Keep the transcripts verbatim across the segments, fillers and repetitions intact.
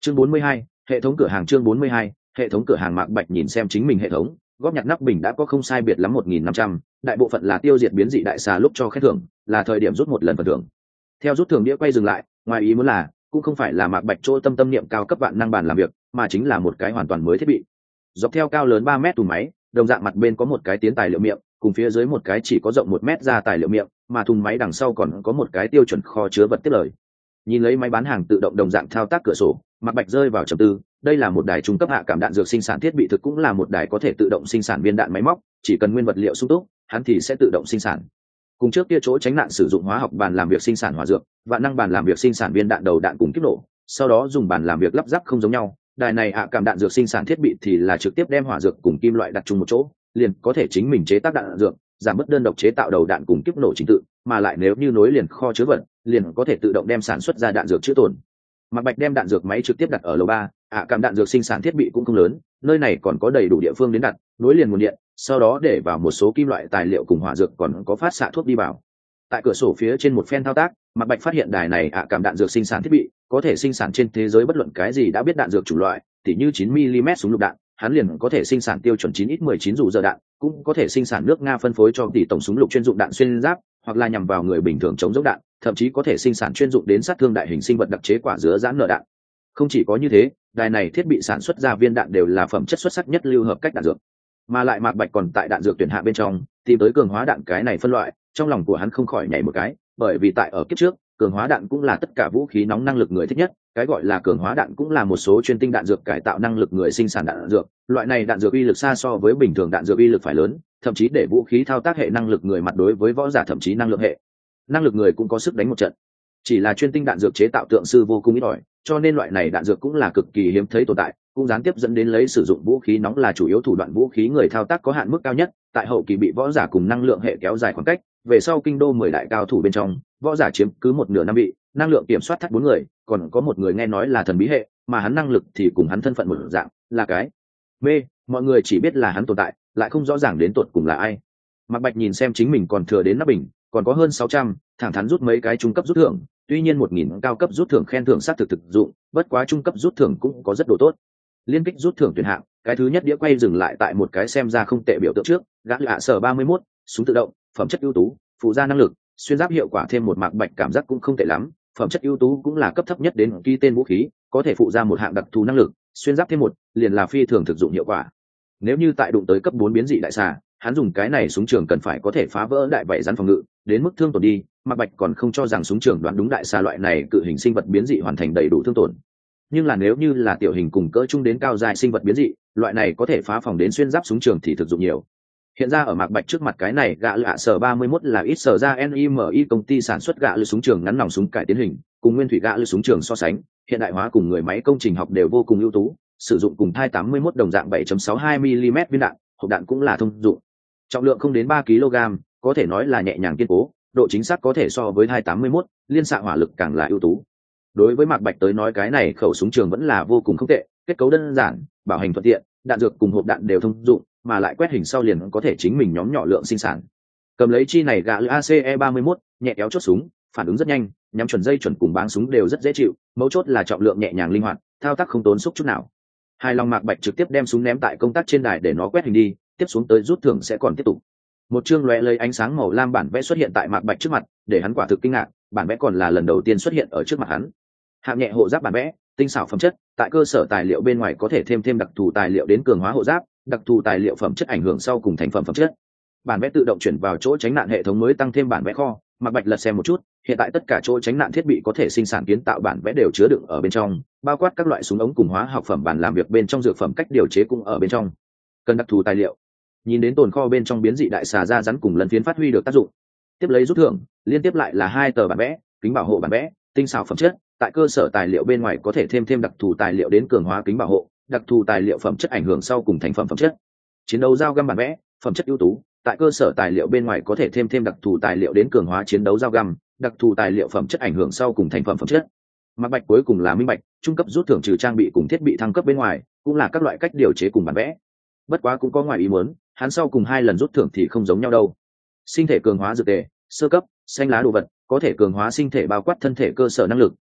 chương bốn mươi hai, hệ thống cửa hàng. Chương bốn mươi hai, hệ thống cửa hàng. Mạc Bạch nhìn xem chính mình hệ thống góp nhặt nắp bình đã có không sai biệt lắm một nghìn năm trăm, đại bộ phận là tiêu diệt biến dị đại xà lúc cho khen thưởng, là thời điểm rút một lần phần thưởng. Theo rút thưởng đĩa quay dừng lại, ngoài ý muốn là cũng không phải là Mạc Bạch chỗ tâm tâm niệm cao cấp vạn năng bàn làm việc, mà chính là một cái hoàn toàn mới thiết bị. Dọc theo cao lớn ba mét thùng máy, đồng dạng mặt bên có một cái tiến tài liệu miệng, cùng phía dưới một cái chỉ có rộng một mét ra tài liệu miệng, mà thùng máy đằng sau còn có một cái tiêu chuẩn kho chứa vật tiếp lời. Nhìn lấy máy bán hàng tự động đồng dạng thao tác cửa sổ, Mạc Bạch rơi vào trầm tư. Đây là một đài trung cấp hạ cảm đạn dược sinh sản thiết bị, thực cũng là một đài có thể tự động sinh sản viên đạn máy móc, chỉ cần nguyên vật liệu sung túc, hắn thì sẽ tự động sinh sản. Cùng trước kia chỗ tránh nạn sử dụng hóa học bàn làm việc sinh sản hỏa dược, vạn năng bàn làm việc sinh sản viên đạn đầu đạn cùng kiếp nổ, sau đó dùng bàn làm việc lắp ráp không giống nhau. Đài này hạ cảm đạn dược sinh sản thiết bị thì là trực tiếp đem hỏa dược cùng kim loại đặt chung một chỗ, liền có thể chính mình chế tác đạn dược, giảm bớt đơn độc chế tạo đầu đạn cùng kiếp nổ trình tự, mà lại nếu như nối liền kho chứa vật, liền có thể tự động đem sản xuất ra đạn dược chữa tổn. Mạc Bạch đem đạn dược máy trực tiếp đặt ở lầu ba, hạ cảm đạn dược sinh sản thiết bị cũng không lớn, nơi này còn có đầy đủ địa phương đến đặt, nối liền nguồn điện, sau đó để vào một số kim loại tài liệu cùng hỏa dược, còn có phát xạ thuốc đi vào. Tại cửa sổ phía trên một phen thao tác, Mạc Bạch phát hiện đài này hạ cảm đạn dược sinh sản thiết bị có thể sinh sản trên thế giới bất luận cái gì đã biết đạn dược chủng loại, tỉ như chín mi li mét súng lục đạn, hắn liền có thể sinh sản tiêu chuẩn chín ít mười chín dù giờ đạn, cũng có thể sinh sản nước Nga phân phối cho tỷ tổng súng lục chuyên dụng đạn xuyên giáp, hoặc là nhằm vào người bình thường chống dốc đạn, thậm chí có thể sinh sản chuyên dụng đến sát thương đại hình sinh vật đặc chế quả dứa giãn nở đạn. Không chỉ có như thế, đài này thiết bị sản xuất ra viên đạn đều là phẩm chất xuất sắc nhất lưu hợp cách đạn dược, mà lại Mạc Bạch còn tại đạn dược tuyển hạ bên trong tìm tới cường hóa đạn cái này phân loại, trong lòng của hắn không khỏi nhảy một cái, bởi vì tại ở kiếp trước, cường hóa đạn cũng là tất cả vũ khí nóng năng lực người thích nhất, cái gọi là cường hóa đạn cũng là một số chuyên tinh đạn dược cải tạo năng lực người sinh sản đạn dược, loại này đạn dược uy lực xa so với bình thường đạn dược uy lực phải lớn, thậm chí để vũ khí thao tác hệ năng lực người mặt đối với võ giả thậm chí năng lượng hệ năng lực người cũng có sức đánh một trận. Chỉ là chuyên tinh đạn dược chế tạo tượng sư vô cùng ít ỏi, cho nên loại này đạn dược cũng là cực kỳ hiếm thấy tồn tại, cũng gián tiếp dẫn đến lấy sử dụng vũ khí nóng là chủ yếu thủ đoạn vũ khí người thao tác có hạn mức cao nhất, tại hậu kỳ bị võ giả cùng năng lượng hệ kéo dài khoảng cách, về sau kinh đô mười đại cao thủ bên trong, võ giả chiếm cứ một nửa năm vị, năng lượng kiểm soát thắt bốn người, còn có một người nghe nói là thần bí hệ, mà hắn năng lực thì cùng hắn thân phận một dạng, là cái mê, mọi người chỉ biết là hắn tồn tại, lại không rõ ràng đến tột cùng là ai. Mạc Bạch nhìn xem chính mình còn thừa đến nắp bình, còn có hơn sáu trăm, thẳng thắn rút mấy cái trung cấp rút thưởng, tuy nhiên một nghìn cao cấp rút thưởng khen thưởng sát thực thực dụng, bất quá trung cấp rút thưởng cũng có rất đồ tốt. Liên kích rút thưởng tuyển hạng, cái thứ nhất đĩa quay dừng lại tại một cái xem ra không tệ biểu tượng trước, gã lạ sở ba mươi mốt, súng tự động, phẩm chất ưu tú, phụ gia năng lực, xuyên giáp hiệu quả thêm một. Mạc Bạch cảm giác cũng không tệ lắm, phẩm chất ưu tú cũng là cấp thấp nhất đến ký tên vũ khí, có thể phụ ra một hạng đặc thù năng lực, xuyên giáp thêm một, liền là phi thường thực dụng hiệu quả. Nếu như tại đụng tới cấp bốn biến dị đại xà, hắn dùng cái này súng trường cần phải có thể phá vỡ đại vảy rắn phòng ngự, đến mức thương tổn đi, Mạc Bạch còn không cho rằng súng trường đoán đúng đại xà loại này cự hình sinh vật biến dị hoàn thành đầy đủ thương tổn. Nhưng là nếu như là tiểu hình cùng cỡ trung đến cao dài sinh vật biến dị, loại này có thể phá phòng đến xuyên giáp súng trường thì thực dụng nhiều. Hiện ra ở Mạc Bạch trước mặt cái này gã lạ sở ba mươi mốt là ít sở ra en i em i công ty sản xuất gã lư súng trường ngắn nòng súng cải tiến hình, cùng nguyên thủy gã lư súng trường so sánh, hiện đại hóa cùng người máy công trình học đều vô cùng ưu tú, sử dụng cùng thai tám mươi mốt đồng dạng bảy chấm sáu hai mi li mét viên đạn, hộp đạn cũng là thông dụng. Trọng lượng không đến ba ki lô gam, có thể nói là nhẹ nhàng kiên cố, độ chính xác có thể so với thai tám mươi mốt, liên xạ hỏa lực càng là ưu tú. Đối với Mạc Bạch tới nói cái này khẩu súng trường vẫn là vô cùng không tệ, kết cấu đơn giản, bảo hành thuận tiện, đạn dược cùng hộp đạn đều thông dụng, mà lại quét hình sau liền có thể chính mình nhóm nhỏ lượng sinh sản. Cầm lấy chi này gã a xê e ba mươi mốt, nhẹ kéo chốt súng, phản ứng rất nhanh, nhắm chuẩn dây chuẩn cùng báng súng đều rất dễ chịu, mấu chốt là trọng lượng nhẹ nhàng linh hoạt, thao tác không tốn xúc chút nào. Hài lòng Mạc Bạch trực tiếp đem súng ném tại công tác trên đài để nó quét hình đi, tiếp xuống tới rút thưởng sẽ còn tiếp tục. Một chương lóe lấy ánh sáng màu lam bản vẽ xuất hiện tại Mạc Bạch trước mặt, để hắn quả thực kinh ngạc, bản vẽ còn là lần đầu tiên xuất hiện ở trước mặt hắn. Hạng nhẹ hộ giáp bản vẽ, tinh xảo phẩm chất, tại cơ sở tài liệu bên ngoài có thể thêm thêm đặc thù tài liệu đến cường hóa hộ giáp, đặc thù tài liệu phẩm chất ảnh hưởng sau cùng thành phẩm phẩm chất. Bản vẽ tự động chuyển vào chỗ tránh nạn hệ thống mới tăng thêm bản vẽ kho, Mạc Bạch lật xem một chút, hiện tại tất cả chỗ tránh nạn thiết bị có thể sinh sản kiến tạo bản vẽ đều chứa đựng ở bên trong, bao quát các loại súng ống cùng hóa học phẩm bản làm việc bên trong dược phẩm cách điều chế cũng ở bên trong. Cần đặc thù tài liệu. Nhìn đến tồn kho bên trong biến dị đại xà da rắn cùng lần phiến phát huy được tác dụng. Tiếp lấy rút thưởng, liên tiếp lại là hai tờ bản vẽ, kính bảo hộ bản vẽ, tinh xảo phẩm chất, tại cơ sở tài liệu bên ngoài có thể thêm thêm đặc thù tài liệu đến cường hóa kính bảo hộ, đặc thù tài liệu phẩm chất ảnh hưởng sau cùng thành phẩm phẩm chất. Chiến đấu dao găm bản vẽ, phẩm chất ưu tú, tại cơ sở tài liệu bên ngoài có thể thêm thêm đặc thù tài liệu đến cường hóa chiến đấu dao găm, đặc thù tài liệu phẩm chất ảnh hưởng sau cùng thành phẩm phẩm chất. Mạc Bạch cuối cùng là minh bạch, trung cấp rút thưởng trừ trang bị cùng thiết bị thăng cấp bên ngoài, cũng là các loại cách điều chế cùng bản vẽ. Bất quá cũng có ngoài ý muốn, hắn sau cùng hai lần rút thưởng thì không giống nhau đâu. Sinh thể cường hóa dược tề, sơ cấp, xanh lá đồ vật, có thể cường hóa sinh thể bao quát thân thể cơ sở năng lực,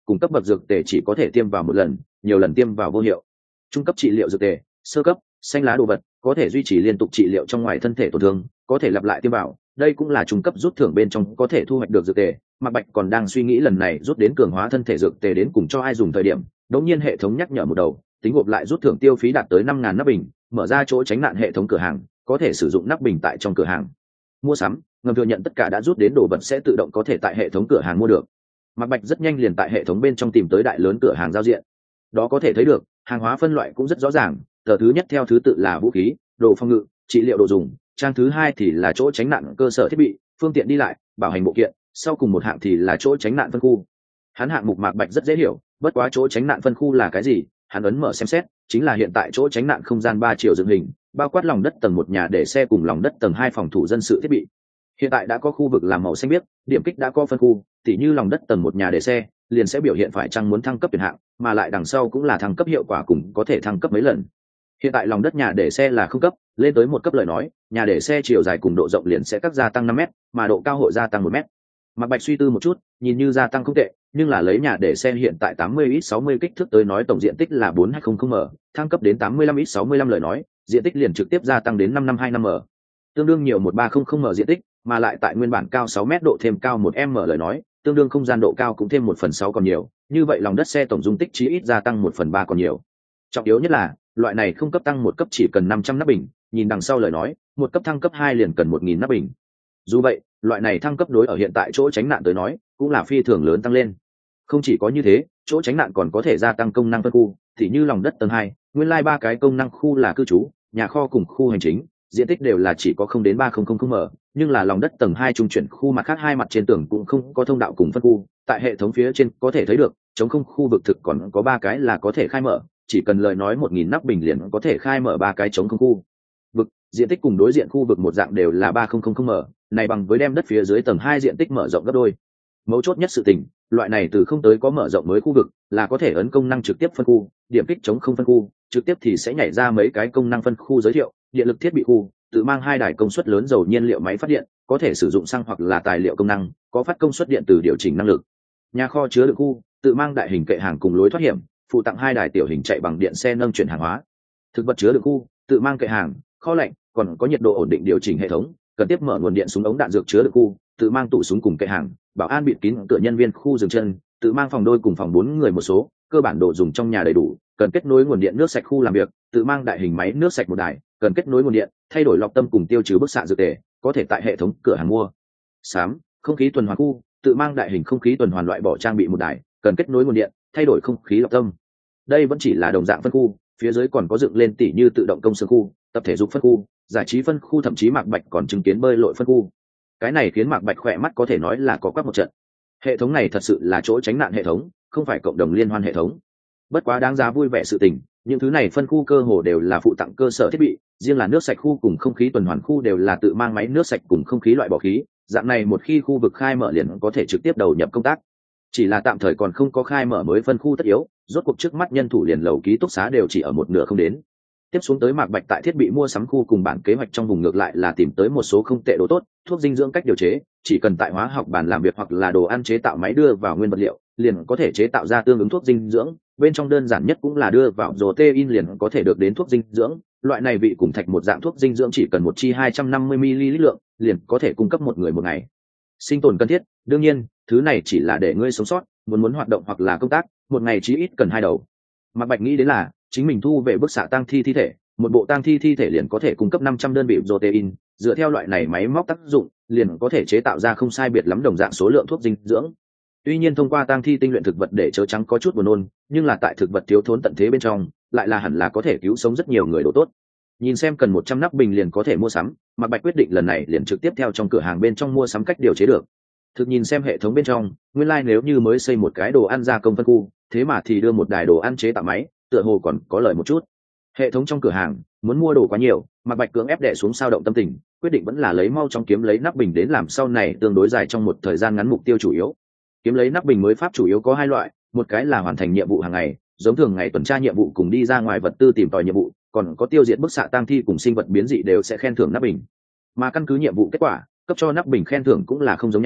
cùng cấp bậc dược tề chỉ có thể tiêm vào một lần, nhiều lần tiêm vào vô hiệu. Trung cấp trị liệu dược tề, sơ cấp, xanh lá đồ vật, có thể duy trì liên tục trị liệu trong ngoài thân thể tổn thương, có thể lặp lại tiêm vào, đây cũng là trung cấp rút thưởng bên trong có thể thu hoạch được dược tề. Mạc Bạch còn đang suy nghĩ lần này rút đến cường hóa thân thể dược tề đến cùng cho ai dùng thời điểm, đột nhiên hệ thống nhắc nhở một đầu, tính gộp lại rút thưởng tiêu phí đạt tới năm ngàn nắp bình, mở ra chỗ tránh nạn hệ thống cửa hàng, có thể sử dụng nắp bình tại trong cửa hàng mua sắm, ngầm thừa nhận tất cả đã rút đến đồ vật sẽ tự động có thể tại hệ thống cửa hàng mua được. Mạc Bạch rất nhanh liền tại hệ thống bên trong tìm tới đại lớn cửa hàng giao diện. Đó có thể thấy được, hàng hóa phân loại cũng rất rõ ràng, tờ thứ nhất theo thứ tự là vũ khí, đồ phòng ngự, trị liệu đồ dùng, trang thứ hai thì là chỗ tránh nạn cơ sở thiết bị, phương tiện đi lại, bảo hành bộ kiện, sau cùng một hạng thì là chỗ tránh nạn phân khu. Hắn hạng mục Mạc Bạch rất dễ hiểu, bất quá chỗ tránh nạn phân khu là cái gì, hắn ấn mở xem xét, chính là hiện tại chỗ tránh nạn không gian ba chiều dựng hình, bao quát lòng đất tầng một nhà để xe cùng lòng đất tầng hai phòng thủ dân sự thiết bị. Hiện tại đã có khu vực làm màu xanh biếc, điểm kích đã có phân khu, tỉ như lòng đất tầng một nhà để xe, liền sẽ biểu hiện phải chăng muốn thăng cấp tuyển hạng, mà lại đằng sau cũng là thăng cấp hiệu quả cùng có thể thăng cấp mấy lần. Hiện tại lòng đất nhà để xe là không cấp, lên tới một cấp lời nói, nhà để xe chiều dài cùng độ rộng liền sẽ các gia tăng năm mét, mà độ cao hội gia tăng một mét. Mạc Bạch suy tư một chút, nhìn như gia tăng không tệ, nhưng là lấy nhà để xe hiện tại tám mươi ít sáu mươi kích thước tới nói tổng diện tích là bốn hai không không m, thăng cấp đến tám mươi lăm ít sáu mươi lăm lời nói, diện tích liền trực tiếp gia tăng đến năm năm hai năm m, tương đương nhiều một ba không không m diện tích, mà lại tại nguyên bản cao sáu mét độ thêm cao một m lời nói, tương đương không gian độ cao cũng thêm một phần sáu còn nhiều, như vậy lòng đất xe tổng dung tích chí ít gia tăng một phần ba còn nhiều. Trọng yếu nhất là, loại này không cấp tăng một cấp chỉ cần năm trăm nắp bình, nhìn đằng sau lời nói, một cấp thăng cấp hai liền cần một nghìn nắp bình. Dù vậy, loại này thăng cấp đối ở hiện tại chỗ tránh nạn tới nói, cũng là phi thường lớn tăng lên. Không chỉ có như thế, chỗ tránh nạn còn có thể gia tăng công năng phân khu, thì như lòng đất tầng hai, nguyên lai like ba cái công năng khu là cư trú, nhà kho cùng khu hành chính, diện tích đều là chỉ có không đến ba không không không m, nhưng là lòng đất tầng hai trung chuyển khu mặt khác hai mặt trên tường cũng không có thông đạo cùng phân khu, tại hệ thống phía trên có thể thấy được, chống không khu vực thực còn có ba cái là có thể khai mở, chỉ cần lời nói một nghìn nắp bình liền có thể khai mở ba cái chống không khu vực, diện tích cùng đối diện khu vực một dạng đều là ba không không không m, này bằng với đem đất phía dưới tầng hai diện tích mở rộng gấp đôi. Mấu chốt nhất sự tình, loại này từ không tới có mở rộng mới khu vực, là có thể ấn công năng trực tiếp phân khu, điểm kích chống không phân khu, trực tiếp thì sẽ nhảy ra mấy cái công năng phân khu giới thiệu, điện lực thiết bị khu, tự mang hai đài công suất lớn dầu nhiên liệu máy phát điện, có thể sử dụng xăng hoặc là tài liệu công năng, có phát công suất điện từ điều chỉnh năng lực. Nhà kho chứa đựng khu, tự mang đại hình kệ hàng cùng lối thoát hiểm, phụ tặng hai đài tiểu hình chạy bằng điện xe nâng chuyển hàng hóa. Thực vật chứa đựng khu, tự mang kệ hàng, kho lạnh, còn có nhiệt độ ổn định điều chỉnh hệ thống, cần tiếp mở nguồn điện súng ống đạn dược chứa đựng khu, tự mang tủ súng cùng kệ hàng, bảo an bịt kín cửa nhân viên khu dừng chân, tự mang phòng đôi cùng phòng bốn người một số, cơ bản đồ dùng trong nhà đầy đủ, cần kết nối nguồn điện nước sạch khu làm việc, tự mang đại hình máy nước sạch một đài, cần kết nối nguồn điện, thay đổi lọc tâm cùng tiêu trừ bức xạ dược tề, có thể tại hệ thống cửa hàng mua sắm. Không khí tuần hoàn khu, tự mang đại hình không khí tuần hoàn loại bỏ trang bị một đài, cần kết nối nguồn điện, thay đổi không khí lọc tâm. Đây vẫn chỉ là đồng dạng phân khu, phía dưới còn có dựng lên tỉ như tự động công xưởng khu, tập thể dục phân khu, giải trí phân khu, thậm chí Mạc Bạch còn chứng kiến bơi lội phân khu. Cái này khiến Mạc Bạch khỏe mắt có thể nói là có quắc một trận. Hệ thống này thật sự là chỗ tránh nạn hệ thống, không phải cộng đồng liên hoan hệ thống. Bất quá đáng giá vui vẻ sự tình, những thứ này phân khu cơ hồ đều là phụ tặng cơ sở thiết bị, riêng là nước sạch khu cùng không khí tuần hoàn khu đều là tự mang máy nước sạch cùng không khí loại bỏ khí, dạng này một khi khu vực khai mở liền có thể trực tiếp đầu nhập công tác. Chỉ là tạm thời còn không có khai mở mới phân khu tất yếu, rốt cuộc trước mắt nhân thủ liền lầu ký túc xá đều chỉ ở một nửa không đến. Tiếp xuống tới Mạc Bạch tại thiết bị mua sắm khu cùng bản kế hoạch trong vùng ngược lại là tìm tới một số không tệ đồ tốt, thuốc dinh dưỡng cách điều chế, chỉ cần tại hóa học bàn làm việc hoặc là đồ ăn chế tạo máy đưa vào nguyên vật liệu, liền có thể chế tạo ra tương ứng thuốc dinh dưỡng, bên trong đơn giản nhất cũng là đưa vào protein liền có thể được đến thuốc dinh dưỡng, loại này vị cùng thạch một dạng thuốc dinh dưỡng chỉ cần một chi hai trăm năm mươi mi li lít lượng, liền có thể cung cấp một người một ngày. Sinh tồn cần thiết, đương nhiên, thứ này chỉ là để ngươi sống sót, muốn muốn hoạt động hoặc là công tác, một ngày chí ít cần hai đầu. Mạc Bạch nghĩ đến là, chính mình thu về bức xạ tang thi thi thể, một bộ tang thi thi thể liền có thể cung cấp năm trăm đơn vị protein, dựa theo loại này máy móc tác dụng, liền có thể chế tạo ra không sai biệt lắm đồng dạng số lượng thuốc dinh dưỡng. Tuy nhiên thông qua tang thi tinh luyện thực vật để chớ trắng có chút buồn nôn, nhưng là tại thực vật thiếu thốn tận thế bên trong, lại là hẳn là có thể cứu sống rất nhiều người độ tốt. Nhìn xem cần một trăm nắp bình liền có thể mua sắm, Mạc Bạch quyết định lần này liền trực tiếp theo trong cửa hàng bên trong mua sắm cách điều chế được. Thực nhìn xem hệ thống bên trong, nguyên lai like nếu như mới xây một cái đồ ăn gia công phân khu, thế mà thì đưa một đài đồ ăn chế tạo máy, tựa hồ còn có lợi một chút. Hệ thống trong cửa hàng muốn mua đồ quá nhiều, Mạc Bạch cưỡng ép đè xuống sao động tâm tình, quyết định vẫn là lấy mau chóng kiếm lấy nắp bình đến làm sau này tương đối dài trong một thời gian ngắn mục tiêu chủ yếu. Kiếm lấy nắp bình mới pháp chủ yếu có hai loại, một cái là hoàn thành nhiệm vụ hàng ngày, giống thường ngày tuần tra nhiệm vụ cùng đi ra ngoài vật tư tìm tòi nhiệm vụ, còn có tiêu diệt bức xạ tang thi cùng sinh vật biến dị đều sẽ khen thưởng nắp bình. Mà căn cứ nhiệm vụ kết quả, cấp cho nắp bình khen thưởng cũng là không giống nhau,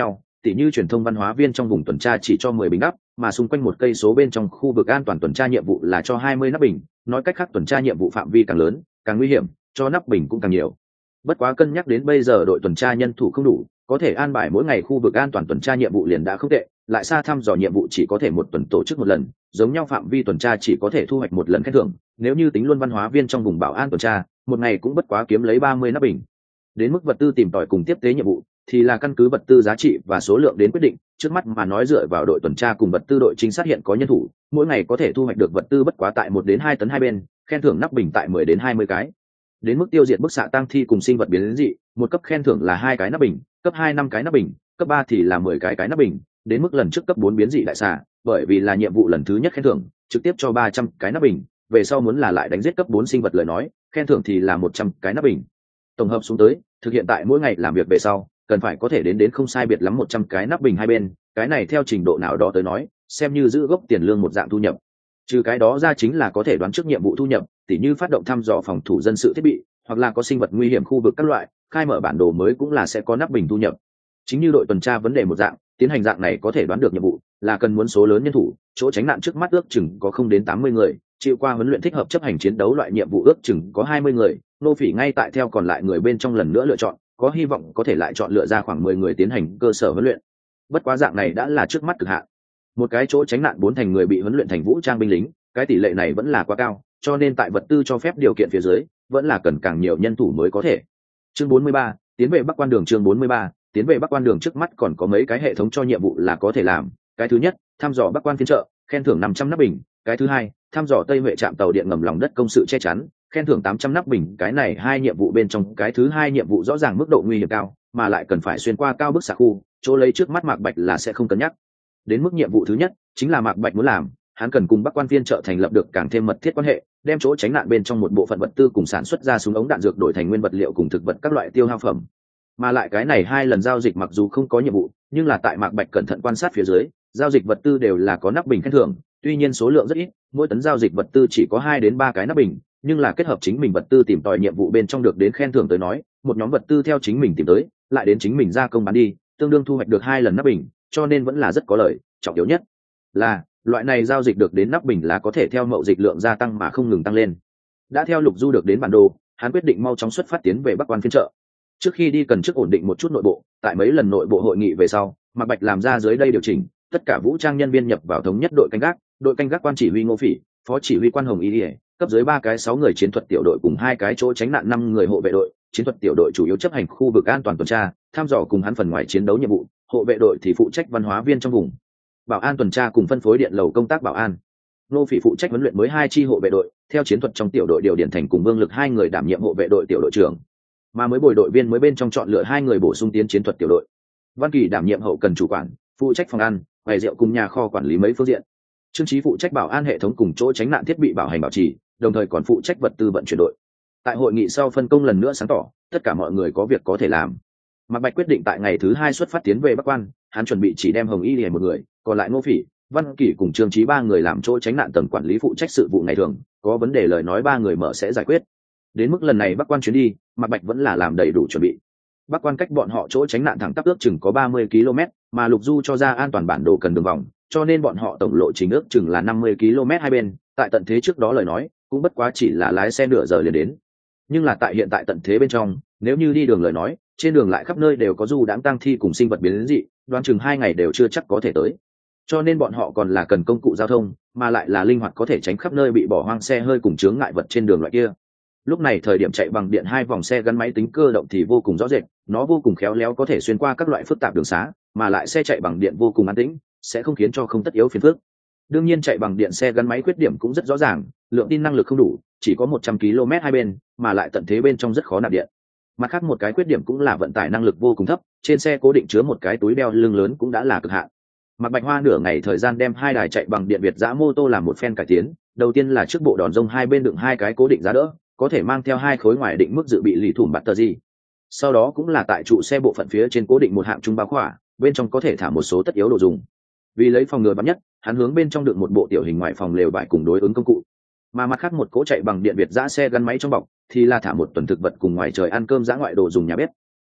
tỉ như truyền thông văn hóa viên trong vùng tuần tra chỉ cho mười bình nắp, mà xung quanh một cây số bên trong khu vực an toàn tuần tra nhiệm vụ là cho hai mươi nắp bình, nói cách khác tuần tra nhiệm vụ phạm vi càng lớn càng nguy hiểm, cho nắp bình cũng càng nhiều. Bất quá cân nhắc đến bây giờ đội tuần tra nhân thủ không đủ, có thể an bài mỗi ngày khu vực an toàn tuần tra nhiệm vụ liền đã không tệ, lại xa thăm dò nhiệm vụ chỉ có thể một tuần tổ chức một lần, giống nhau phạm vi tuần tra chỉ có thể thu hoạch một lần khen thưởng, nếu như tính luôn văn hóa viên trong vùng bảo an tuần tra, một ngày cũng bất quá kiếm lấy ba mươi nắp bình. Đến mức vật tư tìm tòi cùng tiếp tế nhiệm vụ thì là căn cứ vật tư giá trị và số lượng đến quyết định, trước mắt mà nói dựa vào đội tuần tra cùng vật tư đội trinh sát hiện có nhân thủ, mỗi ngày có thể thu hoạch được vật tư bất quá tại một đến hai tấn hai bên, khen thưởng nắp bình tại mười đến hai mươi cái. Đến mức tiêu diệt bức xạ tăng thi cùng sinh vật biến dị, một cấp khen thưởng là hai cái nắp bình, cấp hai năm cái nắp bình, cấp ba thì là mười cái cái nắp bình, đến mức lần trước cấp bốn biến dị đại xà, bởi vì là nhiệm vụ lần thứ nhất khen thưởng, trực tiếp cho ba trăm cái nắp bình, về sau muốn là lại đánh giết cấp bốn sinh vật lời nói, khen thưởng thì là một trăm cái nắp bình. Tổng hợp xuống tới, thực hiện tại mỗi ngày làm việc về sau, cần phải có thể đến đến không sai biệt lắm một trăm cái nắp bình hai bên, cái này theo trình độ nào đó tới nói, xem như giữ gốc tiền lương một dạng thu nhập. Trừ cái đó ra chính là có thể đoán trước nhiệm vụ thu nhập, tỉ như phát động thăm dò phòng thủ dân sự thiết bị, hoặc là có sinh vật nguy hiểm khu vực các loại, khai mở bản đồ mới cũng là sẽ có nắp bình thu nhập. Chính như đội tuần tra vấn đề một dạng, tiến hành dạng này có thể đoán được nhiệm vụ, là cần muốn số lớn nhân thủ, chỗ tránh nạn trước mắt ước chừng có không đến tám mươi người, chịu qua huấn luyện thích hợp chấp hành chiến đấu loại nhiệm vụ ước chừng có hai mươi người, nô phỉ ngay tại theo còn lại người bên trong lần nữa lựa chọn, có hy vọng có thể lại chọn lựa ra khoảng mười người tiến hành cơ sở huấn luyện. Bất quá dạng này đã là trước mắt cực hạn. Một cái chỗ tránh nạn bốn thành người bị huấn luyện thành vũ trang binh lính, cái tỷ lệ này vẫn là quá cao, cho nên tại vật tư cho phép điều kiện phía dưới, vẫn là cần càng nhiều nhân thủ mới có thể. Chương bốn mươi ba, tiến về Bắc Quan Đường. Chương bốn mươi ba, tiến về Bắc Quan Đường. Trước mắt còn có mấy cái hệ thống cho nhiệm vụ là có thể làm. Cái thứ nhất, thăm dò Bắc Quan phiên chợ, khen thưởng năm trăm nắp bình. Cái thứ hai, thăm dò Tây Huệ trạm tàu điện ngầm lòng đất công sự che chắn, khen thưởng tám trăm nắp bình. Cái này hai nhiệm vụ bên trong cái thứ hai nhiệm vụ rõ ràng mức độ nguy hiểm cao, mà lại cần phải xuyên qua cao bức xạ khu, chỗ lấy trước mắt Mạc Bạch là sẽ không cân nhắc. Đến mức nhiệm vụ thứ nhất, chính là Mạc Bạch muốn làm, hắn cần cùng Bắc Quan phiên chợ thành lập được càng thêm mật thiết quan hệ, đem chỗ tránh nạn bên trong một bộ phận vật tư cùng sản xuất ra súng ống đạn dược đổi thành nguyên vật liệu cùng thực vật các loại tiêu hao phẩm. Mà lại cái này hai lần giao dịch mặc dù không có nhiệm vụ, nhưng là tại Mạc Bạch cẩn thận quan sát phía dưới, giao dịch vật tư đều là có nắp bình khen thưởng, tuy nhiên số lượng rất ít, mỗi tấn giao dịch vật tư chỉ có hai đến ba cái nắp bình, nhưng là kết hợp chính mình vật tư tìm tòi nhiệm vụ bên trong được đến khen thưởng tới nói, một nhóm vật tư theo chính mình tìm tới, lại đến chính mình gia công bán đi, tương đương thu hoạch được hai lần nắp bình, cho nên vẫn là rất có lợi. Trọng yếu nhất là loại này giao dịch được đến nắp bình là có thể theo mậu dịch lượng gia tăng mà không ngừng tăng lên. Đã theo Lục Du được đến bản đồ, hắn quyết định mau chóng xuất phát tiến về Bắc Quan phiên chợ. Trước khi đi cần trước ổn định một chút nội bộ, tại mấy lần nội bộ hội nghị về sau, Mạc Bạch làm ra dưới đây điều chỉnh, tất cả vũ trang nhân viên nhập vào thống nhất đội canh gác, đội canh gác quan chỉ huy Ngô Phỉ, phó chỉ huy quan Hồng Y, cấp dưới ba cái sáu người chiến thuật tiểu đội cùng hai cái chỗ tránh nạn năm người hộ vệ đội, chiến thuật tiểu đội chủ yếu chấp hành khu vực an toàn tuần tra, tham dò cùng hắn phần ngoài chiến đấu nhiệm vụ, hộ vệ đội thì phụ trách văn hóa viên trong vùng bảo an tuần tra cùng phân phối điện lầu công tác bảo an. Ngô Phỉ phụ trách huấn luyện mới hai chi hộ vệ đội, theo chiến thuật trong tiểu đội điều điển thành cùng Vương Lực hai người đảm nhiệm hộ vệ đội tiểu đội trưởng, mà mới bồi đội viên mới bên trong chọn lựa hai người bổ sung tiến chiến thuật tiểu đội. Văn Kỳ đảm nhiệm hậu cần chủ quản, phụ trách phòng ăn, bày rượu cùng nhà kho quản lý mấy phương diện. Trương Chí phụ trách bảo an hệ thống cùng chỗ tránh nạn thiết bị bảo hành bảo trì, đồng thời còn phụ trách vật tư vận chuyển đội. Tại hội nghị sau phân công lần nữa sáng tỏ, tất cả mọi người có việc có thể làm. Mạc Bạch quyết định tại ngày thứ hai xuất phát tiến về Bắc Quan, hắn chuẩn bị chỉ đem Hồng Y Lìa một người, còn lại Ngô Phỉ, Văn Kỳ cùng Trương Chí ba người làm chỗ tránh nạn tầng quản lý phụ trách sự vụ ngày thường, có vấn đề lời nói ba người mở sẽ giải quyết. Đến mức lần này Bắc Quan chuyến đi, Mạc Bạch vẫn là làm đầy đủ chuẩn bị. Bắc Quan cách bọn họ chỗ tránh nạn thẳng tắp ước chừng có ba mươi ki lô mét, mà Lục Du cho ra an toàn bản đồ cần đường vòng, cho nên bọn họ tổng lộ trình ước chừng là năm mươi ki lô mét hai bên, tại tận thế trước đó lời nói, cũng bất quá chỉ là lái xe nửa giờ liền đến. Nhưng là tại hiện tại tận thế bên trong, nếu như đi đường lời nói, trên đường lại khắp nơi đều có du đãng tang thi cùng sinh vật biến dị, đoán chừng hai ngày đều chưa chắc có thể tới. Cho nên bọn họ còn là cần công cụ giao thông, mà lại là linh hoạt có thể tránh khắp nơi bị bỏ hoang xe hơi cùng chướng ngại vật trên đường loại kia. Lúc này thời điểm chạy bằng điện hai vòng xe gắn máy tính cơ động thì vô cùng rõ rệt, nó vô cùng khéo léo có thể xuyên qua các loại phức tạp đường xá, mà lại xe chạy bằng điện vô cùng an tĩnh, sẽ không khiến cho không tất yếu phiền phức. Đương nhiên chạy bằng điện xe gắn máy khuyết điểm cũng rất rõ ràng, lượng tin năng lực không đủ, chỉ có một trăm ki lô mét hai bên, mà lại tận thế bên trong rất khó nạp điện. Mặt khác một cái khuyết điểm cũng là vận tải năng lực vô cùng thấp, trên xe cố định chứa một cái túi đeo lưng lớn cũng đã là cực hạn. Mạc Bạch hoa nửa ngày thời gian đem hai đài chạy bằng điện Việt giã mô tô làm một phen cải tiến, đầu tiên là trước bộ đòn rông hai bên đựng hai cái cố định giá đỡ, có thể mang theo hai khối ngoài định mức dự bị lì thủng bạt tờ gì. Sau đó cũng là tại trụ xe bộ phận phía trên cố định một hạng trung bao khỏa, bên trong có thể thả một số tất yếu đồ dùng. Vì lấy phòng ngừa bắn nhất, hắn hướng bên trong đựng một bộ tiểu hình ngoại phòng lều vải cùng đối ứng công cụ. Mà mặt khác một cỗ chạy bằng điện Việt giã xe gắn máy trong bọc thì là thả một tuần thực vật cùng ngoài trời ăn cơm giã ngoại đồ dùng nhà bếp.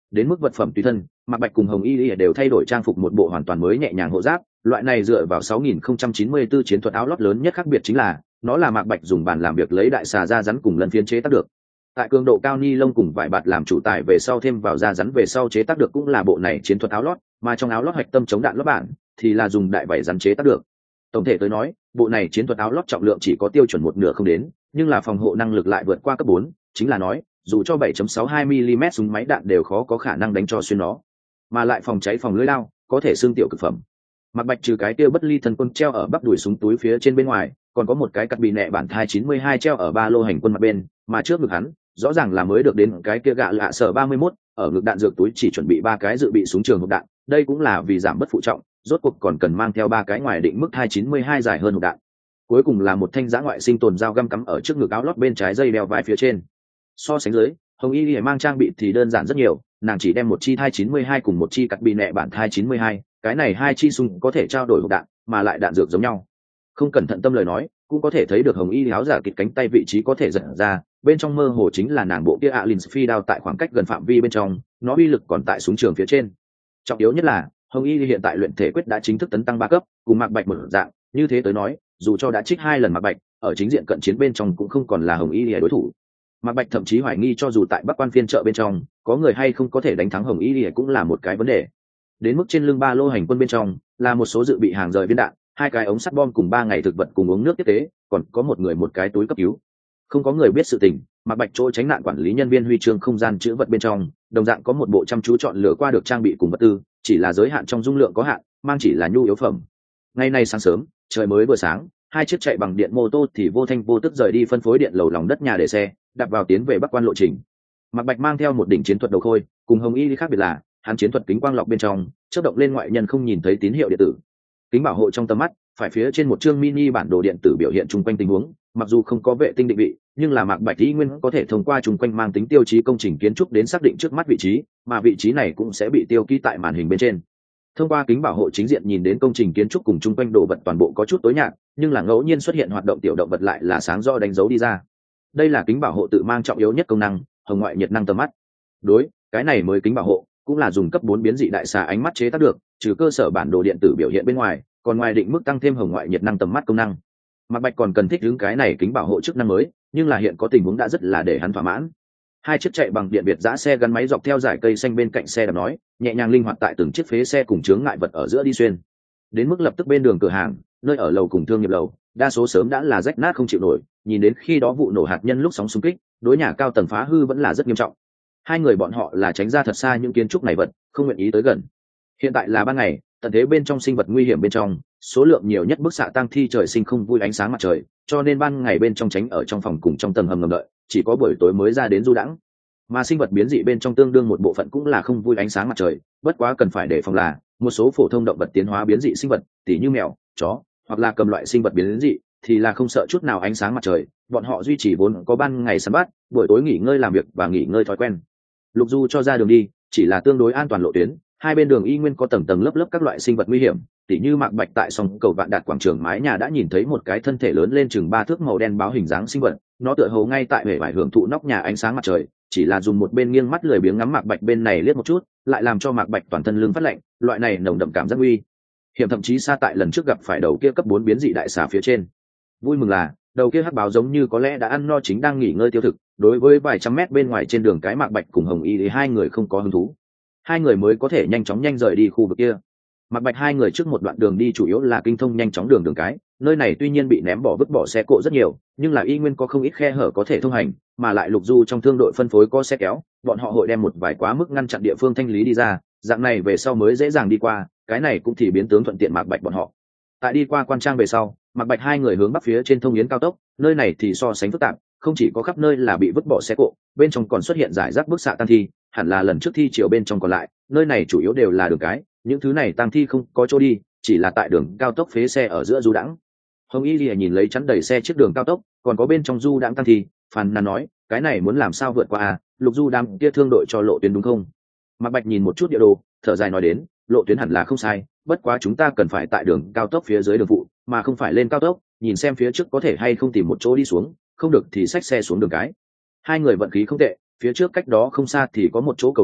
đến mức vật phẩm tùy thân, Mạc Bạch cùng Hồng Y Lìa đều thay đổi trang phục một bộ hoàn toàn mới nhẹ nhàng hộ giáp. Loại này dựa vào sáu nghìn không trăm chín mươi tư chiến thuật áo lót lớn nhất khác biệt chính là nó là Mạc Bạch dùng bàn làm việc lấy đại xà da rắn cùng lân phiến chế tác được. Tại cường độ cao ni lông cùng vải bạt làm chủ tải về sau thêm vào da rắn về sau chế tác được cũng là bộ này chiến thuật áo lót, mà trong áo lót hạch tâm chống đạn lót bản thì là dùng đại vải rắn chế tác được. Tổng thể tới nói, bộ này chiến thuật áo lót trọng lượng chỉ có tiêu chuẩn một nửa không đến, nhưng là phòng hộ năng lực lại vượt qua cấp bốn, chính là nói, dù cho bảy phẩy sáu hai mi-li-mét súng máy đạn đều khó có khả năng đánh cho xuyên nó, mà lại phòng cháy phòng lưỡi lao, có thể xương tiểu cực phẩm. Mạc Bạch trừ cái kia bất ly thần quân treo ở bắp đùi súng túi phía trên bên ngoài, còn có một cái cắt bị nẹ bản thai chín mươi hai treo ở ba lô hành quân mặt bên, mà trước ngực hắn, rõ ràng là mới được đến cái kia gạ lạ sở ba mươi mốt, ở ngực đạn dược túi chỉ chuẩn bị ba cái dự bị súng trường hộp đạn, đây cũng là vì giảm bất phụ trọng, rốt cuộc còn cần mang theo ba cái ngoài định mức hai chín mươi hai dài hơn hộp đạn. Cuối cùng là một thanh giã ngoại sinh tồn dao găm cắm ở trước ngực áo lót bên trái dây đeo vai phía trên. So sánh dưới, Hồng Y Lìa mang trang bị thì đơn giản rất nhiều, nàng chỉ đem một chi thai chín mươi hai cùng một chi cắt bị nẹ bản thai chín mươi hai, cái này hai chi súng có thể trao đổi hộp đạn, mà lại đạn dược giống nhau. Không cẩn thận tâm lời nói, cũng có thể thấy được Hồng Y áo giả kịch cánh tay vị trí có thể giật ra, bên trong mơ hồ chính là nàng bộ kia Alin phi đao tại khoảng cách gần phạm vi bên trong, nó uy lực còn tại súng trường phía trên. Trọng yếu nhất là, Hồng Y hiện tại luyện thể quyết đã chính thức tấn tăng ba cấp, cùng Mạc Bạch một dạng, như thế tới nói, dù cho đã trích hai lần Mạc Bạch, ở chính diện cận chiến bên trong cũng không còn là Hồng Y đối thủ. Mạc Bạch thậm chí hoài nghi cho dù tại Bắc Quan phiên chợ bên trong, có người hay không có thể đánh thắng Hồng Y cũng là một cái vấn đề. Đến mức trên lưng ba lô hành quân bên trong, là một số dự bị hàng rời viên đạn, hai cái ống sắt bom cùng ba ngày thực vật cùng uống nước tiếp tế, còn có một người một cái túi cấp cứu. Không có người biết sự tình, Mạc Bạch chỗ tránh nạn quản lý nhân viên huy chương không gian chứa vật bên trong, đồng dạng có một bộ chăm chú chọn lựa qua được trang bị cùng vật tư, chỉ là giới hạn trong dung lượng có hạn, mang chỉ là nhu yếu phẩm. Ngày nay sáng sớm, trời mới vừa sáng, hai chiếc chạy bằng điện mô tô thì vô thanh vô tức rời đi phân phối điện lầu lòng đất nhà để xe, đạp vào tiến về Bắc Quan lộ trình. Mạc Bạch mang theo một đỉnh chiến thuật đầu khôi, cùng Hồng Y khác biệt là, hắn chiến thuật kính quang lọc bên trong, chớp động lên ngoại nhân không nhìn thấy tín hiệu điện tử. Kính bảo hộ trong tầm mắt, phải phía trên một chương mini bản đồ điện tử biểu hiện chung quanh tình huống, mặc dù không có vệ tinh định vị, nhưng là Mạc Bạch ý nguyên có thể thông qua chung quanh mang tính tiêu chí công trình kiến trúc đến xác định trước mắt vị trí, mà vị trí này cũng sẽ bị tiêu ký tại màn hình bên trên. Thông qua kính bảo hộ chính diện nhìn đến công trình kiến trúc cùng chung quanh đồ vật toàn bộ có chút tối nhạt, nhưng là ngẫu nhiên xuất hiện hoạt động tiểu động vật lại là sáng rõ đánh dấu đi ra. Đây là kính bảo hộ tự mang trọng yếu nhất công năng, hồng ngoại nhiệt năng tầm mắt. Đối, cái này mới kính bảo hộ, cũng là dùng cấp bốn biến dị đại xà ánh mắt chế tác được, trừ cơ sở bản đồ điện tử biểu hiện bên ngoài, còn ngoài định mức tăng thêm hồng ngoại nhiệt năng tầm mắt công năng. Mạc Bạch còn cần thích ứng cái này kính bảo hộ chức năng mới, nhưng là hiện có tình huống đã rất là để hắn thỏa mãn. Hai chiếc chạy bằng điện Việt giã xe gắn máy dọc theo dải cây xanh bên cạnh xe đạp nói, nhẹ nhàng linh hoạt tại từng chiếc phế xe cùng chướng ngại vật ở giữa đi xuyên. Đến mức lập tức bên đường cửa hàng, nơi ở lầu cùng thương nghiệp lầu, đa số sớm đã là rách nát không chịu nổi, nhìn đến khi đó vụ nổ hạt nhân lúc sóng xung kích, đối nhà cao tầng phá hư vẫn là rất nghiêm trọng. Hai người bọn họ là tránh ra thật xa những kiến trúc này vật, không nguyện ý tới gần. Hiện tại là ban ngày, tận thế bên trong sinh vật nguy hiểm bên trong, số lượng nhiều nhất bức xạ tăng thi trời sinh không vui ánh sáng mặt trời, cho nên ban ngày bên trong tránh ở trong phòng cùng trong tầng hầm ngầm đợi, chỉ có buổi tối mới ra đến du đãng. Mà sinh vật biến dị bên trong tương đương một bộ phận cũng là không vui ánh sáng mặt trời, bất quá cần phải đề phòng là một số phổ thông động vật tiến hóa biến dị sinh vật, tỉ như mèo, chó, hoặc là cầm loại sinh vật biến dị, thì là không sợ chút nào ánh sáng mặt trời, bọn họ duy trì vốn có ban ngày săn bắt, buổi tối nghỉ ngơi làm việc và nghỉ ngơi thói quen. Lục Du cho ra đường đi, chỉ là tương đối an toàn lộ tuyến, hai bên đường y nguyên có tầng tầng lớp lớp các loại sinh vật nguy hiểm, tỉ như Mạc Bạch tại sông cầu Vạn Đạt quảng trường mái nhà đã nhìn thấy một cái thân thể lớn lên chừng ba thước màu đen báo hình dáng sinh vật, nó tựa hồ ngay tại bề vải hưởng thụ nóc nhà ánh sáng mặt trời, chỉ là dùng một bên nghiêng mắt lười biếng ngắm Mạc Bạch bên này liếc một chút, lại làm cho Mạc Bạch toàn thân lưng phát lạnh, loại này nồng đậm cảm giác nguy hiểm thậm chí xa tại lần trước gặp phải đầu kia cấp bốn biến dị đại xà phía trên. Vui mừng là đầu kia hắc báo giống như có lẽ đã ăn no chính đang nghỉ ngơi tiêu thực, đối với vài trăm mét bên ngoài trên đường cái Mạc Bạch cùng Hồng Y thì hai người không có hứng thú, hai người mới có thể nhanh chóng nhanh rời đi khu vực kia. Mạc Bạch hai người trước một đoạn đường đi chủ yếu là kinh thông nhanh chóng đường đường cái, nơi này tuy nhiên bị ném bỏ vứt bỏ xe cộ rất nhiều, nhưng là y nguyên có không ít khe hở có thể thông hành, mà lại Lục Du trong thương đội phân phối có xe kéo, bọn họ hội đem một vài quá mức ngăn chặn địa phương thanh lý đi ra, dạng này về sau mới dễ dàng đi qua, cái này cũng thì biến tướng thuận tiện Mạc Bạch bọn họ. Tại đi qua quan trang về sau, Mạc Bạch hai người hướng bắc phía trên thông yến cao tốc, nơi này thì so sánh phức tạp, không chỉ có khắp nơi là bị vứt bỏ xe cộ, bên trong còn xuất hiện rải rác bức xạ tăng thi, hẳn là lần trước thi chiều bên trong còn lại, nơi này chủ yếu đều là đường cái, những thứ này tăng thi không có chỗ đi, chỉ là tại đường cao tốc phế xe ở giữa du đãng. Hồng Y Lìa nhìn lấy chắn đầy xe trước đường cao tốc, còn có bên trong du đãng tăng thi, phàn nàn nói, cái này muốn làm sao vượt qua à, Lục Du đám kia thương đội cho lộ tuyến đúng không? Mạc Bạch nhìn một chút địa đồ, thở dài nói đến, lộ tuyến hẳn là không sai, bất quá chúng ta cần phải tại đường cao tốc phía dưới đường phụ, mà không phải lên cao tốc, nhìn xem phía trước có thể hay không tìm một chỗ đi xuống, không được thì xách xe xuống đường cái. Hai người vận khí không tệ, phía trước cách đó không xa thì có một chỗ cầu vượt,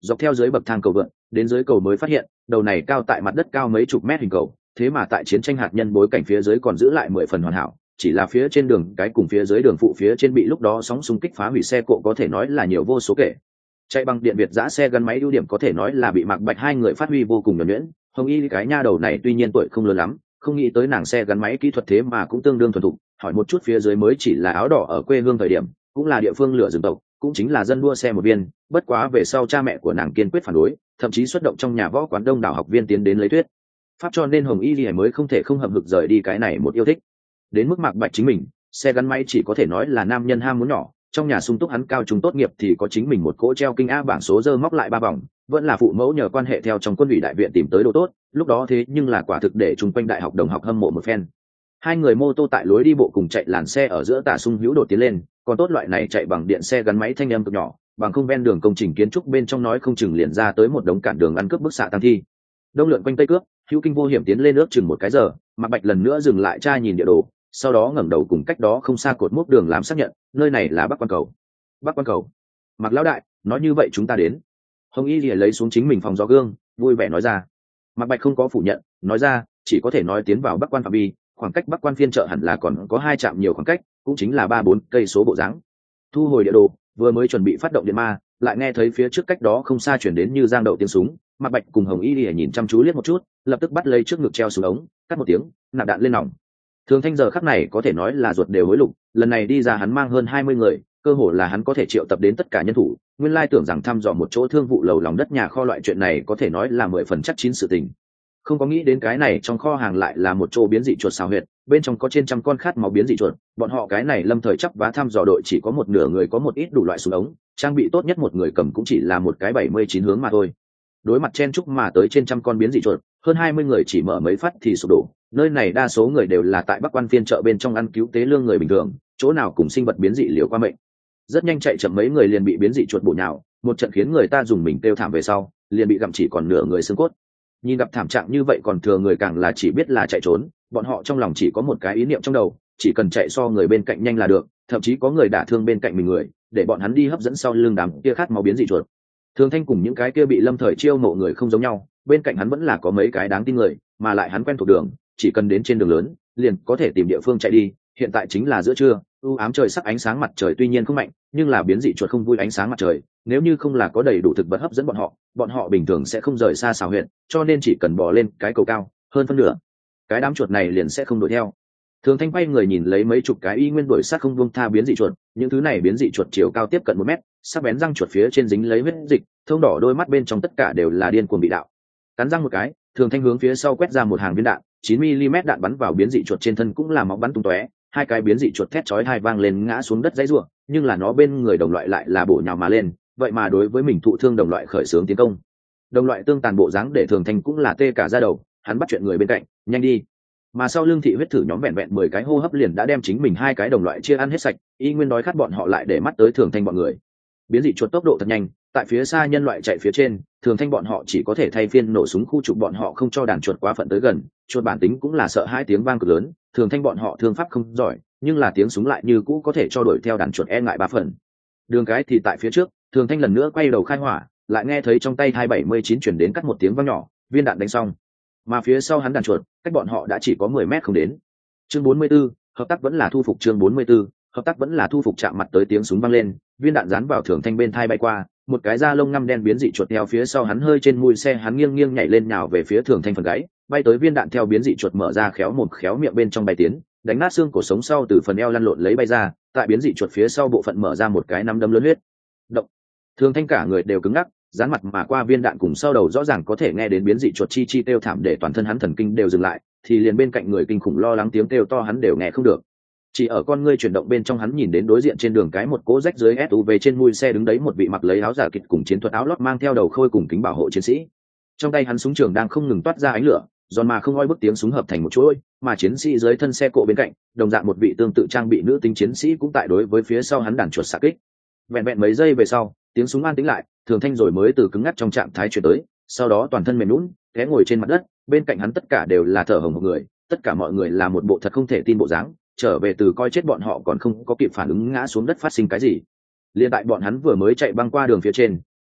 dọc theo dưới bậc thang cầu vượt đến dưới cầu mới phát hiện đầu này cao tại mặt đất cao mấy chục mét hình cầu thế mà tại chiến tranh hạt nhân bối cảnh phía dưới còn giữ lại mười phần hoàn hảo, chỉ là phía trên đường cái cùng phía dưới đường phụ phía trên bị lúc đó sóng xung kích phá hủy xe cộ có thể nói là nhiều vô số kể. Chạy bằng điện Việt giã xe gắn máy ưu điểm có thể nói là bị Mạc Bạch hai người phát huy vô cùng nhuần nhuyễn. Hồng Y cái nha đầu này tuy nhiên tuổi không lớn lắm, không nghĩ tới nàng xe gắn máy kỹ thuật thế mà cũng tương đương thuần thục. Hỏi một chút phía dưới mới chỉ là áo đỏ ở quê hương thời điểm, cũng là địa phương lửa rừng tộc, cũng chính là dân đua xe một viên. Bất quá về sau cha mẹ của nàng kiên quyết phản đối, thậm chí xuất động trong nhà võ quán đông đảo học viên tiến đến lấy thuyết pháp, cho nên Hồng Y mới không thể không hậm hực rời đi cái này một yêu thích. Đến mức Mạc Bạch chính mình, xe gắn máy chỉ có thể nói là nam nhân ham muốn nhỏ, trong nhà sung túc hắn cao trung tốt nghiệp thì có chính mình một cỗ treo kinh a bảng số dơ móc lại ba vòng, vẫn là phụ mẫu nhờ quan hệ theo trong quân ủy đại viện tìm tới đồ tốt, lúc đó thế nhưng là quả thực để chung quanh đại học đồng học hâm mộ một phen. Hai người mô tô tại lối đi bộ cùng chạy làn xe ở giữa tả sung hữu đột tiến lên, còn tốt loại này chạy bằng điện xe gắn máy thanh âm cực nhỏ, bằng không ven đường công trình kiến trúc bên trong nói không chừng liền ra tới một đống cản đường ăn cướp bức xạ tăng thi. Đông lượn quanh tây cướp, hữu kinh vô hiểm tiến lên ước chừng một cái giờ, Mạc Bạch lần nữa dừng lại tra nhìn địa đồ, sau đó ngẩng đầu cùng cách đó không xa cột mốc đường làm xác nhận, nơi này là Bắc Quan Cầu. Bắc Quan Cầu. Mạc lão đại, nói như vậy chúng ta đến. Hồng Y lìa lấy xuống chính mình phòng gió gương, vui vẻ nói ra. Mạc Bạch không có phủ nhận, nói ra, chỉ có thể nói tiến vào Bắc Quan phạm vi, khoảng cách Bắc Quan phiên chợ hẳn là còn có hai trạm nhiều khoảng cách, cũng chính là ba bốn cây số bộ dáng. Thu hồi địa đồ, vừa mới chuẩn bị phát động điện ma, lại nghe thấy phía trước cách đó không xa chuyển đến như giang đậu tiếng súng. Mạc Bạch cùng Hồng Y lìa nhìn chăm chú liếc một chút, lập tức bắt lấy trước ngực treo xuống ống, cắt một tiếng, nạp đạn lên nòng. Thường Thanh giờ khắc này có thể nói là ruột đều hối lục, lần này đi ra hắn mang hơn hai mươi người, cơ hồ là hắn có thể triệu tập đến tất cả nhân thủ, nguyên lai tưởng rằng thăm dò một chỗ thương vụ lầu lòng đất nhà kho loại chuyện này có thể nói là mười phần chắc chín sự tình. Không có nghĩ đến cái này trong kho hàng lại là một chỗ biến dị chuột xào huyệt, bên trong có trên trăm con khát máu biến dị chuột, bọn họ cái này lâm thời chấp vá thăm dò đội chỉ có một nửa người có một ít đủ loại súng ống, trang bị tốt nhất một người cầm cũng chỉ là một cái bảy mươi chín hướng mà thôi. Đối mặt chen chúc mà tới trên trăm con biến dị chuột, hơn hai mươi người chỉ mở mấy phát thì sụp đổ, nơi này đa số người đều là tại Bắc Quan phiên chợ bên trong ăn cứu tế lương người bình thường, chỗ nào cùng sinh vật biến dị liều qua mệnh. Rất nhanh chạy chậm mấy người liền bị biến dị chuột bổ nhào, một trận khiến người ta dùng mình kêu thảm về sau, liền bị gặm chỉ còn nửa người xương cốt. Nhìn gặp thảm trạng như vậy còn thừa người càng là chỉ biết là chạy trốn, bọn họ trong lòng chỉ có một cái ý niệm trong đầu, chỉ cần chạy so người bên cạnh nhanh là được, thậm chí có người đả thương bên cạnh mình người, để bọn hắn đi hấp dẫn sau lưng đám kia khát máu biến dị chuột. Thường Thanh cùng những cái kia bị lâm thời chiêu mộ người không giống nhau, bên cạnh hắn vẫn là có mấy cái đáng tin người, mà lại hắn quen thuộc đường, chỉ cần đến trên đường lớn, liền có thể tìm địa phương chạy đi. Hiện tại chính là giữa trưa, u ám trời sắc ánh sáng mặt trời tuy nhiên không mạnh, nhưng là biến dị chuột không vui ánh sáng mặt trời, nếu như không là có đầy đủ thực vật hấp dẫn bọn họ, bọn họ bình thường sẽ không rời xa xào huyện, cho nên chỉ cần bò lên cái cầu cao, hơn phân nửa, cái đám chuột này liền sẽ không đuổi theo. Thường Thanh quay người nhìn lấy mấy chục cái y nguyên đuổi sát không buông tha biến dị chuột, những thứ này biến dị chuột chiều cao tiếp cận một mét, sắc bén răng chuột phía trên dính lấy huyết dịch, thông đỏ đôi mắt bên trong tất cả đều là điên cuồng bị đạo. Cắn răng một cái, Thường Thanh hướng phía sau quét ra một hàng viên đạn, chín mi li mét đạn bắn vào biến dị chuột trên thân cũng là máu bắn tung tóe, hai cái biến dị chuột thét chói tai vang lên ngã xuống đất dãy rủa, nhưng là nó bên người đồng loại lại là bổ nhào mà lên, vậy mà đối với mình thụ thương đồng loại khởi xướng tiến công. Đồng loại tương tàn bộ dáng để Thường Thanh cũng là tê cả da đầu, hắn bắt chuyện người bên cạnh, nhanh đi. Mà sau lưng thị huyết thử nhóm vẹn vẹn mười cái hô hấp liền đã đem chính mình hai cái đồng loại chia ăn hết sạch, y nguyên đói khát bọn họ lại để mắt tới Thường Thanh bọn người. Biến dị chuột tốc độ thật nhanh, tại phía xa nhân loại chạy phía trên, Thường Thanh bọn họ chỉ có thể thay phiên nổ súng khu trục bọn họ không cho đàn chuột quá phận tới gần, chuột bản tính cũng là sợ hai tiếng vang cực lớn, Thường Thanh bọn họ thương pháp không giỏi, nhưng là tiếng súng lại như cũ có thể cho đuổi theo đàn chuột e ngại ba phần. Đường cái thì tại phía trước, Thường Thanh lần nữa quay đầu khai hỏa, lại nghe thấy trong tay hai bảy mươi chín truyền đến cắt một tiếng vang nhỏ, viên đạn đánh xong. Mà phía sau hắn đàn chuột, cách bọn họ đã chỉ có mười mét không đến. Chương bốn mươi 44, hợp tác vẫn là thu phục chương bốn mươi 44, hợp tác vẫn là thu phục chạm mặt tới tiếng súng vang lên, viên đạn dán vào Thường Thanh bên thai bay qua, một cái da lông ngăm đen biến dị chuột theo phía sau hắn hơi trên mui xe hắn nghiêng nghiêng nhảy lên nhào về phía Thường Thanh phần gáy, bay tới viên đạn theo biến dị chuột mở ra khéo mồm khéo miệng bên trong bay tiến, đánh nát xương cổ sống sau từ phần eo lăn lộn lấy bay ra, tại biến dị chuột phía sau bộ phận mở ra một cái nắm đấm lớn huyết. Động. Thường Thanh cả người đều cứng ngắc, dán mặt mà qua viên đạn cùng sau đầu rõ ràng có thể nghe đến biến dị chuột chi chi kêu thảm để toàn thân hắn thần kinh đều dừng lại, thì liền bên cạnh người kinh khủng lo lắng tiếng kêu to hắn đều nghe không được. Chỉ ở con ngươi chuyển động bên trong hắn nhìn đến đối diện trên đường cái một cỗ rách dưới ét u vê trên mui xe đứng đấy một vị mặc lấy áo giả kịch cùng chiến thuật áo lót mang theo đầu khôi cùng kính bảo hộ chiến sĩ. Trong tay hắn súng trường đang không ngừng toát ra ánh lửa, giòn mà không oi bức tiếng súng hợp thành một chuỗi, mà chiến sĩ dưới thân xe cộ bên cạnh, đồng dạng một vị tương tự trang bị nữ tính chiến sĩ cũng tại đối với phía sau hắn đàn chuột xạ kích. Vẹn vẹn mấy giây về sau, tiếng súng an tĩnh lại, Thường Thanh rồi mới từ cứng ngắc trong trạng thái chuyển tới, sau đó toàn thân mềm nhũn, té ngồi trên mặt đất, bên cạnh hắn tất cả đều là thở hổn hển người, tất cả mọi người là một bộ thật không thể tin bộ dáng, trở về từ coi chết bọn họ còn không có kịp phản ứng ngã xuống đất phát sinh cái gì. Liên tại bọn hắn vừa mới chạy băng qua đường phía trên,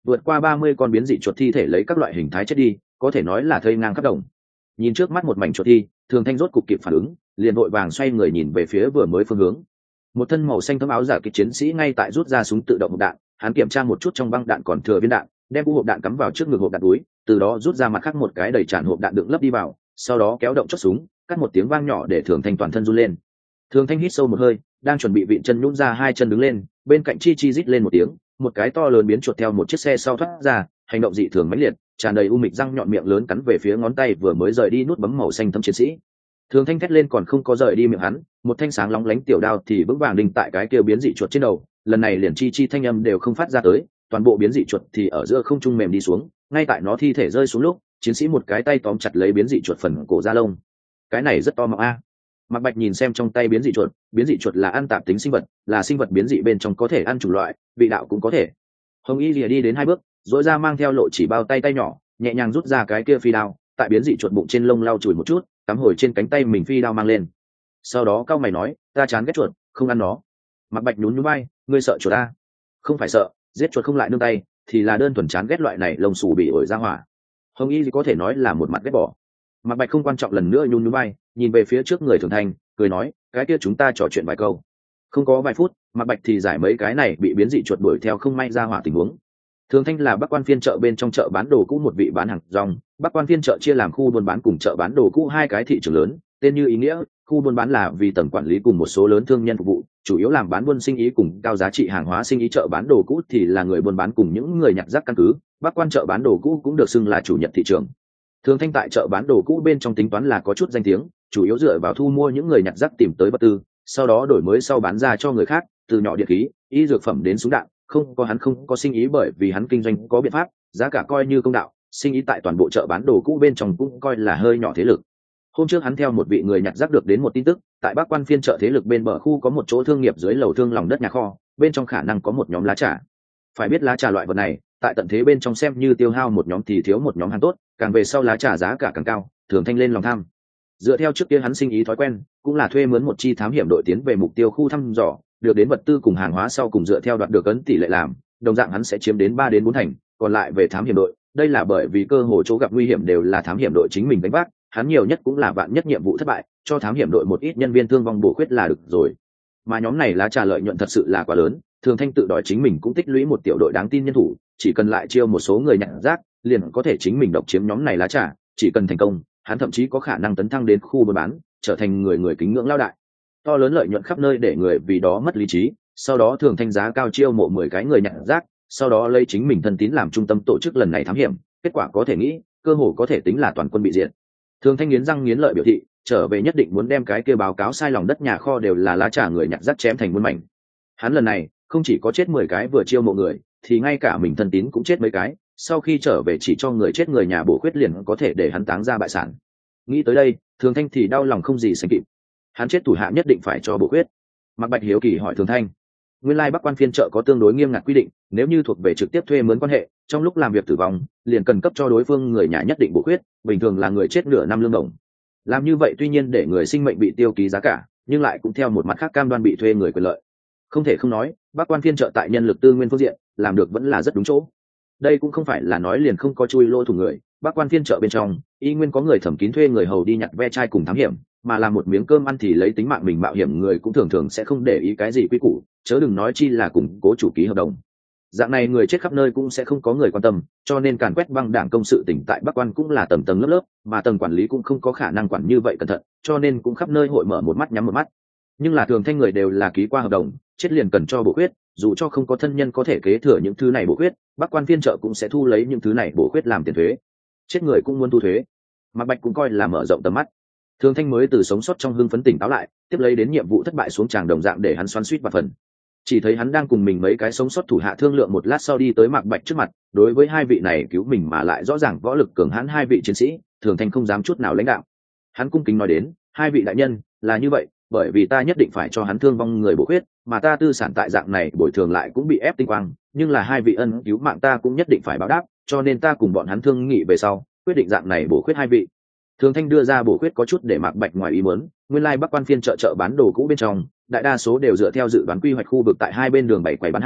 vượt qua ba mươi con biến dị chuột thi thể lấy các loại hình thái chết đi, có thể nói là thây ngang khắp đồng. Nhìn trước mắt một mảnh chuột thi, Thường Thanh rốt cục kịp phản ứng, liền vội vàng xoay người nhìn về phía vừa mới phương hướng. Một thân màu xanh thấm áo giả kịch chiến sĩ ngay tại rút ra súng tự động hộp đạn, hắn kiểm tra một chút trong băng đạn còn thừa viên đạn, đem vũ hộp đạn cắm vào trước ngực hộp đạn túi, từ đó rút ra mặt khác một cái đầy tràn hộp đạn đựng lấp đi vào, sau đó kéo động chốt súng, cắt một tiếng vang nhỏ để Thường Thanh toàn thân run lên. Thường Thanh hít sâu một hơi, đang chuẩn bị vịn chân nhún ra hai chân đứng lên, bên cạnh chi chi rít lên một tiếng, một cái to lớn biến chuột theo một chiếc xe sau thoát ra, hành động dị thường mãnh liệt, tràn đầy u mịch răng nhọn miệng lớn cắn về phía ngón tay vừa mới rời đi nút bấm màu xanh thấm chiến sĩ. Thường Thanh thét lên còn không có rời đi miệng hắn, một thanh sáng lóng lánh tiểu đao thì vững vàng đinh tại cái kia biến dị chuột trên đầu, lần này liền chi chi thanh âm đều không phát ra tới, toàn bộ biến dị chuột thì ở giữa không trung mềm đi xuống, ngay tại nó thi thể rơi xuống lúc, chiến sĩ một cái tay tóm chặt lấy biến dị chuột phần cổ da lông. Cái này rất to mọng a. Mạc Bạch nhìn xem trong tay biến dị chuột, biến dị chuột là ăn tạp tính sinh vật, là sinh vật biến dị bên trong có thể ăn chủng loại, vị đạo cũng có thể. Hồng Y Lìa đi đến hai bước, rỗi ra mang theo lộ chỉ bao tay tay nhỏ, nhẹ nhàng rút ra cái kia phi đao, tại biến dị chuột bụng trên lông lau chùi một chút, cắm hồi trên cánh tay mình phi đao mang lên. Sau đó cao mày nói, ta chán ghét chuột, không ăn nó. Mạc Bạch nhún nhún vai, ngươi sợ chuột a? Không phải sợ, giết chuột không lại nương tay, thì là đơn thuần chán ghét loại này lông xù bị ổi ra hỏa. Hồng Y có thể nói là một mặt ghét bỏ. Mạc Bạch không quan trọng lần nữa nhún nhún vai, nhìn về phía trước người Thường Thanh, cười nói, cái kia chúng ta trò chuyện vài câu. Không có vài phút, Mạc Bạch thì giải mấy cái này bị biến dị chuột đuổi theo không may ra hỏa tình huống. Thường Thanh là Bắc Quan phiên chợ bên trong chợ bán đồ cũ một vị bán hàng rong, Bắc Quan phiên chợ chia làm khu buôn bán cùng chợ bán đồ cũ hai cái thị trường lớn, tên như ý nghĩa, khu buôn bán là vì tầng quản lý cùng một số lớn thương nhân phục vụ, chủ yếu làm bán buôn sinh ý cùng cao giá trị hàng hóa sinh ý, chợ bán đồ cũ thì là người buôn bán cùng những người nhặt rác căn cứ, Bắc Quan chợ bán đồ cũ cũng được xưng là chủ nhận thị trường. Thường Thanh tại chợ bán đồ cũ bên trong tính toán là có chút danh tiếng, chủ yếu dựa vào thu mua những người nhặt rác tìm tới vật tư, sau đó đổi mới sau bán ra cho người khác, từ nhỏ điện khí, y dược phẩm đến súng đạn, không có hắn không có sinh ý, bởi vì hắn kinh doanh có biện pháp, giá cả coi như công đạo, sinh ý tại toàn bộ chợ bán đồ cũ bên trong cũng coi là hơi nhỏ thế lực. Hôm trước hắn theo một vị người nhặt rác được đến một tin tức, tại Bắc Quan phiên chợ thế lực bên bờ khu có một chỗ thương nghiệp dưới lầu thương lòng đất nhà kho, bên trong khả năng có một nhóm lá trà. Phải biết lá trà loại vật này, tại tận thế bên trong xem như tiêu hao một nhóm thì thiếu một nhóm hàng tốt, càng về sau lá trà giá cả càng cao, Thường Thanh lên lòng tham. Dựa theo trước kia hắn sinh ý thói quen, cũng là thuê mướn một chi thám hiểm đội tiến về mục tiêu khu thăm dò, được đến vật tư cùng hàng hóa sau cùng dựa theo đoạt được ấn tỷ lệ làm, đồng dạng hắn sẽ chiếm đến ba đến bốn thành, còn lại về thám hiểm đội, đây là bởi vì cơ hội chỗ gặp nguy hiểm đều là thám hiểm đội chính mình đánh vác, hắn nhiều nhất cũng là vạn nhất nhiệm vụ thất bại, cho thám hiểm đội một ít nhân viên thương vong bổ khuyết là được rồi. Mà nhóm này lá trà lợi nhuận thật sự là quá lớn, Thường Thanh tự đòi chính mình cũng tích lũy một tiểu đội đáng tin nhân thủ, chỉ cần lại chiêu một số người nhặt rác, liền có thể chính mình độc chiếm nhóm này lá trà, chỉ cần thành công, hắn thậm chí có khả năng tấn thăng đến khu buôn bán, trở thành người người kính ngưỡng lao đại. To lớn lợi nhuận khắp nơi để người vì đó mất lý trí, sau đó Thường Thanh giá cao chiêu mộ mười cái người nhặt rác, sau đó lấy chính mình thân tín làm trung tâm tổ chức lần này thám hiểm, kết quả có thể nghĩ, cơ hồ có thể tính là toàn quân bị diệt. Thường Thanh nghiến răng nghiến lợi biểu thị, trở về nhất định muốn đem cái kia báo cáo sai lòng đất nhà kho đều là lá trà người nhặt rác chém thành muôn mảnh. Hắn lần này không chỉ có chết mười cái vừa chiêu mộ người, thì ngay cả mình thân tín cũng chết mấy cái, sau khi trở về chỉ cho người chết người nhà bổ khuyết liền có thể để hắn táng ra bại sản. Nghĩ tới đây, Thường Thanh thì đau lòng không gì sánh kịp. Hắn chết thủ hạ nhất định phải cho bổ khuyết. Mạc Bạch hiếu kỳ hỏi Thường Thanh, nguyên lai Bắc Quan phiên chợ có tương đối nghiêm ngặt quy định, nếu như thuộc về trực tiếp thuê mướn quan hệ, trong lúc làm việc tử vong, liền cần cấp cho đối phương người nhà nhất định bổ khuyết, bình thường là người chết nửa năm lương đồng. Làm như vậy tuy nhiên để người sinh mệnh bị tiêu ký giá cả, nhưng lại cũng theo một mặt khác cam đoan bị thuê người quyền lợi. Không thể không nói, Bắc Quan phiên chợ tại nhân lực tư nguyên phương diện, làm được vẫn là rất đúng chỗ. Đây cũng không phải là nói liền không có chui lỗ thủ người, Bắc Quan phiên chợ bên trong, y nguyên có người thẩm kín thuê người hầu đi nhặt ve chai cùng thám hiểm, mà làm một miếng cơm ăn thì lấy tính mạng mình mạo hiểm người cũng thường thường sẽ không để ý cái gì quy củ, chớ đừng nói chi là cùng cố chủ ký hợp đồng. Dạng này người chết khắp nơi cũng sẽ không có người quan tâm, cho nên càn quét băng đảng công sự tỉnh tại Bắc Quan cũng là tầng tầng lớp lớp, mà tầng quản lý cũng không có khả năng quản như vậy cẩn thận, cho nên cũng khắp nơi hội mở một mắt nhắm một mắt. Nhưng là Thường Thanh người đều là ký qua hợp đồng, chết liền cần cho bổ khuyết, dù cho không có thân nhân có thể kế thừa những thứ này bổ khuyết, Bắc Quan phiên chợ cũng sẽ thu lấy những thứ này bổ khuyết làm tiền thuế. Chết người cũng muốn thu thuế. Mạc Bạch cũng coi là mở rộng tầm mắt. Thường Thanh mới từ sống sót trong hưng phấn tỉnh táo lại, tiếp lấy đến nhiệm vụ thất bại xuống tràng đồng dạng để hắn xoắn xuýt và phần. Chỉ thấy hắn đang cùng mình mấy cái sống sót thủ hạ thương lượng một lát sau đi tới Mạc Bạch trước mặt, đối với hai vị này cứu mình mà lại rõ ràng võ lực cường hãn hai vị chiến sĩ, Thường Thanh không dám chút nào lãnh đạo. Hắn cung kính nói đến, hai vị đại nhân, là như vậy, bởi vì ta nhất định phải cho hắn thương vong người bổ khuyết, mà ta tư sản tại dạng này bồi thường lại cũng bị ép tinh quang, nhưng là hai vị ân cứu mạng ta cũng nhất định phải báo đáp, cho nên ta cùng bọn hắn thương nghị về sau, quyết định dạng này bổ khuyết hai vị. Thường Thanh đưa ra bổ khuyết có chút để Mạc Bạch ngoài ý muốn, nguyên lai Bắc Quan phiên chợ chợ bán đồ cũ bên trong, đại đa số đều dựa theo dự đoán quy hoạch khu vực tại hai bên đường bảy quầy bán hàng,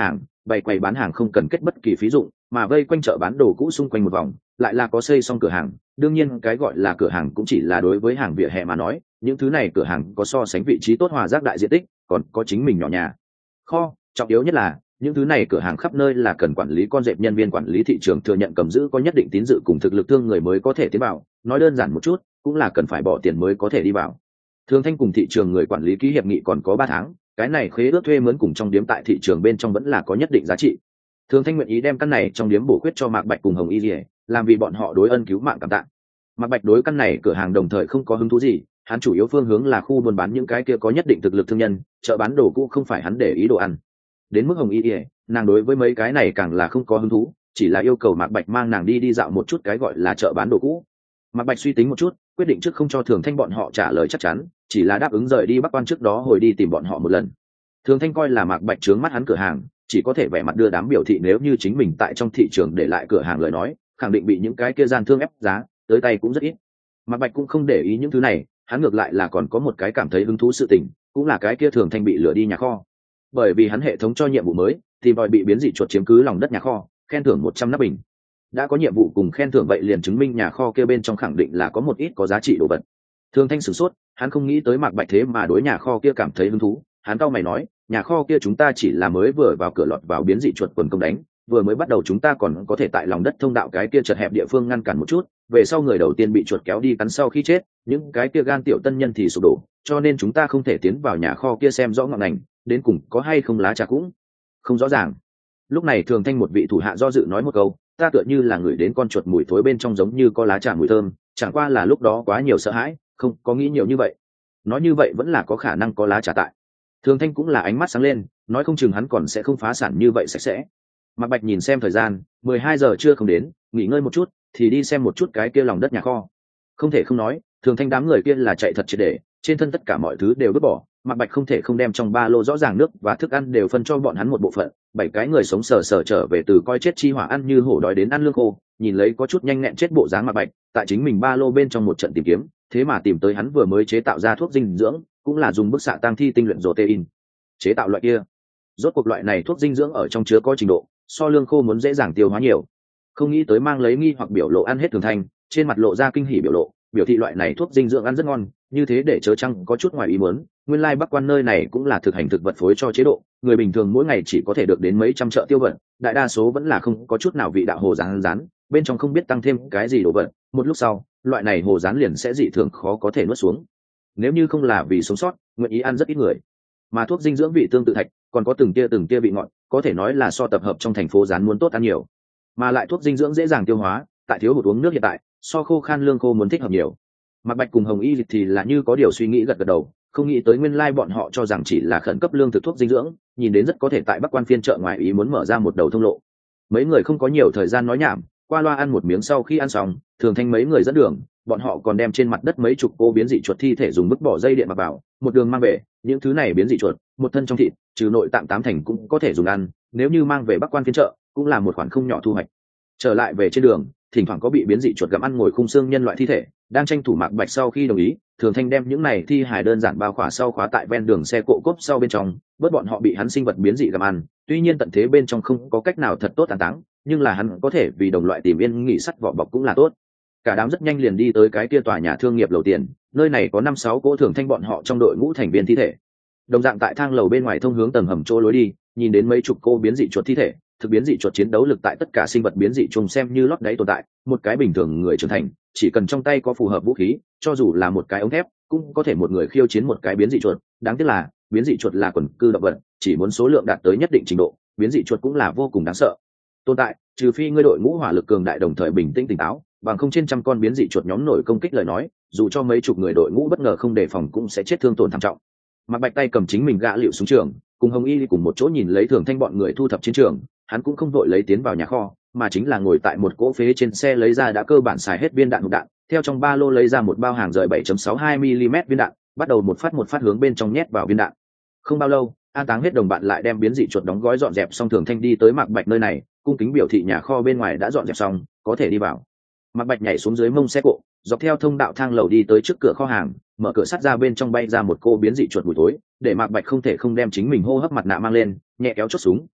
bày quầy bán hàng không cần kết bất kỳ phí dụng, mà vây quanh chợ bán đồ cũ xung quanh một vòng lại là có xây xong cửa hàng. Đương nhiên cái gọi là cửa hàng cũng chỉ là đối với hàng vỉa hè mà nói, những thứ này cửa hàng có so sánh vị trí tốt hòa giác đại diện tích, còn có chính mình nhỏ nhà kho. Trọng yếu nhất là những thứ này cửa hàng khắp nơi là cần quản lý con dẹp nhân viên quản lý thị trường thừa nhận cầm giữ có nhất định tín dự cùng thực lực thương người mới có thể tiến vào, nói đơn giản một chút cũng là cần phải bỏ tiền mới có thể đi vào. Thường Thanh cùng thị trường người quản lý ký hiệp nghị còn có ba tháng, cái này khế ước thuê mướn cùng trong điếm tại thị trường bên trong vẫn là có nhất định giá trị. Thường Thanh nguyện ý đem căn này trong điếm bổ khuyết cho Mạc Bạch cùng Hồng Y Lìa, làm vì bọn họ đối ân cứu mạng cảm tạ. Mạc Bạch đối căn này cửa hàng đồng thời không có hứng thú gì, hắn chủ yếu phương hướng là khu buôn bán những cái kia có nhất định thực lực thương nhân, chợ bán đồ cũ không phải hắn để ý đồ ăn. Đến mức Hồng Y Lìa, nàng đối với mấy cái này càng là không có hứng thú, chỉ là yêu cầu Mạc Bạch mang nàng đi đi dạo một chút cái gọi là chợ bán đồ cũ. Mạc Bạch suy tính một chút, quyết định trước không cho Thường Thanh bọn họ trả lời chắc chắn, chỉ là đáp ứng rời đi Bắc Quan trước đó hồi đi tìm bọn họ một lần. Thường Thanh coi là Mạc Bạch trướng mắt hắn cửa hàng, chỉ có thể vẻ mặt đưa đám biểu thị nếu như chính mình tại trong thị trường để lại cửa hàng lời nói, khẳng định bị những cái kia gian thương ép giá, tới tay cũng rất ít. Mạc Bạch cũng không để ý những thứ này, hắn ngược lại là còn có một cái cảm thấy hứng thú sự tình, cũng là cái kia Thường Thanh bị lừa đi nhà kho. Bởi vì hắn hệ thống cho nhiệm vụ mới, thì vòi bị biến dị chuột chiếm cứ lòng đất nhà kho, khen thưởng một trăm nắp bình. Đã có nhiệm vụ cùng khen thưởng vậy liền chứng minh nhà kho kia bên trong khẳng định là có một ít có giá trị đồ vật. Thường Thanh sửng sốt, hắn không nghĩ tới Mạc Bạch thế mà đối nhà kho kia cảm thấy hứng thú. Hắn cau mày nói, nhà kho kia chúng ta chỉ là mới vừa vào cửa lọt vào biến dị chuột quần công đánh, vừa mới bắt đầu chúng ta còn có thể tại lòng đất thông đạo cái kia chật hẹp địa phương ngăn cản một chút, về sau người đầu tiên bị chuột kéo đi cắn sau khi chết, những cái kia gan tiểu tân nhân thì sụp đổ, cho nên chúng ta không thể tiến vào nhà kho kia xem rõ ngọn ngành, đến cùng có hay không lá trà cũng không rõ ràng. Lúc này Thường Thanh một vị thủ hạ do dự nói một câu, ta tựa như là người đến con chuột mùi thối bên trong giống như có lá trà mùi thơm, chẳng qua là lúc đó quá nhiều sợ hãi, không có nghĩ nhiều như vậy. Nói như vậy vẫn là có khả năng có lá trà tại. Thường Thanh cũng là ánh mắt sáng lên, nói không chừng hắn còn sẽ không phá sản như vậy sạch sẽ. Mạc Bạch nhìn xem thời gian, mười hai giờ chưa không đến, nghỉ ngơi một chút, thì đi xem một chút cái kia lòng đất nhà kho. Không thể không nói, Thường Thanh đám người kia là chạy thật triệt để, trên thân tất cả mọi thứ đều vứt bỏ. Mạc Bạch không thể không đem trong ba lô rõ ràng nước và thức ăn đều phân cho bọn hắn một bộ phận. Bảy cái người sống sờ sờ trở về từ coi chết chi hỏa ăn như hổ đói đến ăn lương khô, nhìn lấy có chút nhanh nhẹn chết bộ dáng Mạc Bạch, tại chính mình ba lô bên trong một trận tìm kiếm, thế mà tìm tới hắn vừa mới chế tạo ra thuốc dinh dưỡng, cũng là dùng bức xạ tăng thi tinh luyện protein chế tạo loại kia. Rốt cuộc loại này thuốc dinh dưỡng ở trong chứa có trình độ so lương khô muốn dễ dàng tiêu hóa nhiều. Không nghĩ tới mang lấy nghi hoặc biểu lộ ăn hết Thường Thanh, trên mặt lộ ra kinh hỉ biểu lộ, biểu thị loại này thuốc dinh dưỡng ăn rất ngon, như thế để chớ chăng có chút ngoài ý muốn. Nguyên lai Bắc Quan nơi này cũng là thực hành thực vật phối cho chế độ, người bình thường mỗi ngày chỉ có thể được đến mấy trăm chợ tiêu vật, đại đa số vẫn là không có chút nào vị đạo hồ rán rán, bên trong không biết tăng thêm cái gì đồ vật, một lúc sau, loại này hồ rán liền sẽ dị thường khó có thể nuốt xuống. Nếu như không là vì sống sót, nguyện ý ăn rất ít người. Mà thuốc dinh dưỡng vị tương tự thạch, còn có từng tia từng tia vị ngọt, có thể nói là so tập hợp trong thành phố rán muốn tốt ăn nhiều. Mà lại thuốc dinh dưỡng dễ dàng tiêu hóa, tại thiếu hụt uống nước hiện tại, so khô khan lương khô muốn thích hợp nhiều. Mạc Bạch cùng Hồng Y thì là như có điều suy nghĩ gật gật đầu, không nghĩ tới nguyên lai bọn họ cho rằng chỉ là khẩn cấp lương thực thuốc dinh dưỡng, nhìn đến rất có thể tại Bắc Quan phiên chợ ngoài ý muốn mở ra một đầu thông lộ. Mấy người không có nhiều thời gian nói nhảm, qua loa ăn một miếng sau khi ăn xong, Thường Thanh mấy người dẫn đường, bọn họ còn đem trên mặt đất mấy chục cô biến dị chuột thi thể dùng bức bỏ dây điện mặc vào, một đường mang về. Những thứ này biến dị chuột, một thân trong thịt, trừ nội tạng tám thành cũng có thể dùng ăn, nếu như mang về Bắc Quan phiên chợ, cũng là một khoản không nhỏ thu hoạch. Trở lại về trên đường, thỉnh thoảng có bị biến dị chuột gặm ăn ngồi khung xương nhân loại thi thể, đang tranh thủ Mạc Bạch sau khi đồng ý, Thường Thanh đem những này thi hài đơn giản bao khỏa sau khóa tại ven đường xe cộ cốp sau bên trong, bớt bọn họ bị hắn sinh vật biến dị gặm ăn. Tuy nhiên tận thế bên trong không có cách nào thật tốt an táng, nhưng là hắn có thể vì đồng loại tìm yên nghỉ sắt vỏ bọc cũng là tốt. Cả đám rất nhanh liền đi tới cái kia tòa nhà thương nghiệp lầu tiền, nơi này có năm sáu cỗ Thường Thanh bọn họ trong đội ngũ thành viên thi thể. Đồng dạng tại thang lầu bên ngoài thông hướng tầng hầm chỗ lối đi, nhìn đến mấy chục cô biến dị chuột thi thể, thực biến dị chuột chiến đấu lực tại tất cả sinh vật biến dị chung xem như lót đáy tồn tại, một cái bình thường người trưởng thành, chỉ cần trong tay có phù hợp vũ khí, cho dù là một cái ống thép, cũng có thể một người khiêu chiến một cái biến dị chuột. Đáng tiếc là, biến dị chuột là quần cư động vật, chỉ muốn số lượng đạt tới nhất định trình độ, biến dị chuột cũng là vô cùng đáng sợ. Tồn tại, trừ phi ngươi đội ngũ hỏa lực cường đại đồng thời bình tĩnh tỉnh táo, bằng không trên trăm con biến dị chuột nhóm nổi công kích lời nói, dù cho mấy chục người đội ngũ bất ngờ không đề phòng cũng sẽ chết thương tổn thảm trọng. Mạc Bạch tay cầm chính mình gã liệu xuống trường, cùng Hồng Y cùng một chỗ nhìn lấy Thường Thanh bọn người thu thập chiến trường, hắn cũng không vội lấy tiến vào nhà kho, mà chính là ngồi tại một cỗ phế trên xe lấy ra đã cơ bản xài hết viên đạn hộp đạn, theo trong ba lô lấy ra một bao hàng rời bảy chấm sáu hai mi li mét viên đạn, bắt đầu một phát một phát hướng bên trong nhét vào viên đạn. Không bao lâu, an táng hết đồng bạn lại đem biến dị chuột đóng gói dọn dẹp xong. Thường Thanh đi tới Mạc Bạch nơi này, cung kính biểu thị nhà kho bên ngoài đã dọn dẹp xong, có thể đi vào. Mạc Bạch nhảy xuống dưới mông xe cộ, dọc theo thông đạo thang lầu đi tới trước cửa kho hàng, mở cửa sắt ra, bên trong bay ra một cô biến dị chuột mùi tối, để Mạc Bạch không thể không đem chính mình hô hấp mặt nạ mang lên, nhẹ kéo chốt súng,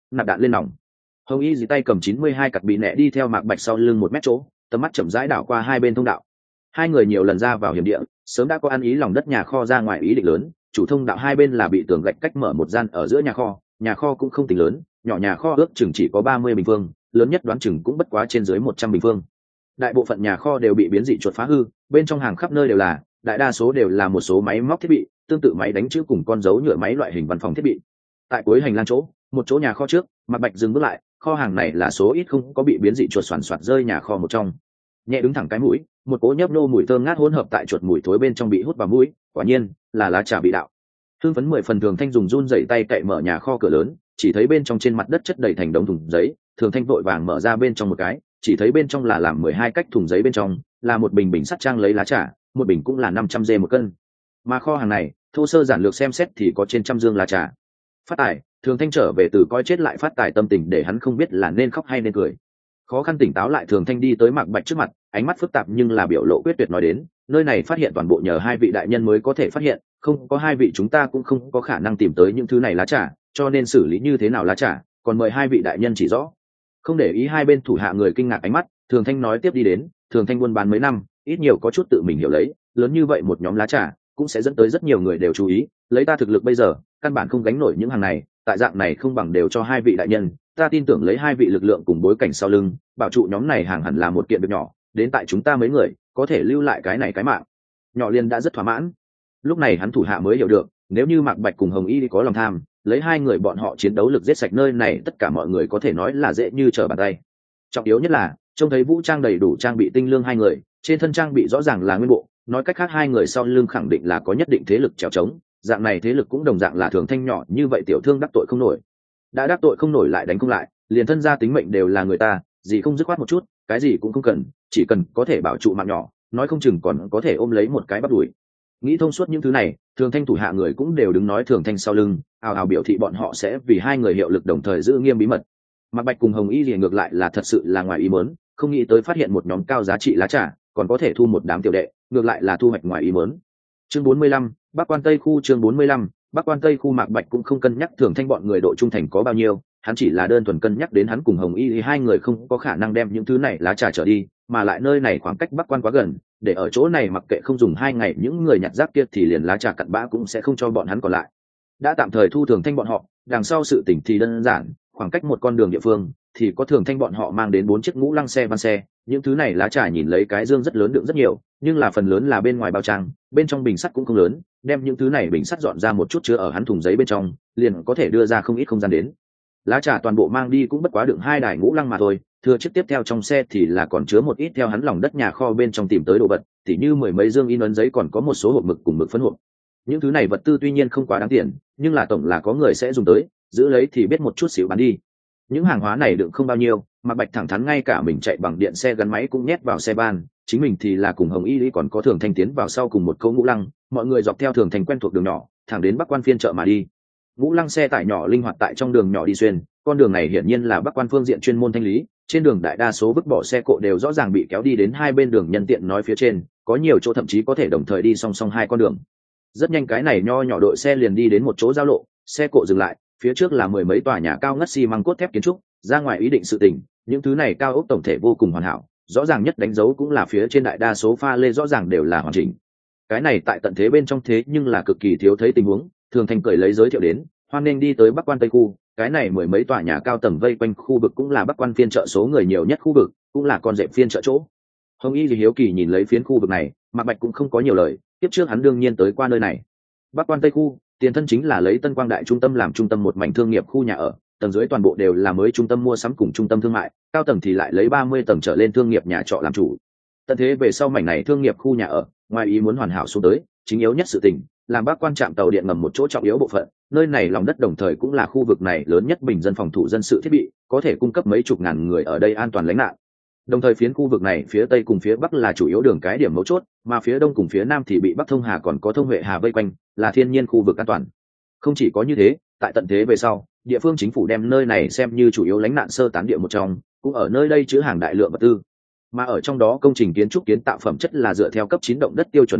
nạp đạn lên nòng. Hồng Y dì tay cầm chín mươi hai cặp bị nẹ đi theo Mạc Bạch sau lưng một mét chỗ, tầm mắt chậm rãi đảo qua hai bên thông đạo. Hai người nhiều lần ra vào hiểm địa, sớm đã có ăn ý lòng đất nhà kho ra ngoài ý định lớn, chủ thông đạo hai bên là bị tường gạch cách mở một gian ở giữa nhà kho, nhà kho cũng không tính lớn, nhỏ nhà kho ước chừng chỉ có ba mươi bình phương, lớn nhất đoán chừng cũng bất quá trên dưới một trăm bình phương. Đại bộ phận nhà kho đều bị biến dị chuột phá hư, bên trong hàng khắp nơi đều là, đại đa số đều là một số máy móc thiết bị, tương tự máy đánh chữ cùng con dấu nhựa máy loại hình văn phòng thiết bị. Tại cuối hành lang chỗ, một chỗ nhà kho trước, Mạc Bạch dừng bước lại, kho hàng này là số ít không có bị biến dị chuột xoắn xoạt rơi nhà kho một trong. Nhẹ đứng thẳng cái mũi, một cỗ nhấp nô mùi thơm ngát hỗn hợp tại chuột mùi thối bên trong bị hút vào mũi, quả nhiên là lá trà bị đạo. Hương phấn mười phần Thường Thanh dùng run rẩy tay cậy mở nhà kho cửa lớn, chỉ thấy bên trong trên mặt đất chất đầy thành đống thùng giấy, Thường Thanh vội vàng mở ra bên trong một cái, chỉ thấy bên trong là làm mười hai cách thùng giấy, bên trong là một bình bình sắt trang lấy lá trà, một bình cũng là năm trăm dê một cân. Mà kho hàng này, thô sơ giản lược xem xét thì có trên trăm dương lá trà. Phát tài, Thường Thanh trở về từ coi chết lại phát tài tâm tình để hắn không biết là nên khóc hay nên cười. Khó khăn tỉnh táo lại, Thường Thanh đi tới Mạc Bạch trước mặt, ánh mắt phức tạp nhưng là biểu lộ quyết tuyệt nói đến, nơi này phát hiện toàn bộ nhờ hai vị đại nhân mới có thể phát hiện, không có hai vị chúng ta cũng không có khả năng tìm tới những thứ này lá trà, cho nên xử lý như thế nào lá trà, còn mời hai vị đại nhân chỉ rõ. Không để ý hai bên thủ hạ người kinh ngạc ánh mắt, Thường Thanh nói tiếp đi đến, Thường Thanh buôn bán mấy năm, ít nhiều có chút tự mình hiểu lấy, lớn như vậy một nhóm lá trà cũng sẽ dẫn tới rất nhiều người đều chú ý, lấy ta thực lực bây giờ, căn bản không gánh nổi những hàng này, tại dạng này không bằng đều cho hai vị đại nhân, ta tin tưởng lấy hai vị lực lượng cùng bối cảnh sau lưng, bảo trụ nhóm này hàng hẳn là một kiện việc nhỏ, đến tại chúng ta mấy người có thể lưu lại cái này cái mạng nhỏ liền đã rất thỏa mãn. Lúc này hắn thủ hạ mới hiểu được, nếu như Mạc Bạch cùng Hồng Y có lòng tham, lấy hai người bọn họ chiến đấu lực giết sạch nơi này tất cả mọi người có thể nói là dễ như trở bàn tay. Trọng yếu nhất là trông thấy vũ trang đầy đủ trang bị tinh lương hai người, trên thân trang bị rõ ràng là nguyên bộ, nói cách khác hai người sau lưng khẳng định là có nhất định thế lực trèo trống, dạng này thế lực cũng đồng dạng là Thường Thanh nhỏ như vậy tiểu thương đắc tội không nổi, đã đắc tội không nổi lại đánh không lại, liền thân gia tính mệnh đều là người ta, gì không dứt khoát một chút, cái gì cũng không cần, chỉ cần có thể bảo trụ mạng nhỏ, nói không chừng còn có thể ôm lấy một cái bắt đuổi. Nghĩ thông suốt những thứ này, Thường Thanh thủ hạ người cũng đều đứng nói Thường Thanh sau lưng, ào ào biểu thị bọn họ sẽ vì hai người hiệu lực đồng thời giữ nghiêm bí mật. Mạc Bạch cùng Hồng Y thì ngược lại là thật sự là ngoài ý muốn, không nghĩ tới phát hiện một nhóm cao giá trị lá trà, còn có thể thu một đám tiểu đệ, ngược lại là thu hoạch ngoài ý muốn. Chương bốn mươi lăm, Bắc Quan Tây khu. Chương bốn mươi lăm, Bắc Quan Tây khu. Mạc Bạch cũng không cân nhắc Thường Thanh bọn người độ trung thành có bao nhiêu, hắn chỉ là đơn thuần cân nhắc đến hắn cùng Hồng Y thì hai người không có khả năng đem những thứ này lá trà trở đi, mà lại nơi này khoảng cách Bắc Quan quá gần, để ở chỗ này mặc kệ không dùng hai ngày những người nhặt rác kia thì liền lá trà cặn bã cũng sẽ không cho bọn hắn còn lại. Đã tạm thời thu Thường Thanh bọn họ, đằng sau sự tỉnh thì đơn giản, khoảng cách một con đường địa phương thì có Thường Thanh bọn họ mang đến bốn chiếc ngũ lăng xe van xe, những thứ này lá trà nhìn lấy cái dương rất lớn đựng rất nhiều, nhưng là phần lớn là bên ngoài bao trang, bên trong bình sắt cũng không lớn, đem những thứ này bình sắt dọn ra một chút chứa ở hắn thùng giấy bên trong, liền có thể đưa ra không ít không gian đến. Lá trà toàn bộ mang đi cũng bất quá đựng hai đài ngũ lăng mà thôi, thừa chiếc tiếp theo trong xe thì là còn chứa một ít theo hắn lòng đất nhà kho bên trong tìm tới đồ vật, tỉ như mười mấy dương in ấn giấy, còn có một số hộp mực cùng mực phấn hộp. Những thứ này vật tư tuy nhiên không quá đáng tiền, nhưng là tổng là có người sẽ dùng tới, giữ lấy thì biết một chút xíu bán đi. Những hàng hóa này đựng không bao nhiêu, Mạc Bạch thẳng thắn ngay cả mình chạy bằng điện xe gắn máy cũng nhét vào xe ban, chính mình thì là cùng Hồng Y Lý còn có Thường Thanh tiến vào sau cùng một câu ngũ lăng, mọi người dọc theo Thường Thanh quen thuộc đường nhỏ, thẳng đến Bắc Quan phiên chợ mà đi. Ngũ lăng xe tải nhỏ linh hoạt tại trong đường nhỏ đi xuyên, con đường này hiển nhiên là Bắc Quan phương diện chuyên môn thanh lý, trên đường đại đa số vứt bỏ xe cộ đều rõ ràng bị kéo đi đến hai bên đường, nhân tiện nói phía trên, có nhiều chỗ thậm chí có thể đồng thời đi song song hai con đường. Rất nhanh cái này nho nhỏ đội xe liền đi đến một chỗ giao lộ, xe cộ dừng lại, phía trước là mười mấy tòa nhà cao ngất xi măng cốt thép kiến trúc, ra ngoài ý định sự tình, những thứ này cao ốc tổng thể vô cùng hoàn hảo, rõ ràng nhất đánh dấu cũng là phía trên đại đa số pha lê rõ ràng đều là hoàn chỉnh. Cái này tại tận thế bên trong thế nhưng là cực kỳ thiếu thấy tình huống, Thường Thanh cười lấy giới thiệu đến, hoan nên đi tới Bắc Quan Tây khu, cái này mười mấy tòa nhà cao tầng vây quanh khu vực cũng là Bắc Quan phiên chợ số người nhiều nhất khu vực, cũng là con rệp phiên chợ chỗ. Hồng Y thì hiếu kỳ nhìn lấy phiến khu vực này, Mạc Bạch cũng không có nhiều lời, tiếp trước hắn đương nhiên tới qua nơi này. Bắc Quan Tây khu, tiền thân chính là lấy Tân Quang đại trung tâm làm trung tâm một mảnh thương nghiệp khu nhà ở, tầng dưới toàn bộ đều là mới trung tâm mua sắm cùng trung tâm thương mại, cao tầng thì lại lấy ba mươi tầng trở lên thương nghiệp nhà trọ làm chủ. Tận thế về sau mảnh này thương nghiệp khu nhà ở, ngoài ý muốn hoàn hảo xuống tới, chính yếu nhất sự tình, làm Bắc Quan trạm tàu điện ngầm một chỗ trọng yếu bộ phận, nơi này lòng đất đồng thời cũng là khu vực này lớn nhất bình dân phòng thủ dân sự thiết bị, có thể cung cấp mấy chục ngàn người ở đây an toàn lánh nạn. Đồng thời phiến khu vực này phía tây cùng phía bắc là chủ yếu đường cái điểm mấu chốt, mà phía đông cùng phía nam thì bị Bắc Thông Hà còn có Thông Huệ Hà vây quanh, là thiên nhiên khu vực an toàn. Không chỉ có như thế, tại tận thế về sau, địa phương chính phủ đem nơi này xem như chủ yếu lánh nạn sơ tán địa một trong, cũng ở nơi đây chứa hàng đại lượng vật tư. Mà ở trong đó công trình kiến trúc kiến tạo phẩm chất là dựa theo cấp chín động đất tiêu chuẩn kiến tạo,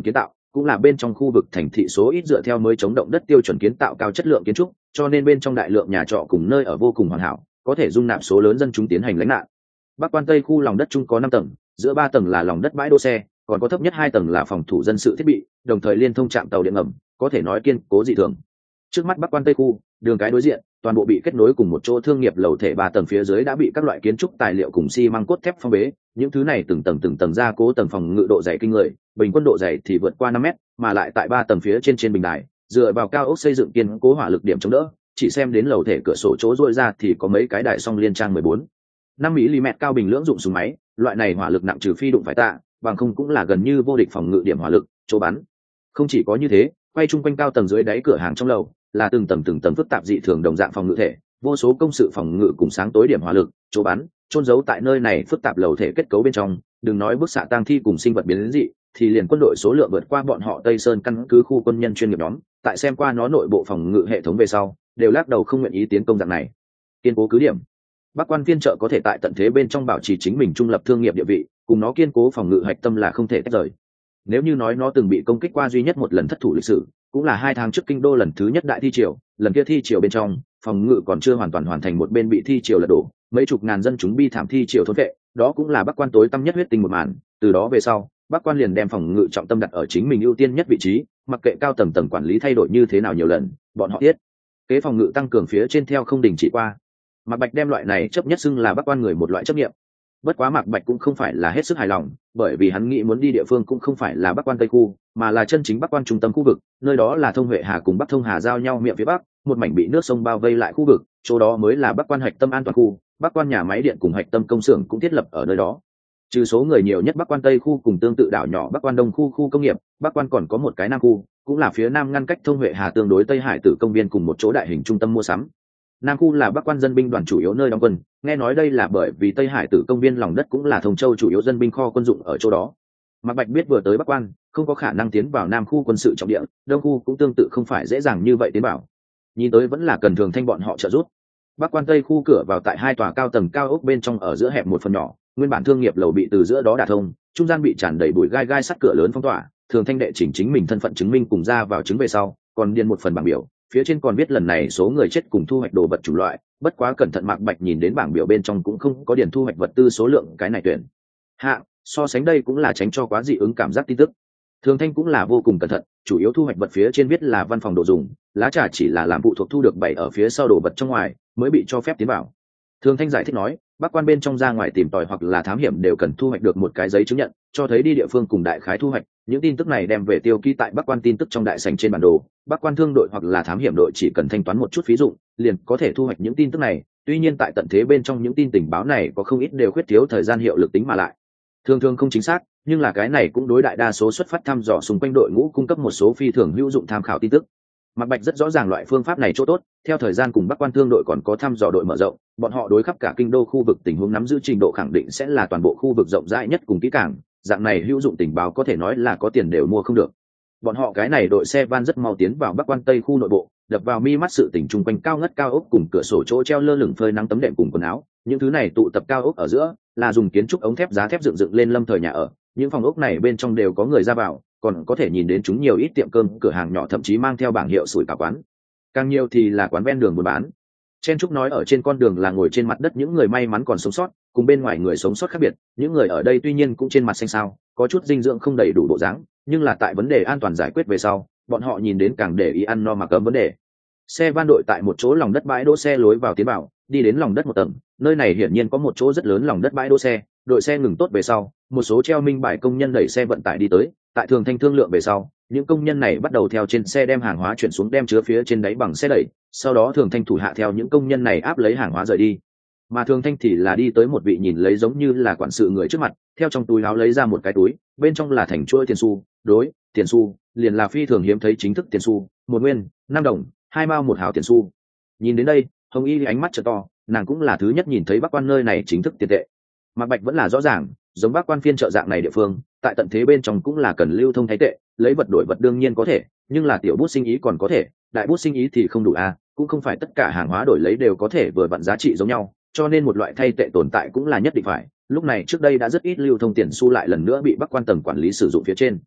cũng là bên trong khu vực thành thị số ít dựa theo mới chống động đất tiêu chuẩn kiến tạo cao chất lượng kiến trúc, cho nên bên trong đại lượng nhà trọ cùng nơi ở vô cùng hoàn hảo, có thể dung nạp số lớn dân chúng tiến hành lánh nạn. Bắc Quan Tây khu lòng đất chung có năm tầng, giữa ba tầng là lòng đất bãi đỗ xe, còn có thấp nhất hai tầng là phòng thủ dân sự thiết bị, đồng thời liên thông trạm tàu điện ngầm, có thể nói kiên cố dị thường. Trước mắt Bắc Quan Tây khu, đường cái đối diện, toàn bộ bị kết nối cùng một chỗ thương nghiệp lầu thể ba tầng phía dưới đã bị các loại kiến trúc tài liệu cùng xi măng cốt thép phong bế, những thứ này từng tầng từng tầng gia cố tầng phòng ngự độ dày kinh người, bình quân độ dày thì vượt qua năm mét, mà lại tại ba tầng phía trên trên bình đài, dựa vào cao ốc xây dựng kiên cố hỏa lực điểm chống đỡ, chỉ xem đến lầu thể cửa sổ chỗ rũa ra thì có mấy cái đài song liên trang mười bốn năm mi-li-mét cao bình lưỡng dụng súng máy, loại này hỏa lực nặng trừ phi đụng phải tạ, bằng không cũng là gần như vô địch phòng ngự điểm hỏa lực, chỗ bắn. Không chỉ có như thế, quay chung quanh cao tầng dưới đáy cửa hàng trong lầu, là từng tầng từng tầng phức tạp dị thường đồng dạng phòng ngự thể, vô số công sự phòng ngự cùng sáng tối điểm hỏa lực, chỗ bắn, trôn giấu tại nơi này phức tạp lầu thể kết cấu bên trong, đừng nói bức xạ tang thi cùng sinh vật biến dị, thì liền quân đội số lượng vượt qua bọn họ Tây Sơn căn cứ khu quân nhân chuyên nghiệp nhóm, tại xem qua nó nội bộ phòng ngự hệ thống về sau, đều lắc đầu không nguyện ý tiến công dạng này. Kiên cố cứ điểm. Bắc Quan phiên trợ có thể tại tận thế bên trong bảo trì chính mình trung lập thương nghiệp địa vị, cùng nó kiên cố phòng ngự hạch tâm là không thể tách rời. Nếu như nói nó từng bị công kích qua duy nhất một lần thất thủ lịch sử, cũng là hai tháng trước kinh đô lần thứ nhất đại thi triều, lần kia thi triều bên trong, phòng ngự còn chưa hoàn toàn hoàn thành, một bên bị thi triều lật đổ, mấy chục ngàn dân chúng bi thảm thi triều thôn vệ, đó cũng là Bắc Quan tối tăm nhất huyết tinh một màn. Từ đó về sau, Bắc Quan liền đem phòng ngự trọng tâm đặt ở chính mình ưu tiên nhất vị trí, mặc kệ cao tầng tầng quản lý thay đổi như thế nào nhiều lần, bọn họ thiết kế phòng ngự tăng cường phía trên theo không đình chỉ qua. Mạc Bạch đem loại này chấp nhất xưng là Bắc Quan người một loại chấp nghiệm. Bất quá Mạc Bạch cũng không phải là hết sức hài lòng, bởi vì hắn nghĩ muốn đi địa phương cũng không phải là Bắc Quan Tây khu, mà là chân chính Bắc Quan trung tâm khu vực, nơi đó là Thông Huệ Hà cùng Bắc Thông Hà giao nhau miệng phía bắc, một mảnh bị nước sông bao vây lại khu vực, chỗ đó mới là Bắc Quan hạch tâm an toàn khu, Bắc Quan nhà máy điện cùng hạch tâm công xưởng cũng thiết lập ở nơi đó. Trừ số người nhiều nhất Bắc Quan Tây khu cùng tương tự đảo nhỏ Bắc Quan Đông khu khu công nghiệp, Bắc Quan còn có một cái Nam khu, cũng là phía nam ngăn cách Thông Huệ Hà tương đối Tây Hải Tử công viên cùng một chỗ đại hình trung tâm mua sắm. Nam khu là Bắc Quan dân binh đoàn chủ yếu nơi đóng quân, nghe nói đây là bởi vì Tây Hải Tử công viên lòng đất cũng là Thông Châu chủ yếu dân binh kho quân dụng ở chỗ đó. Mạc Bạch biết vừa tới Bắc Quan, không có khả năng tiến vào Nam khu quân sự trọng địa, Đông khu cũng tương tự không phải dễ dàng như vậy tiến vào. Nhìn tới vẫn là cần thường thanh bọn họ trợ giúp. Bắc Quan Tây khu cửa vào tại hai tòa cao tầng cao ốc bên trong ở giữa hẹp một phần nhỏ, nguyên bản thương nghiệp lầu bị từ giữa đó đả thông, trung gian bị tràn đầy bụi gai gai sắt cửa lớn phong tỏa, thường thanh đệ chỉnh chính mình thân phận chứng minh cùng ra vào chứng về sau, còn điền một phần bảng biểu, phía trên còn viết lần này số người chết cùng thu hoạch đồ vật chủng loại, bất quá cẩn thận Mạc Bạch nhìn đến bảng biểu bên trong cũng không có điền thu hoạch vật tư số lượng, cái này tuyển hạ so sánh đây cũng là tránh cho quá dị ứng cảm giác tin tức. Thường thanh cũng là vô cùng cẩn thận, chủ yếu thu hoạch vật phía trên viết là văn phòng đồ dùng, lá trà chỉ là làm phụ thuộc thu được bảy ở phía sau đồ vật trong ngoài mới bị cho phép tiến vào. Thường thanh giải thích nói, Bắc Quan bên trong ra ngoài tìm tòi hoặc là thám hiểm đều cần thu hoạch được một cái giấy chứng nhận, cho thấy đi địa phương cùng đại khái thu hoạch, những tin tức này đem về tiêu ký tại Bắc Quan tin tức trong đại sảnh trên bản đồ, Bắc Quan thương đội hoặc là thám hiểm đội chỉ cần thanh toán một chút phí dụng, liền có thể thu hoạch những tin tức này, tuy nhiên tại tận thế bên trong những tin tình báo này có không ít đều khuyết thiếu thời gian hiệu lực tính mà lại thường thường không chính xác, nhưng là cái này cũng đối đại đa số xuất phát thăm dò xung quanh đội ngũ cung cấp một số phi thường hữu dụng tham khảo tin tức. Mạc Bạch rất rõ ràng loại phương pháp này chỗ tốt, theo thời gian cùng Bắc Quan thương đội còn có thăm dò đội mở rộng, bọn họ đối khắp cả kinh đô khu vực tình huống nắm giữ trình độ khẳng định sẽ là toàn bộ khu vực rộng rãi nhất cùng kỹ càng, dạng này hữu dụng tình báo có thể nói là có tiền đều mua không được. Bọn họ cái này đội xe van rất mau tiến vào Bắc Quan Tây khu nội bộ, đập vào mi mắt sự tình chung quanh cao ngất cao ốc cùng cửa sổ chỗ treo lơ lửng phơi nắng tấm đệm cùng quần áo, những thứ này tụ tập cao ốc ở giữa là dùng kiến trúc ống thép giá thép dựng dựng lên lâm thời nhà ở, những phòng ốc này bên trong đều có người ra vào, còn có thể nhìn đến chúng nhiều ít tiệm cơm cửa hàng nhỏ thậm chí mang theo bảng hiệu sủi cảo quán, càng nhiều thì là quán ven đường buôn bán. Chen Trúc nói ở trên con đường là ngồi trên mặt đất những người may mắn còn sống sót, cùng bên ngoài người sống sót khác biệt, những người ở đây tuy nhiên cũng trên mặt xanh xao, có chút dinh dưỡng không đầy đủ bộ dáng, nhưng là tại vấn đề an toàn giải quyết về sau, bọn họ nhìn đến càng để ý ăn no mặc ấm vấn đề. Xe van đội tại một chỗ lòng đất bãi đỗ xe lối vào tiến vào, đi đến lòng đất một tầng, nơi này hiển nhiên có một chỗ rất lớn lòng đất bãi đỗ xe, đội xe ngừng tốt về sau, một số treo minh bài công nhân đẩy xe vận tải đi tới, tại thường thanh thương lượng về sau, những công nhân này bắt đầu theo trên xe đem hàng hóa chuyển xuống đem chứa phía trên đáy bằng xe đẩy, sau đó thường thanh thủ hạ theo những công nhân này áp lấy hàng hóa rời đi. Mà thường thanh thì là đi tới một vị nhìn lấy giống như là quản sự người trước mặt, theo trong túi áo lấy ra một cái túi, bên trong là thành chuỗi tiền xu, đối, tiền xu, liền là phi thường hiếm thấy chính thức tiền xu, một nguyên, năm đồng, hai mao một hào tiền xu. Nhìn đến đây, Hồng Y ánh mắt trợ to, nàng cũng là thứ nhất nhìn thấy Bắc Quan nơi này chính thức tiền tệ. Mạc Bạch vẫn là rõ ràng, giống Bắc Quan phiên chợ dạng này địa phương, tại tận thế bên trong cũng là cần lưu thông thái tệ, lấy vật đổi vật đương nhiên có thể, nhưng là tiểu bút sinh ý còn có thể, đại bút sinh ý thì không đủ a, cũng không phải tất cả hàng hóa đổi lấy đều có thể vừa vặn giá trị giống nhau, cho nên một loại thay tệ tồn tại cũng là nhất định phải. Lúc này trước đây đã rất ít lưu thông tiền xu lại lần nữa bị Bắc Quan tầng quản lý sử dụng phía trên.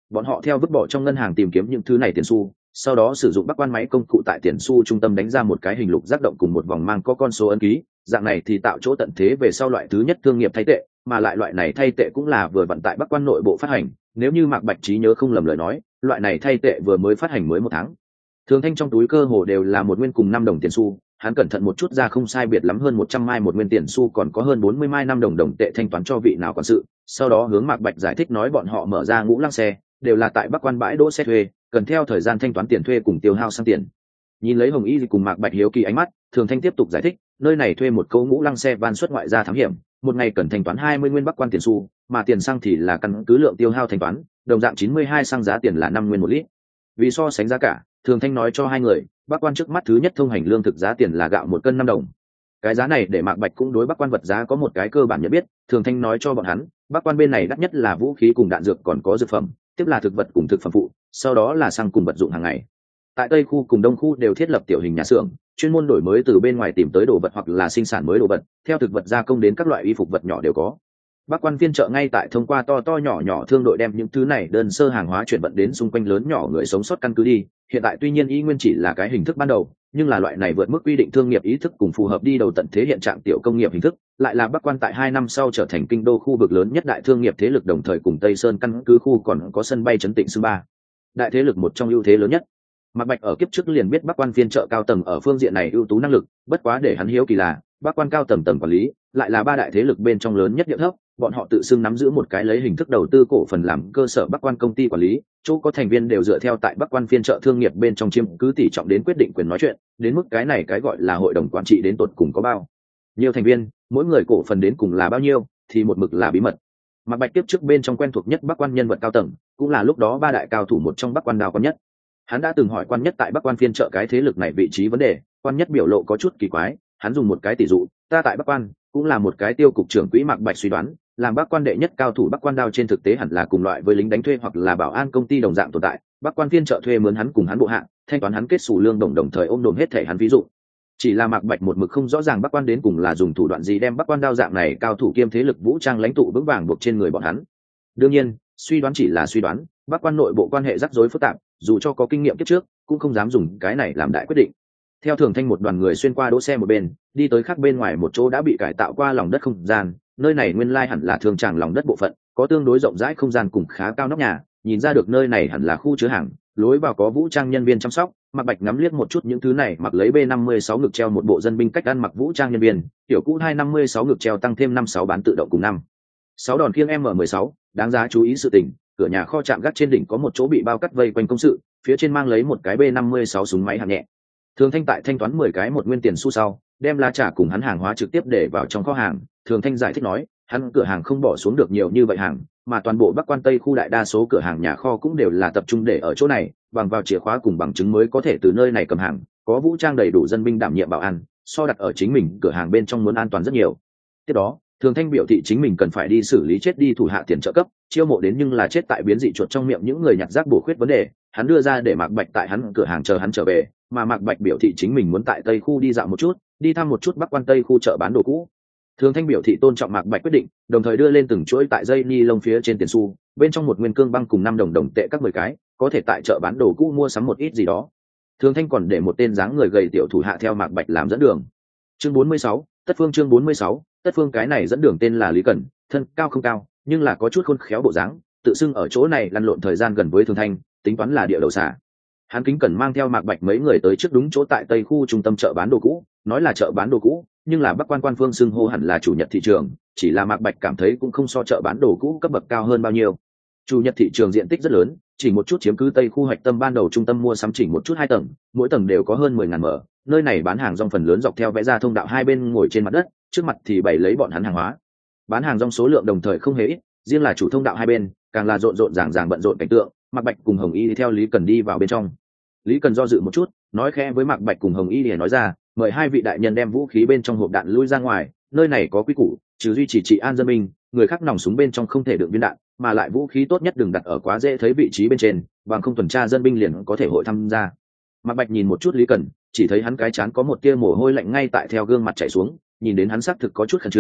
bọn họ theo vứt bỏ trong ngân hàng tìm kiếm những thứ này tiền xu, sau đó sử dụng bắc quan máy công cụ tại tiền xu trung tâm đánh ra một cái hình lục giác động cùng một vòng mang có con số ấn ký, dạng này thì tạo chỗ tận thế về sau loại thứ nhất thương nghiệp thay tệ, mà lại loại này thay tệ cũng là vừa vận tại bắc quan nội bộ phát hành. Nếu như Mạc Bạch trí nhớ không lầm lời nói, loại này thay tệ vừa mới phát hành mới một tháng. Thường Thanh trong túi cơ hồ đều là một nguyên cùng năm đồng tiền xu, hắn cẩn thận một chút ra không sai biệt lắm hơn một trăm mai một nguyên tiền xu, còn có hơn bốn mươi mai năm đồng đồng tệ thanh toán cho vị nào quản sự. Sau đó hướng Mạc Bạch giải thích nói bọn họ mở ra ngũ lăng xe, đều là tại bắc quan bãi đỗ xe thuê, cần theo thời gian thanh toán tiền thuê cùng tiêu hao sang tiền. Nhìn lấy Hồng Y cùng Mạc Bạch hiếu kỳ ánh mắt, Thường Thanh tiếp tục giải thích, nơi này thuê một cỗ ngũ lăng xe van xuất ngoại ra thám hiểm, một ngày cần thanh toán hai mươi nguyên bắc quan tiền xu, mà tiền xăng thì là căn cứ lượng tiêu hao thanh toán, đồng dạng chín mươi hai xăng giá tiền là năm nguyên một lít. Vì so sánh giá cả, Thường Thanh nói cho hai người, bắc quan trước mắt thứ nhất thông hành lương thực giá tiền là gạo một cân năm đồng. Cái giá này để Mạc Bạch cũng đối bắc quan vật giá có một cái cơ bản nhận biết. Thường Thanh nói cho bọn hắn, bắc quan bên này đắt nhất là vũ khí cùng đạn dược, còn có dược phẩm, tiếp là thực vật cùng thực phẩm phụ, sau đó là xăng cùng vật dụng hàng ngày. Tại Tây khu cùng Đông khu đều thiết lập tiểu hình nhà xưởng, chuyên môn đổi mới từ bên ngoài tìm tới đồ vật hoặc là sinh sản mới đồ vật, theo thực vật gia công đến các loại y phục vật nhỏ đều có. Bắc quan phiên chợ ngay tại thông qua to to nhỏ nhỏ thương đội đem những thứ này đơn sơ hàng hóa chuyển vận đến xung quanh lớn nhỏ người sống sót căn cứ đi. Hiện tại tuy nhiên y nguyên chỉ là cái hình thức ban đầu, nhưng là loại này vượt mức quy định thương nghiệp ý thức cùng phù hợp đi đầu tận thế hiện trạng tiểu công nghiệp hình thức, lại là Bắc quan tại hai năm sau trở thành kinh đô khu vực lớn nhất đại thương nghiệp thế lực, đồng thời cùng Tây Sơn căn cứ khu còn có sân bay Trấn Tịnh Sư Ba, đại thế lực một trong ưu thế lớn nhất. Mạc Bạch ở kiếp trước liền biết Bắc quan phiên chợ cao tầng ở phương diện này ưu tú năng lực, bất quá để hắn hiếu kỳ là Bắc quan cao tầng tầng quản lý lại là ba đại thế lực bên trong lớn nhất địa thấp, bọn họ tự xưng nắm giữ một cái lấy hình thức đầu tư cổ phần làm cơ sở Bắc quan công ty quản lý, chỗ có thành viên đều dựa theo tại Bắc quan phiên chợ thương nghiệp bên trong chiếm cứ tỷ trọng đến quyết định quyền nói chuyện, đến mức cái này cái gọi là hội đồng quản trị đến tột cùng có bao nhiêu thành viên, mỗi người cổ phần đến cùng là bao nhiêu thì một mực là bí mật. Mạc Bạch tiếp trước bên trong quen thuộc nhất Bắc quan nhân vật cao tầng, cũng là lúc đó ba đại cao thủ một trong Bắc quan đao quan nhất. Hắn đã từng hỏi quan nhất tại Bắc quan phiên chợ cái thế lực này vị trí vấn đề, quan nhất biểu lộ có chút kỳ quái, hắn dùng một cái tỷ dụ, ta tại Bắc quan cũng là một cái tiêu cục trưởng quỹ. Mạc Bạch suy đoán, làm Bắc quan đệ nhất cao thủ Bắc quan đao trên thực tế hẳn là cùng loại với lính đánh thuê hoặc là bảo an công ty đồng dạng tồn tại. Bắc quan phiên chợ thuê mướn hắn cùng hắn bộ hạ, thanh toán hắn kết sổ lương đồng đồng thời ôm đồm hết thể hắn ví dụ. Chỉ là Mạc Bạch một mực không rõ ràng Bắc quan đến cùng là dùng thủ đoạn gì đem Bắc quan đao dạng này cao thủ kiêm thế lực vũ trang lãnh tụ vững vàng buộc trên người bọn hắn. Đương nhiên, suy đoán chỉ là suy đoán, Bắc quan nội bộ quan hệ rắc rối phức tạp, dù cho có kinh nghiệm kiếp trước, cũng không dám dùng cái này làm đại quyết định. Theo Thường Thanh một đoàn người xuyên qua đỗ xe một bên, đi tới khác bên ngoài một chỗ đã bị cải tạo qua lòng đất không gian, nơi này nguyên lai hẳn là thương tràng lòng đất bộ phận, có tương đối rộng rãi không gian cùng khá cao nóc nhà, nhìn ra được nơi này hẳn là khu chứa hàng, lối vào có vũ trang nhân viên chăm sóc. Mạc Bạch ngắm liếc một chút những thứ này, mặc lấy B năm mươi sáu ngực treo một bộ dân binh cách ăn mặc vũ trang nhân viên, tiểu cũ hai năm mươi sáu ngực treo tăng thêm năm sáu bán tự động cùng năm sáu đòn khiêng M mười sáu, đáng giá chú ý sự tình, cửa nhà kho trạm gác trên đỉnh có một chỗ bị bao cắt vây quanh công sự, phía trên mang lấy một cái B năm mươi sáu súng máy hạng nhẹ. Thường Thanh tại thanh toán mười cái một nguyên tiền xu sau, đem lá trà cùng hắn hàng hóa trực tiếp để vào trong kho hàng. Thường Thanh giải thích nói, hắn cửa hàng không bỏ xuống được nhiều như vậy hàng, mà toàn bộ Bắc quan Tây khu đại đa số cửa hàng nhà kho cũng đều là tập trung để ở chỗ này, bằng vào chìa khóa cùng bằng chứng mới có thể từ nơi này cầm hàng, có vũ trang đầy đủ dân binh đảm nhiệm bảo an, so đặt ở chính mình cửa hàng bên trong muốn an toàn rất nhiều. Tiếp đó, Thường Thanh biểu thị chính mình cần phải đi xử lý chết đi thủ hạ tiền trợ cấp, chiêu mộ đến nhưng là chết tại biến dị chuột trong miệng những người nhặt rác bổ khuyết vấn đề, hắn đưa ra để Mạc Bạch tại hắn cửa hàng chờ hắn trở về, mà Mạc Bạch biểu thị chính mình muốn tại Tây khu đi dạo một chút, đi thăm một chút Bắc quan Tây khu chợ bán đồ cũ. Thường Thanh biểu thị tôn trọng Mạc Bạch quyết định, đồng thời đưa lên từng chuỗi tại dây ni lông phía trên tiền xu, bên trong một nguyên cương băng cùng năm đồng đồng tệ các mười cái, có thể tại chợ bán đồ cũ mua sắm một ít gì đó. Thường Thanh còn để một tên dáng người gầy tiểu thủ hạ theo Mạc Bạch làm dẫn đường. Chương bốn mươi sáu, Tất Phương chương bốn mươi sáu, Tất Phương cái này dẫn đường tên là Lý Cẩn, thân cao không cao, nhưng là có chút khôn khéo bộ dáng, tự xưng ở chỗ này lăn lộn thời gian gần với Thường Thanh, tính toán là địa đầu xà. Hắn kính cẩn mang theo Mạc Bạch mấy người tới trước đúng chỗ tại Tây khu trung tâm chợ bán đồ cũ, nói là chợ bán đồ cũ, nhưng là Bắc quan quan phương xưng hô hẳn là chủ nhật thị trường, chỉ là Mạc Bạch cảm thấy cũng không so chợ bán đồ cũ cấp bậc cao hơn bao nhiêu. Chủ nhật thị trường diện tích rất lớn, chỉ một chút chiếm cứ Tây khu hoạch tâm ban đầu trung tâm mua sắm chỉnh một chút hai tầng, mỗi tầng đều có hơn mười ngàn mở, nơi này bán hàng rong phần lớn dọc theo vẽ ra thông đạo hai bên ngồi trên mặt đất, trước mặt thì bày lấy bọn hắn hàng hóa. Bán hàng rong số lượng đồng thời không hề ít, riêng là chủ thông đạo hai bên, càng là rộn rộn ràng ràng bận rộn cảnh tượng. Mạc Bạch cùng Hồng Y theo Lý Cần đi vào bên trong. Lý Cần do dự một chút, nói khẽ với Mạc Bạch cùng Hồng Y để nói ra, mời hai vị đại nhân đem vũ khí bên trong hộp đạn lui ra ngoài, nơi này có quy củ, trừ duy trì trị an dân binh, người khác nòng súng bên trong không thể đựng viên đạn, mà lại vũ khí tốt nhất đừng đặt ở quá dễ thấy vị trí bên trên, bằng không tuần tra dân binh liền có thể hội tham gia. Mạc Bạch nhìn một chút Lý Cần, chỉ thấy hắn cái trán có một tia mồ hôi lạnh ngay tại theo gương mặt chảy xuống, nhìn đến hắn xác thực có chút khẩn trương,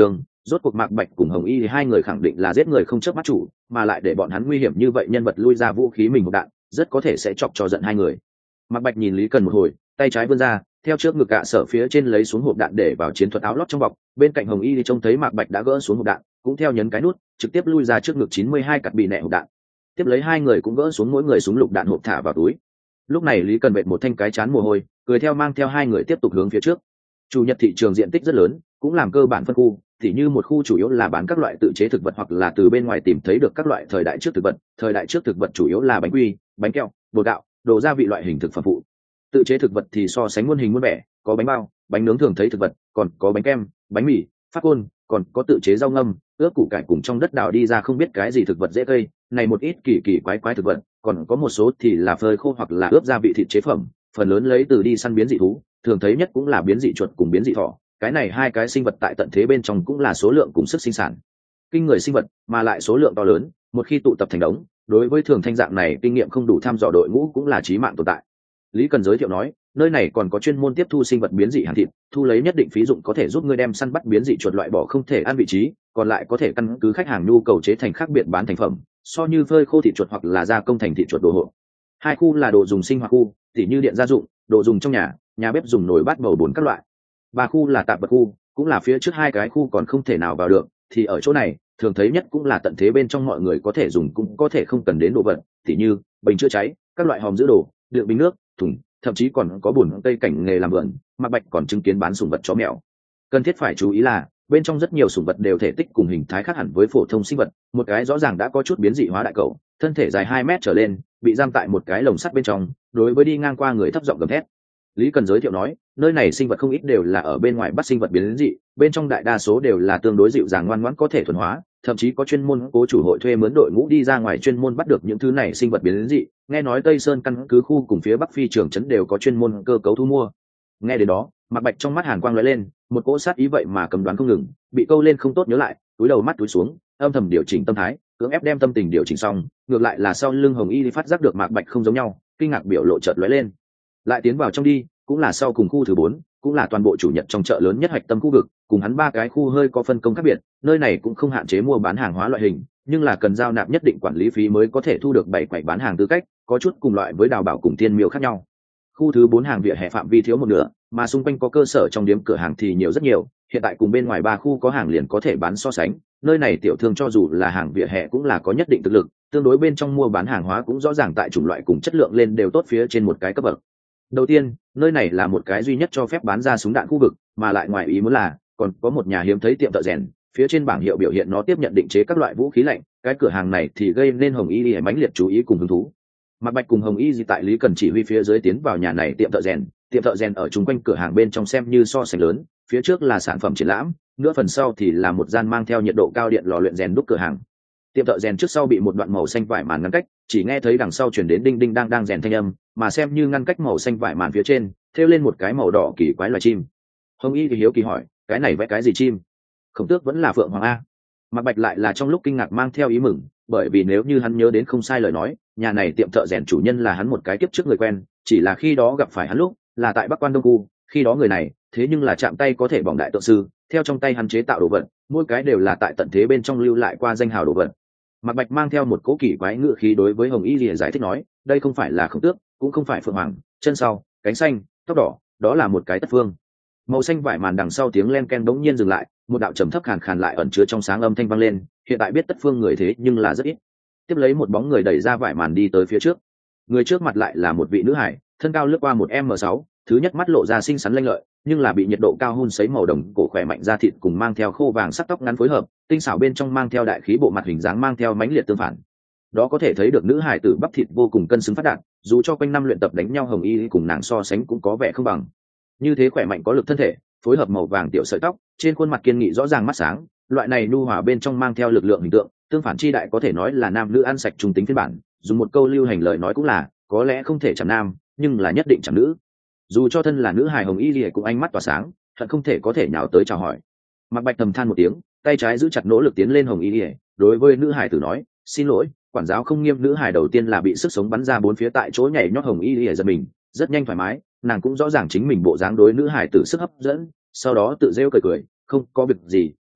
rốt cuộc Mạc Bạch cùng Hồng Y thì hai người khẳng định là giết người không chớp mắt chủ, mà lại để bọn hắn nguy hiểm như vậy nhân vật lui ra vũ khí mình hộp đạn, rất có thể sẽ chọc cho giận hai người. Mạc Bạch nhìn Lý Cần một hồi, tay trái vươn ra, theo trước ngực cạ sở phía trên lấy xuống hộp đạn để vào chiến thuật áo lót trong bọc, bên cạnh Hồng Y thì trông thấy Mạc Bạch đã gỡ xuống hộp đạn, cũng theo nhấn cái nút, trực tiếp lui ra trước ngực chín mươi hai cặp bị nẹ hộp đạn. Tiếp lấy hai người cũng gỡ xuống mỗi người súng lục đạn hộp thả vào túi. Lúc này Lý Cần vệt một thanh cái chán mồ hôi, cười theo mang theo hai người tiếp tục hướng phía trước. Chủ Nhật thị trường diện tích rất lớn, cũng làm cơ bản phân khu, thì như một khu chủ yếu là bán các loại tự chế thực vật hoặc là từ bên ngoài tìm thấy được các loại thời đại trước thực vật, thời đại trước thực vật chủ yếu là bánh quy, bánh kẹo, bột gạo, đồ gia vị loại hình thực phẩm phụ. Tự chế thực vật thì so sánh muôn hình muôn vẻ, có bánh bao, bánh nướng thường thấy thực vật, còn có bánh kem, bánh mì, phát côn, còn có tự chế rau ngâm, ướp củ cải cùng trong đất đào đi ra không biết cái gì thực vật dễ cây, này một ít kỳ kỳ quái quái thực vật, còn có một số thì là phơi khô hoặc là ướp gia vị thịt chế phẩm, phần lớn lấy từ đi săn biến dị thú, thường thấy nhất cũng là biến dị chuột cùng biến dị thỏ. Cái này hai cái sinh vật tại tận thế bên trong cũng là số lượng cùng sức sinh sản kinh người sinh vật, mà lại số lượng to lớn, một khi tụ tập thành đống, đối với thường thanh dạng này kinh nghiệm không đủ tham dò đội ngũ cũng là chí mạng tồn tại. Lý Cần giới thiệu nói, nơi này còn có chuyên môn tiếp thu sinh vật biến dị hàng thịt, thu lấy nhất định phí dụng có thể giúp ngươi đem săn bắt biến dị chuột loại bỏ không thể ăn vị trí, còn lại có thể căn cứ khách hàng nhu cầu chế thành khác biệt bán thành phẩm, so như phơi khô thịt chuột hoặc là gia công thành thịt chuột đồ hộp. Hai khu là đồ dùng sinh hoạt khu, tỉ như điện gia dụng, đồ dùng trong nhà, nhà bếp dùng nồi bát bầu bồn các loại. Ba khu là tạp vật khu, cũng là phía trước hai cái khu còn không thể nào vào được, thì ở chỗ này thường thấy nhất cũng là tận thế bên trong mọi người có thể dùng cũng có thể không cần đến đồ vật, tỉ như bình chữa cháy, các loại hòm giữ đồ, đựng bình nước, thùng, thậm chí còn có bùn cây cảnh nghề làm vườn. Mạc Bạch còn chứng kiến bán sủng vật chó mèo. Cần thiết phải chú ý là bên trong rất nhiều sủng vật đều thể tích cùng hình thái khác hẳn với phổ thông sinh vật, một cái rõ ràng đã có chút biến dị hóa đại cẩu, thân thể dài hai mét trở lên, bị giam tại một cái lồng sắt bên trong, đối với đi ngang qua người thấp giọng gầm thét. Lý Cần giới thiệu nói, nơi này sinh vật không ít đều là ở bên ngoài bắt sinh vật biến dị, bên trong đại đa số đều là tương đối dịu dàng ngoan ngoãn có thể thuần hóa, thậm chí có chuyên môn cố chủ hội thuê mướn đội ngũ đi ra ngoài chuyên môn bắt được những thứ này sinh vật biến dị. Nghe nói Tây Sơn căn cứ khu cùng phía Bắc Phi trường trấn đều có chuyên môn cơ cấu thu mua. Nghe đến đó, Mạc Bạch trong mắt hàn quang lóe lên, một cỗ sát ý vậy mà cầm đoán không ngừng, bị câu lên không tốt nhớ lại, túi đầu mắt túi xuống, âm thầm điều chỉnh tâm thái, cưỡng ép đem tâm tình điều chỉnh xong, ngược lại là sau lưng Hồng Y phát giác được Mạc Bạch không giống nhau, kinh ngạc biểu lộ chợt lóe lên. Lại tiến vào trong đi, cũng là sau cùng khu thứ bốn, cũng là toàn bộ chủ Nhật trong chợ lớn nhất hạch tâm khu vực, cùng hắn ba cái khu hơi có phân công khác biệt, nơi này cũng không hạn chế mua bán hàng hóa loại hình, nhưng là cần giao nạp nhất định quản lý phí mới có thể thu được bảy quầy bán hàng tư cách, có chút cùng loại với đào bảo cùng tiên miêu khác nhau. Khu thứ bốn hàng vỉa hè phạm vi thiếu một nửa, mà xung quanh có cơ sở trong điếm cửa hàng thì nhiều rất nhiều, hiện tại cùng bên ngoài ba khu có hàng liền có thể bán so sánh, nơi này tiểu thương cho dù là hàng vỉa hè cũng là có nhất định thực lực, tương đối bên trong mua bán hàng hóa cũng rõ ràng tại chủng loại cùng chất lượng lên đều tốt phía trên một cái cấp bậc. Đầu tiên, nơi này là một cái duy nhất cho phép bán ra súng đạn khu vực, mà lại ngoài ý muốn là còn có một nhà hiếm thấy tiệm thợ rèn, phía trên bảng hiệu biểu hiện nó tiếp nhận định chế các loại vũ khí lạnh, cái cửa hàng này thì gây nên Hồng Y Lìa mãnh liệt chú ý cùng hứng thú. Mạc Bạch cùng Hồng Y Dị tại Lý Cần chỉ huy phía dưới tiến vào nhà này tiệm thợ rèn, tiệm thợ rèn ở chung quanh cửa hàng bên trong xem như so sánh lớn, phía trước là sản phẩm triển lãm, nửa phần sau thì là một gian mang theo nhiệt độ cao điện lò luyện rèn đúc cửa hàng. Tiệm thợ rèn trước sau bị một đoạn màu xanh vải màn ngăn cách, chỉ nghe thấy đằng sau chuyển đến đinh đinh đang đang rèn thanh âm, mà xem như ngăn cách màu xanh vải màn phía trên thêu lên một cái màu đỏ kỳ quái loài chim. Hồng Y thì hiếu kỳ hỏi, cái này vẽ cái gì chim? Khổng tước vẫn là phượng hoàng a? Mạc Bạch lại là trong lúc kinh ngạc mang theo ý mừng, bởi vì nếu như hắn nhớ đến không sai lời nói, nhà này tiệm thợ rèn chủ nhân là hắn một cái kiếp trước người quen, chỉ là khi đó gặp phải hắn lúc là tại Bắc Quan Đông Khu, khi đó người này thế nhưng là chạm tay có thể bỏng đại tượng sư, theo trong tay hắn chế tạo đồ vật, mỗi cái đều là tại tận thế bên trong lưu lại qua danh hào đồ vật. Mạc Bạch mang theo một cố kỳ quái ngựa khí đối với Hồng Y Lìa giải thích nói, đây không phải là khổng tước, cũng không phải phượng hoàng, chân sau, cánh xanh, tóc đỏ, đó là một cái tất phương. Màu xanh vải màn đằng sau tiếng len ken đống nhiên dừng lại, một đạo trầm thấp khàn khàn lại ẩn chứa trong sáng âm thanh vang lên, hiện tại biết tất phương người thế nhưng là rất ít. Tiếp lấy một bóng người đẩy ra vải màn đi tới phía trước. Người trước mặt lại là một vị nữ hải, thân cao lướt qua một m sáu, thứ nhất mắt lộ ra xinh xắn lanh lợi, nhưng là bị nhiệt độ cao hun sấy màu đồng cổ khỏe mạnh da thịt cùng mang theo khô vàng sắc tóc ngắn phối hợp, tinh xảo bên trong mang theo đại khí bộ mặt hình dáng mang theo mãnh liệt tương phản. Đó có thể thấy được nữ hải tử bắp thịt vô cùng cân xứng phát đạt, dù cho quanh năm luyện tập đánh nhau Hồng Y cùng nàng so sánh cũng có vẻ không bằng. Như thế khỏe mạnh có lực thân thể, phối hợp màu vàng tiểu sợi tóc, trên khuôn mặt kiên nghị rõ ràng mắt sáng, loại này nhu hòa bên trong mang theo lực lượng hình tượng, tương phản chi đại có thể nói là nam nữ ăn sạch trùng tính phiên bản, dùng một câu lưu hành lời nói cũng là, có lẽ không thể chẳng nam, nhưng là nhất định chẳng nữ. Dù cho thân là nữ hài Hồng Y Lìa cũng ánh mắt tỏa sáng, thật không thể có thể nhào tới chào hỏi. Mạc Bạch thầm than một tiếng, tay trái giữ chặt nỗ lực tiến lên Hồng Y Lìa, đối với nữ hài tử nói, xin lỗi, quản giáo không nghiêm. Nữ hài đầu tiên là bị sức sống bắn ra bốn phía tại chỗ nhảy nhót, Hồng Y Lìa giật mình, rất nhanh thoải mái, nàng cũng rõ ràng chính mình bộ dáng đối nữ hài tử sức hấp dẫn, sau đó tự rêu cười cười, không có việc gì,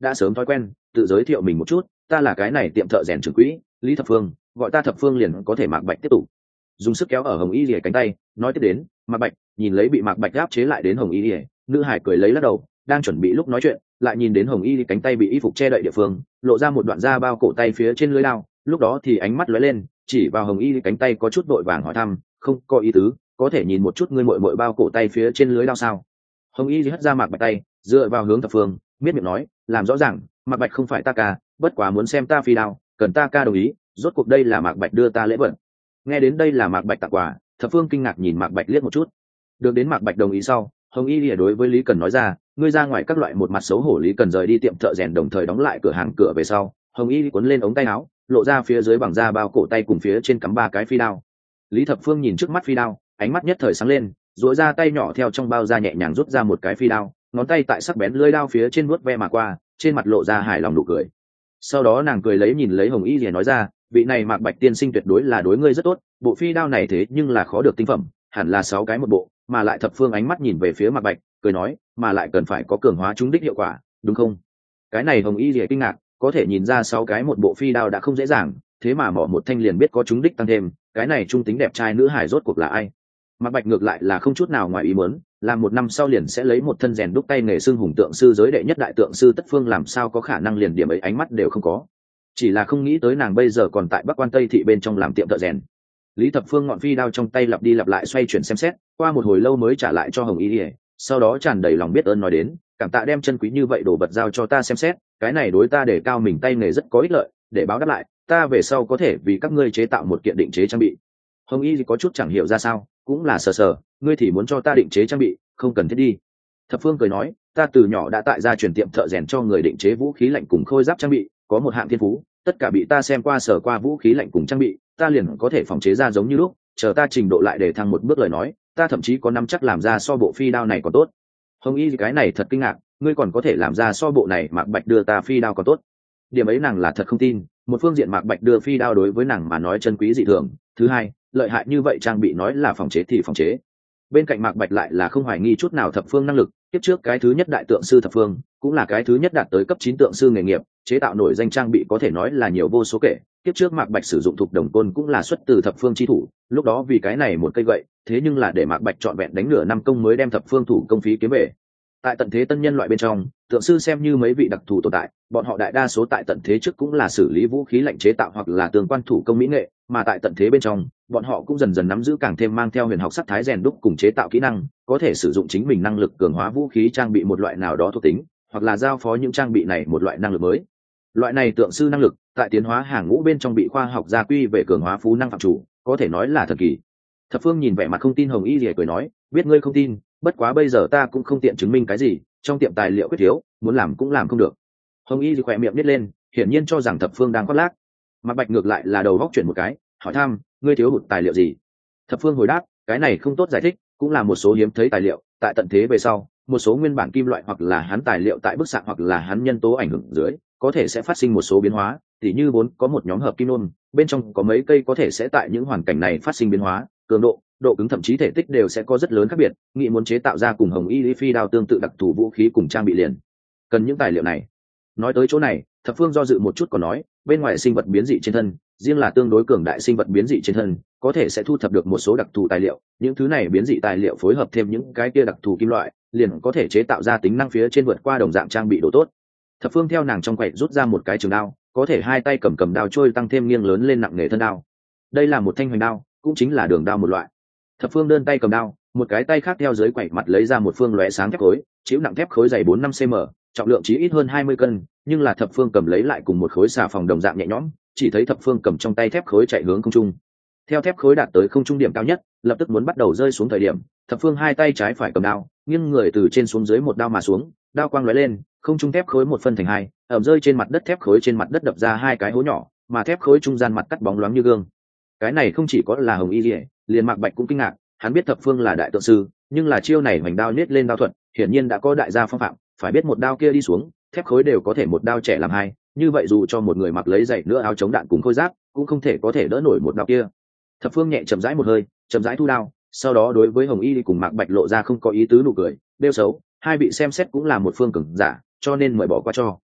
đã sớm thói quen, tự giới thiệu mình một chút, ta là cái này tiệm thợ rèn trưởng quỹ, Lý Thập Phương, gọi ta Thập Phương liền có thể. Mạc Bạch tiếp tục dùng sức kéo ở Hồng Y Lìa cánh tay, nói tiếp đến. Mạc Bạch nhìn lấy bị Mạc Bạch áp chế lại đến Hồng Y Lìa, nữ hải cười lấy lắc đầu, đang chuẩn bị lúc nói chuyện, lại nhìn đến Hồng Y cánh tay bị y phục che đậy địa phương, lộ ra một đoạn da bao cổ tay phía trên lưỡi dao, lúc đó thì ánh mắt lóe lên, chỉ vào Hồng Y cánh tay có chút vội vàng hỏi thăm, không có ý tứ, có thể nhìn một chút ngươi muội muội bao cổ tay phía trên lưới dao sao? Hồng Y hất ra Mạc Bạch tay, dựa vào hướng Thập Phương, miết miệng nói, làm rõ ràng, Mạc Bạch không phải ta ca, bất quá muốn xem ta phi đao, cần ta ca đồng ý, rốt cuộc đây là Mạc Bạch đưa ta lễ vật. Nghe đến đây là Mạc Bạch tặng quà, Thập Phương kinh ngạc nhìn Mạc Bạch liếc một chút. Được đến Mạc Bạch đồng ý sau, Hồng Y lìa đối với Lý Cần nói ra, ngươi ra ngoài các loại một mặt xấu hổ. Lý Cần rời đi tiệm thợ rèn, đồng thời đóng lại cửa hàng cửa về sau, Hồng Y cuốn lên ống tay áo, lộ ra phía dưới bằng da bao cổ tay cùng phía trên cắm ba cái phi đao. Lý Thập Phương nhìn trước mắt phi đao, ánh mắt nhất thời sáng lên, duỗi ra tay nhỏ theo trong bao da nhẹ nhàng rút ra một cái phi đao, ngón tay tại sắc bén lưỡi đao phía trên vuốt ve mà qua, trên mặt lộ ra hài lòng nụ cười. Sau đó nàng cười lấy nhìn lấy Hồng Y lìa nói ra, vị này Mạc Bạch tiên sinh tuyệt đối là đối ngươi rất tốt, bộ phi đao này thế nhưng là khó được tinh phẩm, hẳn là sáu cái một bộ, mà lại Thập Phương ánh mắt nhìn về phía Mạc Bạch, cười nói, mà lại cần phải có cường hóa trúng đích hiệu quả, đúng không? Cái này Hồng Y lìa kinh ngạc, có thể nhìn ra sáu cái một bộ phi đao đã không dễ dàng, thế mà mỏ một thanh liền biết có trúng đích tăng thêm, cái này trung tính đẹp trai nữ hải rốt cuộc là ai? Mạc Bạch ngược lại là không chút nào ngoài ý muốn, làm một năm sau liền sẽ lấy một thân rèn đúc tay nghề xưng hùng tượng sư giới đệ nhất đại tượng sư Tất Phương, làm sao có khả năng liền điểm ấy ánh mắt đều không có. Chỉ là không nghĩ tới nàng bây giờ còn tại Bắc Quan Tây thị bên trong làm tiệm thợ rèn. Lý Thập Phương ngọn phi đao trong tay lặp đi lặp lại xoay chuyển xem xét, qua một hồi lâu mới trả lại cho Hồng Y lìa, sau đó tràn đầy lòng biết ơn nói đến, cảm tạ đem chân quý như vậy đồ vật giao cho ta xem xét, cái này đối ta để cao mình tay nghề rất có ích lợi, để báo đáp lại, ta về sau có thể vì các ngươi chế tạo một kiện định chế trang bị. Hồng Y có chút chẳng hiểu ra sao, cũng là sờ sờ, ngươi thì muốn cho ta định chế trang bị, không cần thiết đi. Thập Phương cười nói, ta từ nhỏ đã tại gia truyền tiệm thợ rèn cho người định chế vũ khí lạnh cùng khôi giáp trang bị, có một hạng thiên phú, tất cả bị ta xem qua sở qua vũ khí lạnh cùng trang bị, ta liền có thể phòng chế ra giống như lúc, chờ ta trình độ lại để thăng một bước lời nói, ta thậm chí có nắm chắc làm ra so bộ phi đao này còn tốt. Hồng Y cái này thật kinh ngạc, ngươi còn có thể làm ra so bộ này Mạc Bạch đưa ta phi đao còn tốt. Điểm ấy nàng là thật không tin, một phương diện Mạc Bạch đưa phi đao đối với nàng mà nói chân quý dị thường, thứ hai, lợi hại như vậy trang bị nói là phòng chế thì phòng chế. Bên cạnh Mạc Bạch lại là không hoài nghi chút nào Thập Phương năng lực, tiếp trước cái thứ nhất đại tượng sư Thập Phương, cũng là cái thứ nhất đạt tới cấp chín tượng sư nghề nghiệp, chế tạo nổi danh trang bị có thể nói là nhiều vô số kể. Tiếp trước Mạc Bạch sử dụng thục đồng côn cũng là xuất từ Thập Phương chi thủ, lúc đó vì cái này một cây gậy, thế nhưng là để Mạc Bạch trọn vẹn đánh nửa năm công mới đem Thập Phương thủ công phí kiếm về. Tại tận thế tân nhân loại bên trong, tượng sư xem như mấy vị đặc thù tồn tại, bọn họ đại đa số tại tận thế trước cũng là xử lý vũ khí lạnh chế tạo hoặc là tương quan thủ công mỹ nghệ, mà tại tận thế bên trong, bọn họ cũng dần dần nắm giữ càng thêm mang theo huyền học sắc thái rèn đúc cùng chế tạo kỹ năng, có thể sử dụng chính mình năng lực cường hóa vũ khí trang bị một loại nào đó thuộc tính, hoặc là giao phó những trang bị này một loại năng lực mới. Loại này tượng sư năng lực, tại tiến hóa hàng ngũ bên trong bị khoa học gia quy về cường hóa phú năng phạm chủ, có thể nói là thần kỳ. Thập Phương nhìn vẻ mặt không tin Hồng Y lìa cười nói, biết ngươi không tin, bất quá bây giờ ta cũng không tiện chứng minh cái gì, trong tiệm tài liệu quyết thiếu, muốn làm cũng làm không được. Hồng Y thì khỏe miệng nít lên, hiển nhiên cho rằng Thập Phương đang khoác lác. Mạc Bạch ngược lại là đầu góc chuyển một cái, hỏi thăm, ngươi thiếu hụt tài liệu gì? Thập Phương hồi đáp, cái này không tốt giải thích, cũng là một số hiếm thấy tài liệu, tại tận thế về sau, một số nguyên bản kim loại hoặc là hắn tài liệu tại bức xạ hoặc là hắn nhân tố ảnh hưởng dưới, có thể sẽ phát sinh một số biến hóa, tỉ như vốn có một nhóm hợp kim nôn, bên trong có mấy cây có thể sẽ tại những hoàn cảnh này phát sinh biến hóa, cường độ, độ cứng thậm chí thể tích đều sẽ có rất lớn khác biệt, nghĩ muốn chế tạo ra cùng Hồng Y phi đao tương tự đặc thù vũ khí cùng trang bị liền cần những tài liệu này. Nói tới chỗ này, Thập Phương do dự một chút còn nói, bên ngoài sinh vật biến dị trên thân, riêng là tương đối cường đại sinh vật biến dị trên thân, có thể sẽ thu thập được một số đặc thù tài liệu, những thứ này biến dị tài liệu phối hợp thêm những cái kia đặc thù kim loại, liền có thể chế tạo ra tính năng phía trên vượt qua đồng dạng trang bị đồ tốt. Thập Phương theo nàng trong quầy rút ra một cái trường đao, có thể hai tay cầm cầm đao trôi tăng thêm nghiêng lớn lên nặng nghề thân đao. Đây là một thanh hoành đao, cũng chính là đường đao một loại. Thập Phương đơn tay cầm đao, một cái tay khác theo dưới quầy mặt lấy ra một phương lóe sáng thép khối, chịu nặng thép khối dày bốn năm xăng-ti-mét, trọng lượng chí ít hơn hai mươi cân, nhưng là Thập Phương cầm lấy lại cùng một khối xà phòng đồng dạng nhẹ nhõm, chỉ thấy Thập Phương cầm trong tay thép khối chạy hướng không trung. Theo thép khối đạt tới không trung điểm cao nhất, lập tức muốn bắt đầu rơi xuống thời điểm, Thập Phương hai tay trái phải cầm đao, nghiêng người từ trên xuống dưới một đao mà xuống, đao quang lóe lên, không trung thép khối một phân thành hai, ầm rơi trên mặt đất, thép khối trên mặt đất đập ra hai cái hố nhỏ, mà thép khối trung gian mặt cắt bóng loáng như gương. Cái này không chỉ có là Hồng Y Liễu, liền Mạc Bạch cũng kinh ngạc, hắn biết Thập Phương là đại tượng sư, nhưng là chiêu này hoành đao nhét lên đao thuật, hiển nhiên đã có đại gia phong phạm, phải biết một đao kia đi xuống, thép khối đều có thể một đao trẻ làm hai, như vậy dù cho một người mặc lấy giày nữa áo chống đạn cùng khôi giáp, cũng không thể có thể đỡ nổi một đao kia. Thập Phương nhẹ chậm rãi một hơi, chậm rãi thu đao, sau đó đối với Hồng Y cùng Mạc Bạch lộ ra không có ý tứ nụ cười, đeo xấu, hai vị xem xét cũng là một phương cường giả, cho nên mời bỏ qua cho.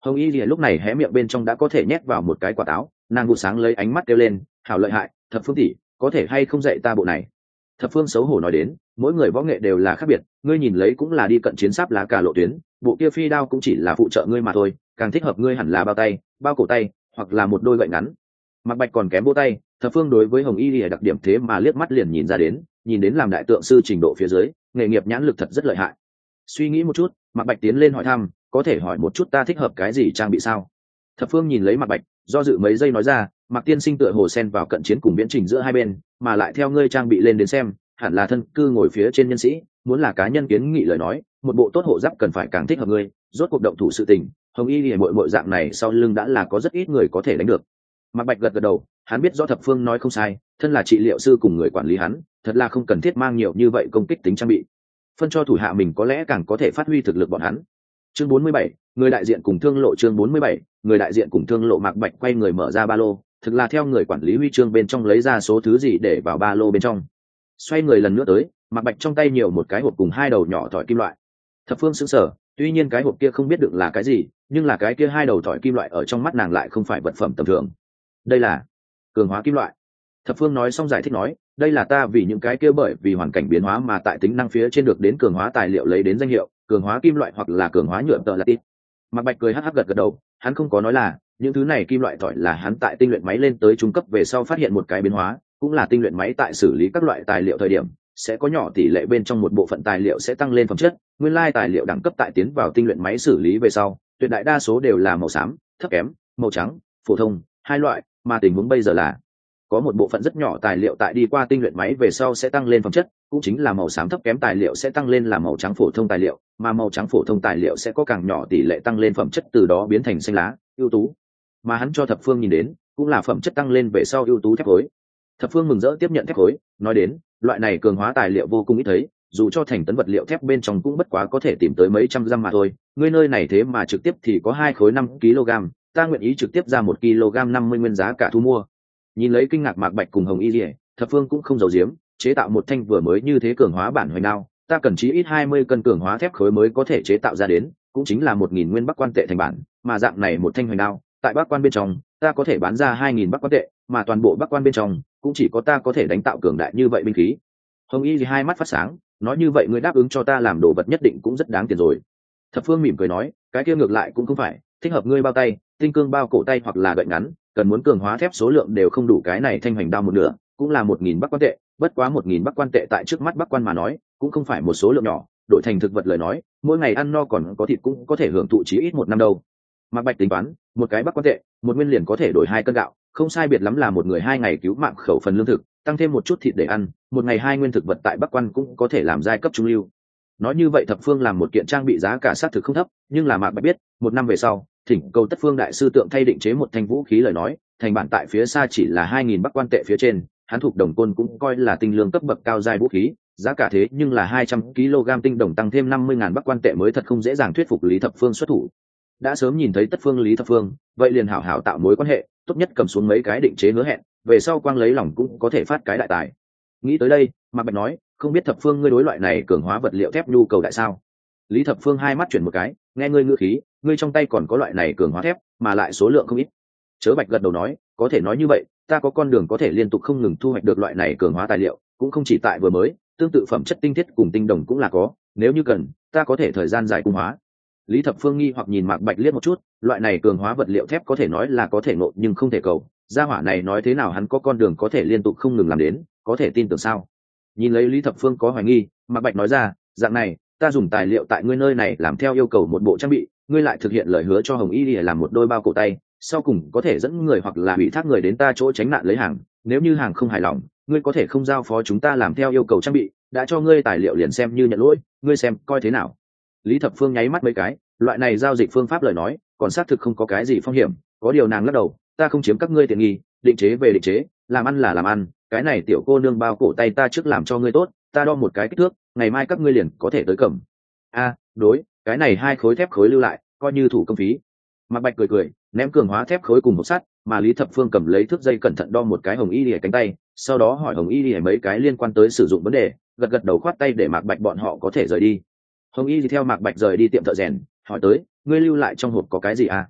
Hồng Y Lìa lúc này hé miệng bên trong đã có thể nhét vào một cái quả táo, nàng vụ sáng lấy ánh mắt kêu lên, hảo lợi hại, Thập Phương tỷ, có thể hay không dạy ta bộ này? Thập Phương xấu hổ nói đến, mỗi người võ nghệ đều là khác biệt, ngươi nhìn lấy cũng là đi cận chiến sáp lá cả lộ tuyến, bộ kia phi đao cũng chỉ là phụ trợ ngươi mà thôi, càng thích hợp ngươi hẳn là bao tay, bao cổ tay, hoặc là một đôi gậy ngắn. Mạc Bạch còn kém vỗ tay, Thập Phương đối với Hồng Y Lìa đặc điểm thế mà liếc mắt liền nhìn ra đến, nhìn đến làm đại tượng sư trình độ phía dưới, nghề nghiệp nhãn lực thật rất lợi hại. Suy nghĩ một chút, Mạc Bạch tiến lên hỏi thăm, có thể hỏi một chút ta thích hợp cái gì trang bị sao? Thập Phương nhìn lấy Mạc Bạch, do dự mấy giây nói ra, Mạc tiên sinh tựa hồ xen vào cận chiến cùng viễn trình giữa hai bên, mà lại theo ngươi trang bị lên đến xem, hẳn là thân cư ngồi phía trên nhân sĩ, muốn là cá nhân kiến nghị lời nói, một bộ tốt hộ giáp cần phải càng thích hợp ngươi, rốt cuộc động thủ sự tình, Hồng Y Lìa muội muội dạng này sau lưng đã là có rất ít người có thể đánh được. Mạc Bạch gật gật đầu, hắn biết rõ Thập Phương nói không sai, thân là trị liệu sư cùng người quản lý hắn, thật là không cần thiết mang nhiều như vậy công kích tính trang bị. Phân cho thủ hạ mình có lẽ càng có thể phát huy thực lực bọn hắn. Chương bốn mươi bảy, người đại diện cùng thương lộ chương bốn mươi bảy, người đại diện cùng thương lộ. Mạc Bạch quay người mở ra ba lô, thực là theo người quản lý huy chương bên trong lấy ra số thứ gì để vào ba lô bên trong. Xoay người lần nữa tới, Mạc Bạch trong tay nhiều một cái hộp cùng hai đầu nhỏ thỏi kim loại. Thập Phương sững sờ, tuy nhiên cái hộp kia không biết được là cái gì, nhưng là cái kia hai đầu thỏi kim loại ở trong mắt nàng lại không phải vật phẩm tầm thường. Đây là cường hóa kim loại. Thập Phương nói xong giải thích nói, đây là ta vì những cái kia bởi vì hoàn cảnh biến hóa mà tại tính năng phía trên được đến cường hóa tài liệu lấy đến danh hiệu cường hóa kim loại hoặc là cường hóa nhựa tợ là tít. Mạc Bạch cười hắc hắc gật gật đầu, hắn không có nói là những thứ này kim loại thỏi là hắn tại tinh luyện máy lên tới trung cấp về sau phát hiện một cái biến hóa, cũng là tinh luyện máy tại xử lý các loại tài liệu thời điểm sẽ có nhỏ tỷ lệ bên trong một bộ phận tài liệu sẽ tăng lên phẩm chất, nguyên lai tài liệu đẳng cấp tại tiến vào tinh luyện máy xử lý về sau, tuyệt đại đa số đều là màu xám, thấp kém, màu trắng, phổ thông, hai loại, mà tình huống bây giờ là có một bộ phận rất nhỏ tài liệu tại đi qua tinh luyện máy về sau sẽ tăng lên phẩm chất, cũng chính là màu xám thấp kém tài liệu sẽ tăng lên là màu trắng phổ thông tài liệu, mà màu trắng phổ thông tài liệu sẽ có càng nhỏ tỷ lệ tăng lên phẩm chất, từ đó biến thành xanh lá, ưu tú. Mà hắn cho Thập Phương nhìn đến, cũng là phẩm chất tăng lên về sau ưu tú thép khối. Thập Phương mừng rỡ tiếp nhận thép khối, nói đến, loại này cường hóa tài liệu vô cùng ít thấy, dù cho thành tấn vật liệu thép bên trong cũng bất quá có thể tìm tới mấy trăm gram mà thôi, ngươi nơi này thế mà trực tiếp thì có hai khối năm ki lô gam, ta nguyện ý trực tiếp ra một ki lô gam năm mươi nguyên giá cả thu mua. Nhìn lấy kinh ngạc Mạc Bạch cùng Hồng Y Lìa, Thập Phương cũng không giấu giếm, chế tạo một thanh vừa mới như thế cường hóa bản hoành đao, ta cần chí ít hai mươi cân cường hóa thép khối mới có thể chế tạo ra đến, cũng chính là một nghìn nguyên Bắc Quan tệ thành bản, mà dạng này một thanh hoành đao, tại Bắc Quan bên trong, ta có thể bán ra hai nghìn Bắc Quan tệ, mà toàn bộ Bắc Quan bên trong, cũng chỉ có ta có thể đánh tạo cường đại như vậy binh khí. Hồng Y thì hai mắt phát sáng, nói như vậy ngươi đáp ứng cho ta làm đồ vật nhất định cũng rất đáng tiền rồi. Thập Phương mỉm cười nói, cái kia ngược lại cũng không phải, thích hợp ngươi bao tay, tinh cương bao cổ tay hoặc là gậy ngắn, cần muốn cường hóa thép số lượng đều không đủ cái này thanh hoành đao một nửa, cũng là một nghìn Bắc Quan tệ, bất quá một nghìn Bắc Quan tệ tại trước mắt Bắc Quan mà nói, cũng không phải một số lượng nhỏ, đổi thành thực vật lời nói, mỗi ngày ăn no còn có thịt cũng có thể hưởng thụ chí ít một năm đâu. Mạc Bạch tính toán, một cái Bắc Quan tệ, một nguyên liền có thể đổi hai cân gạo, không sai biệt lắm là một người hai ngày cứu mạng khẩu phần lương thực, tăng thêm một chút thịt để ăn, một ngày hai nguyên thực vật tại Bắc Quan cũng có thể làm giai cấp trung lưu. Nói như vậy Thập Phương làm một kiện trang bị giá cả sát thực không thấp, nhưng là Mạc Bạch biết, một năm về sau, thỉnh cầu Tất Phương đại sư tượng thay định chế một thanh vũ khí lời nói, thành bản tại phía xa chỉ là hai nghìn Bắc Quan tệ phía trên, hắn thuộc đồng côn cũng coi là tinh lương cấp bậc cao giai vũ khí, giá cả thế nhưng là hai trăm ki lô gam tinh đồng tăng thêm năm mươi ngàn Bắc Quan tệ mới thật không dễ dàng thuyết phục Lý Thập Phương xuất thủ. Đã sớm nhìn thấy Tất Phương Lý Thập Phương, vậy liền hảo hảo tạo mối quan hệ, tốt nhất cầm xuống mấy cái định chế hứa hẹn, về sau quang lấy lòng cũng có thể phát cái đại tài. Nghĩ tới đây, Mạc Bạch nói, không biết Thập Phương ngươi đối loại này cường hóa vật liệu thép nhu cầu đại sao? Lý Thập Phương hai mắt chuyển một cái, nghe ngươi ngữ khí, ngươi trong tay còn có loại này cường hóa thép, mà lại số lượng không ít. Chớ Bạch gật đầu nói, có thể nói như vậy, ta có con đường có thể liên tục không ngừng thu hoạch được loại này cường hóa tài liệu, cũng không chỉ tại vừa mới, tương tự phẩm chất tinh thiết cùng tinh đồng cũng là có, nếu như cần, ta có thể thời gian dài cung hóa. Lý Thập Phương nghi hoặc nhìn Mạc Bạch liếc một chút, loại này cường hóa vật liệu thép có thể nói là có thể ngộ nhưng không thể cầu, gia hỏa này nói thế nào hắn có con đường có thể liên tục không ngừng làm đến, có thể tin tưởng sao? Nhìn lấy Lý Thập Phương có hoài nghi, Mạc Bạch nói ra, dạng này, ta dùng tài liệu tại ngươi nơi này làm theo yêu cầu một bộ trang bị, ngươi lại thực hiện lời hứa cho Hồng Y để làm một đôi bao cổ tay, sau cùng có thể dẫn người hoặc là ủy thác người đến ta chỗ tránh nạn lấy hàng, nếu như hàng không hài lòng, ngươi có thể không giao phó chúng ta làm theo yêu cầu trang bị, đã cho ngươi tài liệu liền xem như nhận lỗi, ngươi xem coi thế nào. Lý Thập Phương nháy mắt mấy cái, loại này giao dịch phương pháp lời nói, còn xác thực không có cái gì phong hiểm, có điều nàng lắc đầu, ta không chiếm các ngươi tiện nghi, định chế về định chế, làm ăn là làm ăn, cái này tiểu cô nương bao cổ tay ta trước làm cho ngươi tốt, ta đo một cái kích thước, ngày mai các ngươi liền có thể tới cầm. A, đối, cái này hai khối thép khối lưu lại, coi như thủ công phí. Mạc Bạch cười cười, ném cường hóa thép khối cùng một sắt, mà Lý Thập Phương cầm lấy thước dây cẩn thận đo một cái Hồng Y Lìa cánh tay, sau đó hỏi Hồng Y Lìa mấy cái liên quan tới sử dụng vấn đề, gật gật đầu khoát tay để Mạc Bạch bọn họ có thể rời đi. Hồng Y thì theo Mạc Bạch rời đi tiệm thợ rèn, hỏi tới, ngươi lưu lại trong hộp có cái gì à?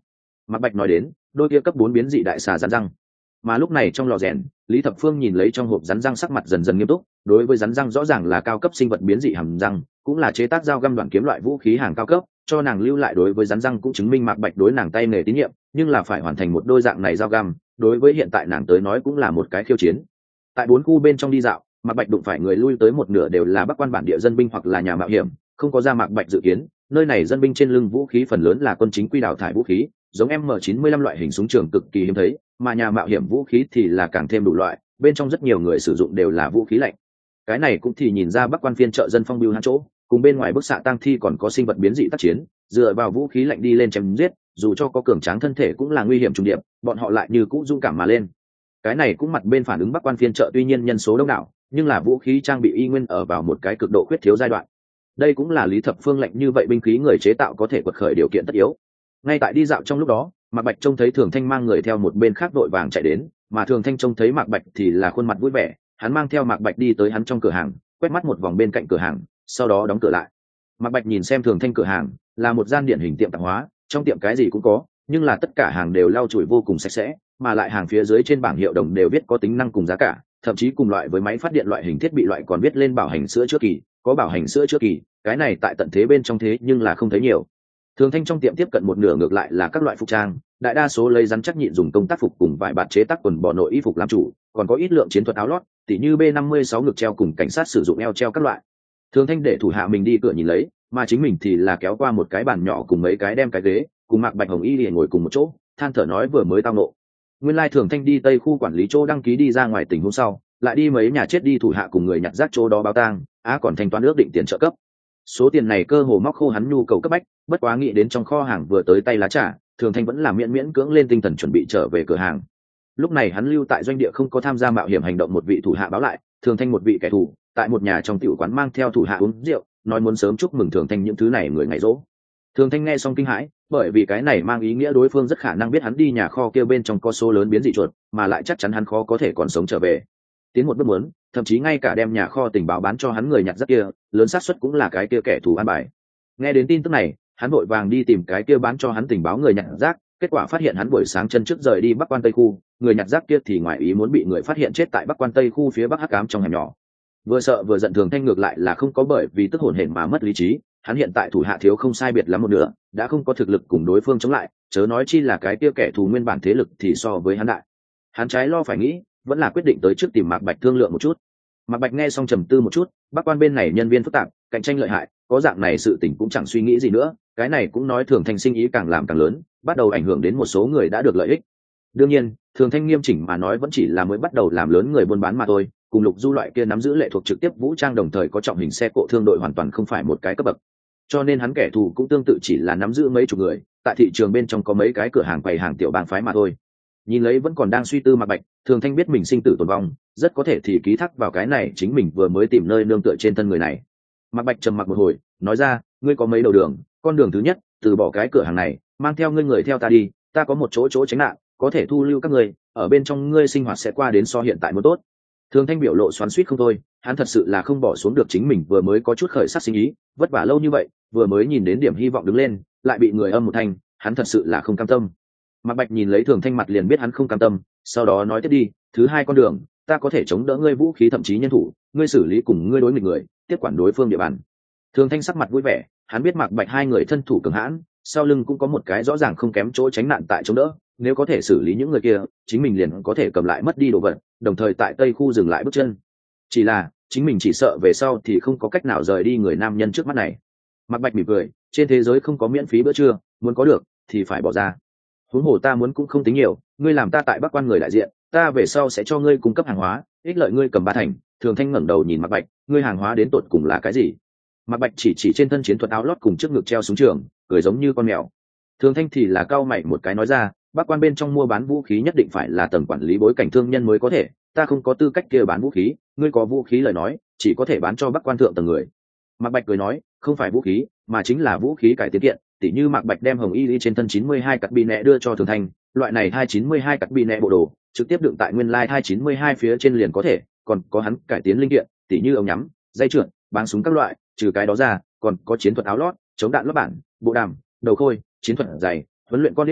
Mạc Bạch nói đến đôi kia cấp bốn biến dị đại xà rắn răng. Mà lúc này trong lò rèn, Lý Thập Phương nhìn lấy trong hộp rắn răng sắc mặt dần dần nghiêm túc. Đối với rắn răng rõ ràng là cao cấp sinh vật biến dị hàm răng, cũng là chế tác dao găm đoạn kiếm loại vũ khí hàng cao cấp, cho nàng lưu lại đối với rắn răng cũng chứng minh Mạc Bạch đối nàng tay nghề tín nhiệm, nhưng là phải hoàn thành một đôi dạng này dao găm, đối với hiện tại nàng tới nói cũng là một cái khiêu chiến. Tại bốn khu bên trong đi dạo, Mạc Bạch đụng phải người lui tới một nửa đều là Bắc Quan bản địa dân binh hoặc là nhà mạo hiểm, không có ra Mạc Bạch dự kiến, nơi này dân binh trên lưng vũ khí phần lớn là quân chính quy đào thải vũ khí, giống M chín mươi lăm loại hình súng trường cực kỳ hiếm thấy, mà nhà mạo hiểm vũ khí thì là càng thêm đủ loại, bên trong rất nhiều người sử dụng đều là vũ khí lạnh. Cái này cũng thì nhìn ra Bắc Quan phiên trợ dân phong bưu hắn chỗ, cùng bên ngoài bức xạ tăng thi còn có sinh vật biến dị tác chiến, dựa vào vũ khí lạnh đi lên chém giết, dù cho có cường tráng thân thể cũng là nguy hiểm trùng điệp, bọn họ lại như cũ dũng cảm mà lên. Cái này cũng mặt bên phản ứng Bắc Quan phiên trợ tuy nhiên nhân số đông đảo, nhưng là vũ khí trang bị y nguyên ở vào một cái cực độ khuyết thiếu giai đoạn. Đây cũng là Lý Thập Phương lệnh như vậy binh khí người chế tạo có thể quật khởi điều kiện tất yếu. Ngay tại đi dạo trong lúc đó, Mạc Bạch trông thấy Thường Thanh mang người theo một bên khác đội vàng chạy đến, mà Thường Thanh trông thấy Mạc Bạch thì là khuôn mặt vui vẻ, hắn mang theo Mạc Bạch đi tới hắn trong cửa hàng, quét mắt một vòng bên cạnh cửa hàng, sau đó đóng cửa lại. Mạc Bạch nhìn xem Thường Thanh cửa hàng, là một gian điển hình tiệm tạp hóa, trong tiệm cái gì cũng có, nhưng là tất cả hàng đều lau chùi vô cùng sạch sẽ, mà lại hàng phía dưới trên bảng hiệu đồng đều viết có tính năng cùng giá cả, thậm chí cùng loại với máy phát điện loại hình thiết bị loại còn viết lên bảo hành sữa chữa kỳ, có bảo hành sữa chữa kỳ, cái này tại tận thế bên trong thế nhưng là không thấy nhiều. Thường Thanh trong tiệm tiếp cận một nửa ngược lại là các loại phục trang, đại đa số lấy rắn chắc nhịn dùng công tác phục cùng vài bạt chế tác quần bò nội y phục làm chủ, còn có ít lượng chiến thuật áo lót, tỉ như B năm mươi sáu ngực treo cùng cảnh sát sử dụng eo treo các loại. Thường Thanh để thủ hạ mình đi cửa nhìn lấy, mà chính mình thì là kéo qua một cái bàn nhỏ cùng mấy cái đem cái ghế, cùng Mạc Bạch Hồng Y liền ngồi cùng một chỗ, than thở nói vừa mới tao nộ. Nguyên lai Thường Thanh đi Tây khu quản lý chỗ đăng ký đi ra ngoài tỉnh hôm sau, lại đi mấy nhà chết đi thủ hạ cùng người nhặt rác chỗ đó báo tang, á còn thanh toán ước định tiền trợ cấp. Số tiền này cơ hồ móc khô hắn nhu cầu cấp bách, bất quá nghĩ đến trong kho hàng vừa tới tay lá trả, Thường Thanh vẫn là miễn miễn cưỡng lên tinh thần chuẩn bị trở về cửa hàng. Lúc này hắn lưu tại doanh địa không có tham gia mạo hiểm hành động một vị thủ hạ báo lại, Thường Thanh một vị kẻ thù, tại một nhà trong tiểu quán mang theo thủ hạ uống rượu, nói muốn sớm chúc mừng Thường Thanh những thứ này người ngày rỗ. Thường Thanh nghe xong kinh hãi, bởi vì cái này mang ý nghĩa đối phương rất khả năng biết hắn đi nhà kho kia bên trong có số lớn biến dị chuột, mà lại chắc chắn hắn khó có thể còn sống trở về. Tiến một bước muốn, thậm chí ngay cả đem nhà kho tình báo bán cho hắn người nhặt rác kia, lớn xác suất cũng là cái kia kẻ thù an bài. Nghe đến tin tức này, hắn vội vàng đi tìm cái kia bán cho hắn tình báo người nhặt rác, kết quả phát hiện hắn buổi sáng chân trước rời đi Bắc Quan Tây khu, người nhặt rác kia thì ngoài ý muốn bị người phát hiện chết tại Bắc Quan Tây khu phía Bắc Hắc Ám trong hẻm nhỏ. Vừa sợ vừa giận Thường Thanh ngược lại là không có bởi vì tức hổn hển mà mất lý trí, hắn hiện tại thủ hạ thiếu không sai biệt lắm một nửa, đã không có thực lực cùng đối phương chống lại, chớ nói chi là cái kia kẻ thù nguyên bản thế lực thì so với hắn đại. Hắn trái lo phải nghĩ, vẫn là quyết định tới trước tìm Mạc Bạch thương lượng một chút. Mạc Bạch nghe xong trầm tư một chút, Bắc Quan bên này nhân viên phức tạp, cạnh tranh lợi hại, có dạng này sự tình cũng chẳng suy nghĩ gì nữa, cái này cũng nói Thường Thanh sinh ý càng làm càng lớn, bắt đầu ảnh hưởng đến một số người đã được lợi ích. Đương nhiên, Thường Thanh nghiêm chỉnh mà nói vẫn chỉ là mới bắt đầu làm lớn người buôn bán mà thôi, cùng Lục Du loại kia nắm giữ lệ thuộc trực tiếp vũ trang đồng thời có trọng hình xe cộ thương đội hoàn toàn không phải một cái cấp bậc. Cho nên hắn kẻ thù cũng tương tự chỉ là nắm giữ mấy chục người, tại thị trường bên trong có mấy cái cửa hàng quầy hàng tiểu bang phái mà thôi. Nhìn lấy vẫn còn đang suy tư Mạc Bạch, Thường Thanh biết mình sinh tử tồn vong, rất có thể thì ký thác vào cái này chính mình vừa mới tìm nơi nương tựa trên thân người này. Mạc Bạch trầm mặc một hồi, nói ra, ngươi có mấy đầu đường, con đường thứ nhất, từ bỏ cái cửa hàng này, mang theo ngươi người theo ta đi, ta có một chỗ chỗ tránh nạn, có thể thu lưu các ngươi, ở bên trong ngươi sinh hoạt sẽ qua đến so hiện tại một tốt. Thường Thanh biểu lộ xoắn xuýt không thôi, hắn thật sự là không bỏ xuống được chính mình vừa mới có chút khởi sắc sinh ý, vất vả lâu như vậy, vừa mới nhìn đến điểm hy vọng đứng lên, lại bị người âm một thanh, hắn thật sự là không cam tâm. Mạc Bạch nhìn lấy Thường Thanh mặt liền biết hắn không cam tâm, sau đó nói tiếp đi, thứ hai con đường, ta có thể chống đỡ ngươi vũ khí thậm chí nhân thủ, ngươi xử lý cùng ngươi đối nghịch người, tiếp quản đối phương địa bàn. Thường Thanh sắc mặt vui vẻ, hắn biết Mạc Bạch hai người thân thủ cường hãn, sau lưng cũng có một cái rõ ràng không kém chỗ tránh nạn tại chống đỡ, nếu có thể xử lý những người kia, chính mình liền có thể cầm lại mất đi đồ vật, đồng thời tại Tây khu dừng lại bước chân. Chỉ là, chính mình chỉ sợ về sau thì không có cách nào rời đi người nam nhân trước mắt này. Mạc Bạch mỉm cười, trên thế giới không có miễn phí bữa trưa, muốn có được thì phải bỏ ra. Huống hồ ta muốn cũng không tính nhiều, ngươi làm ta tại Bắc Quan người đại diện, ta về sau sẽ cho ngươi cung cấp hàng hóa, ích lợi ngươi cầm ba thành. Thường Thanh ngẩng đầu nhìn Mạc Bạch, ngươi hàng hóa đến tột cùng là cái gì? Mạc Bạch chỉ chỉ trên thân chiến thuật áo lót cùng trước ngực treo súng trường, cười giống như con mèo. Thường Thanh thì là cau mày một cái nói ra, Bắc Quan bên trong mua bán vũ khí nhất định phải là tầng quản lý bối cảnh thương nhân mới có thể, ta không có tư cách kia bán vũ khí, ngươi có vũ khí lời nói, chỉ có thể bán cho Bắc Quan thượng tầng người. Mạc Bạch cười nói, không phải vũ khí, mà chính là vũ khí cải tiến kiện, tỉ như Mạc Bạch đem hồng y lý trên thân chín mươi hai cắt bi nẹ đưa cho Thường Thanh, loại này hai chín mươi hai cắt bi nẹ bộ đồ, trực tiếp đựng tại nguyên lai hai chín mươi hai phía trên liền có thể, còn có hắn cải tiến linh kiện, tỉ như ống nhắm, dây trượt, bắn súng các loại, trừ cái đó ra, còn có chiến thuật áo lót, chống đạn lót bản, bộ đàm, đầu khôi, chiến thuật giày, huấn luyện con đít phụ,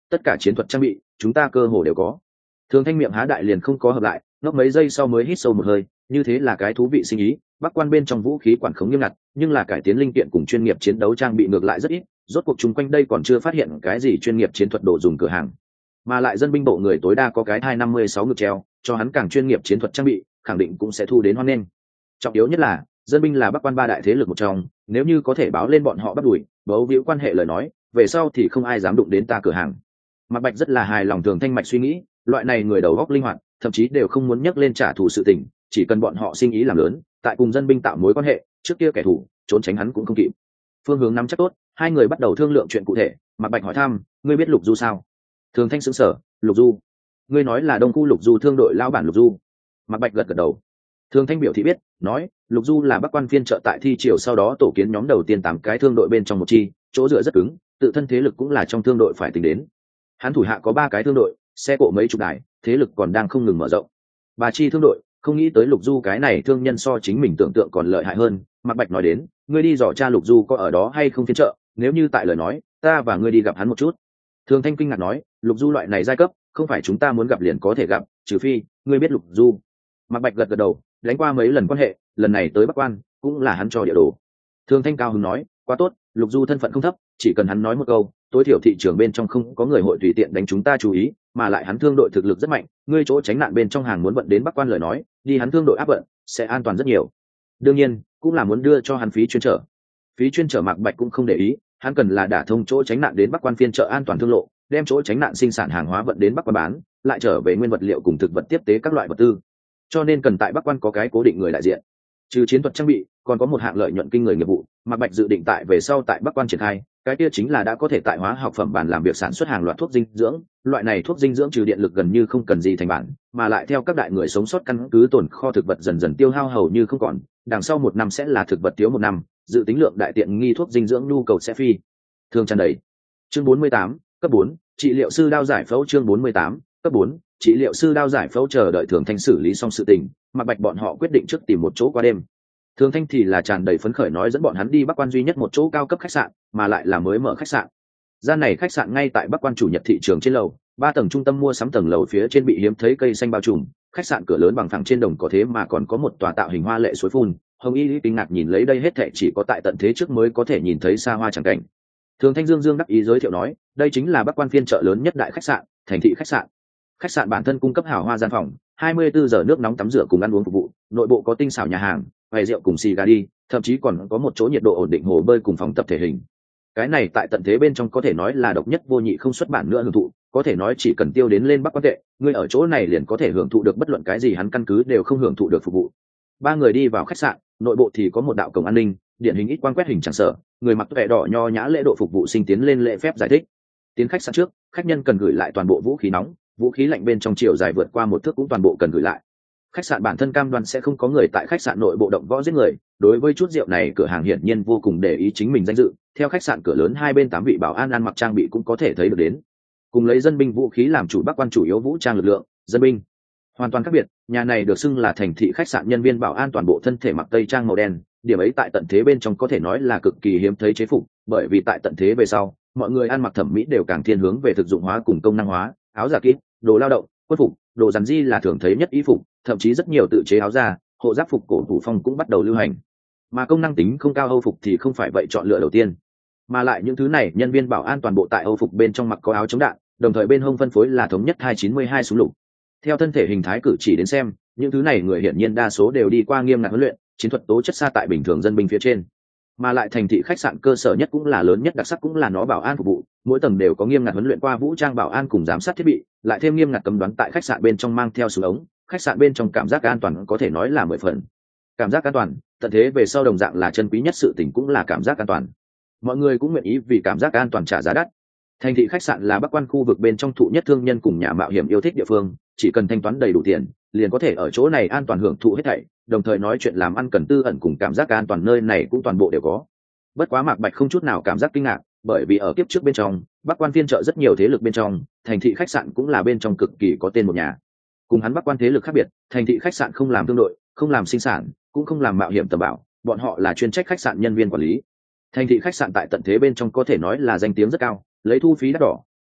tất cả chiến thuật trang bị chúng ta cơ hồ đều có. Thường Thanh miệng há đại liền không có hợp lại, ngốc mấy giây sau mới hít sâu một hơi, như thế là cái thú vị sinh ý. Bắc Quan bên trong vũ khí quản khống nghiêm ngặt, nhưng là cải tiến linh kiện cùng chuyên nghiệp chiến đấu trang bị ngược lại rất ít, rốt cuộc chung quanh đây còn chưa phát hiện cái gì chuyên nghiệp chiến thuật đồ dùng cửa hàng, mà lại dân binh bộ người tối đa có cái hai năm mươi sáu ngực treo, cho hắn càng chuyên nghiệp chiến thuật trang bị khẳng định cũng sẽ thu đến hoan nghênh. Trọng yếu nhất là dân binh là Bắc Quan ba đại thế lực một trong, nếu như có thể báo lên bọn họ bắt đuổi bấu víu quan hệ lời nói, về sau thì không ai dám đụng đến ta cửa hàng. Mạc Bạch rất là hài lòng Thường Thanh mạch suy nghĩ, loại này người đầu óc linh hoạt, thậm chí đều không muốn nhắc lên trả thù sự tình, chỉ cần bọn họ sinh ý làm lớn, tại cùng dân binh tạo mối quan hệ, trước kia kẻ thù trốn tránh hắn cũng không kịp. Phương hướng nắm chắc tốt, hai người bắt đầu thương lượng chuyện cụ thể. Mạc Bạch hỏi thăm, ngươi biết Lục Du sao? Thường Thanh sững sờ, Lục Du? Ngươi nói là Đông khu Lục Du thương đội lão bản Lục Du? Mạc Bạch gật gật đầu. Thường Thanh biểu thị biết, nói, Lục Du là Bắc Quan phiên trợ tại thi triều sau đó tổ kiến nhóm đầu tiên tám cái thương đội bên trong một chi, chỗ dựa rất cứng, tự thân thế lực cũng là trong thương đội phải tính đến. Hắn thủ hạ có ba cái thương đội, xe cộ mấy chục đài, thế lực còn đang không ngừng mở rộng. Bà chi thương đội, không nghĩ tới Lục Du cái này thương nhân so chính mình tưởng tượng còn lợi hại hơn. Mạc Bạch nói đến, ngươi đi dò tra Lục Du có ở đó hay không phiên trợ, nếu như tại lời nói, ta và ngươi đi gặp hắn một chút. Thường Thanh kinh ngạc nói, Lục Du loại này giai cấp, không phải chúng ta muốn gặp liền có thể gặp, trừ phi ngươi biết Lục Du. Mạc Bạch gật gật đầu, đánh qua mấy lần quan hệ, lần này tới Bắc Quan cũng là hắn cho địa đồ. Thường Thanh cao hứng nói, quá tốt, Lục Du thân phận không thấp, chỉ cần hắn nói một câu, tối thiểu thị trường bên trong không có người hội tùy tiện đánh chúng ta chú ý, mà lại hắn thương đội thực lực rất mạnh, ngươi chỗ tránh nạn bên trong hàng muốn vận đến Bắc Quan lời nói, đi hắn thương đội áp vận sẽ an toàn rất nhiều. Đương nhiên, cũng là muốn đưa cho hắn phí chuyên trở. Phí chuyên trở Mạc Bạch cũng không để ý, hắn cần là đả thông chỗ tránh nạn đến Bắc Quan phiên chợ an toàn thương lộ, đem chỗ tránh nạn sinh sản hàng hóa vận đến Bắc Quan bán, lại trở về nguyên vật liệu cùng thực vật tiếp tế các loại vật tư. Cho nên cần tại Bắc Quan có cái cố định người đại diện. Trừ chiến thuật trang bị, còn có một hạng lợi nhuận kinh người nghiệp vụ, Mạc Bạch dự định tại về sau tại Bắc Quan triển khai, cái kia chính là đã có thể tại hóa học phẩm bản làm việc sản xuất hàng loạt thuốc dinh dưỡng. Loại này thuốc dinh dưỡng trừ điện lực gần như không cần gì thành bản, mà lại theo các đại người sống sót căn cứ tồn kho thực vật dần dần tiêu hao hầu như không còn, đằng sau một năm sẽ là thực vật thiếu một năm, dự tính lượng đại tiện nghi thuốc dinh dưỡng nhu cầu sẽ phi thường tràn đầy. Chương bốn mươi tám, cấp bốn, trị liệu sư đao giải phẫu. Chương bốn mươi tám, cấp bốn, trị liệu sư đao giải phẫu. Chờ đợi Thường Thanh xử lý xong sự tình, Mạc Bạch bọn họ quyết định trước tìm một chỗ qua đêm. Thường Thanh thì là tràn đầy phấn khởi nói dẫn bọn hắn đi Bắc Quan duy nhất một chỗ cao cấp khách sạn, mà lại là mới mở khách sạn. Gian này khách sạn ngay tại Bắc Quan chủ nhật thị trường trên lầu, ba tầng trung tâm mua sắm tầng lầu phía trên bị hiếm thấy cây xanh bao trùm, khách sạn cửa lớn bằng phẳng trên đồng có thế mà còn có một tòa tạo hình hoa lệ suối phun. Hồng Y kinh ngạc nhìn lấy đây hết thảy chỉ có tại tận thế trước mới có thể nhìn thấy xa hoa chẳng cảnh. Thường Thanh dương dương đắc ý giới thiệu nói, đây chính là Bắc Quan phiên chợ lớn nhất đại khách sạn, thành thị khách sạn. Khách sạn bản thân cung cấp hào hoa gian phòng, hai mươi bốn giờ nước nóng tắm rửa cùng ăn uống phục vụ, nội bộ có tinh xảo nhà hàng, bày rượu cùng xì gà đi, thậm chí còn có một chỗ nhiệt độ ổn định hồ bơi cùng phòng tập thể hình. Cái này tại tận thế bên trong có thể nói là độc nhất vô nhị không xuất bản nữa hưởng thụ, có thể nói chỉ cần tiêu đến lên Bắc Quan tệ, người ở chỗ này liền có thể hưởng thụ được bất luận cái gì hắn căn cứ đều không hưởng thụ được phục vụ. Ba người đi vào khách sạn, nội bộ thì có một đạo cổng an ninh, điển hình ít quan quét hình chẳng sợ, người mặc vẻ đỏ nho nhã lễ độ phục vụ sinh tiến lên lễ phép giải thích. Tiến khách sạn trước, khách nhân cần gửi lại toàn bộ vũ khí nóng, vũ khí lạnh bên trong chiều dài vượt qua một thước cũng toàn bộ cần gửi lại. Khách sạn bản thân cam đoan sẽ không có người tại khách sạn nội bộ động võ giết người, đối với chút rượu này cửa hàng hiển nhiên vô cùng để ý chính mình danh dự. Theo khách sạn cửa lớn hai bên tám vị bảo an ăn mặc trang bị cũng có thể thấy được đến, cùng lấy dân binh vũ khí làm chủ Bắc Quan chủ yếu vũ trang lực lượng dân binh hoàn toàn khác biệt. Nhà này được xưng là thành thị khách sạn, nhân viên bảo an toàn bộ thân thể mặc tây trang màu đen, điểm ấy tại tận thế bên trong có thể nói là cực kỳ hiếm thấy chế phục, bởi vì tại tận thế về sau mọi người ăn mặc thẩm mỹ đều càng thiên hướng về thực dụng hóa cùng công năng hóa, áo giả kín, đồ lao động, quân phục, đồ rắn di là thường thấy nhất y phục, thậm chí rất nhiều tự chế áo da, hộ giáp phục cổ thủ phong cũng bắt đầu lưu hành. Mà công năng tính không cao Âu phục thì không phải vậy chọn lựa đầu tiên, mà lại những thứ này nhân viên bảo an toàn bộ tại Âu phục bên trong mặc có áo chống đạn, đồng thời bên hông phân phối là thống nhất hai chín mươi hai súng lục. Theo thân thể hình thái cử chỉ đến xem, những thứ này người hiển nhiên đa số đều đi qua nghiêm ngặt huấn luyện, chiến thuật tố chất xa tại bình thường dân binh phía trên. Mà lại thành thị khách sạn cơ sở nhất cũng là lớn nhất đặc sắc cũng là nó bảo an phục vụ, mỗi tầng đều có nghiêm ngặt huấn luyện qua vũ trang bảo an cùng giám sát thiết bị, lại thêm nghiêm ngặt cấm đoán tại khách sạn bên trong mang theo súng ống, khách sạn bên trong cảm giác an toàn có thể nói là mười phần. Cảm giác an toàn, tận thế về sau đồng dạng là chân quý nhất sự tình cũng là cảm giác an toàn. Mọi người cũng nguyện ý vì cảm giác an toàn trả giá đắt. Thành thị khách sạn là Bắc Quan khu vực bên trong thụ nhất thương nhân cùng nhà mạo hiểm yêu thích địa phương, chỉ cần thanh toán đầy đủ tiền, liền có thể ở chỗ này an toàn hưởng thụ hết thảy, đồng thời nói chuyện làm ăn cần tư ẩn cùng cảm giác an toàn nơi này cũng toàn bộ đều có. Bất quá Mạc Bạch không chút nào cảm giác kinh ngạc, bởi vì ở kiếp trước bên trong, Bắc Quan phiên trợ rất nhiều thế lực bên trong, thành thị khách sạn cũng là bên trong cực kỳ có tên một nhà. Cùng hắn Bắc Quan thế lực khác biệt, thành thị khách sạn không làm thương đội, không làm sinh sản, cũng không làm mạo hiểm tầm bảo, bọn họ là chuyên trách khách sạn nhân viên quản lý. Thành thị khách sạn tại tận thế bên trong có thể nói là danh tiếng rất cao, lấy thu phí đắt đỏ,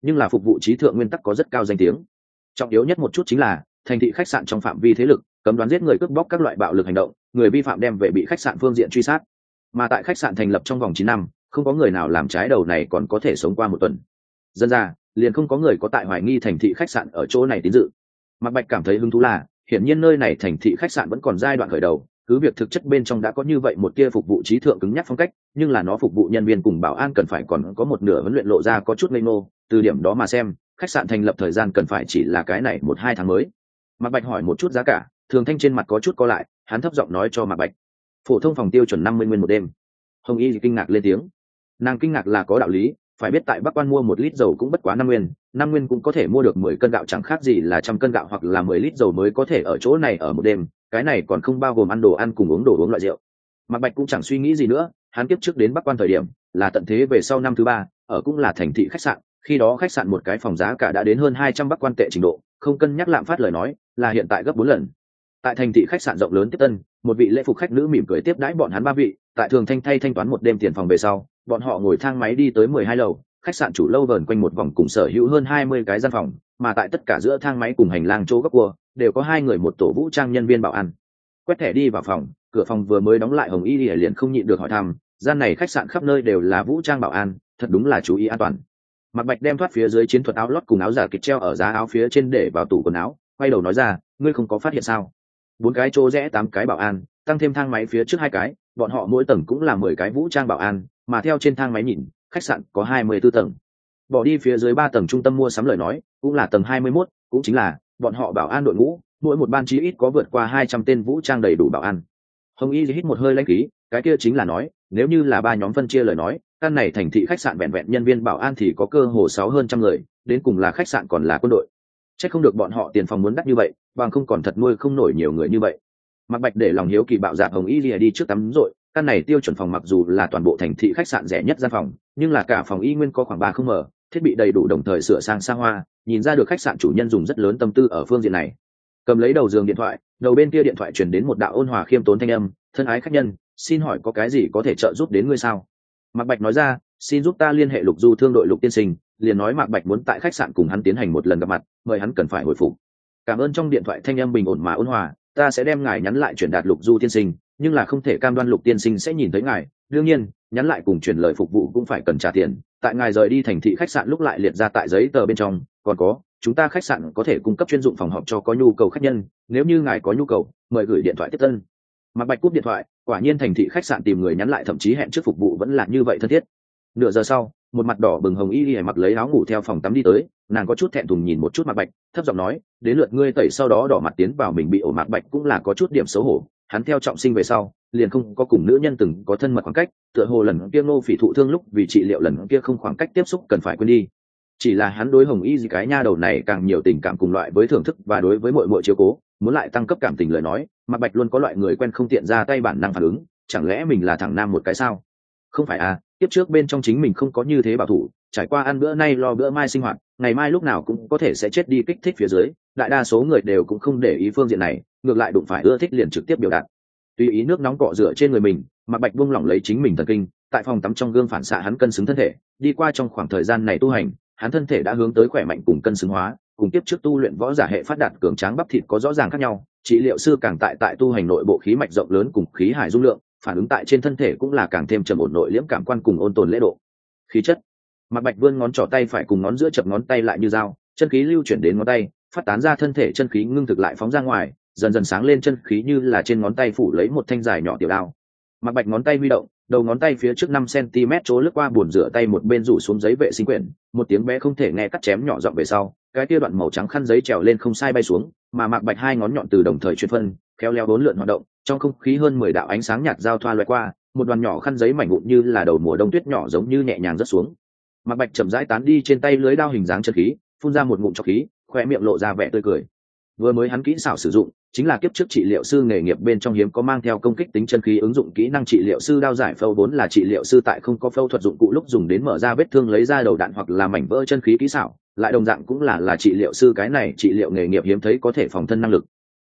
nhưng là phục vụ trí thượng nguyên tắc có rất cao danh tiếng. Trọng yếu nhất một chút chính là thành thị khách sạn trong phạm vi thế lực cấm đoán giết người, cướp bóc các loại bạo lực hành động, người vi phạm đem về bị khách sạn phương diện truy sát. Mà tại khách sạn thành lập trong vòng chín năm, không có người nào làm trái đầu này còn có thể sống qua một tuần. Dân ra liền không có người có tại hoài nghi thành thị khách sạn ở chỗ này tín dự. Mạc Bạch cảm thấy hứng thú là hiển nhiên nơi này thành thị khách sạn vẫn còn giai đoạn khởi đầu, cứ việc thực chất bên trong đã có như vậy một tia phục vụ trí thượng cứng nhắc phong cách, nhưng là nó phục vụ nhân viên cùng bảo an cần phải còn có một nửa huấn luyện lộ ra có chút ngây ngô. Từ điểm đó mà xem, khách sạn thành lập thời gian cần phải chỉ là cái này một hai tháng mới. Mạc Bạch hỏi một chút giá cả, Thường Thanh trên mặt có chút co lại, hắn thấp giọng nói cho Mạc Bạch. Phổ thông phòng tiêu chuẩn năm mươi nguyên một đêm. Hồng Y kinh ngạc lên tiếng. Nàng kinh ngạc là có đạo lý, phải biết tại Bắc Quan mua một lít dầu cũng bất quá năm nguyên, năm nguyên cũng có thể mua được mười cân gạo, chẳng khác gì là trăm cân gạo hoặc là mười lít dầu mới có thể ở chỗ này ở một đêm, cái này còn không bao gồm ăn đồ ăn cùng uống đồ uống loại rượu. Mạc Bạch cũng chẳng suy nghĩ gì nữa, hắn tiếp trước đến Bắc Quan thời điểm là tận thế về sau năm thứ ba, ở cũng là thành thị khách sạn, khi đó khách sạn một cái phòng giá cả đã đến hơn hai trăm Bắc Quan tệ trình độ, không cân nhắc lạm phát lời nói, là hiện tại gấp bốn lần. Tại thành thị khách sạn rộng lớn tiếp tân, một vị lễ phục khách nữ mỉm cười tiếp đãi bọn hắn ba vị, tại Thường Thanh thay thanh toán một đêm tiền phòng về sau, bọn họ ngồi thang máy đi tới mười hai lầu, khách sạn chủ lâu vờn quanh một vòng cùng sở hữu hơn hai mươi cái gian phòng, mà tại tất cả giữa thang máy cùng hành lang chỗ góc cua đều có hai người một tổ vũ trang nhân viên bảo an. Quét thẻ đi vào phòng, cửa phòng vừa mới đóng lại, Hồng Y liền không nhịn được hỏi thăm, gian này khách sạn khắp nơi đều là vũ trang bảo an, thật đúng là chú ý an toàn. Mạc Bạch đem thoát phía dưới chiến thuật áo lót cùng áo giả kịch treo ở giá áo phía trên để vào tủ quần áo, quay đầu nói ra, ngươi không có phát hiện sao? Bốn cái chỗ rẽ tám cái bảo an, tăng thêm thang máy phía trước hai cái, bọn họ mỗi tầng cũng là mười cái vũ trang bảo an, mà theo trên thang máy nhìn, khách sạn có hai mươi tư tầng. Bỏ đi phía dưới ba tầng trung tâm mua sắm lời nói, cũng là tầng hai mươi mốt, cũng chính là bọn họ bảo an đội ngũ, mỗi một ban chí ít có vượt qua hai trăm tên vũ trang đầy đủ bảo an. Hồng Y hít một hơi lãnh khí, cái kia chính là nói, nếu như là ba nhóm phân chia lời nói, căn này thành thị khách sạn vẹn vẹn nhân viên bảo an thì có cơ hồ sáu hơn trăm người, đến cùng là khách sạn còn là quân đội. Chắc không được bọn họ tiền phòng muốn đắt như vậy, bằng không còn thật nuôi không nổi nhiều người như vậy. Mạc Bạch để lòng hiếu kỳ bạo dạn Hồng Y lìa đi trước tắm rội, căn này tiêu chuẩn phòng mặc dù là toàn bộ thành thị khách sạn rẻ nhất gian phòng, nhưng là cả phòng y nguyên có khoảng ba không mở, thiết bị đầy đủ đồng thời sửa sang xa hoa, nhìn ra được khách sạn chủ nhân dùng rất lớn tâm tư ở phương diện này. Cầm lấy đầu giường điện thoại, đầu bên kia điện thoại truyền đến một đạo ôn hòa khiêm tốn thanh âm, thân ái khách nhân, xin hỏi có cái gì có thể trợ giúp đến ngươi sao? Mạc Bạch nói ra, xin giúp ta liên hệ Lục Du thương đội Lục tiên sinh, liền nói Mạc Bạch muốn tại khách sạn cùng hắn tiến hành một lần gặp mặt, mời hắn cần phải hồi phục. Cảm ơn. Trong điện thoại thanh âm bình ổn mà ôn hòa, ta sẽ đem ngài nhắn lại chuyển đạt Lục Du tiên sinh, nhưng là không thể cam đoan Lục tiên sinh sẽ nhìn thấy ngài, đương nhiên nhắn lại cùng chuyển lời phục vụ cũng phải cần trả tiền, tại ngài rời đi thành thị khách sạn lúc lại liệt ra tại giấy tờ bên trong, còn có chúng ta khách sạn có thể cung cấp chuyên dụng phòng họp cho có nhu cầu khách nhân, nếu như ngài có nhu cầu mời gửi điện thoại tiếp tân. Mạc Bạch cúp điện thoại, quả nhiên thành thị khách sạn tìm người nhắn lại thậm chí hẹn trước phục vụ vẫn là như vậy thân thiết. Nửa giờ sau, một mặt đỏ bừng Hồng Y Y mặc lấy áo ngủ theo phòng tắm đi tới, nàng có chút thẹn thùng nhìn một chút Mạc Bạch, thấp giọng nói, đến lượt ngươi tẩy. Sau đó đỏ mặt tiến vào mình bị ổ. Mạc Bạch cũng là có chút điểm xấu hổ, hắn theo trọng sinh về sau liền không có cùng nữ nhân từng có thân mật khoảng cách, tựa hồ lần kia Ngô Phỉ thụ thương lúc vì trị liệu lần kia không khoảng cách tiếp xúc cần phải quên đi. Chỉ là hắn đối Hồng Y gì cái nha đầu này càng nhiều tình cảm cùng loại với thưởng thức và đối với mọi mọi chiếu cố, muốn lại tăng cấp cảm tình lời nói, Mạc Bạch luôn có loại người quen không tiện ra tay bản năng phản ứng, chẳng lẽ mình là thằng nam một cái sao? Không phải à, tiếp trước bên trong chính mình không có như thế bảo thủ, trải qua ăn bữa nay lo bữa mai sinh hoạt, ngày mai lúc nào cũng có thể sẽ chết đi kích thích phía dưới, đại đa số người đều cũng không để ý phương diện này, ngược lại đụng phải ưa thích liền trực tiếp biểu đạt. Tùy ý nước nóng cọ rửa trên người mình, Mạc Bạch buông lỏng lấy chính mình thần kinh, tại phòng tắm trong gương phản xạ hắn cân xứng thân thể, đi qua trong khoảng thời gian này tu hành, hắn thân thể đã hướng tới khỏe mạnh cùng cân xứng hóa, cùng tiếp trước tu luyện võ giả hệ phát đạt cường tráng bắp thịt có rõ ràng khác nhau. Trị liệu sư càng tại tại tu hành nội bộ khí mạch rộng lớn cùng khí hải dung lượng, phản ứng tại trên thân thể cũng là càng thêm trầm ổn nội liễm cảm quan cùng ôn tồn lễ độ. Khí chất. Mạc Bạch vươn ngón trỏ tay phải cùng ngón giữa chập ngón tay lại như dao, chân khí lưu chuyển đến ngón tay, phát tán ra thân thể chân khí ngưng thực lại phóng ra ngoài, dần dần sáng lên chân khí như là trên ngón tay phủ lấy một thanh dài nhỏ tiểu đao. Mạc Bạch ngón tay huy động, đầu ngón tay phía trước năm xăng-ti-mét chỗ lướt qua bồn rửa tay một bên rủ xuống giấy vệ sinh quyển, một tiếng bé không thể nghe cắt chém nhỏ giọng về sau, cái kia đoạn màu trắng khăn giấy trèo lên không sai bay xuống, mà Mạc Bạch hai ngón nhọn từ đồng thời chuyển phân, khéo léo bốn lượn hoạt động, trong không khí hơn mười đạo ánh sáng nhạt giao thoa lướt qua, một đoàn nhỏ khăn giấy mảnh vụn như là đầu mùa đông tuyết nhỏ giống như nhẹ nhàng rớt xuống. Mạc Bạch chậm rãi tán đi trên tay lưới đao hình dáng chân khí, phun ra một ngụm trọc khí, khoe miệng lộ ra vẻ tươi cười. Vừa mới hắn kỹ xảo sử dụng, chính là kiếp trước trị liệu sư nghề nghiệp bên trong hiếm có mang theo công kích tính chân khí ứng dụng kỹ năng trị liệu sư đao giải phẫu, vốn là trị liệu sư tại không có phẫu thuật dụng cụ lúc dùng đến mở ra vết thương lấy ra đầu đạn hoặc là mảnh vỡ chân khí kỹ xảo, lại đồng dạng cũng là là trị liệu sư cái này trị liệu nghề nghiệp hiếm thấy có thể phòng thân năng lực.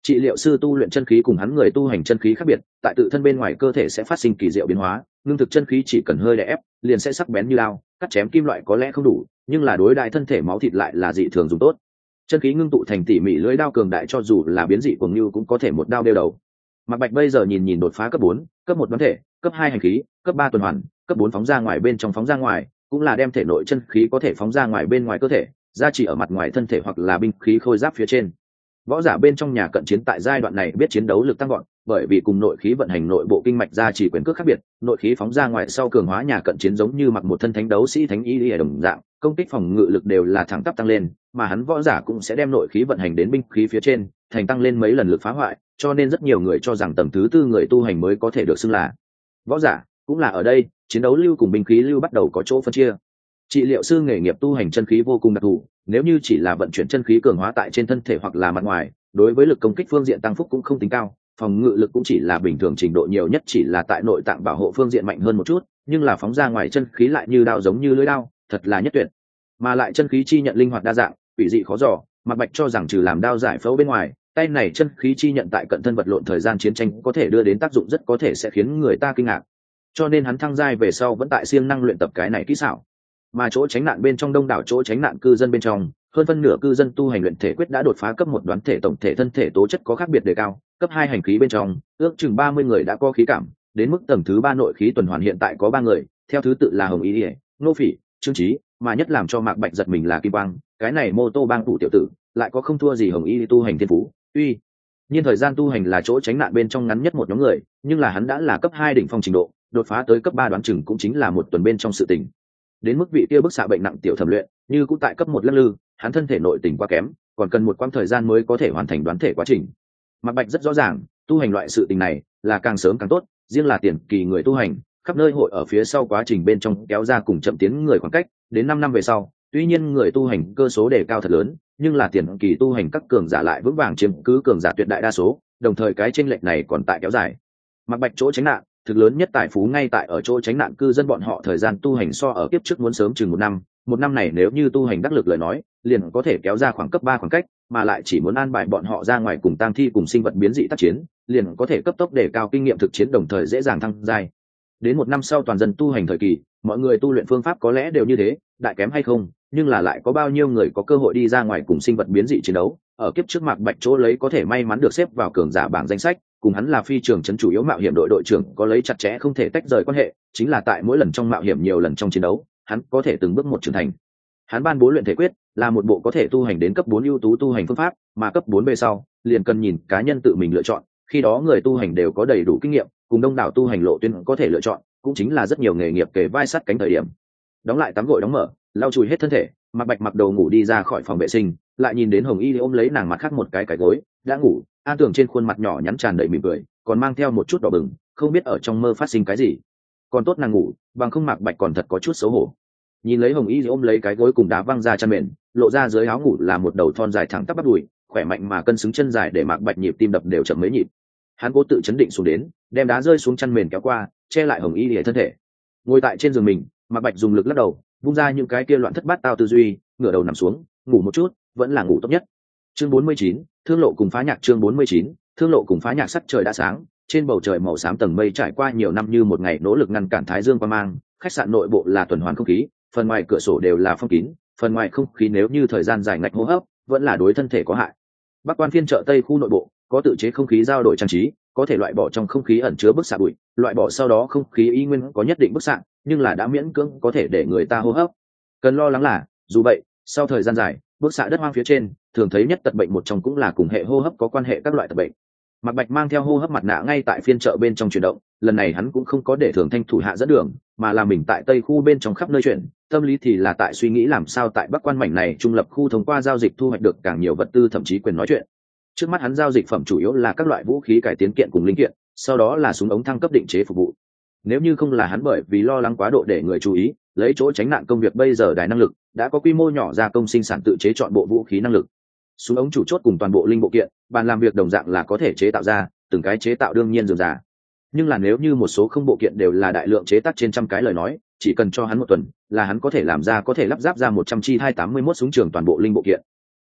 Trị liệu sư tu luyện chân khí cùng hắn người tu hành chân khí khác biệt, tại tự thân bên ngoài cơ thể sẽ phát sinh kỳ diệu biến hóa, ngưng thực chân khí chỉ cần hơi đè ép, liền sẽ sắc bén như lao, cắt chém kim loại có lẽ không đủ, nhưng là đối đại thân thể máu thịt lại là dị thường dùng tốt. Chân khí ngưng tụ thành tỉ mỉ lưỡi đao cường đại cho dù là biến dị cuồng lưu cũng có thể một đao đeo đầu. Mạc Bạch bây giờ nhìn nhìn đột phá cấp bốn, cấp một đoán thể, cấp hai hành khí, cấp ba tuần hoàn, cấp bốn phóng ra ngoài bên trong phóng ra ngoài, cũng là đem thể nội chân khí có thể phóng ra ngoài bên ngoài cơ thể, ra chỉ ở mặt ngoài thân thể hoặc là binh khí khôi giáp phía trên. Võ giả bên trong nhà cận chiến tại giai đoạn này biết chiến đấu lực tăng gọn, bởi vì cùng nội khí vận hành nội bộ kinh mạch ra chỉ quyền cước khác biệt, nội khí phóng ra ngoài sau cường hóa nhà cận chiến giống như mặc một thân thánh đấu sĩ thánh y ở đồng dạng, công kích phòng ngự lực đều là thẳng tắp tăng lên, mà hắn võ giả cũng sẽ đem nội khí vận hành đến binh khí phía trên, thành tăng lên mấy lần lực phá hoại, cho nên rất nhiều người cho rằng tầng thứ tư người tu hành mới có thể được xưng là võ giả, cũng là ở đây, chiến đấu lưu cùng binh khí lưu bắt đầu có chỗ phân chia. Trị liệu sư nghề nghiệp tu hành chân khí vô cùng đặc thù, nếu như chỉ là vận chuyển chân khí cường hóa tại trên thân thể hoặc là mặt ngoài, đối với lực công kích phương diện tăng phúc cũng không tính cao, phòng ngự lực cũng chỉ là bình thường, trình độ nhiều nhất chỉ là tại nội tạng bảo hộ phương diện mạnh hơn một chút, nhưng là phóng ra ngoài chân khí lại như đao giống như lưỡi đao, thật là nhất tuyệt. Mà lại chân khí chi nhận linh hoạt đa dạng, quỷ dị khó dò, Mạc Bạch cho rằng trừ làm đao giải phẫu bên ngoài, tay này chân khí chi nhận tại cận thân vật lộn thời gian chiến tranh có thể đưa đến tác dụng rất có thể sẽ khiến người ta kinh ngạc. Cho nên hắn thăng giai về sau vẫn tại siêng năng luyện tập cái này kỹ xảo. Mà chỗ tránh nạn bên trong đông đảo chỗ tránh nạn cư dân bên trong, hơn phân nửa cư dân tu hành luyện thể quyết đã đột phá cấp một đoán thể, tổng thể thân thể tố chất có khác biệt đề cao, cấp hai hành khí bên trong, ước chừng ba mươi người đã có khí cảm, đến mức tầng thứ ba nội khí tuần hoàn hiện tại có ba người, theo thứ tự là Hồng Y, Nô Phỉ, Trương Chí, mà nhất làm cho Mạc Bạch giật mình là Kim Quang, cái này mô tô bang thủ tiểu tử, lại có không thua gì Hồng Y tu hành thiên phú, uy nhiên thời gian tu hành là chỗ tránh nạn bên trong ngắn nhất một nhóm người, nhưng là hắn đã là cấp hai đỉnh phong trình độ, đột phá tới cấp ba đoán chừng cũng chính là một tuần bên trong sự tình. Đến mức vị kia bức xạ bệnh nặng tiểu thẩm luyện, như cũng tại cấp một lắc lư, hắn thân thể nội tình quá kém, còn cần một quãng thời gian mới có thể hoàn thành đoán thể quá trình. Mạc Bạch rất rõ ràng, tu hành loại sự tình này là càng sớm càng tốt, riêng là tiền kỳ người tu hành, khắp nơi hội ở phía sau quá trình bên trong kéo ra cùng chậm tiến người khoảng cách, đến năm năm về sau, tuy nhiên người tu hành cơ số đề cao thật lớn, nhưng là tiền kỳ tu hành các cường giả lại vững vàng chiếm cứ cường giả tuyệt đại đa số, đồng thời cái chênh lệch này còn tại kéo dài. Mạc Bạch chỗ tránh nạn, thực lớn nhất tài phú ngay tại ở chỗ tránh nạn cư dân bọn họ thời gian tu hành so ở kiếp trước muốn sớm chừng một năm, một năm này nếu như tu hành đắc lực lời nói, liền có thể kéo ra khoảng cấp ba khoảng cách, mà lại chỉ muốn an bài bọn họ ra ngoài cùng tang thi cùng sinh vật biến dị tác chiến, liền có thể cấp tốc để cao kinh nghiệm thực chiến đồng thời dễ dàng thăng giai. Đến một năm sau toàn dân tu hành thời kỳ, mọi người tu luyện phương pháp có lẽ đều như thế, đại kém hay không, nhưng là lại có bao nhiêu người có cơ hội đi ra ngoài cùng sinh vật biến dị chiến đấu, ở kiếp trước Mạc Bạch chỗ lấy có thể may mắn được xếp vào cường giả bảng danh sách, cùng hắn là phi trường trấn chủ yếu mạo hiểm đội đội trưởng có lấy chặt chẽ không thể tách rời quan hệ, chính là tại mỗi lần trong mạo hiểm nhiều lần trong chiến đấu, hắn có thể từng bước một trưởng thành. Hắn ban bố luyện thể quyết là một bộ có thể tu hành đến cấp bốn ưu tú tu hành phương pháp, mà cấp bốn về sau, liền cần nhìn cá nhân tự mình lựa chọn, khi đó người tu hành đều có đầy đủ kinh nghiệm, cùng đông đảo tu hành lộ tuyến có thể lựa chọn, cũng chính là rất nhiều nghề nghiệp kề vai sát cánh thời điểm. Đóng lại tắm gội đóng mở, lau chùi hết thân thể, Mạc Bạch mặc đồ ngủ đi ra khỏi phòng vệ sinh, lại nhìn đến Hồng Y ôm lấy nàng mặt khác một cái cái gối, đã ngủ, An Tưởng trên khuôn mặt nhỏ nhắn tràn đầy mỉm cười, còn mang theo một chút đỏ bừng, không biết ở trong mơ phát sinh cái gì. Còn tốt nàng ngủ, bằng không Mạc Bạch còn thật có chút xấu hổ. Nhìn lấy Hồng Y ôm lấy cái gối cùng đá văng ra chăn mền, lộ ra dưới áo ngủ là một đầu thon dài thẳng tắp bắp đùi, khỏe mạnh mà cân xứng chân dài để Mạc Bạch nhịp tim đập đều chậm mấy nhịp. Hắn cố tự chấn định xuống đến, đem đá rơi xuống chăn mền kéo qua, che lại Hồng Y lìa thân thể. Ngồi tại trên giường mình, Mạc Bạch dùng lực lắc đầu, vung ra những cái kia loạn thất bát tao tư duy, ngửa đầu nằm xuống, ngủ một chút, vẫn là ngủ tốt nhất. Chương bốn mươi chín, Thương lộ cùng phá nhạc chương bốn mươi chín, Thương lộ cùng phá nhạc sắc trời đã sáng, trên bầu trời màu xám tầng mây trải qua nhiều năm như một ngày nỗ lực ngăn cản thái dương qua mang, khách sạn nội bộ là tuần hoàn không khí, phần ngoài cửa sổ đều là phong kín, phần ngoài không khí nếu như thời gian dài ngạch hô hấp, vẫn là đối thân thể có hại. Bắc Quan phiên chợ Tây khu nội bộ có tự chế không khí giao đổi trang trí, có thể loại bỏ trong không khí ẩn chứa bức xạ bụi, loại bỏ sau đó không khí y nguyên có nhất định bức xạ, nhưng là đã miễn cưỡng có thể để người ta hô hấp. Cần lo lắng là, dù vậy, sau thời gian dài, bức xạ đất hoang phía trên, thường thấy nhất tật bệnh một trong cũng là cùng hệ hô hấp có quan hệ các loại tật bệnh. Mạc Bạch mang theo hô hấp mặt nạ ngay tại phiên chợ bên trong chuyển động, lần này hắn cũng không có để Thường Thanh thủ hạ dẫn đường, mà là mình tại Tây khu bên trong khắp nơi chuyển, tâm lý thì là tại suy nghĩ làm sao tại Bắc Quan mảnh này trung lập khu thông qua giao dịch thu hoạch được càng nhiều vật tư thậm chí quyền nói chuyện. Trước mắt hắn giao dịch phẩm chủ yếu là các loại vũ khí cải tiến kiện cùng linh kiện, sau đó là súng ống thăng cấp định chế phục vụ. Nếu như không là hắn bởi vì lo lắng quá độ để người chú ý, lấy chỗ tránh nạn công việc bây giờ đài năng lực, đã có quy mô nhỏ gia công sinh sản tự chế chọn bộ vũ khí năng lực. Súng ống chủ chốt cùng toàn bộ linh bộ kiện, bàn làm việc đồng dạng là có thể chế tạo ra, từng cái chế tạo đương nhiên dườm già. Nhưng là nếu như một số không bộ kiện đều là đại lượng chế tác trên trăm cái lời nói, chỉ cần cho hắn một tuần, là hắn có thể làm ra có thể lắp ráp ra một trăm chi hai tám mươi mốt súng trường toàn bộ linh bộ kiện.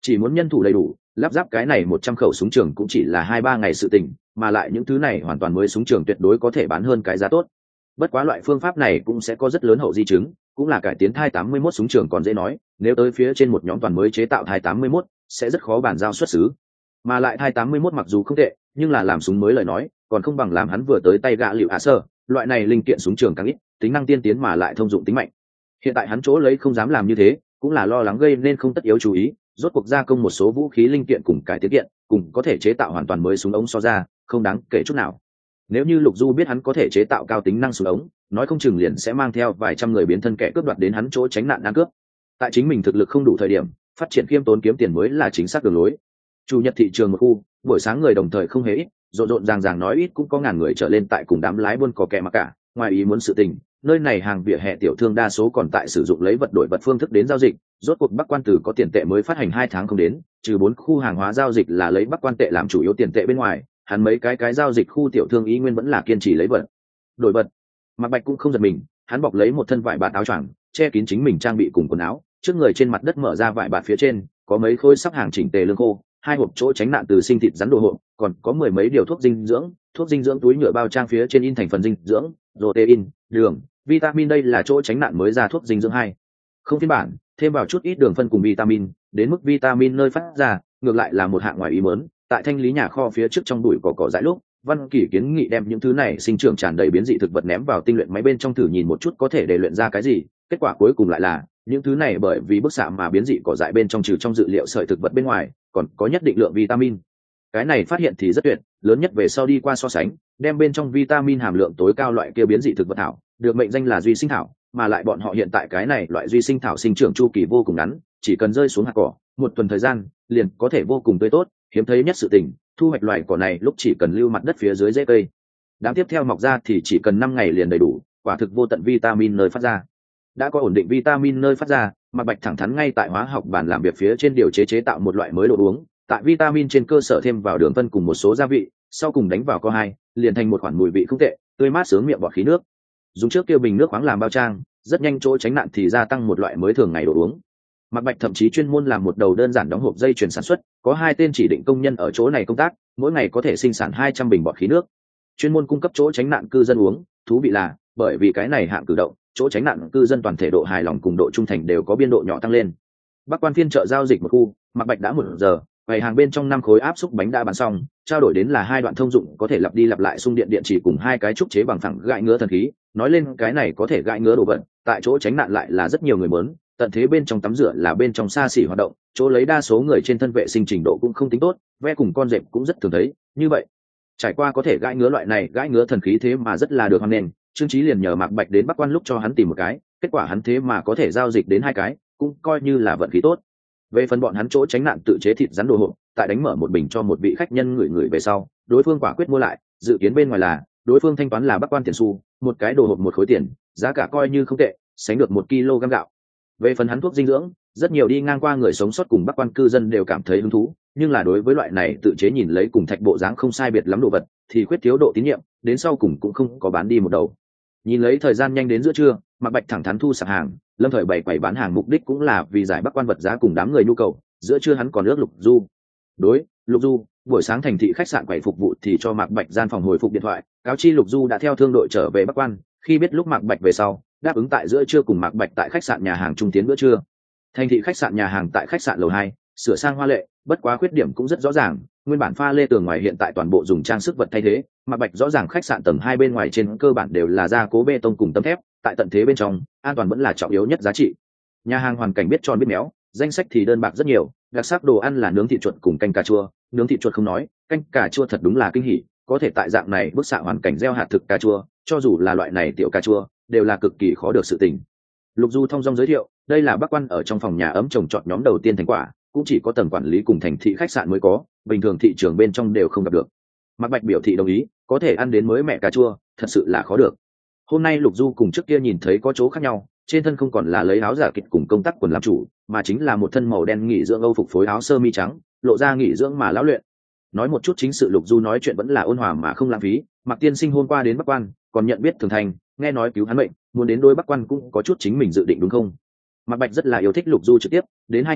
chỉ muốn nhân thủ đầy đủ, lắp ráp cái này một trăm khẩu súng trường cũng chỉ là hai ba ngày sự tình, mà lại những thứ này hoàn toàn mới súng trường tuyệt đối có thể bán hơn cái giá tốt. Bất quá loại phương pháp này cũng sẽ có rất lớn hậu di chứng, cũng là cải tiến thai tám mươi mốt súng trường còn dễ nói, nếu tới phía trên một nhóm toàn mới chế tạo thai tám mươi mốt sẽ rất khó bàn giao xuất xứ. Mà lại thai tám mươi mốt mặc dù không tệ, nhưng là làm súng mới lời nói, còn không bằng làm hắn vừa tới tay gạ liệu hạ sơ, loại này linh kiện súng trường càng ít, tính năng tiên tiến mà lại thông dụng tính mạnh. Hiện tại hắn chỗ lấy không dám làm như thế, cũng là lo lắng gây nên không tất yếu chú ý, rốt cuộc gia công một số vũ khí linh kiện cùng cải tiến kiện, cùng có thể chế tạo hoàn toàn mới súng ống so ra, không đáng kể chút nào. Nếu như Lục Du biết hắn có thể chế tạo cao tính năng súng ống, nói không chừng liền sẽ mang theo vài trăm người biến thân kẻ cướp đoạt đến hắn chỗ tránh nạn ăn cướp. Tại chính mình thực lực không đủ thời điểm, phát triển khiêm tốn kiếm tiền mới là chính xác đường lối. Chủ nhật thị trường một khu, buổi sáng người đồng thời không hề ít, rộn rộn ràng ràng nói ít cũng có ngàn người trở lên tại cùng đám lái buôn cò kẹ mà cả. Ngoài ý muốn sự tình, nơi này hàng vỉa hè tiểu thương đa số còn tại sử dụng lấy vật đổi vật phương thức đến giao dịch. Rốt cuộc Bắc Quan Tử có tiền tệ mới phát hành hai tháng không đến, trừ bốn khu hàng hóa giao dịch là lấy Bắc Quan tệ làm chủ yếu tiền tệ bên ngoài, hắn mấy cái cái giao dịch khu tiểu thương ý nguyên vẫn là kiên trì lấy vật đổi vật. Mạc Bạch cũng không giật mình, hắn bọc lấy một thân vải bạt áo choàng, che kín chính mình trang bị cùng quần áo, trước người trên mặt đất mở ra vải bạt phía trên, có mấy khối sắp hàng chỉnh tề lương khô, hai hộp chỗ tránh nạn từ sinh thịt rắn đồ hộp, còn có mười mấy điều thuốc dinh dưỡng, thuốc dinh dưỡng túi nhựa bao trang phía trên in thành phần dinh dưỡng, protein, đường, vitamin, đây là chỗ tránh nạn mới ra thuốc dinh dưỡng hai không phiên bản, thêm vào chút ít đường phân cùng vitamin, đến mức vitamin nơi phát ra, ngược lại là một hạng ngoài ý muốn. Tại thanh lý nhà kho phía trước trong bụi cỏ cỏ dại lúc, Văn Kỷ kiến nghị đem những thứ này sinh trưởng tràn đầy biến dị thực vật ném vào tinh luyện máy bên trong thử nhìn một chút có thể để luyện ra cái gì. Kết quả cuối cùng lại là những thứ này bởi vì bức xạ mà biến dị cỏ dại bên trong trừ trong dự liệu sợi thực vật bên ngoài, còn có nhất định lượng vitamin. Cái này phát hiện thì rất tuyệt, lớn nhất về sau đi qua so sánh, đem bên trong vitamin hàm lượng tối cao loại kia biến dị thực vật thảo, được mệnh danh là duy sinh thảo, mà lại bọn họ hiện tại cái này loại duy sinh thảo sinh trưởng chu kỳ vô cùng ngắn, chỉ cần rơi xuống hạt cỏ, một tuần thời gian, liền có thể vô cùng tươi tốt. Hiếm thấy nhất sự tình, thu hoạch loại cỏ này lúc chỉ cần lưu mặt đất phía dưới rễ cây, đám tiếp theo mọc ra thì chỉ cần năm ngày liền đầy đủ, quả thực vô tận vitamin nơi phát ra. Đã có ổn định vitamin nơi phát ra, Mạc Bạch thẳng thắn ngay tại hóa học bàn làm việc phía trên điều chế chế tạo một loại mới đồ uống, tại vitamin trên cơ sở thêm vào đường phân cùng một số gia vị, sau cùng đánh vào co hai, liền thành một khoản mùi vị không tệ, tươi mát sướng miệng bọt khí nước. Dùng trước kia bình nước khoáng làm bao trang, rất nhanh chỗ tránh nạn thì gia tăng một loại mới thường ngày đồ uống. Mạc Bạch thậm chí chuyên môn làm một đầu đơn giản đóng hộp dây chuyền sản xuất, có hai tên chỉ định công nhân ở chỗ này công tác, mỗi ngày có thể sinh sản hai trăm bình bọt khí nước, chuyên môn cung cấp chỗ tránh nạn cư dân uống. Thú vị là, bởi vì cái này hạng cử động, chỗ tránh nạn cư dân toàn thể độ hài lòng cùng độ trung thành đều có biên độ nhỏ tăng lên. Bắc Quan phiên chợ giao dịch một khu, Mạc Bạch đã một giờ, quầy hàng bên trong năm khối áp xúc bánh đã bán xong, trao đổi đến là hai đoạn thông dụng có thể lặp đi lặp lại xung điện điện chỉ cùng hai cái trúc chế bằng phẳng gãi ngứa thần khí. Nói lên cái này có thể gãi ngứa đồ vật, tại chỗ tránh nạn lại là rất nhiều người muốn. Tận thế bên trong tắm rửa là bên trong xa xỉ hoạt động, chỗ lấy đa số người trên thân vệ sinh trình độ cũng không tính tốt, ve cùng con dẹp cũng rất thường thấy. Như vậy, trải qua có thể gãi ngứa loại này gãi ngứa thần khí thế mà rất là được hoan nghênh. Trương Chí liền nhờ Mạc Bạch đến Bắc Quan lúc cho hắn tìm một cái, kết quả hắn thế mà có thể giao dịch đến hai cái, cũng coi như là vận khí tốt. Về phần bọn hắn chỗ tránh nạn tự chế thịt rắn đồ hộp, tại đánh mở một bình cho một vị khách nhân người người về sau, đối phương quả quyết mua lại, dự kiến bên ngoài là đối phương thanh toán là Bắc Quan tiền xu, một cái đồ hộp một khối tiền, giá cả coi như không tệ, sánh được một ki lô gam gạo. Về phần hắn thuốc dinh dưỡng, rất nhiều đi ngang qua người sống sót cùng Bắc Quan cư dân đều cảm thấy hứng thú, nhưng là đối với loại này tự chế nhìn lấy cùng thạch bộ dáng không sai biệt lắm đồ vật, thì khuyết thiếu độ tín nhiệm, đến sau cùng cũng không có bán đi một đầu. Nhìn lấy thời gian nhanh đến giữa trưa, Mạc Bạch thẳng thắn thu sạp hàng, lâm thời bày quầy bán hàng mục đích cũng là vì giải Bắc Quan vật giá cùng đám người nhu cầu. Giữa trưa hắn còn ước Lục Du. Đối, Lục Du, buổi sáng thành thị khách sạn quầy phục vụ thì cho Mạc Bạch gian phòng hồi phục điện thoại, cáo chi Lục Du đã theo thương đội trở về Bắc Quan. Khi biết lúc Mạc Bạch về sau, đáp ứng tại giữa trưa cùng Mạc Bạch tại khách sạn nhà hàng trung tiến bữa trưa. Thành thị khách sạn nhà hàng tại khách sạn lầu hai, sửa sang hoa lệ, bất quá khuyết điểm cũng rất rõ ràng, nguyên bản pha lê tường ngoài hiện tại toàn bộ dùng trang sức vật thay thế. Mạc Bạch rõ ràng khách sạn tầng hai bên ngoài trên cơ bản đều là gia cố bê tông cùng tấm thép, tại tận thế bên trong, an toàn vẫn là trọng yếu nhất giá trị. Nhà hàng hoàn cảnh biết tròn biết méo, danh sách thì đơn bạc rất nhiều, đặc sắc đồ ăn là nướng thịt chuột cùng canh cà chua, nướng thịt chuột không nói, canh cà chua thật đúng là kinh hỉ, có thể tại dạng này bức xạ hoàn cảnh gieo hạt thực cà chua, cho dù là loại này tiểu cà chua, đều là cực kỳ khó được sự tình. Lục Du thông dong giới thiệu, đây là Bắc Quan ở trong phòng nhà ấm trồng trọt nhóm đầu tiên thành quả, cũng chỉ có tầng quản lý cùng thành thị khách sạn mới có, bình thường thị trường bên trong đều không gặp được. Mạc Bạch biểu thị đồng ý, có thể ăn đến mới mẹ cà chua, thật sự là khó được. Hôm nay Lục Du cùng trước kia nhìn thấy có chỗ khác nhau, trên thân không còn là lấy áo giả kịch cùng công tác quần làm chủ, mà chính là một thân màu đen nghỉ dưỡng Âu phục phối áo sơ mi trắng, lộ ra nghỉ dưỡng mà lão luyện. Nói một chút chính sự, Lục Du nói chuyện vẫn là ôn hòa mà không lãng phí. Mạc tiên sinh hôm qua đến Bắc Quan, còn nhận biết Thường Thành, nghe nói cứu hắn mệnh, muốn đến đôi Bắc Quan cũng có chút chính mình dự định đúng không? Mạc Bạch rất là yêu thích Lục Du trực tiếp, đến hai ngày,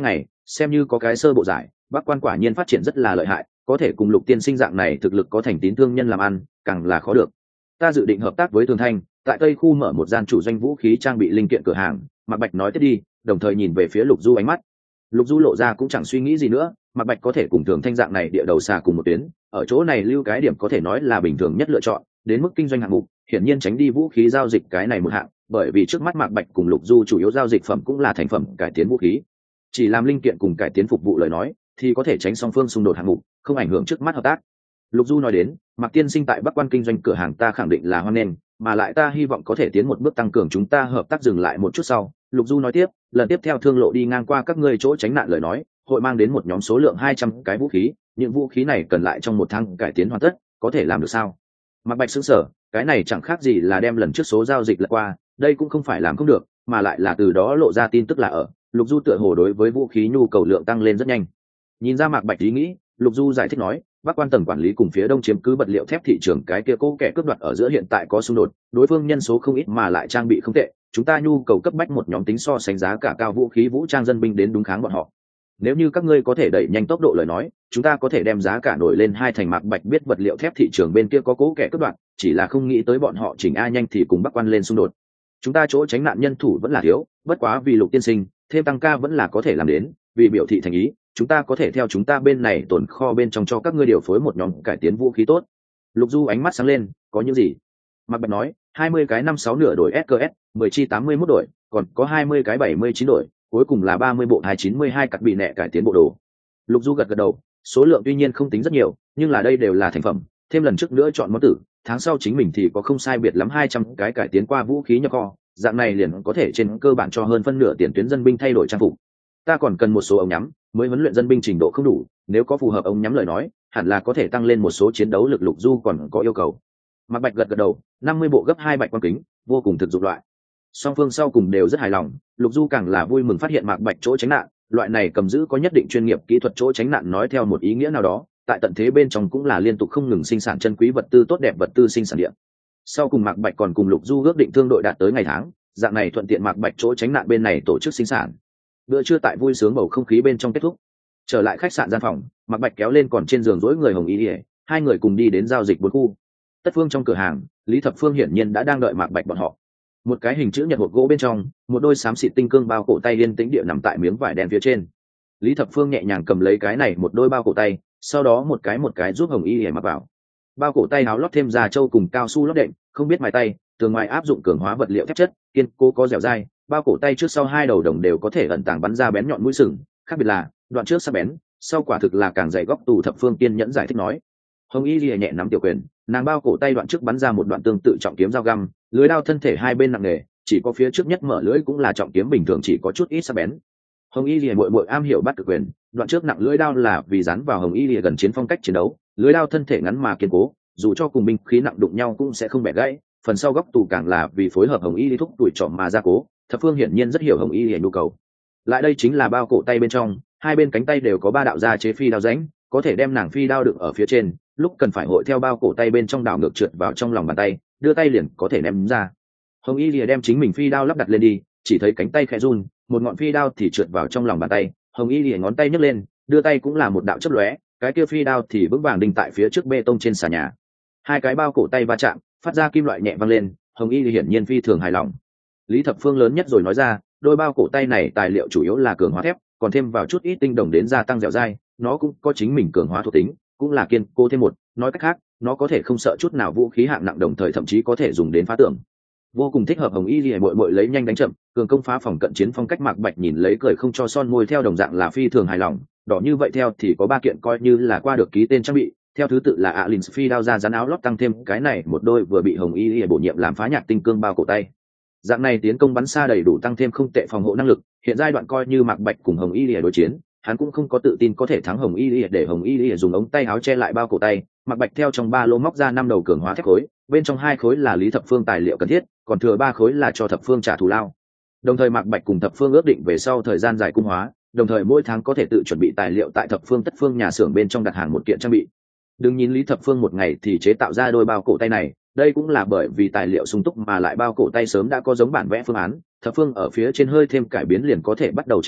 xem như có cái sơ bộ giải, Bắc Quan quả nhiên phát triển rất là lợi hại, có thể cùng Lục tiên sinh dạng này thực lực có thành tín thương nhân làm ăn, càng là khó được. Ta dự định hợp tác với Tường Thanh, tại Tây khu mở một gian chủ doanh vũ khí trang bị linh kiện cửa hàng. Mạc Bạch nói tiếp đi, đồng thời nhìn về phía Lục Du ánh mắt. Lục Du lộ ra cũng chẳng suy nghĩ gì nữa, Mạc Bạch có thể cùng Tường Thanh dạng này địa đầu xà cùng một tuyến, ở chỗ này lưu cái điểm có thể nói là bình thường nhất lựa chọn, đến mức kinh doanh hạng mục, hiển nhiên tránh đi vũ khí giao dịch cái này một hạng, bởi vì trước mắt Mạc Bạch cùng Lục Du chủ yếu giao dịch phẩm cũng là thành phẩm cải tiến vũ khí. Chỉ làm linh kiện cùng cải tiến phục vụ lời nói, thì có thể tránh song phương xung đột hạng mục, không ảnh hưởng trước mắt hợp tác. Lục Du nói đến, Mạc tiên sinh tại Bắc Quan kinh doanh cửa hàng ta khẳng định là hoan nghênh, mà lại ta hy vọng có thể tiến một bước tăng cường chúng ta hợp tác. Dừng lại một chút sau, Lục Du nói tiếp, lần tiếp theo thương lộ đi ngang qua các ngươi chỗ tránh nạn lời nói, hội mang đến một nhóm số lượng hai trăm cái vũ khí, những vũ khí này cần lại trong một tháng cải tiến hoàn tất, có thể làm được sao? Mạc Bạch sững sờ, cái này chẳng khác gì là đem lần trước số giao dịch lật qua, đây cũng không phải làm không được, mà lại là từ đó lộ ra tin tức là ở, Lục Du tựa hồ đối với vũ khí nhu cầu lượng tăng lên rất nhanh. Nhìn ra Mạc Bạch ý nghĩ, Lục Du giải thích nói, Bắc Quan tầng quản lý cùng phía đông chiếm cứ vật liệu thép thị trường cái kia cố kẻ cướp đoạt ở giữa hiện tại có xung đột, đối phương nhân số không ít mà lại trang bị không tệ, chúng ta nhu cầu cấp bách một nhóm tính so sánh giá cả cao vũ khí vũ trang dân binh đến đúng kháng bọn họ. Nếu như các ngươi có thể đẩy nhanh tốc độ lời nói, chúng ta có thể đem giá cả nổi lên hai thành. Mạc Bạch biết vật liệu thép thị trường bên kia có cố kẻ cướp đoạt, chỉ là không nghĩ tới bọn họ chỉnh a nhanh thì cùng Bắc Quan lên xung đột. Chúng ta chỗ tránh nạn nhân thủ vẫn là thiếu, bất quá vì Lục tiên sinh, thêm tăng ca vẫn là có thể làm đến, vì biểu thị thành ý, chúng ta có thể theo chúng ta bên này tồn kho bên trong cho các ngươi điều phối một nhóm cải tiến vũ khí tốt. Lục Du ánh mắt sáng lên, có những gì? Mạc Bạch nói, hai mươi cái năm sáu nửa đổi ét ca ét, mười chi tám mươi mốt đổi, còn có hai mươi cái bảy mươi chín đổi, cuối cùng là ba mươi bộ hai chín mươi hai cắt bị nẹ cải tiến bộ đồ. Lục Du gật gật đầu, số lượng tuy nhiên không tính rất nhiều, nhưng là đây đều là thành phẩm, thêm lần trước nữa chọn món tử, tháng sau chính mình thì có không sai biệt lắm hai trăm cái cải tiến qua vũ khí nhập kho, dạng này liền có thể trên cơ bản cho hơn phân nửa tiền tuyến dân binh thay đổi trang phục. Ta còn cần một số ống nhắm, mới huấn luyện dân binh trình độ không đủ, nếu có phù hợp ống nhắm lời nói, hẳn là có thể tăng lên một số chiến đấu lực. Lục Du còn có yêu cầu. Mạc Bạch gật gật đầu, năm mươi bộ gấp hai bạch quang kính, vô cùng thực dụng loại. Song phương sau cùng đều rất hài lòng, Lục Du càng là vui mừng phát hiện Mạc Bạch chỗ tránh nạn, loại này cầm giữ có nhất định chuyên nghiệp kỹ thuật chỗ tránh nạn, nói theo một ý nghĩa nào đó, tại tận thế bên trong cũng là liên tục không ngừng sinh sản chân quý vật tư tốt đẹp vật tư sinh sản điện. Sau cùng Mạc Bạch còn cùng Lục Du ước định thương đội đạt tới ngày tháng, dạng này thuận tiện Mạc Bạch chỗ tránh nạn bên này tổ chức sinh sản. Bữa trưa tại vui sướng bầu không khí bên trong kết thúc. Trở lại khách sạn gian phòng, Mạc Bạch kéo lên còn trên giường rỗi người Hồng Y Lìa, hai người cùng đi đến giao dịch bốn khu. Tất Phương trong cửa hàng, Lý Thập Phương hiển nhiên đã đang đợi Mạc Bạch bọn họ. Một cái hình chữ nhật hộp gỗ bên trong, một đôi xám xịt tinh cương bao cổ tay yên tĩnh địa nằm tại miếng vải đen phía trên. Lý Thập Phương nhẹ nhàng cầm lấy cái này một đôi bao cổ tay, sau đó một cái một cái giúp Hồng Y Lìa mặc vào. Bao cổ tay áo lót thêm da trâu cùng cao su lót đệm, không biết mài tay, tường ngoài áp dụng cường hóa vật liệu thép chất, kiên cố có dẻo dai. Bao cổ tay trước sau hai đầu đồng đều có thể ẩn tàng bắn ra bén nhọn mũi sừng, khác biệt là đoạn trước sắc bén, sau quả thực là càng dày góc. Tù Thập Phương kiên nhẫn giải thích nói. Hồng Y Lìa nhẹ nắm tiểu quyền, nàng bao cổ tay đoạn trước bắn ra một đoạn tương tự trọng kiếm dao găm, lưới đao thân thể hai bên nặng nề, chỉ có phía trước nhất mở lưỡi cũng là trọng kiếm bình thường, chỉ có chút ít sắc bén. Hồng Y Lìa muội muội am hiểu bắt cực quyền, đoạn trước nặng lưỡi đao là vì dán vào Hồng Y Lìa gần chiến phong cách chiến đấu, lưới đao thân thể ngắn mà kiên cố, dù cho cùng binh khí nặng đụng nhau cũng sẽ không bẻ gãy. Phần sau góc tù càng là vì phối hợp Hồng Y Lìa thúc tuổi trọm mà gia cố. Thập Phương hiển nhiên rất hiểu Hồng Y Lìa nhu cầu. Lại đây chính là bao cổ tay bên trong, hai bên cánh tay đều có ba đạo gia chế phi đao rãnh, có thể đem nàng phi đao đựng ở phía trên, lúc cần phải hội theo bao cổ tay bên trong đảo ngược trượt vào trong lòng bàn tay, đưa tay liền có thể ném ra. Hồng Y Lìa đem chính mình phi đao lắp đặt lên đi, chỉ thấy cánh tay khẽ run, một ngọn phi đao thì trượt vào trong lòng bàn tay. Hồng Y Lìa ngón tay nhấc lên, đưa tay cũng là một đạo chớp lóe, cái kia phi đao thì vững vàng đinh tại phía trước bê tông trên xà nhà. Hai cái bao cổ tay va chạm, phát ra kim loại nhẹ vang lên. Hồng Y Lìa hiển nhiên phi thường hài lòng. Lý Thập Phương lớn nhất rồi nói ra, đôi bao cổ tay này tài liệu chủ yếu là cường hóa thép, còn thêm vào chút ít tinh đồng đến gia tăng dẻo dai, nó cũng có chính mình cường hóa thuộc tính, cũng là kiên cố thêm một, nói cách khác, nó có thể không sợ chút nào vũ khí hạng nặng, đồng thời thậm chí có thể dùng đến phá tường. Vô cùng thích hợp Hồng Y Lìa muội muội lấy nhanh đánh chậm, cường công phá phòng cận chiến phong cách. Mạc Bạch nhìn lấy cười không cho son môi, theo đồng dạng là phi thường hài lòng. Đỏ như vậy theo thì có ba kiện coi như là qua được ký tên trang bị, theo thứ tự là Alin phi đao ra rắn áo lót, tăng thêm cái này một đôi vừa bị Hồng Y Lìa bổ nhiệm làm phá nhạc tinh cương bao cổ tay. Dạng này tiến công bắn xa đầy đủ, tăng thêm không tệ phòng hộ năng lực. Hiện giai đoạn coi như Mạc Bạch cùng Hồng Y Lìa đối chiến, hắn cũng không có tự tin có thể thắng Hồng Y Lìa. Để Hồng Y Lìa dùng ống tay áo che lại bao cổ tay, Mạc Bạch theo trong ba lô móc ra năm đầu cường hóa thép khối, bên trong hai khối là Lý Thập Phương tài liệu cần thiết, còn thừa ba khối là cho Thập Phương trả thù lao. Đồng thời Mạc Bạch cùng Thập Phương ước định về sau thời gian dài cung hóa, đồng thời mỗi tháng có thể tự chuẩn bị tài liệu tại Thập Phương Tất Phương nhà xưởng bên trong đặt hàng một kiện trang bị. Đừng nhìn Lý Thập Phương một ngày thì chế tạo ra đôi bao cổ tay này, đây cũng là bởi vì tài liệu sung túc, mà lại bao cổ tay sớm đã có giống bản vẽ phương án, Thập Phương ở phía trên hơi thêm cải biến liền có thể bắt đầu chế tạo.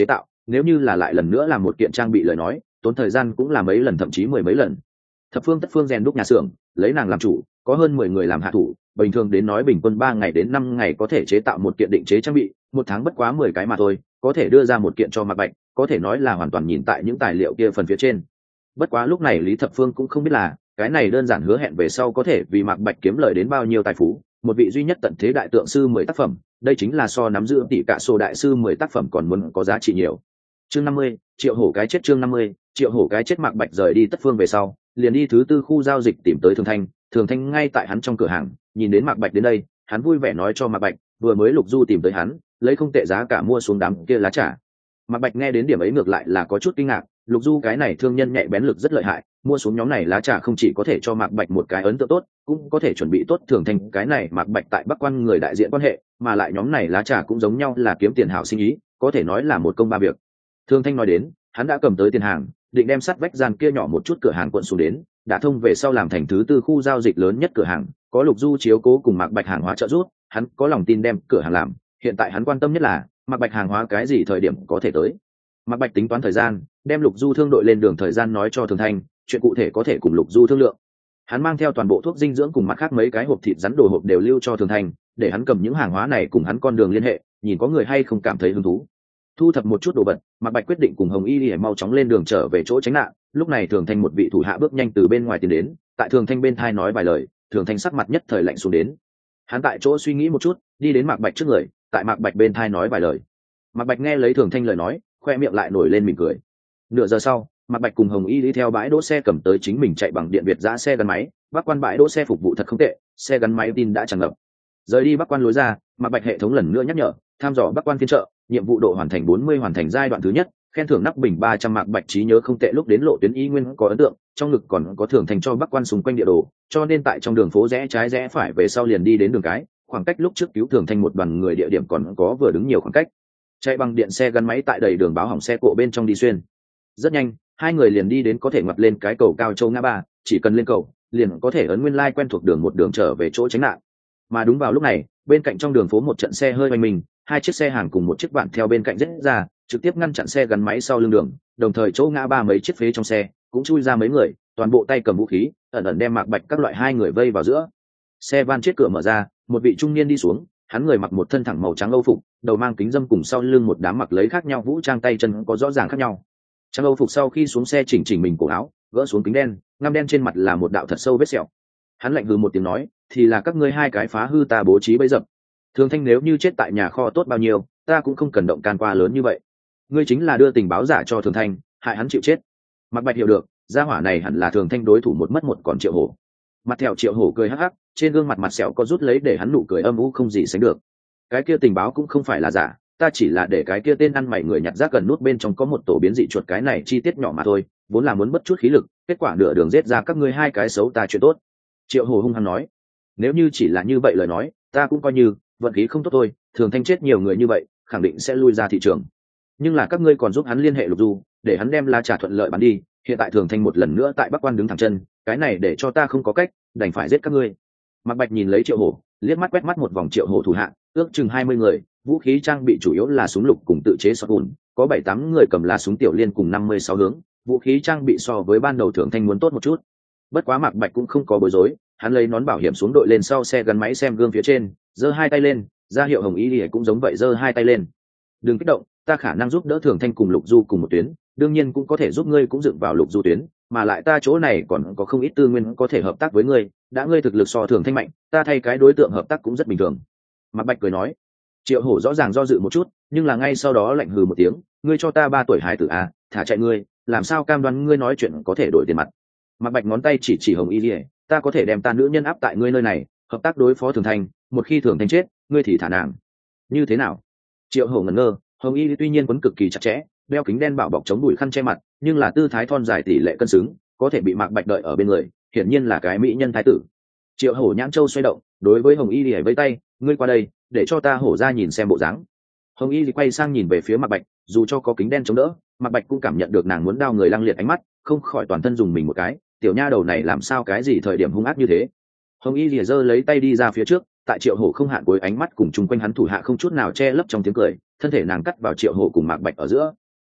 nếu như là lại lần nữa làm một kiện trang bị lời nói tốn thời gian cũng là mấy lần thậm chí mười mấy lần. Thập phương tất phương rèn đúc nhà xưởng, lấy nàng làm chủ, có hơn mười người làm hạ thủ, bình thường đến nói bình quân ba ngày đến năm ngày có thể chế tạo một kiện định chế trang bị, một tháng bất quá mười cái mà thôi, có thể đưa ra một kiện cho Mạc Bạch, có thể nói là hoàn toàn nhìn tại những tài liệu kia phần phía trên. Bất quá lúc này Lý Thập Phương cũng không biết là, cái này đơn giản hứa hẹn về sau có thể vì Mạc Bạch kiếm lời đến bao nhiêu tài phú, một vị duy nhất tận thế đại tượng sư mười tác phẩm, đây chính là so nắm giữ tỷ cả sổ đại sư mười tác phẩm còn muốn có giá trị nhiều. Chương năm mươi, Triệu Hổ cái chết chương năm mươi, Triệu Hổ cái chết Mạc Bạch rời đi Tất Phương về sau, liền đi thứ tư khu giao dịch tìm tới Thường Thanh, Thường Thanh ngay tại hắn trong cửa hàng, nhìn đến Mạc Bạch đến đây, hắn vui vẻ nói cho Mạc Bạch, vừa mới Lục Du tìm tới hắn, lấy không tệ giá cả mua xuống đám kia lá trà. Mạc Bạch nghe đến điểm ấy ngược lại là có chút kinh ngạc, Lục Du cái này thương nhân nhạy bén lực rất lợi hại, mua xuống nhóm này lá trà không chỉ có thể cho Mạc Bạch một cái ấn tượng tốt, cũng có thể chuẩn bị tốt Thường Thanh cái này Mạc Bạch tại Bắc Quan người đại diện quan hệ, mà lại nhóm này lá trà cũng giống nhau là kiếm tiền hảo sinh ý, có thể nói là một công ba việc. Thường Thanh nói đến, hắn đã cầm tới tiền hàng, định đem sắt vách gian kia nhỏ một chút cửa hàng quận xuống đến, đã thông về sau làm thành thứ tư khu giao dịch lớn nhất cửa hàng, có Lục Du chiếu cố cùng Mạc Bạch hàng hóa trợ giúp, hắn có lòng tin đem cửa hàng làm, hiện tại hắn quan tâm nhất là Mạc Bạch hàng hóa cái gì thời điểm có thể tới. Mạc Bạch tính toán thời gian, đem Lục Du thương đội lên đường thời gian nói cho Thường Thanh, chuyện cụ thể có thể cùng Lục Du thương lượng. Hắn mang theo toàn bộ thuốc dinh dưỡng cùng mặt khác mấy cái hộp thịt rắn đồ hộp đều lưu cho Thường Thanh, để hắn cầm những hàng hóa này cùng hắn con đường liên hệ, nhìn có người hay không cảm thấy hứng thú. Thu thập một chút đồ vật, Mạc Bạch quyết định cùng Hồng Y Lìa mau chóng lên đường trở về chỗ tránh nạn. Lúc này Thường Thanh một vị thủ hạ bước nhanh từ bên ngoài tiến đến, tại Thường Thanh bên thai nói vài lời, Thường Thanh sắc mặt nhất thời lạnh xuống đến. Hắn tại chỗ suy nghĩ một chút, đi đến Mạc Bạch trước người, tại Mạc Bạch bên thai nói vài lời. Mạc Bạch nghe lấy Thường Thanh lời nói, khoe miệng lại nổi lên mỉm cười. Nửa giờ sau, Mạc Bạch cùng Hồng Y đi theo bãi đỗ xe cầm tới chính mình chạy bằng điện Việt giã xe gắn máy, Bắc Quan bãi đỗ xe phục vụ thật không tệ, xe gắn máy tin đã tràn ngập. Rời đi Bắc Quan lối ra, Mạc Bạch hệ thống lần nữa nhắc nhở, tham dò Bắc Quan phiên chợ, nhiệm vụ độ hoàn thành bốn mươi hoàn thành giai đoạn thứ nhất, khen thưởng nắp bình ba trăm. Mạc Bạch trí nhớ không tệ, lúc đến lộ tuyến y nguyên có ấn tượng, trong ngực còn có thưởng thành cho Bắc Quan xung quanh địa đồ, cho nên tại trong đường phố rẽ trái rẽ phải về sau liền đi đến đường cái, khoảng cách lúc trước cứu Thường Thanh một đoàn người địa điểm còn có vừa đứng nhiều khoảng cách. Chạy bằng điện xe gắn máy tại đầy đường báo hỏng xe cộ bên trong đi xuyên. Rất nhanh, hai người liền đi đến có thể ngoặt lên cái cầu cao châu ngã ba, chỉ cần lên cầu, liền có thể ấn nguyên lai quen thuộc đường một đường trở về chỗ tránh nạn. Mà đúng vào lúc này, bên cạnh trong đường phố một trận xe hơi oanh mình, hai chiếc xe hàng cùng một chiếc vạn theo bên cạnh rết ra, trực tiếp ngăn chặn xe gắn máy sau lưng đường, đồng thời chỗ ngã ba mấy chiếc phế trong xe cũng chui ra mấy người, toàn bộ tay cầm vũ khí, ẩn ẩn đem Mạc Bạch các loại hai người vây vào giữa. Xe van chết cửa mở ra, một vị trung niên đi xuống, hắn người mặc một thân thẳng màu trắng âu phục, đầu mang kính dâm cùng sau lưng một đám mặc lấy khác nhau vũ trang tay chân có rõ ràng khác nhau. Trang âu phục sau khi xuống xe chỉnh chỉnh mình cổ áo, gỡ xuống kính đen, ngăm đen trên mặt là một đạo thật sâu vết sẹo. Hắn lạnh hừ một tiếng nói, thì là các ngươi hai cái phá hư ta bố trí bẫy dập. Thường Thanh nếu như chết tại nhà kho tốt bao nhiêu, ta cũng không cần động can qua lớn như vậy. Ngươi chính là đưa tình báo giả cho Thường Thanh, hại hắn chịu chết. Mạc Bạch hiểu được, gia hỏa này hẳn là Thường Thanh đối thủ một mất một còn Triệu Hổ. Mặt thẹo Triệu Hổ cười hắc hắc, trên gương mặt mặt sẹo có rút lấy để hắn nụ cười âm u không gì sánh được. Cái kia tình báo cũng không phải là giả, ta chỉ là để cái kia tên ăn mày người nhặt rác gần nút bên trong có một tổ biến dị chuột, cái này chi tiết nhỏ mà thôi, vốn là muốn bất chút khí lực, kết quả nửa đường giết ra các ngươi hai cái xấu ta chuyện tốt. Triệu Hổ hung hăng nói, nếu như chỉ là như vậy lời nói, ta cũng coi như vận khí không tốt thôi, Thường Thanh chết nhiều người như vậy, khẳng định sẽ lui ra thị trường. Nhưng là các ngươi còn giúp hắn liên hệ Lục Du, để hắn đem lá trà thuận lợi bán đi, hiện tại Thường Thanh một lần nữa tại Bắc Quan đứng thẳng chân, cái này để cho ta không có cách, đành phải giết các ngươi. Mạc Bạch nhìn lấy Triệu Hổ, liếc mắt quét mắt một vòng Triệu Hổ thủ hạ, ước chừng hai mươi người, vũ khí trang bị chủ yếu là súng lục cùng tự chế shotgun, có bảy tám người cầm lá súng tiểu liên cùng năm mươi sáu hướng, vũ khí trang bị so với ban đầu Thường Thanh muốn tốt một chút. Bất quá Mạc Bạch cũng không có bối rối, hắn lấy nón bảo hiểm xuống đội lên sau xe gắn máy xem gương phía trên, giơ hai tay lên, ra hiệu Hồng Y Lìa cũng giống vậy giơ hai tay lên. Đừng kích động, ta khả năng giúp đỡ Thường Thanh cùng Lục Du cùng một tuyến, đương nhiên cũng có thể giúp ngươi cũng dựng vào Lục Du tuyến, mà lại ta chỗ này còn có không ít tư nguyên có thể hợp tác với ngươi, đã ngươi thực lực so Thường Thanh mạnh, ta thay cái đối tượng hợp tác cũng rất bình thường. Mạc Bạch cười nói. Triệu Hổ rõ ràng do dự một chút, nhưng là ngay sau đó lạnh hừ một tiếng, ngươi cho ta ba tuổi hài tử à, thả chạy ngươi, làm sao cam đoan ngươi nói chuyện có thể đổi tiền mặt. Mạc Bạch ngón tay chỉ chỉ Hồng Y Lìa, ta có thể đem ta nữ nhân áp tại ngươi nơi này, hợp tác đối phó Thường Thanh, một khi Thường Thanh chết, ngươi thì thả nàng. Như thế nào? Triệu Hổ ngẩn ngơ, Hồng Y tuy nhiên quấn cực kỳ chặt chẽ, đeo kính đen bảo bọc chống bụi khăn che mặt, nhưng là tư thái thon dài tỷ lệ cân xứng, có thể bị Mạc Bạch đợi ở bên người, hiển nhiên là cái mỹ nhân thái tử. Triệu Hổ nhãn châu xoay động, đối với Hồng Y Lìa vẫy tay, ngươi qua đây, để cho ta hổ ra nhìn xem bộ dáng. Hồng Y quay sang nhìn về phía Mạc Bạch, dù cho có kính đen chống đỡ, Mạc Bạch cũng cảm nhận được nàng muốn đao người lăng liệt ánh mắt, không khỏi toàn thân dùng mình một cái, tiểu nha đầu này làm sao cái gì thời điểm hung ác như thế. Hồng Y lìa giơ lấy tay đi ra phía trước, tại Triệu Hổ không hạn cuối ánh mắt cùng chung quanh hắn thủ hạ không chút nào che lấp trong tiếng cười, thân thể nàng cắt vào Triệu Hổ cùng Mạc Bạch ở giữa.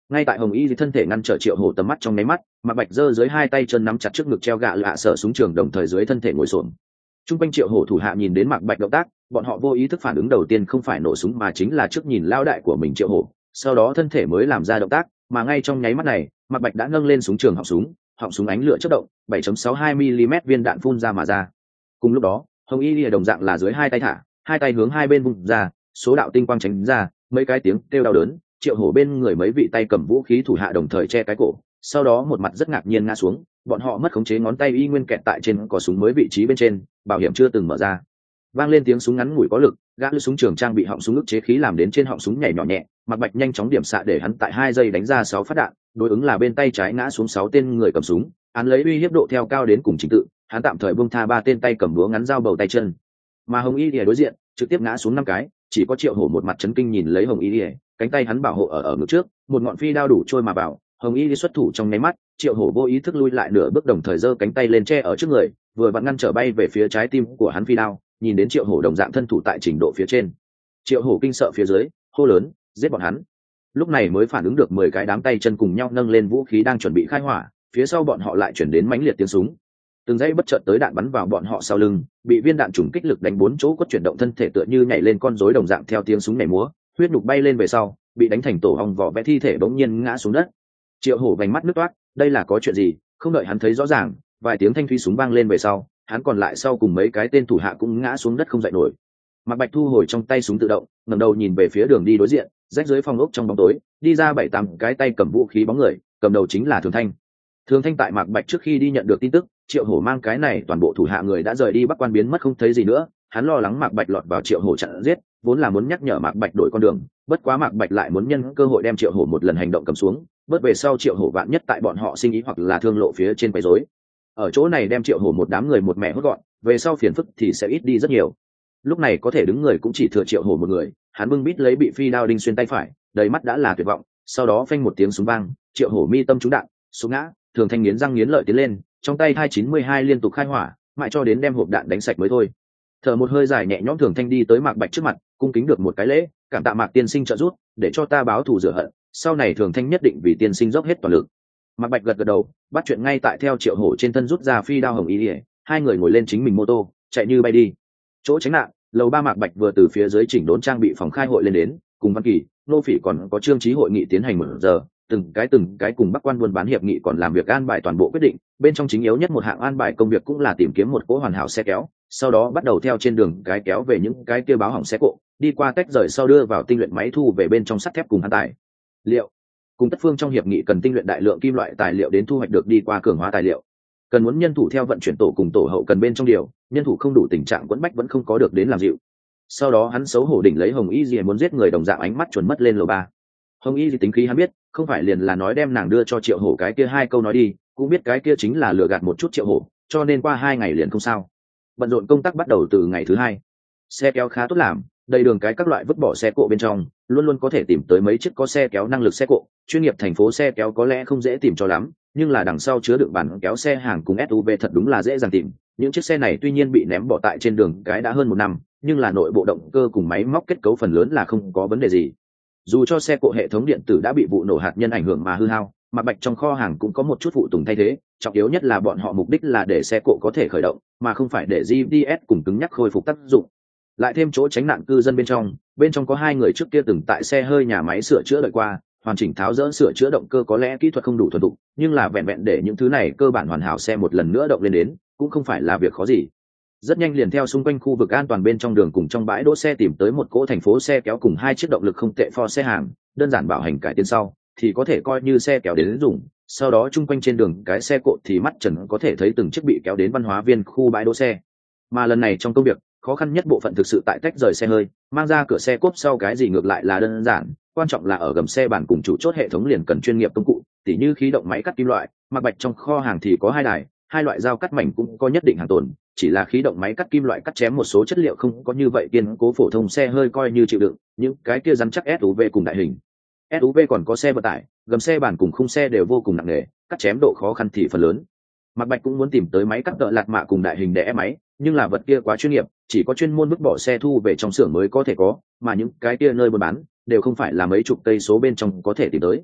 Ngay tại hồng y thì thân thể ngăn trở triệu hổ tầm mắt trong nháy mắt, Mạc Bạch giơ dưới hai tay chân nắm chặt trước ngực treo gạ lạ sở súng trường, đồng thời dưới thân thể ngồi xổm. Trung quanh triệu hổ thủ hạ nhìn đến Mạc Bạch động tác, bọn họ vô ý thức phản ứng đầu tiên không phải nổ súng mà chính là trước nhìn lao đại của mình triệu hổ, sau đó thân thể mới làm ra động tác, mà ngay trong nháy mắt này, Mạc Bạch đã nâng lên súng trường họng súng, họng súng ánh lửa chớp động, bảy phẩy sáu hai mi-li-mét viên đạn phun ra mà ra. Cùng lúc đó, hồng y lìa đồng dạng là dưới hai tay thả, hai tay hướng hai bên vung ra, số đạo tinh quang tránh ra, mấy cái tiếng kêu đau đớn, triệu hổ bên người mấy vị tay cầm vũ khí thủ hạ đồng thời che cái cổ, sau đó một mặt rất ngạc nhiên ngã xuống, bọn họ mất khống chế, ngón tay y nguyên kẹt tại trên cò súng mới vị trí bên trên, bảo hiểm chưa từng mở ra. Vang lên tiếng súng ngắn ngủi có lực, gã lưỡi súng trường trang bị họng súng ức chế khí làm đến trên họng súng nhảy nhỏ nhẹ, Mạc Bạch nhanh chóng điểm xạ để hắn tại hai giây đánh ra sáu phát đạn, đối ứng là bên tay trái ngã xuống sáu tên người cầm súng, hắn lấy uy hiếp độ theo cao đến cùng trình tự, hắn tạm thời buông tha ba tên tay cầm búa ngắn dao bầu tay chân. Mà hồng y lìa đối diện trực tiếp ngã xuống năm cái, chỉ có triệu hổ một mặt chấn kinh nhìn lấy hồng y lìa, cánh tay hắn bảo hộ ở ở ngực trước, một ngọn phi đao đủ trôi mà vào, hồng y lìa xuất thủ trong nháy mắt, triệu hổ vô ý thức lui lại nửa bước, đồng thời giơ cánh tay lên che ở trước người, vừa vặn ngăn trở bay về phía trái tim của hắn phi đao. Nhìn đến triệu hổ đồng dạng thân thủ tại trình độ phía trên, triệu hổ kinh sợ phía dưới hô lớn giết bọn hắn, lúc này mới phản ứng được mười cái đám tay chân cùng nhau nâng lên vũ khí đang chuẩn bị khai hỏa, phía sau bọn họ lại chuyển đến mãnh liệt tiếng súng, từng dãy bất chợt tới đạn bắn vào bọn họ sau lưng, bị viên đạn trùng kích lực đánh bốn chỗ có chuyển động thân thể tựa như nhảy lên con rối đồng dạng theo tiếng súng nhảy múa, huyết nhục bay lên về sau bị đánh thành tổ ong vỏ vẽ, thi thể bỗng nhiên ngã xuống đất. Triệu hổ vành mắt nước toát, đây là có chuyện gì? Không đợi hắn thấy rõ ràng, vài tiếng thanh thúy súng vang lên về sau, hắn còn lại sau cùng mấy cái tên thủ hạ cũng ngã xuống đất không dậy nổi. Mạc Bạch thu hồi trong tay súng tự động, ngẩng đầu nhìn về phía đường đi đối diện, rách dưới phòng ốc trong bóng tối đi ra bảy tám cái tay cầm vũ khí bóng người, cầm đầu chính là Thường Thanh. Thường Thanh tại Mạc Bạch trước khi đi nhận được tin tức Triệu Hổ mang cái này toàn bộ thủ hạ người đã rời đi Bắc Quan, biến mất không thấy gì nữa, hắn lo lắng Mạc Bạch lọt vào Triệu Hổ chặn giết, vốn là muốn nhắc nhở Mạc Bạch đổi con đường, bất quá Mạc Bạch lại muốn nhân cơ hội đem Triệu Hổ một lần hành động cầm xuống, bớt về sau Triệu Hổ vạn nhất tại bọn họ sinh ý hoặc là thương lộ phía trên quấy rối. Ở chỗ này đem Triệu Hổ một đám người một mẹ hốt gọn, về sau phiền phức thì sẽ ít đi rất nhiều. Lúc này có thể đứng người cũng chỉ thừa Triệu Hổ một người, hắn bưng bít lấy bị phi đao đinh xuyên tay phải, đầy mắt đã là tuyệt vọng, sau đó phanh một tiếng súng vang, Triệu Hổ mi tâm trúng đạn, xuống ngã. Thường Thanh nghiến răng nghiến lợi tiến lên, trong tay hai chín mươi hai liên tục khai hỏa, mãi cho đến đem hộp đạn đánh sạch mới thôi. Thở một hơi dài nhẹ nhõm, Thường Thanh đi tới Mạc Bạch trước mặt, cung kính được một cái lễ, cảm tạ Mạc tiên sinh trợ giúp, để cho ta báo thù rửa hận, sau này Thường Thanh nhất định vì tiên sinh dốc hết toàn lực. Mạc Bạch gật gật đầu, bắt chuyện ngay tại theo Triệu Hổ trên thân rút ra phi đao hồng ý ỉa, hai người ngồi lên chính mình mô tô, chạy như bay đi. Chỗ tránh nạn, lầu ba Mạc Bạch vừa từ phía dưới chỉnh đốn trang bị phòng khai hội lên đến, cùng Văn Kỳ, Nô Phỉ còn có Trương Chí hội nghị tiến hành một giờ, từng cái từng cái cùng Bắc Quan buôn bán hiệp nghị còn làm việc an bài toàn bộ quyết định, bên trong chính yếu nhất một hạng an bài công việc cũng là tìm kiếm một cỗ hoàn hảo xe kéo, sau đó bắt đầu theo trên đường cái kéo về những cái kia báo hỏng xe cộ, đi qua tách rời sau đưa vào tinh luyện máy thu về bên trong sắt thép cùng hắn tài liệu. Cùng Tất Phương trong hiệp nghị cần tinh luyện đại lượng kim loại tài liệu đến thu hoạch được đi qua cường hóa tài liệu. Cần muốn nhân thủ theo vận chuyển tổ cùng tổ hậu cần bên trong điều, nhân thủ không đủ tình trạng quẫn bách vẫn không có được đến làm dịu. Sau đó hắn xấu hổ đỉnh lấy Hồng Y Dì muốn giết người đồng dạng, ánh mắt chuẩn mất lên lầu ba. Hồng Y Dì tính khí hắn biết, không phải liền là nói đem nàng đưa cho Triệu Hổ cái kia hai câu nói đi, cũng biết cái kia chính là lừa gạt một chút Triệu Hổ, cho nên qua hai ngày liền không sao. Bận rộn công tác bắt đầu từ ngày thứ hai. Xe kéo khá tốt làm, đầy đường cái các loại vứt bỏ xe cộ bên trong, luôn luôn có thể tìm tới mấy chiếc có xe kéo năng lực xe cộ. Chuyên nghiệp thành phố xe kéo có lẽ không dễ tìm cho lắm, nhưng là đằng sau chứa đựng bản kéo xe hàng cùng ét u vê thật đúng là dễ dàng tìm. Những chiếc xe này tuy nhiên bị ném bỏ tại trên đường cái đã hơn một năm, nhưng là nội bộ động cơ cùng máy móc kết cấu phần lớn là không có vấn đề gì. Dù cho xe cộ hệ thống điện tử đã bị vụ nổ hạt nhân ảnh hưởng mà hư hao, Mạc Bạch trong kho hàng cũng có một chút phụ tùng thay thế, trọng yếu nhất là bọn họ mục đích là để xe cộ có thể khởi động, mà không phải để giê pê ét cùng cứng nhắc khôi phục tác dụng. Lại thêm chỗ tránh nạn cư dân bên trong, bên trong có hai người trước kia từng tại xe hơi nhà máy sửa chữa đợi qua, hoàn chỉnh tháo dỡ sửa chữa động cơ có lẽ kỹ thuật không đủ thuần thục, nhưng là vẹn vẹn để những thứ này cơ bản hoàn hảo xe một lần nữa động lên đến, cũng không phải là việc khó gì. Rất nhanh liền theo xung quanh khu vực an toàn bên trong đường cùng trong bãi đỗ xe tìm tới một cỗ thành phố xe kéo cùng hai chiếc động lực không tệ Ford xe hàng, đơn giản bảo hành cải tiến sau thì có thể coi như xe kéo đến dùng. Sau đó chung quanh trên đường cái xe cộ thì mắt trần có thể thấy từng chiếc bị kéo đến văn hóa viên khu bãi đỗ xe. Mà lần này trong công việc, khó khăn nhất bộ phận thực sự tại tách rời xe hơi, mang ra cửa xe cốp sau cái gì ngược lại là đơn giản, quan trọng là ở gầm xe bản cùng chủ chốt hệ thống liền cần chuyên nghiệp công cụ, tỉ như khí động máy cắt kim loại. Mạc Bạch trong kho hàng thì có hai đài, hai loại dao cắt mảnh cũng có nhất định hàng tồn, chỉ là khí động máy cắt kim loại cắt chém một số chất liệu không có như vậy kiên cố, phổ thông xe hơi coi như chịu đựng, những cái kia rắn chắc ét u vê cùng đại hình ét u vê còn có xe vận tải, gầm xe bản cùng khung xe đều vô cùng nặng nề, cắt chém độ khó khăn thì phần lớn. Mạc Bạch cũng muốn tìm tới máy cắt tợ lạt mạ cùng đại hình đè ép máy, nhưng là vật kia quá chuyên nghiệp, chỉ có chuyên môn vứt bỏ xe thu về trong xưởng mới có thể có, mà những cái kia nơi buôn bán đều không phải là mấy chục cây số bên trong có thể tìm tới.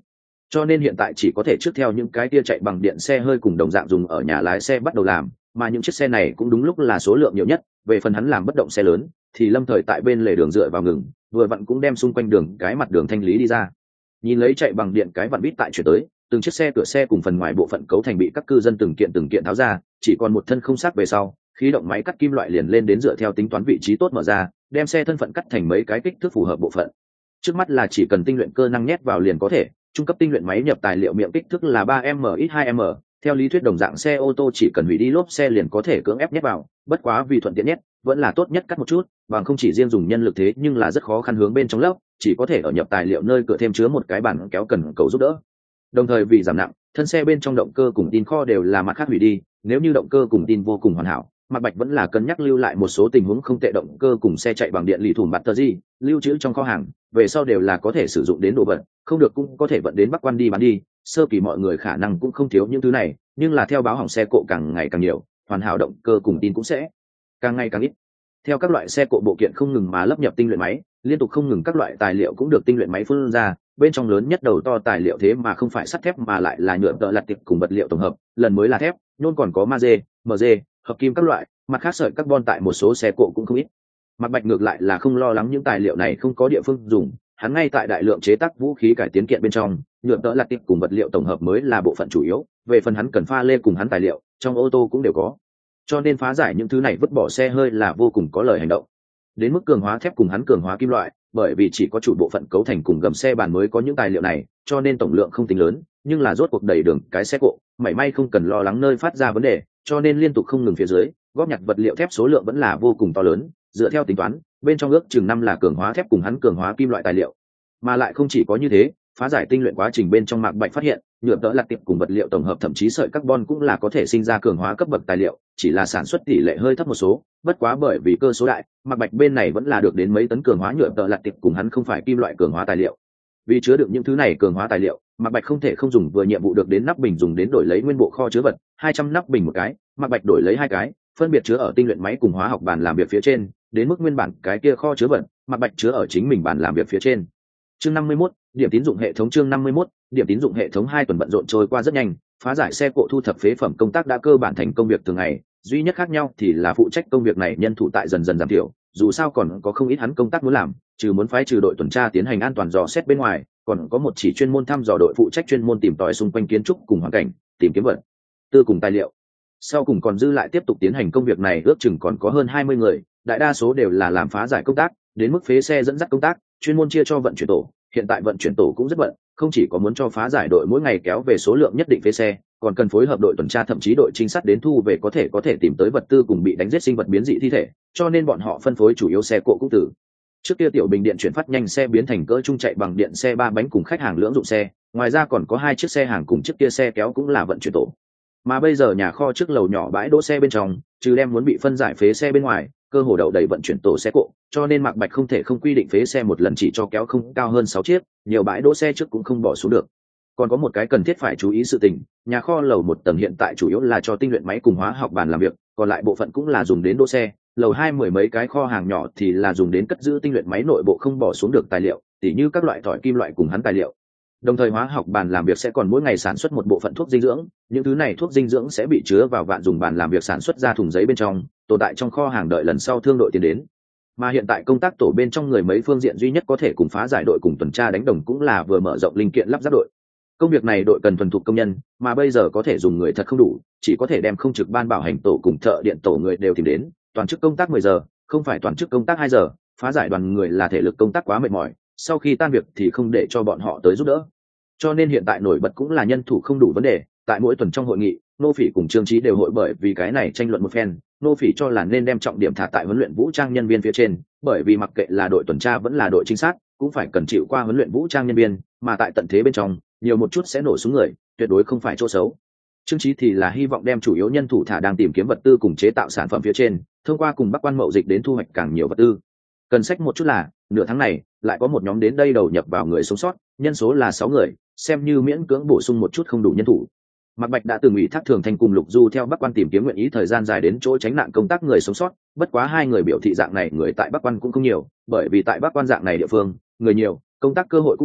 cho nên hiện tại chỉ có thể trước theo những cái kia chạy bằng điện xe hơi cùng đồng dạng dùng ở nhà lái xe bắt đầu làm, mà những chiếc xe này cũng đúng lúc là số lượng nhiều nhất. Về phần hắn làm bất động xe lớn thì lâm thời tại bên lề đường dựa vào ngừng, vừa vặn cũng đem xung quanh đường cái mặt đường thanh lý đi ra. Nhìn lấy chạy bằng điện cái vặn bít tại chuyển tới, từng chiếc xe cửa xe cùng phần ngoài bộ phận cấu thành bị các cư dân từng kiện từng kiện tháo ra, chỉ còn một thân không xác về sau, khí động máy cắt kim loại liền lên đến dựa theo tính toán vị trí tốt mở ra, đem xe thân phận cắt thành mấy cái kích thước phù hợp bộ phận. Trước mắt là chỉ cần tinh luyện cơ năng nhét vào liền có thể, trung cấp tinh luyện máy nhập tài liệu miệng kích thước là ba m x hai m, theo lý thuyết đồng dạng xe ô tô chỉ cần hủy đi lốp xe liền có thể cưỡng ép nhét vào, bất quá vì thuận tiện nhét, vẫn là tốt nhất cắt một chút, bằng không chỉ riêng dùng nhân lực thế nhưng là rất khó khăn hướng bên trong lớp, chỉ có thể ở nhập tài liệu nơi cửa thêm chứa một cái bàn kéo cần cầu giúp đỡ. Đồng thời vì giảm nặng, thân xe bên trong động cơ cùng tin kho đều là mặt khác hủy đi, nếu như động cơ cùng tin vô cùng hoàn hảo, Mạc Bạch vẫn là cân nhắc lưu lại một số tình huống không tệ động cơ cùng xe chạy bằng điện lì thủng battery, lưu trữ trong kho hàng, về sau đều là có thể sử dụng đến đồ vật, không được cũng có thể vận đến Bắc Quan đi bán đi. Sơ kỳ mọi người khả năng cũng không thiếu những thứ này, nhưng là theo báo hỏng xe cộ càng ngày càng nhiều, hoàn hảo động cơ cùng tin cũng sẽ càng ngày càng ít. Theo các loại xe cộ bộ kiện không ngừng mà lắp nhập tinh luyện máy, liên tục không ngừng các loại tài liệu cũng được tinh luyện máy phun ra, bên trong lớn nhất đầu to tài liệu thế mà không phải sắt thép mà lại là nhựa tợ lặt tiệp cùng vật liệu tổng hợp, lần mới là thép, nhôm còn có magie, mg, hợp kim các loại, mặt khác sợi carbon tại một số xe cộ cũng không ít. Mạc Bạch ngược lại là không lo lắng những tài liệu này không có địa phương dùng, hắn ngay tại đại lượng chế tác vũ khí cải tiến kiện bên trong, nhựa tợ lặt tiệp cùng vật liệu tổng hợp mới là bộ phận chủ yếu, về phần hắn cần pha lê cùng hắn tài liệu, trong ô tô cũng đều có. Cho nên phá giải những thứ này vứt bỏ xe hơi là vô cùng có lời hành động. Đến mức cường hóa thép cùng hắn cường hóa kim loại, bởi vì chỉ có chủ bộ phận cấu thành cùng gầm xe bàn mới có những tài liệu này, cho nên tổng lượng không tính lớn, nhưng là rốt cuộc đầy đường cái xe cộ, mảy may không cần lo lắng nơi phát ra vấn đề, cho nên liên tục không ngừng phía dưới, góp nhặt vật liệu thép số lượng vẫn là vô cùng to lớn, dựa theo tính toán, bên trong ước chừng năm là cường hóa thép cùng hắn cường hóa kim loại tài liệu. Mà lại không chỉ có như thế, phá giải tinh luyện quá trình bên trong Mạc Bạch phát hiện, nhựa tợ lặt tiệp cùng vật liệu tổng hợp thậm chí sợi carbon cũng là có thể sinh ra cường hóa cấp bậc tài liệu, chỉ là sản xuất tỷ lệ hơi thấp một số, bất quá bởi vì cơ số đại, Mạc Bạch bên này vẫn là được đến mấy tấn cường hóa nhựa tợ lặt tiệp cùng hắn không phải kim loại cường hóa tài liệu. Vì chứa đựng những thứ này cường hóa tài liệu, Mạc Bạch không thể không dùng vừa nhiệm vụ được đến nắp bình dùng đến đổi lấy nguyên bộ kho chứa vật, hai trăm nắp bình một cái, Mạc Bạch đổi lấy hai cái, phân biệt chứa ở tinh luyện máy cùng hóa học bàn làm việc phía trên, đến mức nguyên bản cái kia kho chứa vật, Mạc Bạch chứa ở chính mình bàn làm việc phía trên. Chương năm mươi mốt, điểm tín dụng hệ thống chương năm mươi mốt, điểm tín dụng hệ thống hai tuần bận rộn trôi qua rất nhanh, phá giải xe cộ thu thập phế phẩm công tác đã cơ bản thành công việc thường ngày, duy nhất khác nhau thì là phụ trách công việc này nhân thủ tại dần dần giảm thiểu, dù sao còn có không ít hắn công tác muốn làm, trừ muốn phái trừ đội tuần tra tiến hành an toàn dò xét bên ngoài, còn có một chỉ chuyên môn thăm dò đội phụ trách chuyên môn tìm tòi xung quanh kiến trúc cùng hoàn cảnh, tìm kiếm vật tư cùng tài liệu. Sau cùng còn dư lại tiếp tục tiến hành công việc này ước chừng còn có hơn hai mươi người, đại đa số đều là làm phá giải công tác, đến mức phế xe dẫn dắt công tác, chuyên môn chia cho vận chuyển tổ, hiện tại vận chuyển tổ cũng rất bận, không chỉ có muốn cho phá giải đội mỗi ngày kéo về số lượng nhất định phế xe, còn cần phối hợp đội tuần tra thậm chí đội trinh sát đến thu về có thể có thể tìm tới vật tư cùng bị đánh giết sinh vật biến dị thi thể, cho nên bọn họ phân phối chủ yếu xe cộ cũng từ trước kia tiểu bình điện chuyển phát nhanh xe biến thành cỡ trung chạy bằng điện xe ba bánh cùng khách hàng lưỡng dụng xe, ngoài ra còn có hai chiếc xe hàng cùng chiếc kia xe kéo cũng là vận chuyển tổ. Mà bây giờ nhà kho trước lầu nhỏ bãi đỗ xe bên trong, trừ đem muốn bị phân giải phế xe bên ngoài, cơ hồ đậu đầy vận chuyển tổ xe cộ, cho nên Mạc Bạch không thể không quy định phế xe một lần chỉ cho kéo không cao hơn sáu chiếc, nhiều bãi đỗ xe trước cũng không bỏ xuống được. Còn có một cái cần thiết phải chú ý sự tình, nhà kho lầu một tầng hiện tại chủ yếu là cho tinh luyện máy cùng hóa học bàn làm việc, còn lại bộ phận cũng là dùng đến đỗ xe, lầu hai mười mấy cái kho hàng nhỏ thì là dùng đến cất giữ tinh luyện máy nội bộ không bỏ xuống được tài liệu, tỉ như các loại thỏi kim loại cùng hắn tài liệu. Đồng thời hóa học bàn làm việc sẽ còn mỗi ngày sản xuất một bộ phận thuốc dinh dưỡng, những thứ này thuốc dinh dưỡng sẽ bị chứa vào vạn dùng bàn làm việc sản xuất ra thùng giấy bên trong, tồn tại trong kho hàng đợi lần sau thương đội tiến đến. Mà hiện tại công tác tổ bên trong người mấy phương diện duy nhất có thể cùng phá giải đội cùng tuần tra đánh đồng cũng là vừa mở rộng linh kiện lắp ráp đội. Công việc này đội cần thuần thục công nhân, mà bây giờ có thể dùng người thật không đủ, chỉ có thể đem không trực ban bảo hành tổ cùng thợ điện tổ người đều tìm đến, toàn chức công tác mười giờ, không phải toàn chức công tác hai giờ, phá giải đoàn người là thể lực công tác quá mệt mỏi, sau khi tan việc thì không để cho bọn họ tới giúp đỡ. Cho nên hiện tại nổi bật cũng là nhân thủ không đủ vấn đề, tại mỗi tuần trong hội nghị, Nô Phỉ cùng Trương Chí đều hội bởi vì cái này tranh luận một phen, Nô Phỉ cho là nên đem trọng điểm thả tại huấn luyện vũ trang nhân viên phía trên, bởi vì mặc kệ là đội tuần tra vẫn là đội trinh sát, cũng phải cần chịu qua huấn luyện vũ trang nhân viên, mà tại tận thế bên trong, nhiều một chút sẽ nổ súng người, tuyệt đối không phải chỗ xấu. Trương Chí thì là hy vọng đem chủ yếu nhân thủ thả đang tìm kiếm vật tư cùng chế tạo sản phẩm phía trên, thông qua cùng Bắc Quan mậu dịch đến thu hoạch càng nhiều vật tư. Cần sách một chút là, nửa tháng này, lại có một nhóm đến đây đầu nhập vào người sống sót, nhân số là sáu người, xem như miễn cưỡng bổ sung một chút không đủ nhân thủ. Mạc Bạch đã từng ủy thác Thường Thanh cùng Lục Du theo Bắc Quan tìm kiếm nguyện ý thời gian dài đến chỗ tránh nạn công tác người sống sót, bất quá hai người biểu thị dạng này người tại Bắc Quan cũng không nhiều, bởi vì tại Bắc Quan dạng này địa phương, người nhiều, công tác cơ hội cũng nhiều,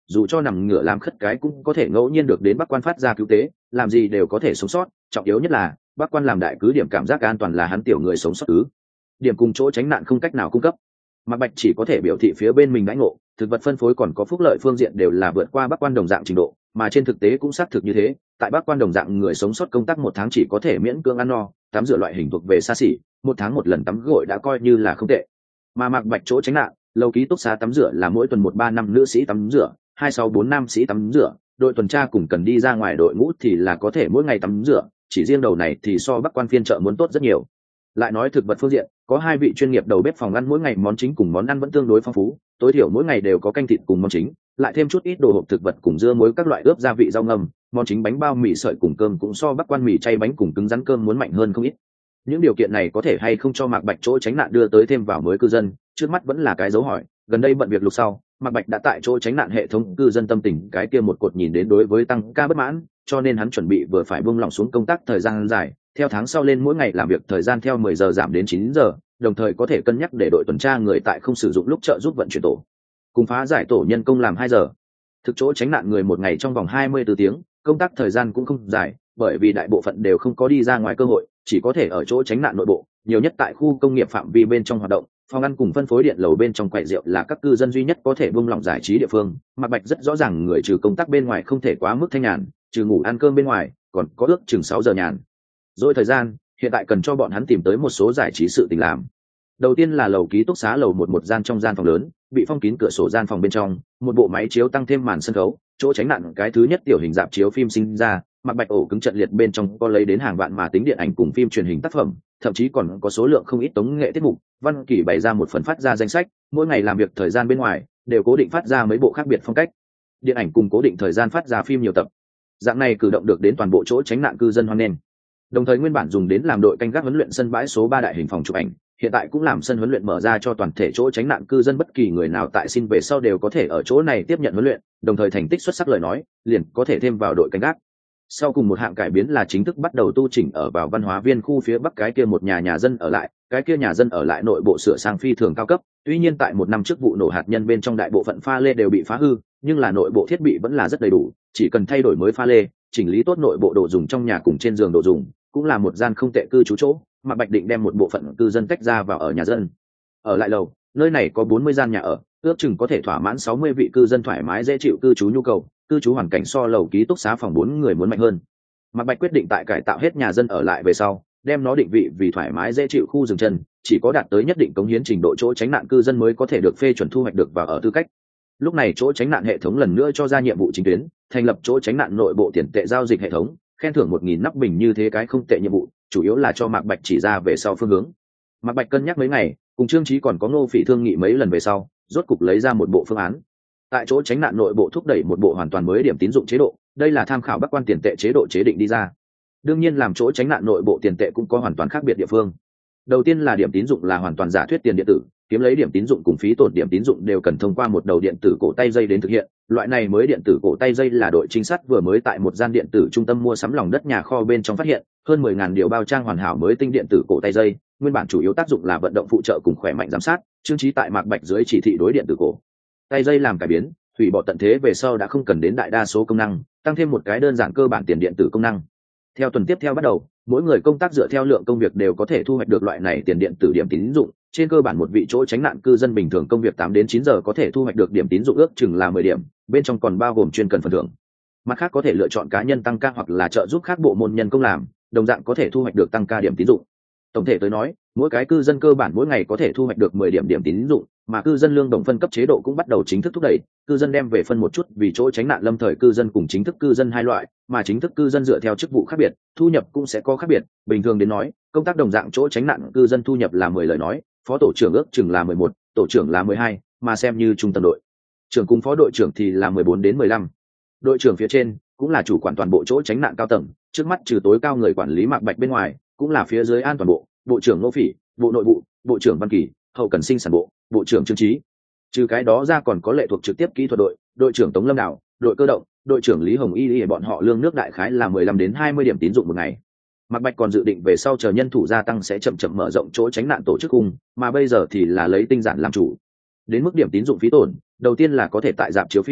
dù cho nằm ngửa làm khất cái cũng có thể ngẫu nhiên được đến Bắc Quan phát ra cứu tế, làm gì đều có thể sống sót, trọng yếu nhất là Bắc Quan làm đại cứ điểm cảm giác an toàn là hắn tiểu người sống sót cứ điểm cùng chỗ tránh nạn không cách nào cung cấp. Mạc Bạch chỉ có thể biểu thị phía bên mình đãi ngộ, thực vật phân phối còn có phúc lợi phương diện đều là vượt qua Bắc Quan đồng dạng trình độ, mà trên thực tế cũng xác thực như thế, tại Bắc Quan đồng dạng người sống sót công tác một tháng chỉ có thể miễn cưỡng ăn no, tắm rửa loại hình thuộc về xa xỉ, một tháng một lần tắm gội đã coi như là không tệ. Mà Mạc Bạch chỗ tránh nạn, lâu ký túc xá tắm rửa là mỗi tuần một ba năm nữ sĩ tắm rửa, hai sáu bốn nam sĩ tắm rửa, đội tuần tra cùng cần đi ra ngoài đội ngũ thì là có thể mỗi ngày tắm rửa, chỉ riêng đầu này thì so Bắc Quan phiên chợ muốn tốt rất nhiều. Lại nói thực vật phương diện, có hai vị chuyên nghiệp đầu bếp phòng ăn mỗi ngày món chính cùng món ăn vẫn tương đối phong phú, tối thiểu mỗi ngày đều có canh thịt cùng món chính, lại thêm chút ít đồ hộp thực vật cùng dưa muối các loại ướp gia vị rau ngâm, món chính bánh bao mì sợi cùng cơm cũng so Bắc Quan mì chay bánh cùng cứng rắn cơm muốn mạnh hơn không ít. Những điều kiện này có thể hay không cho Mạc Bạch chỗ tránh nạn đưa tới thêm vào mới cư dân, trước mắt vẫn là cái dấu hỏi. Gần đây bận việc lục sau, Mạc Bạch đã tại chỗ tránh nạn hệ thống cư dân tâm tình cái kia một cột nhìn đến đối với tăng ca bất mãn, cho nên hắn chuẩn bị vừa phải buông lỏng xuống công tác thời gian dài, theo tháng sau lên mỗi ngày làm việc thời gian theo mười giờ giảm đến chín giờ, đồng thời có thể cân nhắc để đội tuần tra người tại không sử dụng lúc trợ giúp vận chuyển tổ, cùng phá giải tổ nhân công làm hai giờ. Thực chỗ tránh nạn người một ngày trong vòng hai mươi bốn tiếng, công tác thời gian cũng không dài, bởi vì đại bộ phận đều không có đi ra ngoài cơ hội, chỉ có thể ở chỗ tránh nạn nội bộ, nhiều nhất tại khu công nghiệp phạm vi bên trong hoạt động. Phòng ăn cùng phân phối điện lầu bên trong quầy rượu là các cư dân duy nhất có thể buông lỏng giải trí địa phương. Mạc Bạch rất rõ ràng người trừ công tác bên ngoài không thể quá mức thanh nhàn, trừ ngủ ăn cơm bên ngoài, còn có ước chừng sáu giờ nhàn. Rồi thời gian, hiện tại cần cho bọn hắn tìm tới một số giải trí sự tình làm. Đầu tiên là lầu ký túc xá lầu một một gian trong gian phòng lớn, bị phong kín cửa sổ gian phòng bên trong, một bộ máy chiếu tăng thêm màn sân khấu, chỗ tránh nạn cái thứ nhất tiểu hình rạp chiếu phim sinh ra. Mạc Bạch ổ cứng trận liệt bên trong có lấy đến hàng vạn mà tính điện ảnh cùng phim truyền hình tác phẩm, thậm chí còn có số lượng không ít tống nghệ tiết mục. Văn Kỳ bày ra một phần phát ra danh sách, mỗi ngày làm việc thời gian bên ngoài đều cố định phát ra mấy bộ khác biệt phong cách điện ảnh cùng cố định thời gian phát ra phim nhiều tập. Dạng này cử động được đến toàn bộ chỗ tránh nạn cư dân hoan nghênh. Đồng thời nguyên bản dùng đến làm đội canh gác huấn luyện sân bãi số ba đại hình phòng chụp ảnh, hiện tại cũng làm sân huấn luyện mở ra cho toàn thể chỗ tránh nạn cư dân, bất kỳ người nào tại xin về sau đều có thể ở chỗ này tiếp nhận huấn luyện, đồng thời thành tích xuất sắc lời nói, liền có thể thêm vào đội canh gác. Sau cùng một hạng cải biến là chính thức bắt đầu tu chỉnh ở vào văn hóa viên khu phía bắc cái kia một nhà nhà dân ở lại, cái kia nhà dân ở lại nội bộ sửa sang phi thường cao cấp, tuy nhiên tại một năm trước vụ nổ hạt nhân bên trong đại bộ phận pha lê đều bị phá hư, nhưng là nội bộ thiết bị vẫn là rất đầy đủ, chỉ cần thay đổi mới pha lê, chỉnh lý tốt nội bộ đồ dùng trong nhà cùng trên giường đồ dùng, cũng là một gian không tệ cư trú chỗ. Mà Bạch định đem một bộ phận cư dân tách ra vào ở nhà dân ở lại lầu, nơi này có bốn mươi gian nhà ở, ước chừng có thể thỏa mãn sáu mươi vị cư dân thoải mái dễ chịu cư trú nhu cầu, cư trú hoàn cảnh so lầu ký túc xá phòng bốn người muốn mạnh hơn. Mạc Bạch quyết định tại cải tạo hết nhà dân ở lại về sau, đem nó định vị vì thoải mái dễ chịu khu dừng chân, chỉ có đạt tới nhất định cống hiến trình độ chỗ tránh nạn cư dân mới có thể được phê chuẩn thu hoạch được vào ở tư cách. Lúc này chỗ tránh nạn hệ thống lần nữa cho ra nhiệm vụ chính tuyến, thành lập chỗ tránh nạn nội bộ tiền tệ giao dịch hệ thống, khen thưởng một nghìn nắp bình như thế cái không tệ nhiệm vụ, chủ yếu là cho Mạc Bạch chỉ ra về sau phương hướng. Mạc Bạch cân nhắc mấy ngày, cùng Trương Chí còn có Ngô Phỉ thương nghị mấy lần về sau, rốt cục lấy ra một bộ phương án. Tại chỗ tránh nạn nội bộ thúc đẩy một bộ hoàn toàn mới điểm tín dụng chế độ, đây là tham khảo Bắc Quan tiền tệ chế độ chế định đi ra. Đương nhiên làm chỗ tránh nạn nội bộ tiền tệ cũng có hoàn toàn khác biệt địa phương. Đầu tiên là điểm tín dụng là hoàn toàn giả thuyết tiền điện tử, kiếm lấy điểm tín dụng cùng phí tổn điểm tín dụng đều cần thông qua một đầu điện tử cổ tay dây đến thực hiện. Loại này mới điện tử cổ tay dây là đội trinh sát vừa mới tại một gian điện tử trung tâm mua sắm lòng đất nhà kho bên trong phát hiện, hơn mười nghìn điều bao trang hoàn hảo mới tinh điện tử cổ tay dây, nguyên bản chủ yếu tác dụng là vận động phụ trợ cùng khỏe mạnh giám sát. Trương Chí tại Mạc Bạch dưới chỉ thị đối điện tử cổ tay dây làm cải biến, hủy bỏ tận thế về sau đã không cần đến đại đa số công năng, tăng thêm một cái đơn giản cơ bản tiền điện tử công năng. Theo tuần tiếp theo bắt đầu, mỗi người công tác dựa theo lượng công việc đều có thể thu hoạch được loại này tiền điện tử điểm tín dụng, trên cơ bản một vị chỗ tránh nạn cư dân bình thường công việc tám đến chín giờ có thể thu hoạch được điểm tín dụng ước chừng là mười điểm, bên trong còn bao gồm chuyên cần phần thưởng. Mặt khác có thể lựa chọn cá nhân tăng ca hoặc là trợ giúp khác bộ môn nhân công làm, đồng dạng có thể thu hoạch được tăng ca điểm tín dụng. Tổng thể tới nói, mỗi cái cư dân cơ bản mỗi ngày có thể thu hoạch được mười điểm điểm tín dụng, mà cư dân lương đồng phân cấp chế độ cũng bắt đầu chính thức thúc đẩy, cư dân đem về phân một chút vì chỗ tránh nạn lâm thời cư dân cùng chính thức cư dân hai loại, mà chính thức cư dân dựa theo chức vụ khác biệt, thu nhập cũng sẽ có khác biệt. Bình thường đến nói, công tác đồng dạng chỗ tránh nạn cư dân thu nhập là mười lời nói, phó tổ trưởng ước chừng là mười một, tổ trưởng là mười hai, mà xem như trung tâm đội trưởng cùng phó đội trưởng thì là mười bốn đến mười lăm. Đội trưởng phía trên cũng là chủ quản toàn bộ chỗ tránh nạn cao tầng, trước mắt trừ tối cao người quản lý Mạc Bạch bên ngoài, cũng là phía dưới an toàn bộ, bộ trưởng Ngô Phỉ, bộ nội vụ, bộ trưởng Văn Kỳ, hậu cần sinh sản bộ, bộ trưởng Trương Chí. Trừ cái đó ra còn có lệ thuộc trực tiếp kỹ thuật đội, đội trưởng Tống Lâm Đào, đội cơ động, đội trưởng Lý Hồng Y Y bọn họ lương nước đại khái là mười lăm đến hai mươi điểm tín dụng một ngày. Mạc Bạch còn dự định về sau chờ nhân thủ gia tăng sẽ chậm chậm mở rộng chỗ tránh nạn tổ chức cùng, mà bây giờ thì là lấy tinh giản làm chủ. Đến mức điểm tín dụng phí tổn, đầu tiên là có thể tại rạp chiếu phim,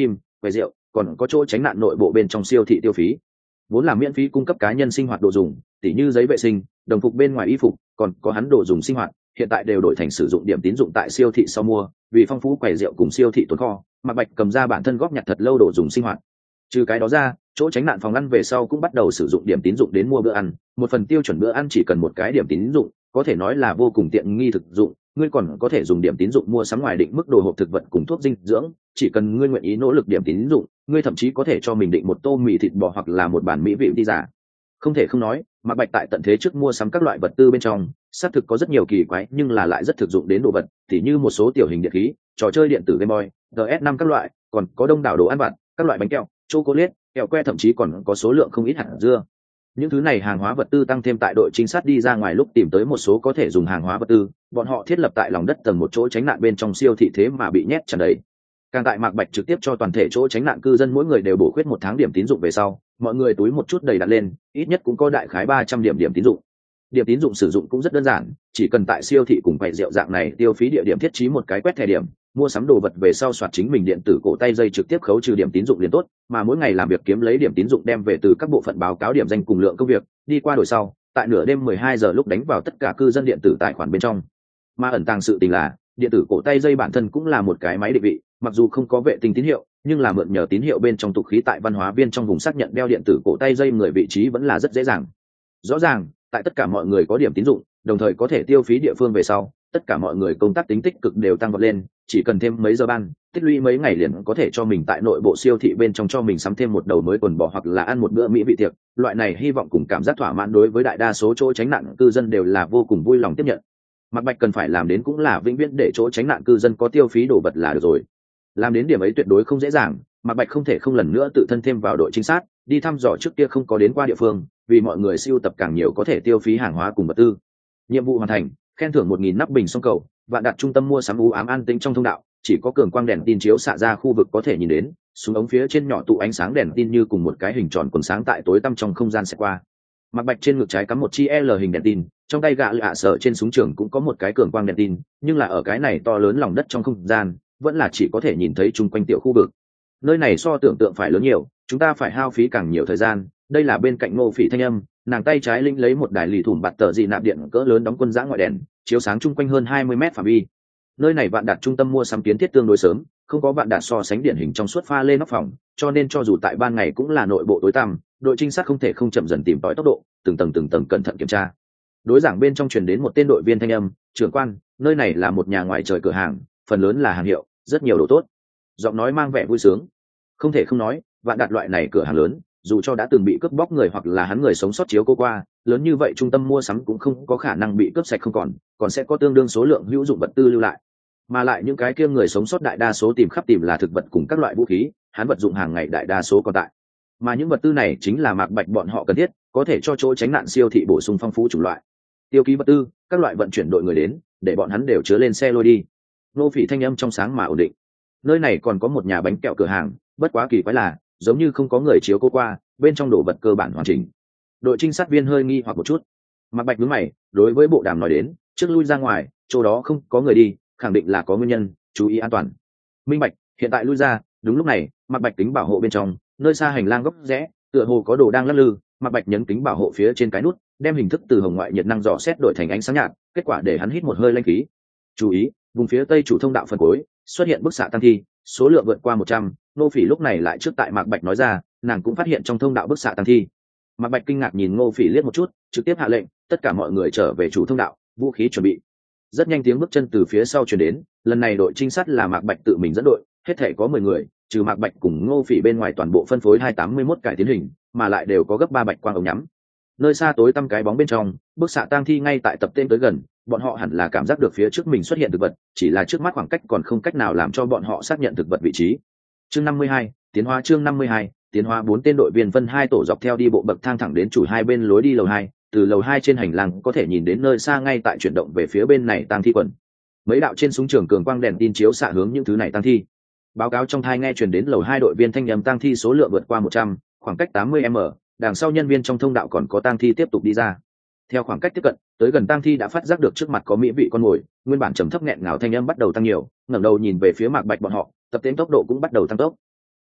quầy rượu, còn có chỗ tránh nạn nội bộ bên trong siêu thị tiêu phí. Vốn là miễn phí cung cấp cá nhân sinh hoạt đồ dùng, tỉ như giấy vệ sinh, đồng phục bên ngoài y phục, còn có hắn đồ dùng sinh hoạt, hiện tại đều đổi thành sử dụng điểm tín dụng tại siêu thị sau mua, vì phong phú quầy rượu cùng siêu thị tồn kho, Mạc Bạch cầm ra bản thân góp nhặt thật lâu đồ dùng sinh hoạt. Trừ cái đó ra, chỗ tránh nạn phòng ăn về sau cũng bắt đầu sử dụng điểm tín dụng đến mua bữa ăn, một phần tiêu chuẩn bữa ăn chỉ cần một cái điểm tín dụng, có thể nói là vô cùng tiện nghi thực dụng. Ngươi còn có thể dùng điểm tín dụng mua sắm ngoài định mức đồ hộp thực vật cùng thuốc dinh dưỡng, chỉ cần ngươi nguyện ý nỗ lực điểm tín dụng, ngươi thậm chí có thể cho mình định một tô mì thịt bò hoặc là một bản mỹ vị đi giả. Không thể không nói, Mạc Bạch tại tận thế trước mua sắm các loại vật tư bên trong, xác thực có rất nhiều kỳ quái nhưng là lại rất thực dụng đến đồ vật, tỉ như một số tiểu hình điện khí, trò chơi điện tử Game Boy, đê ét năm các loại, còn có đông đảo đồ ăn vặt, các loại bánh kẹo, chocolate, kẹo que, thậm chí còn có số lượng không ít hạt dưa. Những thứ này hàng hóa vật tư tăng thêm tại đội trinh sát đi ra ngoài lúc tìm tới một số có thể dùng hàng hóa vật tư, bọn họ thiết lập tại lòng đất tầng một chỗ tránh nạn bên trong siêu thị thế mà bị nhét tràn đầy. Càng tại Mạc Bạch trực tiếp cho toàn thể chỗ tránh nạn cư dân mỗi người đều bổ khuyết một tháng điểm tín dụng về sau, mọi người túi một chút đầy đặn lên, ít nhất cũng có đại khái ba trăm điểm điểm tín dụng. Điểm tín dụng sử dụng cũng rất đơn giản, chỉ cần tại siêu thị cùng quầy rượu dạng này tiêu phí địa điểm thiết trí một cái quét thẻ điểm, mua sắm đồ vật về sau soạt chính mình điện tử cổ tay dây trực tiếp khấu trừ điểm tín dụng liền tốt, mà mỗi ngày làm việc kiếm lấy điểm tín dụng đem về từ các bộ phận báo cáo điểm danh cùng lượng công việc, đi qua đổi sau, tại nửa đêm mười hai giờ lúc đánh vào tất cả cư dân điện tử tài khoản bên trong. Mà ẩn tàng sự tình là, điện tử cổ tay dây bản thân cũng là một cái máy định vị, mặc dù không có vệ tinh tín hiệu, nhưng là mượn nhờ tín hiệu bên trong tục khí tại văn hóa viên trong vùng xác nhận đeo điện tử cổ tay dây người vị trí vẫn là rất dễ dàng. Rõ ràng, tại tất cả mọi người có điểm tín dụng, đồng thời có thể tiêu phí địa phương về sau, tất cả mọi người công tác tính tích cực đều tăng vọt lên, chỉ cần thêm mấy giờ ban, tích lũy mấy ngày liền có thể cho mình tại nội bộ siêu thị bên trong cho mình sắm thêm một đầu mới quần bò hoặc là ăn một bữa mỹ vị tiệc. Loại này hy vọng cùng cảm giác thỏa mãn đối với đại đa số chỗ tránh nạn cư dân đều là vô cùng vui lòng tiếp nhận. Mạc Bạch cần phải làm đến cũng là vĩnh viễn để chỗ tránh nạn cư dân có tiêu phí đồ vật là được rồi. Làm đến điểm ấy tuyệt đối không dễ dàng, Mạc Bạch không thể không lần nữa tự thân thêm vào đội trinh sát, đi thăm dò trước kia không có đến qua địa phương, vì mọi người siêu tập càng nhiều có thể tiêu phí hàng hóa cùng vật tư. Nhiệm vụ hoàn thành, khen thưởng một nghìn nắp bình sông cầu, Vạn Đạt trung tâm mua sắm u ám an tĩnh trong thông đạo, chỉ có cường quang đèn tin chiếu xạ ra khu vực có thể nhìn đến, xuống ống phía trên nhỏ tụ ánh sáng đèn tin như cùng một cái hình tròn quần sáng tại tối tăm trong không gian sẽ qua. Mạc Bạch trên ngực trái cắm một chi L hình đèn tin, trong tay gạ lạ sở trên súng trường cũng có một cái cường quang đèn tin, nhưng là ở cái này to lớn lòng đất trong không gian, vẫn là chỉ có thể nhìn thấy chung quanh tiểu khu vực. Nơi này so tưởng tượng phải lớn nhiều, chúng ta phải hao phí càng nhiều thời gian. Đây là bên cạnh Ngô Phỉ thanh âm, nàng tay trái linh lấy một đài lì thủm bạt tờ dị nạp điện cỡ lớn đóng quân giã ngoại đèn, chiếu sáng chung quanh hơn hai mươi mét phạm vi. Nơi này Vạn Đạt trung tâm mua sắm kiến thiết tương đối sớm, không có Vạn Đạt so sánh điển hình trong suốt pha lên nóc phòng, cho nên cho dù tại ban ngày cũng là nội bộ tối tăm, đội trinh sát không thể không chậm dần tìm tòi tốc độ, từng tầng từng tầng cẩn thận kiểm tra. Đối giảng bên trong truyền đến một tên đội viên thanh âm, trưởng quan, nơi này là một nhà ngoài trời cửa hàng, phần lớn là hàng hiệu, rất nhiều đồ tốt. Giọng nói mang vẻ vui sướng. Không thể không nói, Vạn Đạt loại này cửa hàng lớn, dù cho đã từng bị cướp bóc người hoặc là hắn người sống sót chiếu cố qua, lớn như vậy trung tâm mua sắm cũng không có khả năng bị cướp sạch không còn, còn sẽ có tương đương số lượng hữu dụng vật tư lưu lại. Mà lại những cái kia người sống sót đại đa số tìm khắp tìm là thực vật cùng các loại vũ khí, hắn vật dụng hàng ngày đại đa số còn tại. Mà những vật tư này chính là Mạc Bạch bọn họ cần thiết, có thể cho chỗ tránh nạn siêu thị bổ sung phong phú chủng loại. Tiêu ký vật tư, các loại vận chuyển đội người đến, để bọn hắn đều chứa lên xe lôi đi. Nô Phỉ thanh âm trong sáng mà ổn định. Nơi này còn có một nhà bánh kẹo cửa hàng, bất quá kỳ quái là, giống như không có người chiếu cố qua, bên trong đồ vật cơ bản hoàn chỉnh. Đội trinh sát viên hơi nghi hoặc một chút. Mạc Bạch nhướng mày, đối với bộ đàm nói đến, trước lui ra ngoài, chỗ đó không có người đi, khẳng định là có nguyên nhân, chú ý an toàn. Minh Bạch, hiện tại lui ra. Đúng lúc này, Mạc Bạch kính bảo hộ bên trong, nơi xa hành lang góc rẽ, tựa hồ có đồ đang lắc lư. Mạc Bạch nhấn kính bảo hộ phía trên cái nút, đem hình thức từ hồng ngoại nhiệt năng dò xét đổi thành ánh sáng nhạt, kết quả để hắn hít một hơi lanh khí. Chú ý, vùng phía tây chủ thông đạo phần cuối xuất hiện bức xạ tăng thi, số lượng vượt qua một trăm. Ngô Phỉ lúc này lại trước tại Mạc Bạch nói ra, nàng cũng phát hiện trong thông đạo bức xạ tăng thi. Mạc Bạch kinh ngạc nhìn Ngô Phỉ liếc một chút, trực tiếp hạ lệnh, tất cả mọi người trở về chủ thông đạo, vũ khí chuẩn bị. Rất nhanh tiếng bước chân từ phía sau truyền đến, lần này đội trinh sát là Mạc Bạch tự mình dẫn đội, hết thể có mười người, trừ Mạc Bạch cùng Ngô Phỉ bên ngoài toàn bộ phân phối hai tám mươi mốt cải tiến hình, mà lại đều có gấp ba bạch quang ống nhắm. Nơi xa tối tăm cái bóng bên trong, bức xạ tang thi ngay tại tập tên tới gần, bọn họ hẳn là cảm giác được phía trước mình xuất hiện thực vật, chỉ là trước mắt khoảng cách còn không cách nào làm cho bọn họ xác nhận thực vật vị trí. Chương năm mươi hai, tiến hóa chương năm mươi hai, tiến hóa bốn tên đội viên phân hai tổ dọc theo đi bộ bậc thang thẳng đến chủ hai bên lối đi lầu hai, từ lầu hai trên hành lang có thể nhìn đến nơi xa ngay tại chuyển động về phía bên này tang thi quần. Mấy đạo trên súng trường cường quang đèn tin chiếu xạ hướng những thứ này tang thi. Báo cáo trong thai nghe truyền đến lầu hai đội viên thanh nhầm tang thi số lượng vượt qua một trăm, khoảng cách tám mươi mét, đằng sau nhân viên trong thông đạo còn có tang thi tiếp tục đi ra. Theo khoảng cách tiếp cận, tới gần tang thi đã phát giác được trước mặt có mỹ vị con mồi, nguyên bản trầm thấp nghẹn ngào thanh âm bắt đầu tăng nhiều, ngẩng đầu nhìn về phía Mạc Bạch bọn họ, tập tên tốc độ cũng bắt đầu tăng tốc.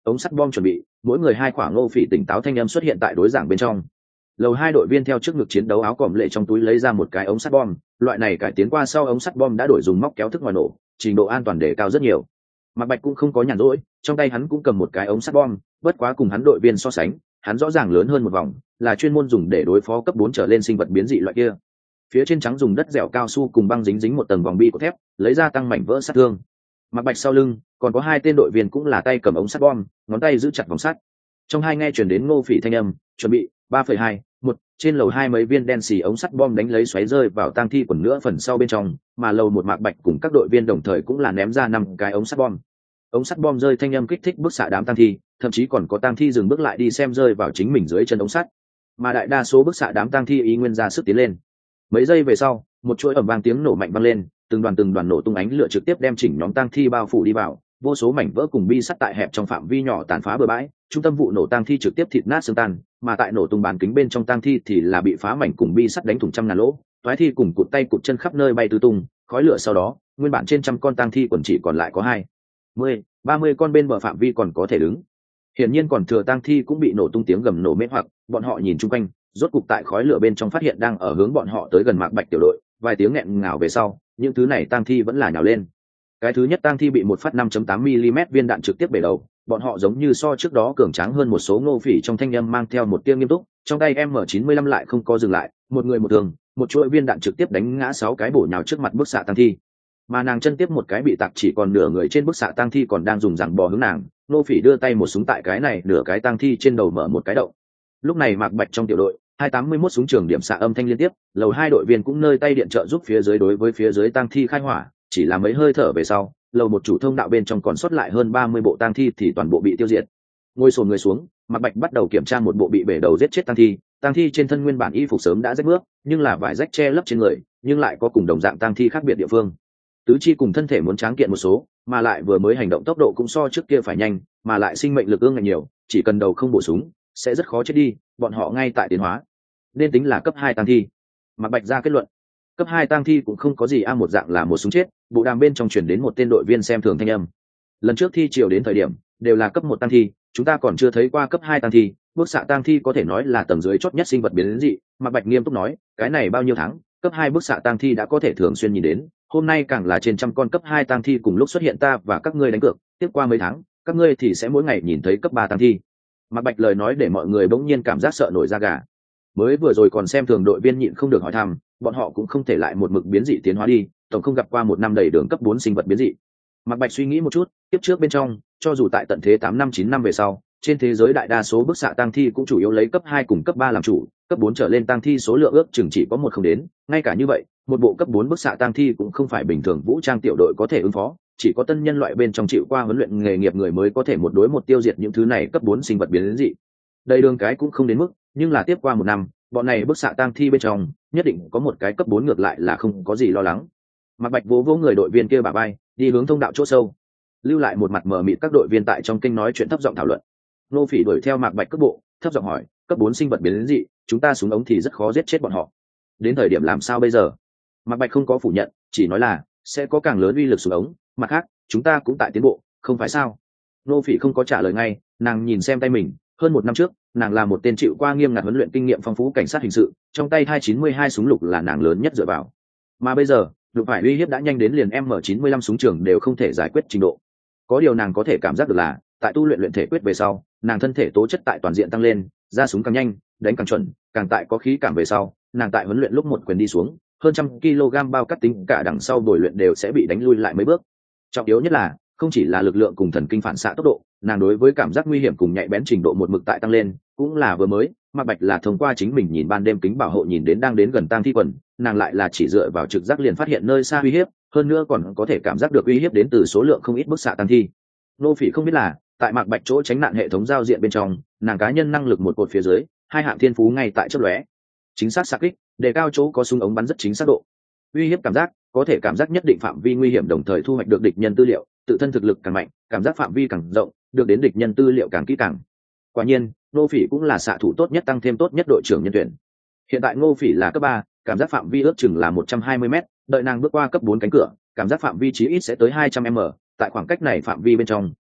ống sắt bom chuẩn bị, mỗi người hai quả. Ngô Phỉ tỉnh táo thanh âm xuất hiện tại đối giảng bên trong. Lầu hai đội viên theo trước ngực chiến đấu áo còm lệ trong túi lấy ra một cái ống sắt bom, loại này cải tiến qua sau ống sắt bom đã đổi dùng móc kéo thức ngoài nổ, trình độ an toàn đề cao rất nhiều. Mạc Bạch cũng không có nhàn rỗi, trong tay hắn cũng cầm một cái ống sắt bom, bất quá cùng hắn đội viên so sánh, hắn rõ ràng lớn hơn một vòng, là chuyên môn dùng để đối phó cấp bốn trở lên sinh vật biến dị loại kia. Phía trên trắng dùng đất dẻo cao su cùng băng dính dính một tầng vòng bi của thép, lấy ra tăng mảnh vỡ sát thương. Mạc Bạch sau lưng còn có hai tên đội viên cũng là tay cầm ống sắt bom, ngón tay giữ chặt vòng sắt. Trong hai nghe truyền đến Ngô Phỉ thanh âm, chuẩn bị, ba phẩy hai, một, trên lầu hai mấy viên đen xì ống sắt bom đánh lấy xoáy rơi vào tang thi quần nữa phần sau bên trong, mà lầu một Mạc Bạch cùng các đội viên đồng thời cũng là ném ra năm cái ống sắt bom. Ống sắt bom rơi thanh âm kích thích bức xạ đám tang thi, thậm chí còn có tang thi dừng bước lại đi xem rơi vào chính mình dưới chân ống sắt, mà đại đa số bức xạ đám tang thi ý nguyên ra sức tiến lên. Mấy giây về sau, một chuỗi ầm vang tiếng nổ mạnh vang lên, từng đoàn từng đoàn nổ tung ánh lửa trực tiếp đem chỉnh nhóm tang thi bao phủ đi vào, vô số mảnh vỡ cùng bi sắt tại hẹp trong phạm vi nhỏ tàn phá bừa bãi, trung tâm vụ nổ tang thi trực tiếp thịt nát xương tan, mà tại nổ tung bán kính bên trong tang thi thì là bị phá mảnh cùng bi sắt đánh thủng trăm ngàn lỗ, toái thi cùng cụt tay cụt chân khắp nơi bay tứ tung, khói lửa sau đó, nguyên bản trên trăm con tang thi quần chỉ còn lại có hai mươi, ba mươi con bên bờ phạm vi còn có thể đứng. Hiển nhiên còn thừa tang thi cũng bị nổ tung tiếng gầm nổ mê hoặc, bọn họ nhìn chung quanh, rốt cục tại khói lửa bên trong phát hiện đang ở hướng bọn họ tới gần Mạc Bạch tiểu đội, vài tiếng nghẹn ngào về sau, những thứ này tang thi vẫn là nhào lên. Cái thứ nhất tang thi bị một phát năm phẩy tám mi-li-mét viên đạn trực tiếp bể đầu, bọn họ giống như so trước đó cường tráng hơn một số. Ngô Phỉ trong thanh âm mang theo một tia nghiêm túc, trong tay em em chín mươi lăm lại không có dừng lại, một người một thường, một chuỗi viên đạn trực tiếp đánh ngã sáu cái bổ nhào trước mặt bức xạ tang thi. Mà nàng chân tiếp một cái bị tạc chỉ còn nửa người trên bức xạ tang thi còn đang dùng giằng bò hướng nàng, Ngô Phỉ đưa tay một súng tại cái này nửa cái tang thi trên đầu mở một cái động. Lúc này Mạc Bạch trong tiểu đội, hai tám mươi mốt súng trường điểm xạ âm thanh liên tiếp, lầu hai đội viên cũng nơi tay điện trợ giúp phía dưới đối với phía dưới tang thi khai hỏa, chỉ là mấy hơi thở về sau, lầu một chủ thông đạo bên trong còn sót lại hơn ba mươi bộ tang thi thì toàn bộ bị tiêu diệt. Ngồi xổm người xuống, Mạc Bạch bắt đầu kiểm tra một bộ bị bể đầu giết chết tang thi, tang thi trên thân nguyên bản y phục sớm đã rách bước, nhưng là vải rách che lấp trên người, nhưng lại có cùng đồng dạng tang thi khác biệt địa phương. Tứ chi cùng thân thể muốn tráng kiện một số, mà lại vừa mới hành động tốc độ cũng so trước kia phải nhanh, mà lại sinh mệnh lực ương ngạnh nhiều, chỉ cần đầu không bổ súng, sẽ rất khó chết đi, bọn họ ngay tại tiến hóa. Nên tính là cấp hai tang thi. Mạc Bạch ra kết luận. Cấp hai tang thi cũng không có gì a, một dạng là một súng chết. Bộ đàm bên trong truyền đến một tên đội viên xem thường thanh âm. Lần trước thi chiều đến thời điểm, đều là cấp một tang thi, chúng ta còn chưa thấy qua cấp hai tang thi, bức xạ tang thi có thể nói là tầng dưới chót nhất sinh vật biến dị. Mạc Bạch nghiêm túc nói, cái này bao nhiêu tháng, cấp hai bức xạ tang thi đã có thể thường xuyên nhìn đến, hôm nay càng là trên trăm con cấp hai tang thi cùng lúc xuất hiện, ta và các ngươi đánh cược, tiếp qua mấy tháng, các ngươi thì sẽ mỗi ngày nhìn thấy cấp ba tang thi. Mạc Bạch lời nói để mọi người bỗng nhiên cảm giác sợ nổi da gà. Mới vừa rồi còn xem thường đội viên nhịn không được hỏi thăm, bọn họ cũng không thể lại một mực biến dị tiến hóa đi, tổng không gặp qua một năm đầy đường cấp bốn sinh vật biến dị. Mạc Bạch suy nghĩ một chút, tiếp trước bên trong, cho dù tại tận thế tám năm chín năm về sau, trên thế giới đại đa số bức xạ tang thi cũng chủ yếu lấy cấp hai cùng cấp ba làm chủ, cấp bốn trở lên tang thi số lượng ước chừng chỉ có một không đến, ngay cả như vậy, một bộ cấp bốn bức xạ tang thi cũng không phải bình thường vũ trang tiểu đội có thể ứng phó, chỉ có tân nhân loại bên trong chịu qua huấn luyện nghề nghiệp người mới có thể một đối một tiêu diệt những thứ này cấp bốn sinh vật biến dị. Đây đường cái cũng không đến mức, nhưng là tiếp qua một năm, bọn này bức xạ tang thi bên trong nhất định có một cái cấp bốn, ngược lại là không có gì lo lắng. Mạc Bạch vỗ vỗ người đội viên kia bả vai, đi hướng thông đạo chỗ sâu, lưu lại một mặt mờ mịt các đội viên tại trong kinh nói chuyện thấp giọng thảo luận. Ngô Phỉ đuổi theo Mạc Bạch cước bộ, thấp giọng hỏi, cấp bốn sinh vật biến dị, chúng ta súng ống thì rất khó giết chết bọn họ, đến thời điểm làm sao bây giờ? Mạc Bạch không có phủ nhận, chỉ nói là sẽ có càng lớn uy lực súng ống, mặt khác chúng ta cũng tại tiến bộ, không phải sao? Ngô Phỉ không có trả lời ngay, nàng nhìn xem tay mình, hơn một năm trước, nàng là một tên chịu qua nghiêm ngặt huấn luyện kinh nghiệm phong phú cảnh sát hình sự, trong tay hai chín mươi hai súng lục là nàng lớn nhất dựa vào. Mà bây giờ, đụng phải uy hiếp đã nhanh đến liền em em chín mươi lăm súng trường đều không thể giải quyết trình độ. Có điều nàng có thể cảm giác được là, tại tu luyện luyện thể quyết về sau, nàng thân thể tố chất tại toàn diện tăng lên, ra súng càng nhanh, đánh càng chuẩn, càng tại có khí cảm về sau, nàng tại huấn luyện lúc một quyền đi xuống, hơn trăm kg bao cắt tính cả đằng sau buổi luyện đều sẽ bị đánh lui lại mấy bước. Trọng yếu nhất là, không chỉ là lực lượng cùng thần kinh phản xạ tốc độ, nàng đối với cảm giác nguy hiểm cùng nhạy bén trình độ một mực tại tăng lên, cũng là vừa mới, Mạc Bạch là thông qua chính mình nhìn ban đêm kính bảo hộ nhìn đến đang đến gần tang thi quần, nàng lại là chỉ dựa vào trực giác liền phát hiện nơi xa uy hiếp, hơn nữa còn có thể cảm giác được uy hiếp đến từ số lượng không ít bức xạ tang thi. Nô Phỉ không biết là, tại Mạc Bạch chỗ tránh nạn hệ thống giao diện bên trong, nàng cá nhân năng lực một cột phía dưới, hai hạng thiên phú ngay tại chớp lóe. Chính xác xạ kích, đề cao chỗ có súng ống bắn rất chính xác độ. Uy hiếp cảm giác, có thể cảm giác nhất định phạm vi nguy hiểm đồng thời thu hoạch được địch nhân tư liệu, tự thân thực lực càng mạnh, cảm giác phạm vi càng rộng, được đến địch nhân tư liệu càng kỹ càng. Quả nhiên, Ngô Phỉ cũng là xạ thủ tốt nhất tăng thêm tốt nhất đội trưởng nhân tuyển. Hiện tại Ngô Phỉ là cấp ba, cảm giác phạm vi ước chừng là một trăm hai mươi mét, đợi nàng bước qua cấp bốn cánh cửa, cảm giác phạm vi chí ít sẽ tới hai trăm mét, tại khoảng cách này phạm vi bên trong,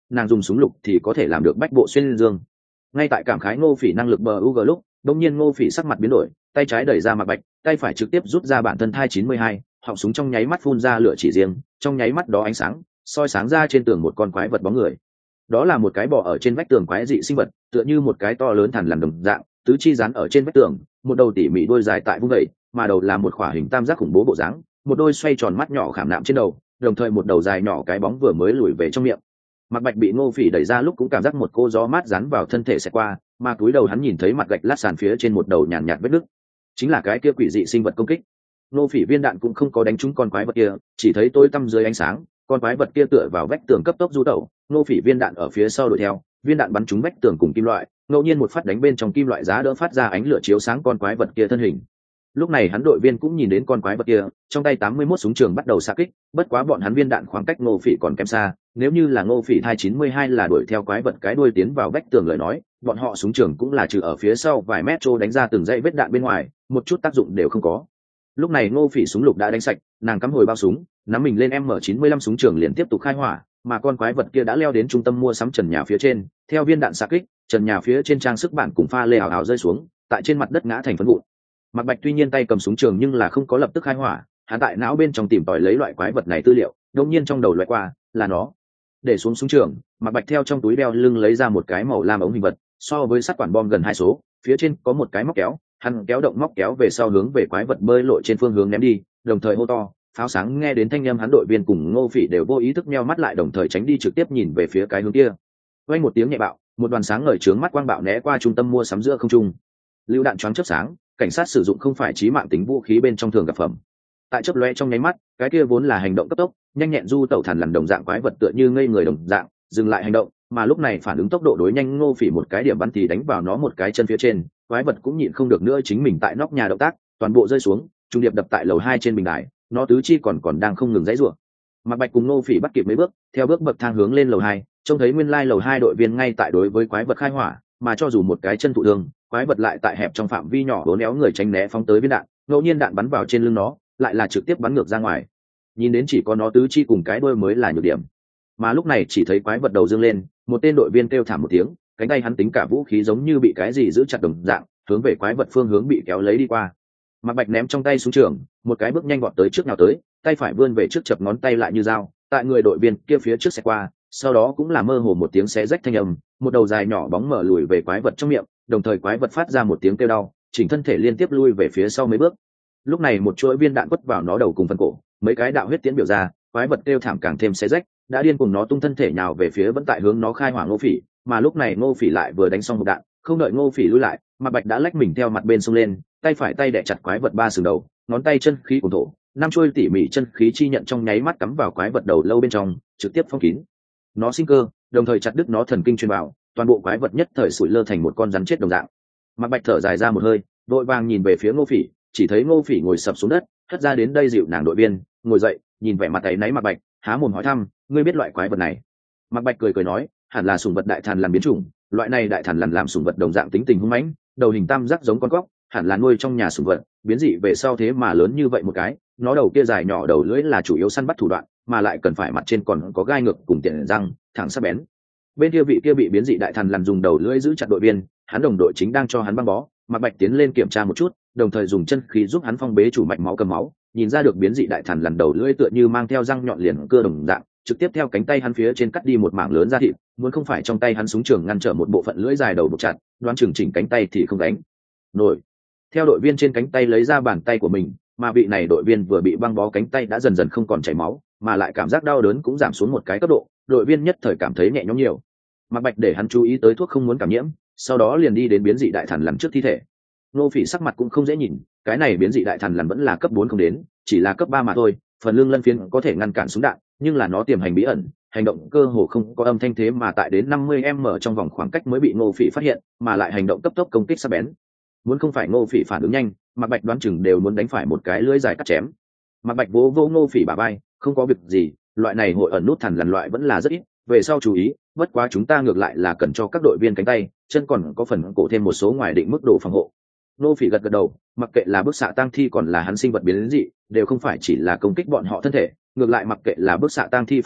nàng dùng súng lục thì có thể làm được bách bộ xuyên dương. Ngay tại cảm khái Ngô Phỉ năng lực bờ u g lúc đông nhiên Ngô Phỉ sắc mặt biến đổi, tay trái đẩy ra Mạc Bạch, tay phải trực tiếp rút ra bản thân thai chín mươi hai, họng súng trong nháy mắt phun ra lửa chỉ riêng, trong nháy mắt đó ánh sáng soi sáng ra trên tường một con quái vật bóng người. Đó là một cái bò ở trên vách tường quái dị sinh vật, tựa như một cái to lớn thằn lằn đồng dạng, tứ chi dán ở trên vách tường, một đầu tỉ mỉ đuôi dài tại vung vẩy, mà đầu là một khỏa hình tam giác khủng bố bộ dáng, một đôi xoay tròn mắt nhỏ khảm nạm trên đầu, đồng thời một đầu dài nhỏ cái bóng vừa mới lùi về trong miệng. Mạc Bạch bị Ngô Phỉ đẩy ra lúc cũng cảm giác một cô gió mát dán vào thân thể sẽ qua, mà cúi đầu hắn nhìn thấy mặt gạch lát sàn phía trên một đầu nhàn nhạt vết nứt, chính là cái kia quỷ dị sinh vật công kích. Ngô Phỉ viên đạn cũng không có đánh trúng con quái vật kia, chỉ thấy tối tăm dưới ánh sáng, con quái vật kia tựa vào vách tường cấp tốc du tẩu, Ngô Phỉ viên đạn ở phía sau đuổi theo, viên đạn bắn trúng vách tường cùng kim loại, ngẫu nhiên một phát đánh bên trong kim loại giá đỡ phát ra ánh lửa chiếu sáng con quái vật kia thân hình. Lúc này hắn đội viên cũng nhìn đến con quái vật kia, trong tay tám mươi mốt súng trường bắt đầu xạ kích, bất quá bọn hắn viên đạn khoảng cách Ngô Phỉ còn kém xa, nếu như là Ngô Phỉ thai chín mươi hai là đuổi theo quái vật cái đuôi tiến vào vách tường lời nói, bọn họ súng trường cũng là trừ ở phía sau vài mét trô đánh ra từng dãy vết đạn bên ngoài, một chút tác dụng đều không có. Lúc này Ngô Phỉ súng lục đã đánh sạch, nàng cắm hồi bao súng, nắm mình lên M chín mươi lăm súng trường liền tiếp tục khai hỏa, mà con quái vật kia đã leo đến trung tâm mua sắm trần nhà phía trên, theo viên đạn xạ kích, trần nhà phía trên trang sức bản cùng pha lê ảo ảo rơi xuống, tại trên mặt đất ngã thành phấn vụn. Mạc Bạch tuy nhiên tay cầm súng trường nhưng là không có lập tức khai hỏa, hắn tại não bên trong tìm tòi lấy loại quái vật này tư liệu, đột nhiên trong đầu loại qua, là nó. Để xuống súng trường, Mạc Bạch theo trong túi đeo lưng lấy ra một cái màu lam ống hình vật, so với sắt quản bom gần hai số, phía trên có một cái móc kéo, hắn kéo động móc kéo về sau hướng về quái vật bơi lội trên phương hướng ném đi, đồng thời hô to, pháo sáng nghe đến thanh âm hắn đội viên cùng Ngô Phỉ đều vô ý thức nheo mắt lại đồng thời tránh đi trực tiếp nhìn về phía cái hướng kia. Vang một tiếng nhẹ bạo, một đoàn sáng ngời chướng mắt quang bạo né qua trung tâm mua sắm giữa không trung. Lưu đạn choáng chớp sáng, cảnh sát sử dụng không phải chí mạng tính vũ khí bên trong thường gặp phẩm. Tại chớp lóe trong nháy mắt, cái kia vốn là hành động cấp tốc, nhanh nhẹn du tẩu thằn lằn đồng dạng quái vật tựa như ngây người đồng dạng, dừng lại hành động, mà lúc này phản ứng tốc độ đối nhanh Ngô Phỉ một cái điểm bắn thì đánh vào nó một cái chân phía trên, quái vật cũng nhịn không được nữa chính mình tại nóc nhà động tác, toàn bộ rơi xuống, trung điệp đập tại lầu hai trên bình đài, nó tứ chi còn còn đang không ngừng giãy giụa. Mạc Bạch cùng Ngô Phỉ bắt kịp mấy bước, theo bước bậc thang hướng lên lầu hai, trông thấy nguyên lai lầu hai đội viên ngay tại đối với quái vật khai hỏa, mà cho dù một cái chân thụ thương, quái vật lại tại hẹp trong phạm vi nhỏ đốn éo người tránh né phóng tới viên đạn, ngẫu nhiên đạn bắn vào trên lưng nó, lại là trực tiếp bắn ngược ra ngoài. Nhìn đến chỉ có nó tứ chi cùng cái đuôi mới là nhược điểm. Mà lúc này chỉ thấy quái vật đầu dương lên, một tên đội viên kêu thảm một tiếng, cánh tay hắn tính cả vũ khí giống như bị cái gì giữ chặt đồng dạng, hướng về quái vật phương hướng bị kéo lấy đi qua. Mạc Bạch ném trong tay súng trường, một cái bước nhanh vọt tới trước nào tới, tay phải vươn về trước chập ngón tay lại như dao, tại người đội viên kia phía trước sẽ qua, sau đó cũng là mơ hồ một tiếng xé rách thanh âm, một đầu dài nhỏ bóng mở lùi về quái vật trong miệng, đồng thời quái vật phát ra một tiếng kêu đau, chỉnh thân thể liên tiếp lui về phía sau mấy bước. Lúc này một chuỗi viên đạn quất vào nó đầu cùng phần cổ, mấy cái đạo huyết tiễn biểu ra, quái vật kêu thảm càng thêm xé rách, đã điên cùng nó tung thân thể nhào về phía vẫn tại hướng nó khai hỏa Ngô Phỉ, mà lúc này Ngô Phỉ lại vừa đánh xong một đạn, không đợi Ngô Phỉ lui lại, Mạc Bạch đã lách mình theo mặt bên xông lên, tay phải tay đè chặt quái vật ba sừng đầu, ngón tay chân khí cùng thổ, năm chuôi tỉ mỉ chân khí chi nhận trong nháy mắt cắm vào quái vật đầu lâu bên trong, trực tiếp phong kín nó sinh cơ, đồng thời chặt đứt nó thần kinh truyền vào, toàn bộ quái vật nhất thời sủi lơ thành một con rắn chết đồng dạng. Mạc Bạch thở dài ra một hơi, đội vàng nhìn về phía Ngô Phỉ, chỉ thấy Ngô Phỉ ngồi sập xuống đất, hất ra đến đây dịu nàng đội viên, ngồi dậy, nhìn vẻ mặt ấy náy Mạc Bạch, há mồm hỏi thăm, ngươi biết loại quái vật này? Mạc Bạch cười cười nói, hẳn là sủng vật đại thằn lằn biến chủng, loại này đại thằn lằn làm sủng vật đồng dạng tính tình hung mãnh, đầu hình tam giác giống con cóc, hẳn là nuôi trong nhà sủng vật, biến dị về sau thế mà lớn như vậy một cái, nó đầu kia dài nhỏ đầu lưỡi là chủ yếu săn bắt thủ đoạn, mà lại cần phải mặt trên còn có gai ngược cùng tiện răng, thẳng sắc bén. Bên kia vị kia bị biến dị đại thằn lằn dùng đầu lưỡi giữ chặt đội viên, hắn đồng đội chính đang cho hắn băng bó, Mạc Bạch tiến lên kiểm tra một chút, đồng thời dùng chân khí giúp hắn phong bế chủ mạch máu cầm máu, nhìn ra được biến dị đại thằn lằn đầu lưỡi tựa như mang theo răng nhọn liền cưa đồng dạng, trực tiếp theo cánh tay hắn phía trên cắt đi một mảng lớn da thịt, muốn không phải trong tay hắn súng trường ngăn trở một bộ phận lưỡi dài đầu buộc chặt, đoán chừng chỉnh cánh tay thì không đánh nổi. Theo đội viên trên cánh tay lấy ra bàn tay của mình, mà vị này đội viên vừa bị băng bó cánh tay đã dần dần không còn chảy máu, mà lại cảm giác đau đớn cũng giảm xuống một cái cấp độ, đội viên nhất thời cảm thấy nhẹ nhõm nhiều. Mạc Bạch để hắn chú ý tới thuốc không muốn cảm nhiễm, sau đó liền đi đến biến dị đại thằn lằn trước thi thể. Ngô Phỉ sắc mặt cũng không dễ nhìn, cái này biến dị đại thằn lằn vẫn là cấp bốn không đến, chỉ là cấp ba mà thôi, phần lưng lân phiến có thể ngăn cản súng đạn, nhưng là nó tiềm hành bí ẩn, hành động cơ hồ không có âm thanh thế mà tại đến năm mươi mét trong vòng khoảng cách mới bị Ngô Phỉ phát hiện, mà lại hành động cấp tốc công kích sắc bén. Muốn không phải Ngô Phỉ phản ứng nhanh, Mạc Bạch đoán chừng đều muốn đánh phải một cái lưỡi dài cắt chém. Mạc Bạch vỗ vỗ Ngô Phỉ bả vai, không có việc gì, loại này hội ẩn nút thằn lằn loại vẫn là rất ít, về sau chú ý, bất quá chúng ta ngược lại là cần cho các đội viên cánh tay, chân còn có phần cổ thêm một số ngoài định mức độ phòng hộ. Ngô Phỉ gật gật đầu, mặc kệ là bức xạ tang thi còn là hắn sinh vật biến dị, đều không phải chỉ là công kích bọn họ thân thể, ngược lại mặc kệ là bức xạ tang thi phốc cắn,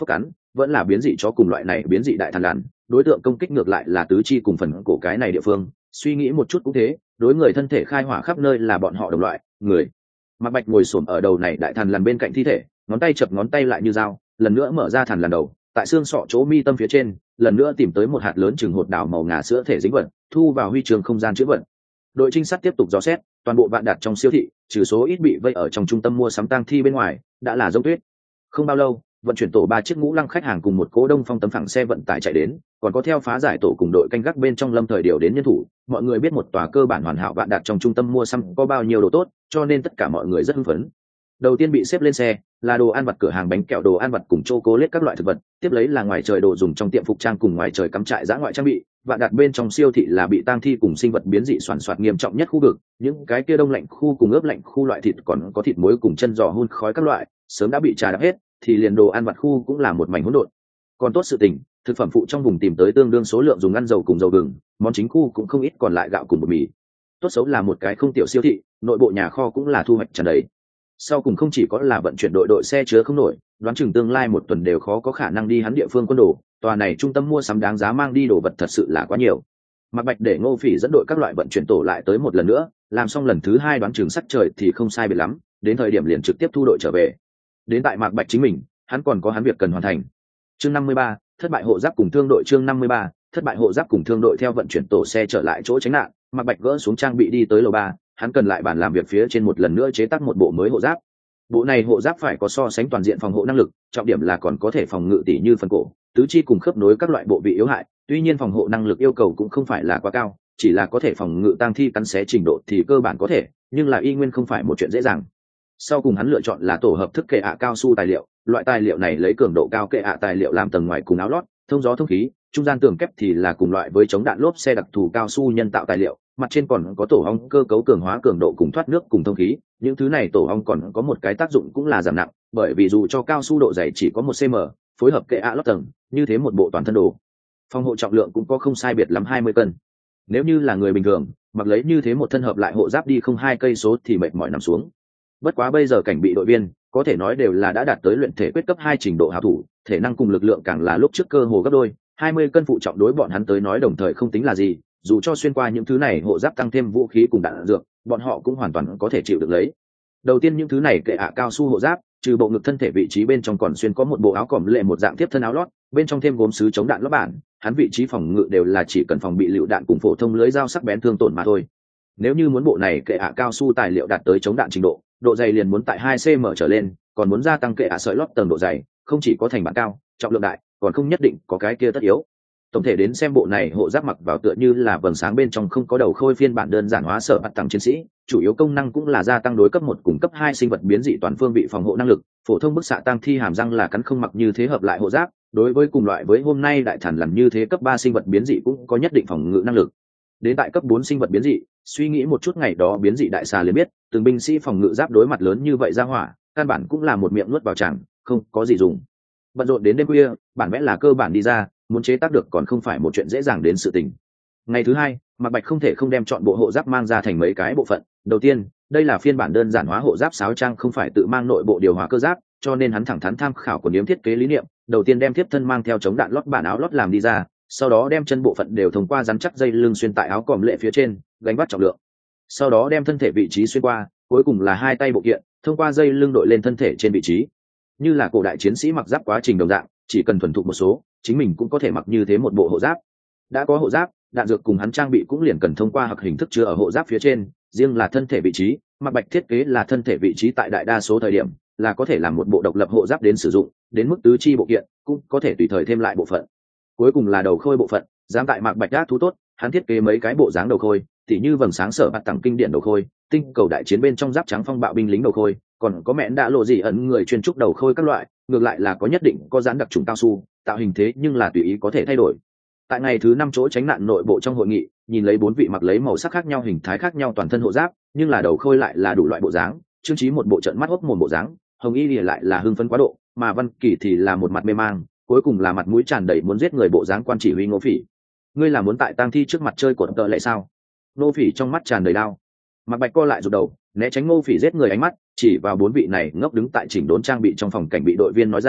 vẫn là biến dị chó cùng loại này biến dị đại thằn lằn, đối tượng công kích ngược lại là tứ chi cùng phần cổ cái này địa phương. Suy nghĩ một chút cũng thế, đối người thân thể khai hỏa khắp nơi là bọn họ đồng loại người. Mạc Bạch ngồi xổm ở đầu này đại thằn lằn bên cạnh thi thể, ngón tay chập ngón tay lại như dao, lần nữa mở ra thằn lằn đầu, tại xương sọ chỗ mi tâm phía trên, lần nữa tìm tới một hạt lớn chừng hột đào màu ngà sữa thể dính vật, thu vào huy trường không gian chứa vật. Đội trinh sát tiếp tục dò xét, toàn bộ vạn đạt trong siêu thị, trừ số ít bị vây ở trong trung tâm mua sắm tang thi bên ngoài, đã là dấu tuyết. Không bao lâu, vận chuyển tổ ba chiếc ngũ lăng khách hàng cùng một cố đông phong tấm phẳng xe vận tải chạy đến, còn có theo phá giải tổ cùng đội canh gác bên trong lâm thời điều đến nhân thủ. Mọi người biết một tòa cơ bản hoàn hảo vạn đạt trong trung tâm mua sắm có bao nhiêu đồ tốt, cho nên tất cả mọi người rất hưng phấn. Đầu tiên bị xếp lên xe là đồ ăn vặt cửa hàng bánh kẹo đồ ăn vặt cùng chocolate các loại thực vật, tiếp lấy là ngoài trời đồ dùng trong tiệm phục trang cùng ngoài trời cắm trại dã ngoại trang bị. Vạn đạt bên trong siêu thị là bị tang thi cùng sinh vật biến dị soàn soạt nghiêm trọng nhất khu vực, những cái kia đông lạnh khu cùng ướp lạnh khu loại thịt còn có thịt muối cùng chân giò hun khói các loại, sớm đã bị trà đạp hết, thì liền đồ ăn vặt khu cũng là một mảnh hỗn độn. Còn tốt sự tình, thực phẩm phụ trong vùng tìm tới tương đương số lượng dùng ăn dầu cùng dầu gừng, món chính khu cũng không ít còn lại gạo cùng bột mì. Tốt xấu là một cái không tiểu siêu thị, nội bộ nhà kho cũng là thu hoạch tràn đầy. Sau cùng không chỉ có là vận chuyển đội đội xe chứa không nổi, đoán chừng tương lai một tuần đều khó có khả năng đi hắn địa phương quân đồ, tòa này trung tâm mua sắm đáng giá mang đi đồ vật thật sự là quá nhiều. Mạc Bạch để Ngô Phỉ dẫn đội các loại vận chuyển tổ lại tới một lần nữa, làm xong lần thứ hai đoán chừng sắc trời thì không sai biệt lắm, đến thời điểm liền trực tiếp thu đội trở về. Đến tại Mạc Bạch chính mình, hắn còn có hắn việc cần hoàn thành. Chương năm mươi ba, thất bại hộ giáp cùng thương đội. Chương năm mươi ba, thất bại hộ giáp cùng thương đội. Theo vận chuyển tổ xe trở lại chỗ tránh nạn, Mạc Bạch gỡ xuống trang bị đi tới lầu ba, hắn cần lại bàn làm việc phía trên một lần nữa chế tác một bộ mới hộ giáp. Bộ này hộ giáp phải có so sánh toàn diện phòng hộ năng lực, trọng điểm là còn có thể phòng ngự tỉ như phần cổ, tứ chi cùng khớp nối các loại bộ vị yếu hại. Tuy nhiên phòng hộ năng lực yêu cầu cũng không phải là quá cao, chỉ là có thể phòng ngự tang thi cắn xé trình độ thì cơ bản có thể, nhưng là y nguyên không phải một chuyện dễ dàng. Sau cùng hắn lựa chọn là tổ hợp thức kệ ạ cao su tài liệu, loại tài liệu này lấy cường độ cao kệ ạ tài liệu làm tầng ngoài cùng áo lót, thông gió thông khí, trung gian tường kép thì là cùng loại với chống đạn lốp xe đặc thù cao su nhân tạo tài liệu, mặt trên còn có tổ ong cơ cấu cường hóa cường độ cùng thoát nước cùng thông khí. Những thứ này tổ ong còn có một cái tác dụng cũng là giảm nặng, bởi vì dù cho cao su độ dày chỉ có một xăng ti mét, phối hợp kệ ạ lót tầng, như thế một bộ toàn thân đồ phòng hộ trọng lượng cũng có không sai biệt lắm hai mươi cân. Nếu như là người bình thường, mặc lấy như thế một thân hợp lại hộ giáp đi không hai cây số thì mệt mỏi nằm xuống. Bất quá bây giờ cảnh bị đội viên có thể nói đều là đã đạt tới luyện thể quyết cấp hai trình độ hảo thủ, thể năng cùng lực lượng càng là lúc trước cơ hồ gấp đôi, hai mươi cân phụ trọng đối bọn hắn tới nói đồng thời không tính là gì, dù cho xuyên qua những thứ này hộ giáp tăng thêm vũ khí cùng đạn dược, bọn họ cũng hoàn toàn có thể chịu được lấy. Đầu tiên những thứ này kệ ạ cao su hộ giáp, trừ bộ ngực thân thể vị trí bên trong còn xuyên có một bộ áo cỏm lệ một dạng tiếp thân áo lót, bên trong thêm gốm sứ chống đạn lót bản, hắn vị trí phòng ngự đều là chỉ cần phòng bị lựu đạn cùng phổ thông lưới dao sắc bén thương tổn mà thôi. Nếu như muốn bộ này kệ ạ cao su tài liệu đạt tới chống đạn trình độ, độ dày liền muốn tại hai xăng ti mét trở lên, còn muốn gia tăng kệ ạ sợi lót tầng độ dày, không chỉ có thành bản cao, trọng lượng đại, còn không nhất định có cái kia tất yếu. Tổng thể đến xem bộ này hộ giáp mặc vào tựa như là vầng sáng bên trong không có đầu khôi phiên bản đơn giản hóa sở bắt tặng chiến sĩ, chủ yếu công năng cũng là gia tăng đối cấp một cùng cấp hai sinh vật biến dị toàn phương vị phòng hộ năng lực, phổ thông bức xạ tăng thi hàm răng là cắn không mặc như thế hợp lại hộ giáp, đối với cùng loại với hôm nay đại thản làm như thế cấp ba sinh vật biến dị cũng có nhất định phòng ngự năng lực. Đến tại cấp bốn sinh vật biến dị, suy nghĩ một chút ngày đó biến dị đại xà liền biết, từng binh sĩ phòng ngự giáp đối mặt lớn như vậy ra hỏa, căn bản cũng là một miệng nuốt vào chẳng, không có gì dùng. Bận rộn đến đêm khuya, bản vẽ là cơ bản đi ra, muốn chế tác được còn không phải một chuyện dễ dàng đến sự tình. Ngày thứ hai, Mạc Bạch không thể không đem chọn bộ hộ giáp mang ra thành mấy cái bộ phận. Đầu tiên, đây là phiên bản đơn giản hóa hộ giáp sáo trang không phải tự mang nội bộ điều hòa cơ giáp, cho nên hắn thẳng thắn tham khảo của niếm thiết kế lý niệm. Đầu tiên đem tiếp thân mang theo chống đạn lót bản áo lót làm đi ra, sau đó đem chân bộ phận đều thông qua rắn chắc dây lưng xuyên tại áo còm lệ phía trên, gánh vác trọng lượng. Sau đó đem thân thể vị trí xuyên qua, cuối cùng là hai tay bộ kiện, thông qua dây lưng đội lên thân thể trên vị trí. Như là cổ đại chiến sĩ mặc giáp quá trình đồng dạng, chỉ cần thuần thục một số, chính mình cũng có thể mặc như thế một bộ hộ giáp. Đã có hộ giáp, đạn dược cùng hắn trang bị cũng liền cần thông qua hoặc hình thức chứa ở hộ giáp phía trên, riêng là thân thể vị trí, Mạc Bạch thiết kế là thân thể vị trí tại đại đa số thời điểm là có thể làm một bộ độc lập hộ giáp đến sử dụng, đến mức tứ chi bộ kiện cũng có thể tùy thời thêm lại bộ phận. Cuối cùng là đầu khôi bộ phận, dám tại Mạc Bạch đã thú tốt, hắn thiết kế mấy cái bộ dáng đầu khôi, tỉ như vầng sáng sở bạt tặng kinh điển đầu khôi, tinh cầu đại chiến bên trong giáp trắng phong bạo binh lính đầu khôi, còn có mẹn đã lộ gì ẩn người chuyên trúc đầu khôi các loại, ngược lại là có nhất định có dán đặc trùng cao su, tạo hình thế nhưng là tùy ý có thể thay đổi. Tại ngày thứ năm chỗ tránh nạn nội bộ trong hội nghị, nhìn lấy bốn vị mặc lấy màu sắc khác nhau hình thái khác nhau toàn thân hộ giáp, nhưng là đầu khôi lại là đủ loại bộ dáng, Trương Chí một bộ trận mắt hốc mồm bộ dáng, Hồng Y Lìa lại là hưng phấn quá độ, mà Văn Kỳ thì là một mặt mê mang, cuối cùng là mặt mũi tràn đầy muốn giết người bộ dáng quan chỉ huy Ngô Phỉ. Ngươi là muốn tại tang thi trước mặt chơi cột tợ lệ sao? Ngô Phỉ trong mắt tràn đầy đau. Mạc Bạch co lại rụt đầu, né tránh Ngô Phỉ giết người ánh mắt, chỉ vào bốn vị này ngốc đứng tại chỉnh đốn trang bị trong phòng cảnh bị đội viên nói ra,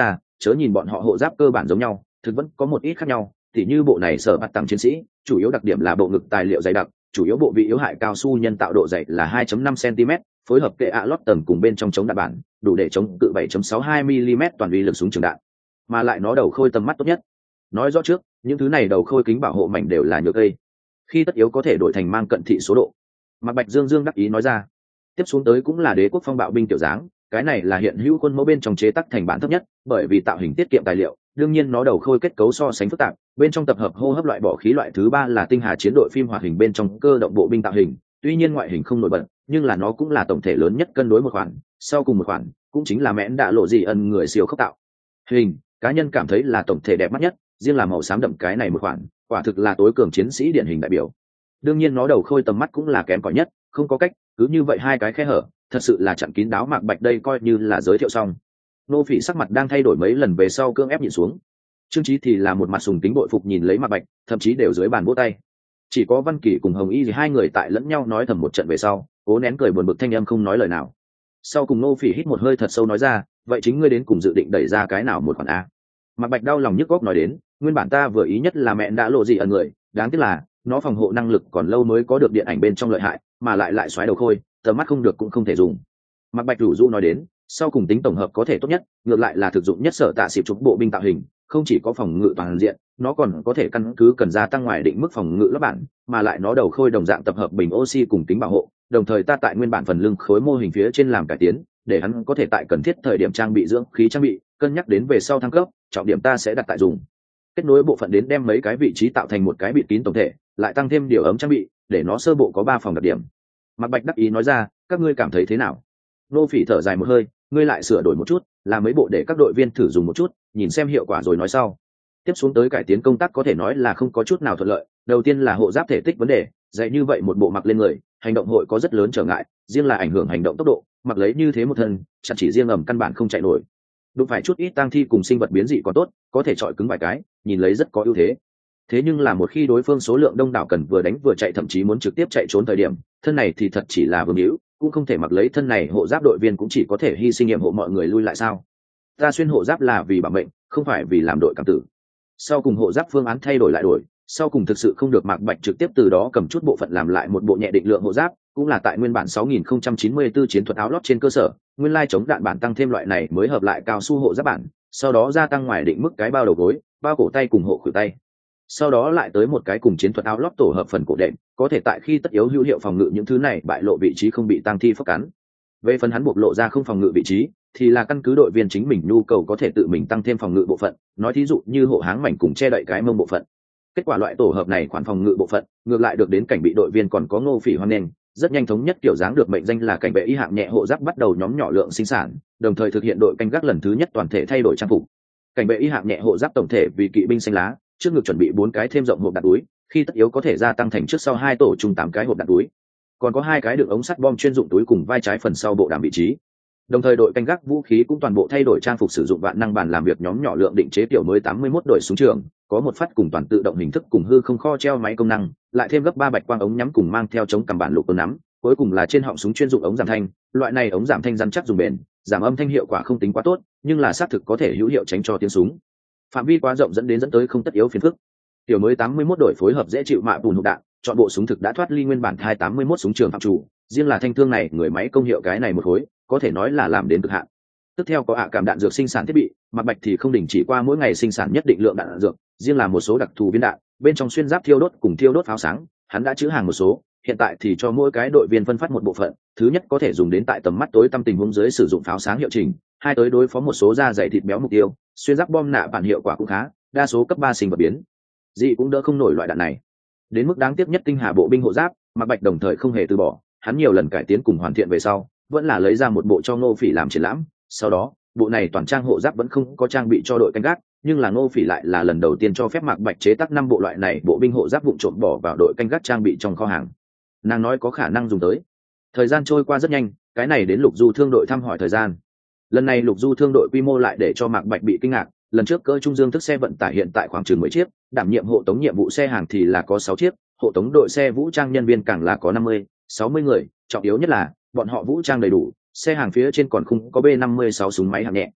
chớ nhìn bọn họ hộ giáp cơ bản giống nhau, thực vẫn có một ít khác nhau. Thì như bộ này sở bạt tặng chiến sĩ, chủ yếu đặc điểm là bộ ngực tài liệu dày đặc, chủ yếu bộ vị yếu hại cao su nhân tạo độ dày là hai phẩy năm xăng-ti-mét, phối hợp kệ ạ lót tầng cùng bên trong chống đạn bản, đủ để chống cự bảy phẩy sáu hai mi-li-mét toàn uy lực súng trường đạn. Mà lại nó đầu khôi tầm mắt tốt nhất. Nói rõ trước, những thứ này đầu khôi kính bảo hộ mảnh đều là nhựa cây. Khi tất yếu có thể đổi thành mang cận thị số độ. Mạc Bạch Dương Dương đắc ý nói ra. Tiếp xuống tới cũng là đế quốc phong bạo binh tiểu dáng, cái này là hiện hữu quân mẫu bên trong chế tác thành bản thấp nhất, bởi vì tạo hình tiết kiệm tài liệu, đương nhiên nó đầu khôi kết cấu so sánh phức tạp, bên trong tập hợp hô hấp loại bỏ khí loại thứ ba là tinh hà chiến đội phim hoạt hình bên trong cơ động bộ binh tạo hình, tuy nhiên ngoại hình không nổi bật, nhưng là nó cũng là tổng thể lớn nhất cân đối một khoản, sau cùng một khoản cũng chính là mẽn đã lộ gì ẩn người siêu khốc tạo hình, cá nhân cảm thấy là tổng thể đẹp mắt nhất, riêng là màu xám đậm cái này một khoản, quả thực là tối cường chiến sĩ điển hình đại biểu. Đương nhiên nó đầu khôi tầm mắt cũng là kém cỏi nhất, không có cách, cứ như vậy hai cái khe hở, thật sự là chặn kín đáo. Mạc Bạch đây coi như là giới thiệu xong. Nô Phỉ sắc mặt đang thay đổi mấy lần về sau cương ép nhìn xuống. Trương Chí thì là một mặt sùng kính bội phục nhìn lấy Mạc Bạch, thậm chí đều dưới bàn vỗ tay. Chỉ có Văn Kỳ cùng Hồng Y thì hai người tại lẫn nhau nói thầm một trận về sau, cố nén cười buồn bực thanh âm không nói lời nào. Sau cùng Nô Phỉ hít một hơi thật sâu nói ra, vậy chính ngươi đến cùng dự định đẩy ra cái nào một khoản a? Mạc Bạch đau lòng nhức góc nói đến, nguyên bản ta vừa ý nhất là mẹ đã lộ gì ẩn người, đáng tiếc là nó phòng hộ năng lực còn lâu mới có được điện ảnh bên trong lợi hại, mà lại lại xoáy đầu khôi, tầm mắt không được cũng không thể dùng. Mạc Bạch rủ rũ nói đến, sau cùng tính tổng hợp có thể tốt nhất, ngược lại là thực dụng nhất sở tạ xịp chụp bộ binh tạo hình, không chỉ có phòng ngự toàn diện, nó còn có thể căn cứ cần gia tăng ngoài định mức phòng ngự lớp bản, mà lại nó đầu khôi đồng dạng tập hợp bình oxy cùng tính bảo hộ, đồng thời ta tại nguyên bản phần lưng khối mô hình phía trên làm cải tiến, để hắn có thể tại cần thiết thời điểm trang bị dưỡng khí trang bị, cân nhắc đến về sau thăng cấp, trọng điểm ta sẽ đặt tại dùng kết nối bộ phận đến đem mấy cái vị trí tạo thành một cái bịt kín tổng thể, lại tăng thêm điều ấm trang bị, để nó sơ bộ có ba phòng đặc điểm. Mạc Bạch đắc ý nói ra, các ngươi cảm thấy thế nào? Nô Phỉ thở dài một hơi, ngươi lại sửa đổi một chút, làm mấy bộ để các đội viên thử dùng một chút, nhìn xem hiệu quả rồi nói sau. Tiếp xuống tới cải tiến công tác có thể nói là không có chút nào thuận lợi, đầu tiên là hộ giáp thể tích vấn đề, dạy như vậy một bộ mặc lên người, hành động hội có rất lớn trở ngại, riêng là ảnh hưởng hành động tốc độ, mặc lấy như thế một thân, chẳng chỉ riêng ẩm căn bản không chạy nổi. Đúng phải chút ít tang thi cùng sinh vật biến dị còn tốt, có thể chọi cứng vài cái, nhìn lấy rất có ưu thế. Thế nhưng là một khi đối phương số lượng đông đảo cần vừa đánh vừa chạy thậm chí muốn trực tiếp chạy trốn thời điểm, thân này thì thật chỉ là vương hữu, cũng không thể mặc lấy thân này, hộ giáp đội viên cũng chỉ có thể hy sinh nghiệm hộ mọi người lui lại sao? Ta xuyên hộ giáp là vì bảo mệnh, không phải vì làm đội cảm tử. Sau cùng hộ giáp phương án thay đổi lại đổi, sau cùng thực sự không được Mạc Bạch trực tiếp từ đó cầm chút bộ phận làm lại một bộ nhẹ định lượng hộ giáp, cũng là tại nguyên bản sáu nghìn không trăm chín mươi tư chiến thuật áo lót trên cơ sở, nguyên lai chống đạn bản tăng thêm loại này mới hợp lại cao su hộ giáp bản, sau đó gia tăng ngoài định mức cái bao đầu gối, bao cổ tay cùng hộ khuỷu tay. Sau đó lại tới một cái cùng chiến thuật áo lót tổ hợp phần cổ đệm, có thể tại khi tất yếu hữu hiệu phòng ngự những thứ này bại lộ vị trí không bị tăng thi phốc cắn. Về phần hắn buộc lộ ra không phòng ngự vị trí, thì là căn cứ đội viên chính mình nhu cầu có thể tự mình tăng thêm phòng ngự bộ phận, nói thí dụ như hộ háng mảnh cùng che đậy cái mông bộ phận. Kết quả loại tổ hợp này khoản phòng ngự bộ phận, ngược lại được đến cảnh bị đội viên còn có Ngô Phỉ hoan nghênh, rất nhanh thống nhất kiểu dáng được mệnh danh là cảnh vệ y hạng nhẹ hộ giáp bắt đầu nhóm nhỏ lượng sinh sản, đồng thời thực hiện đội canh gác lần thứ nhất toàn thể thay đổi trang phục. Cảnh vệ y hạng nhẹ hộ giáp tổng thể vì kỵ binh xanh lá, trước ngực chuẩn bị bốn cái thêm rộng hộp đạn túi, khi tất yếu có thể gia tăng thành trước sau hai tổ chung tám cái hộp đạn túi, còn có hai cái đựng ống sắt bom chuyên dụng túi cùng vai trái phần sau bộ đàm vị trí. Đồng thời đội canh gác vũ khí cũng toàn bộ thay đổi trang phục sử dụng vạn năng bàn làm việc nhóm nhỏ lượng định chế tiểu mới tám mươi mốt đội súng trường, có một phát cùng toàn tự động hình thức cùng hư không kho treo máy công năng, lại thêm gấp ba bạch quang ống nhắm cùng mang theo chống cầm bản lục ống nắm, cuối cùng là trên họng súng chuyên dụng ống giảm thanh, loại này ống giảm thanh rắn chắc dùng bền, giảm âm thanh hiệu quả không tính quá tốt, nhưng là xác thực có thể hữu hiệu tránh cho tiếng súng. Phạm vi quá rộng dẫn đến dẫn tới không tất yếu phiền phức. Tiểu mới tám mươi mốt đội phối hợp dễ chịu mạ bùn hụt đạn, chọn bộ súng thực đã thoát ly nguyên bản hai tám mươi mốt súng trường phạm chủ, riêng là thanh thương này người máy công hiệu cái này một khối, có thể nói là làm đến cực hạn. Tiếp theo có ạ cảm đạn dược sinh sản thiết bị, Mạc Bạch thì không đình chỉ qua mỗi ngày sinh sản nhất định lượng đạn dược, riêng là một số đặc thù viên đạn, bên trong xuyên giáp thiêu đốt cùng thiêu đốt pháo sáng, hắn đã trữ hàng một số, hiện tại thì cho mỗi cái đội viên phân phát một bộ phận, thứ nhất có thể dùng đến tại tầm mắt tối tăm tình huống dưới sử dụng pháo sáng hiệu chỉnh, hai tới đối phó một số da dày thịt béo mục tiêu, xuyên giáp bom nạ bản hiệu quả cũng khá, đa số cấp ba sinh vật biến dị cũng đỡ không nổi loại đạn này. Đến mức đáng tiếc nhất tinh hà bộ binh hộ giáp, Mạc Bạch đồng thời không hề từ bỏ, hắn nhiều lần cải tiến cùng hoàn thiện về sau, vẫn là lấy ra một bộ cho Ngô Phỉ làm triển lãm. Sau đó, bộ này toàn trang hộ giáp vẫn không có trang bị cho đội canh gác, nhưng là Ngô Phỉ lại là lần đầu tiên cho phép Mạc Bạch chế tác năm bộ loại này bộ binh hộ giáp vụng trộm bỏ vào đội canh gác trang bị trong kho hàng. Nàng nói có khả năng dùng tới. Thời gian trôi qua rất nhanh, cái này đến Lục Du thương đội thăm hỏi thời gian. Lần này Lục Du thương đội quy mô lại để cho Mạc Bạch bị kinh ngạc, lần trước cỡ trung dương thức xe vận tải hiện tại khoảng chừng mười chiếc, đảm nhiệm hộ tống nhiệm vụ xe hàng thì là có sáu chiếc, hộ tống đội xe vũ trang nhân viên càng là có năm mươi, sáu mươi người, trọng yếu nhất là bọn họ vũ trang đầy đủ, xe hàng phía trên còn không có B năm mươi sáu súng máy hạng nhẹ.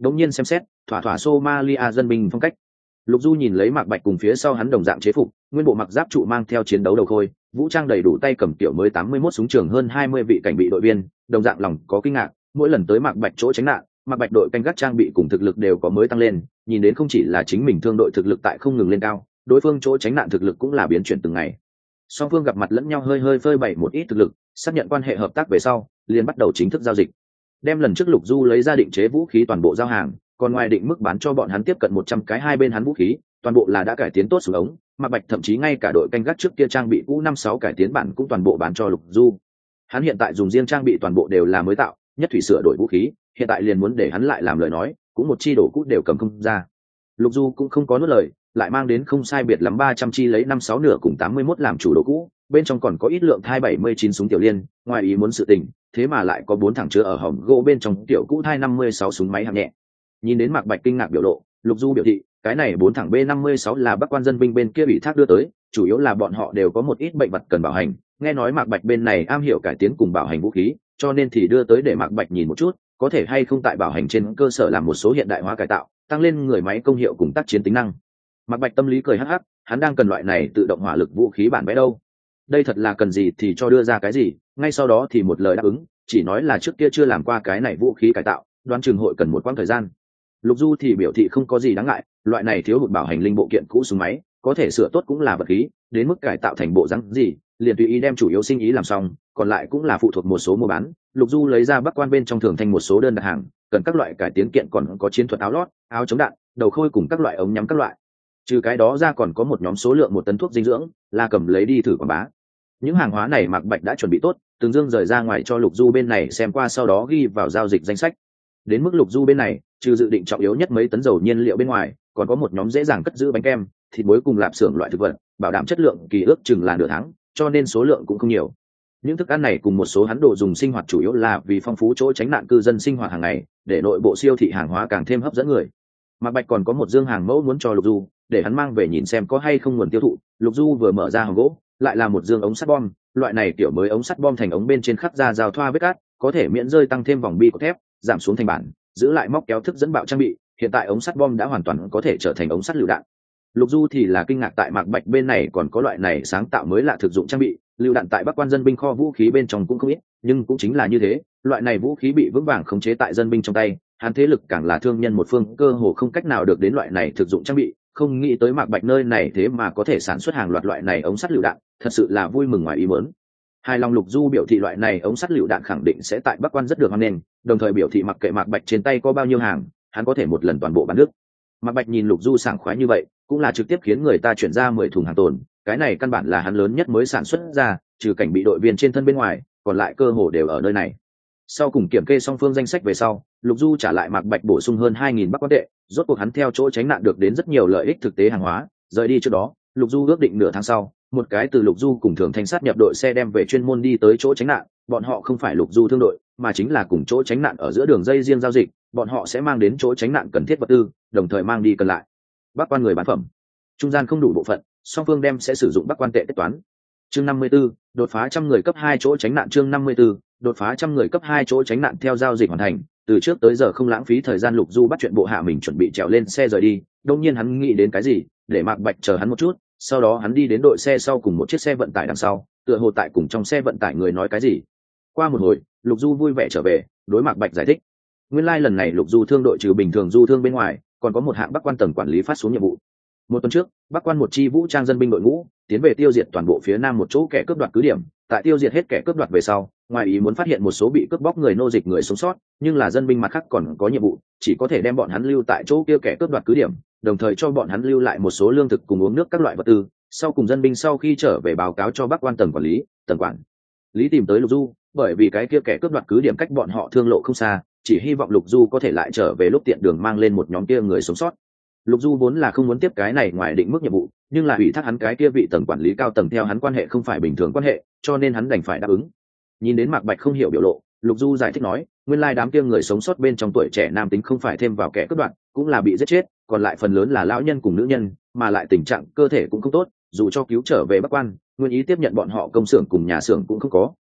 đống nhiên xem xét thỏa thỏa Somalia dân binh phong cách. Lục Du nhìn lấy Mạc Bạch cùng phía sau hắn đồng dạng chế phục, nguyên bộ mặc giáp trụ mang theo chiến đấu đầu khôi, vũ trang đầy đủ tay cầm tiểu mới tám mươi mốt súng trường hơn hai mươi vị cảnh bị đội viên, đồng dạng lòng có kinh ngạc, mỗi lần tới Mạc Bạch chỗ tránh nạn, Mạc Bạch đội canh gác trang bị cùng thực lực đều có mới tăng lên, nhìn đến không chỉ là chính mình thương đội thực lực tại không ngừng lên cao, đối phương chỗ tránh nạn thực lực cũng là biến chuyển từng ngày. Song phương gặp mặt lẫn nhau hơi hơi phơi bày một ít thực lực, xác nhận quan hệ hợp tác về sau, liền bắt đầu chính thức giao dịch. Đem lần trước Lục Du lấy ra định chế vũ khí toàn bộ giao hàng, còn ngoài định mức bán cho bọn hắn tiếp cận một trăm cái hai bên hắn vũ khí, toàn bộ là đã cải tiến tốt súng ống, Mạc Bạch thậm chí ngay cả đội canh gác trước kia trang bị cũ năm sáu cải tiến bản cũng toàn bộ bán cho Lục Du. Hắn hiện tại dùng riêng trang bị toàn bộ đều là mới tạo, nhất thủy sửa đổi vũ khí, hiện tại liền muốn để hắn lại làm lời nói, cũng một chi đồ cũ đều cầm không ra. Lục Du cũng không có nuốt lời, lại mang đến không sai biệt lắm ba trăm chi lấy năm sáu nửa cùng tám mươi mốt làm chủ đồ cũ, bên trong còn có ít lượng thai bảy mươi chín súng tiểu liên, ngoài ý muốn sự tình, thế mà lại có bốn thằng chứa ở hòm gỗ bên trong tiểu cũ thai năm mươi sáu súng máy hạng nhẹ. Nhìn đến Mạc Bạch kinh ngạc biểu lộ, Lục Du biểu thị, cái này bốn thằng B năm mươi sáu là Bắc Quan dân binh bên kia ủy thác đưa tới, chủ yếu là bọn họ đều có một ít bệnh vật cần bảo hành, nghe nói Mạc Bạch bên này am hiểu cải tiến cùng bảo hành vũ khí, cho nên thì đưa tới để Mạc Bạch nhìn một chút, có thể hay không tại bảo hành trên cơ sở làm một số hiện đại hóa cải tạo, tăng lên người máy công hiệu cùng tác chiến tính năng. Mạc Bạch tâm lý cười hắc hắc, hắn đang cần loại này tự động hỏa lực vũ khí bản vẽ đâu. Đây thật là cần gì thì cho đưa ra cái gì, ngay sau đó thì một lời đáp ứng, chỉ nói là trước kia chưa làm qua cái này vũ khí cải tạo, đoán chừng hội cần một quãng thời gian. Lục Du thì biểu thị không có gì đáng ngại, loại này thiếu hụt bảo hành linh bộ kiện cũ súng máy, có thể sửa tốt cũng là vật khí, đến mức cải tạo thành bộ dáng gì, liền tùy ý đem chủ yếu sinh ý làm xong, còn lại cũng là phụ thuộc một số mua bán. Lục Du lấy ra Bắc Quan bên trong thường thành một số đơn đặt hàng, cần các loại cải tiến kiện, còn có chiến thuật áo lót, áo chống đạn, đầu khôi cùng các loại ống nhắm các loại. Trừ cái đó ra còn có một nhóm số lượng một tấn thuốc dinh dưỡng, là cầm lấy đi thử quảng bá. Những hàng hóa này Mạc Bạch đã chuẩn bị tốt, từng dương rời ra ngoài cho Lục Du bên này xem qua, sau đó ghi vào giao dịch danh sách. Đến mức Lục Du bên này, trừ dự định trọng yếu nhất mấy tấn dầu nhiên liệu bên ngoài, còn có một nhóm dễ dàng cất giữ bánh kem, thịt muối cùng lạp xưởng loại thực vật, bảo đảm chất lượng kỳ ước chừng là nửa tháng, cho nên số lượng cũng không nhiều. Những thức ăn này cùng một số hắn đồ dùng sinh hoạt chủ yếu là vì phong phú chỗ tránh nạn cư dân sinh hoạt hàng ngày, để nội bộ siêu thị hàng hóa càng thêm hấp dẫn người. Mạc Bạch còn có một dương hàng mẫu muốn cho Lục Du, để hắn mang về nhìn xem có hay không nguồn tiêu thụ. Lục Du vừa mở ra hòm gỗ, lại là một dương ống sắt bom, loại này kiểu mới ống sắt bom thành ống bên trên khắc ra rào thoa vết cát, có thể miễn rơi, tăng thêm vòng bi của thép, giảm xuống thành bản, giữ lại móc kéo thức dẫn bạo trang bị. Hiện tại ống sắt bom đã hoàn toàn có thể trở thành ống sắt lựu đạn. Lục Du thì là kinh ngạc tại Mạc Bạch bên này còn có loại này sáng tạo mới lạ thực dụng trang bị, lựu đạn tại Bắc Quan dân binh kho vũ khí bên trong cũng không ít, nhưng cũng chính là như thế, loại này vũ khí bị vững vàng khống chế tại dân binh trong tay, hắn thế lực càng là thương nhân một phương, cơ hồ không cách nào được đến loại này thực dụng trang bị. Không nghĩ tới Mạc Bạch nơi này thế mà có thể sản xuất hàng loạt loại này ống sắt lựu đạn, thật sự là vui mừng ngoài ý muốn. Hài lòng Lục Du biểu thị loại này ống sắt lựu đạn khẳng định sẽ tại Bắc Quan rất được hoan nghênh, đồng thời biểu thị mặc kệ Mạc Bạch trên tay có bao nhiêu hàng, hắn có thể một lần toàn bộ bán nước. Mạc Bạch nhìn Lục Du sảng khoái như vậy, cũng là trực tiếp khiến người ta chuyển ra mười thùng hàng tồn, cái này căn bản là hắn lớn nhất mới sản xuất ra, trừ cảnh bị đội viên trên thân bên ngoài, còn lại cơ hồ đều ở nơi này. Sau cùng kiểm kê song phương danh sách về sau, Lục Du trả lại Mạc Bạch bổ sung hơn hai nghìn Bắc Quan tệ, rốt cuộc hắn theo chỗ tránh nạn được đến rất nhiều lợi ích thực tế hàng hóa. Rời đi trước đó, Lục Du ước định nửa tháng sau, một cái từ Lục Du cùng Thường Thanh sát nhập đội xe đem về chuyên môn đi tới chỗ tránh nạn, bọn họ không phải Lục Du thương đội, mà chính là cùng chỗ tránh nạn ở giữa đường dây riêng giao dịch, bọn họ sẽ mang đến chỗ tránh nạn cần thiết vật tư, đồng thời mang đi cần lại Bắc Quan người bán phẩm. Trung gian không đủ bộ phận, song phương đem sẽ sử dụng Bắc Quan tệ kết toán. Chương năm mươi 54, đột phá trăm người cấp hai chỗ tránh nạn. Chương năm mươi 54, đột phá trăm người cấp hai chỗ tránh nạn. Theo giao dịch hoàn thành, từ trước tới giờ không lãng phí thời gian, Lục Du bắt chuyện bộ hạ mình chuẩn bị trèo lên xe rời đi. Đương nhiên hắn nghĩ đến cái gì, để Mạc Bạch chờ hắn một chút, sau đó hắn đi đến đội xe sau cùng một chiếc xe vận tải đằng sau, tựa hồ tại cùng trong xe vận tải người nói cái gì. Qua một hồi, Lục Du vui vẻ trở về, đối Mạc Bạch giải thích. Nguyên lai like lần này Lục Du thương đội trừ bình thường du thương bên ngoài, còn có một hạng Bắc Quan tầng quản lý phát xuống nhiệm vụ. Một tuần trước, Bắc Quan một chi vũ trang dân binh đội ngũ tiến về tiêu diệt toàn bộ phía nam một chỗ kẻ cướp đoạt cứ điểm. Tại tiêu diệt hết kẻ cướp đoạt về sau, ngoài ý muốn phát hiện một số bị cướp bóc người nô dịch người sống sót, nhưng là dân binh mặt khác còn có nhiệm vụ, chỉ có thể đem bọn hắn lưu tại chỗ kia kẻ cướp đoạt cứ điểm, đồng thời cho bọn hắn lưu lại một số lương thực cùng uống nước các loại vật tư. Sau cùng dân binh sau khi trở về báo cáo cho Bắc Quan tầng quản lý, tầng quản lý tìm tới Lục Du, bởi vì cái kia kẻ cướp đoạt cứ điểm cách bọn họ thương lộ không xa, chỉ hy vọng Lục Du có thể lại trở về lúc tiện đường mang lên một nhóm kia người sống sót. Lục Du vốn là không muốn tiếp cái này ngoài định mức nhiệm vụ, nhưng là ủy thác hắn cái kia vị tầng quản lý cao tầng theo hắn quan hệ không phải bình thường quan hệ, cho nên hắn đành phải đáp ứng. Nhìn đến Mạc Bạch không hiểu biểu lộ, Lục Du giải thích nói, nguyên lai đám kia người sống sót bên trong tuổi trẻ nam tính không phải thêm vào kẻ cướp đoạt, cũng là bị giết chết, còn lại phần lớn là lão nhân cùng nữ nhân, mà lại tình trạng cơ thể cũng không tốt, dù cho cứu trở về Bắc Quan, nguyên ý tiếp nhận bọn họ công xưởng cùng nhà xưởng cũng không có,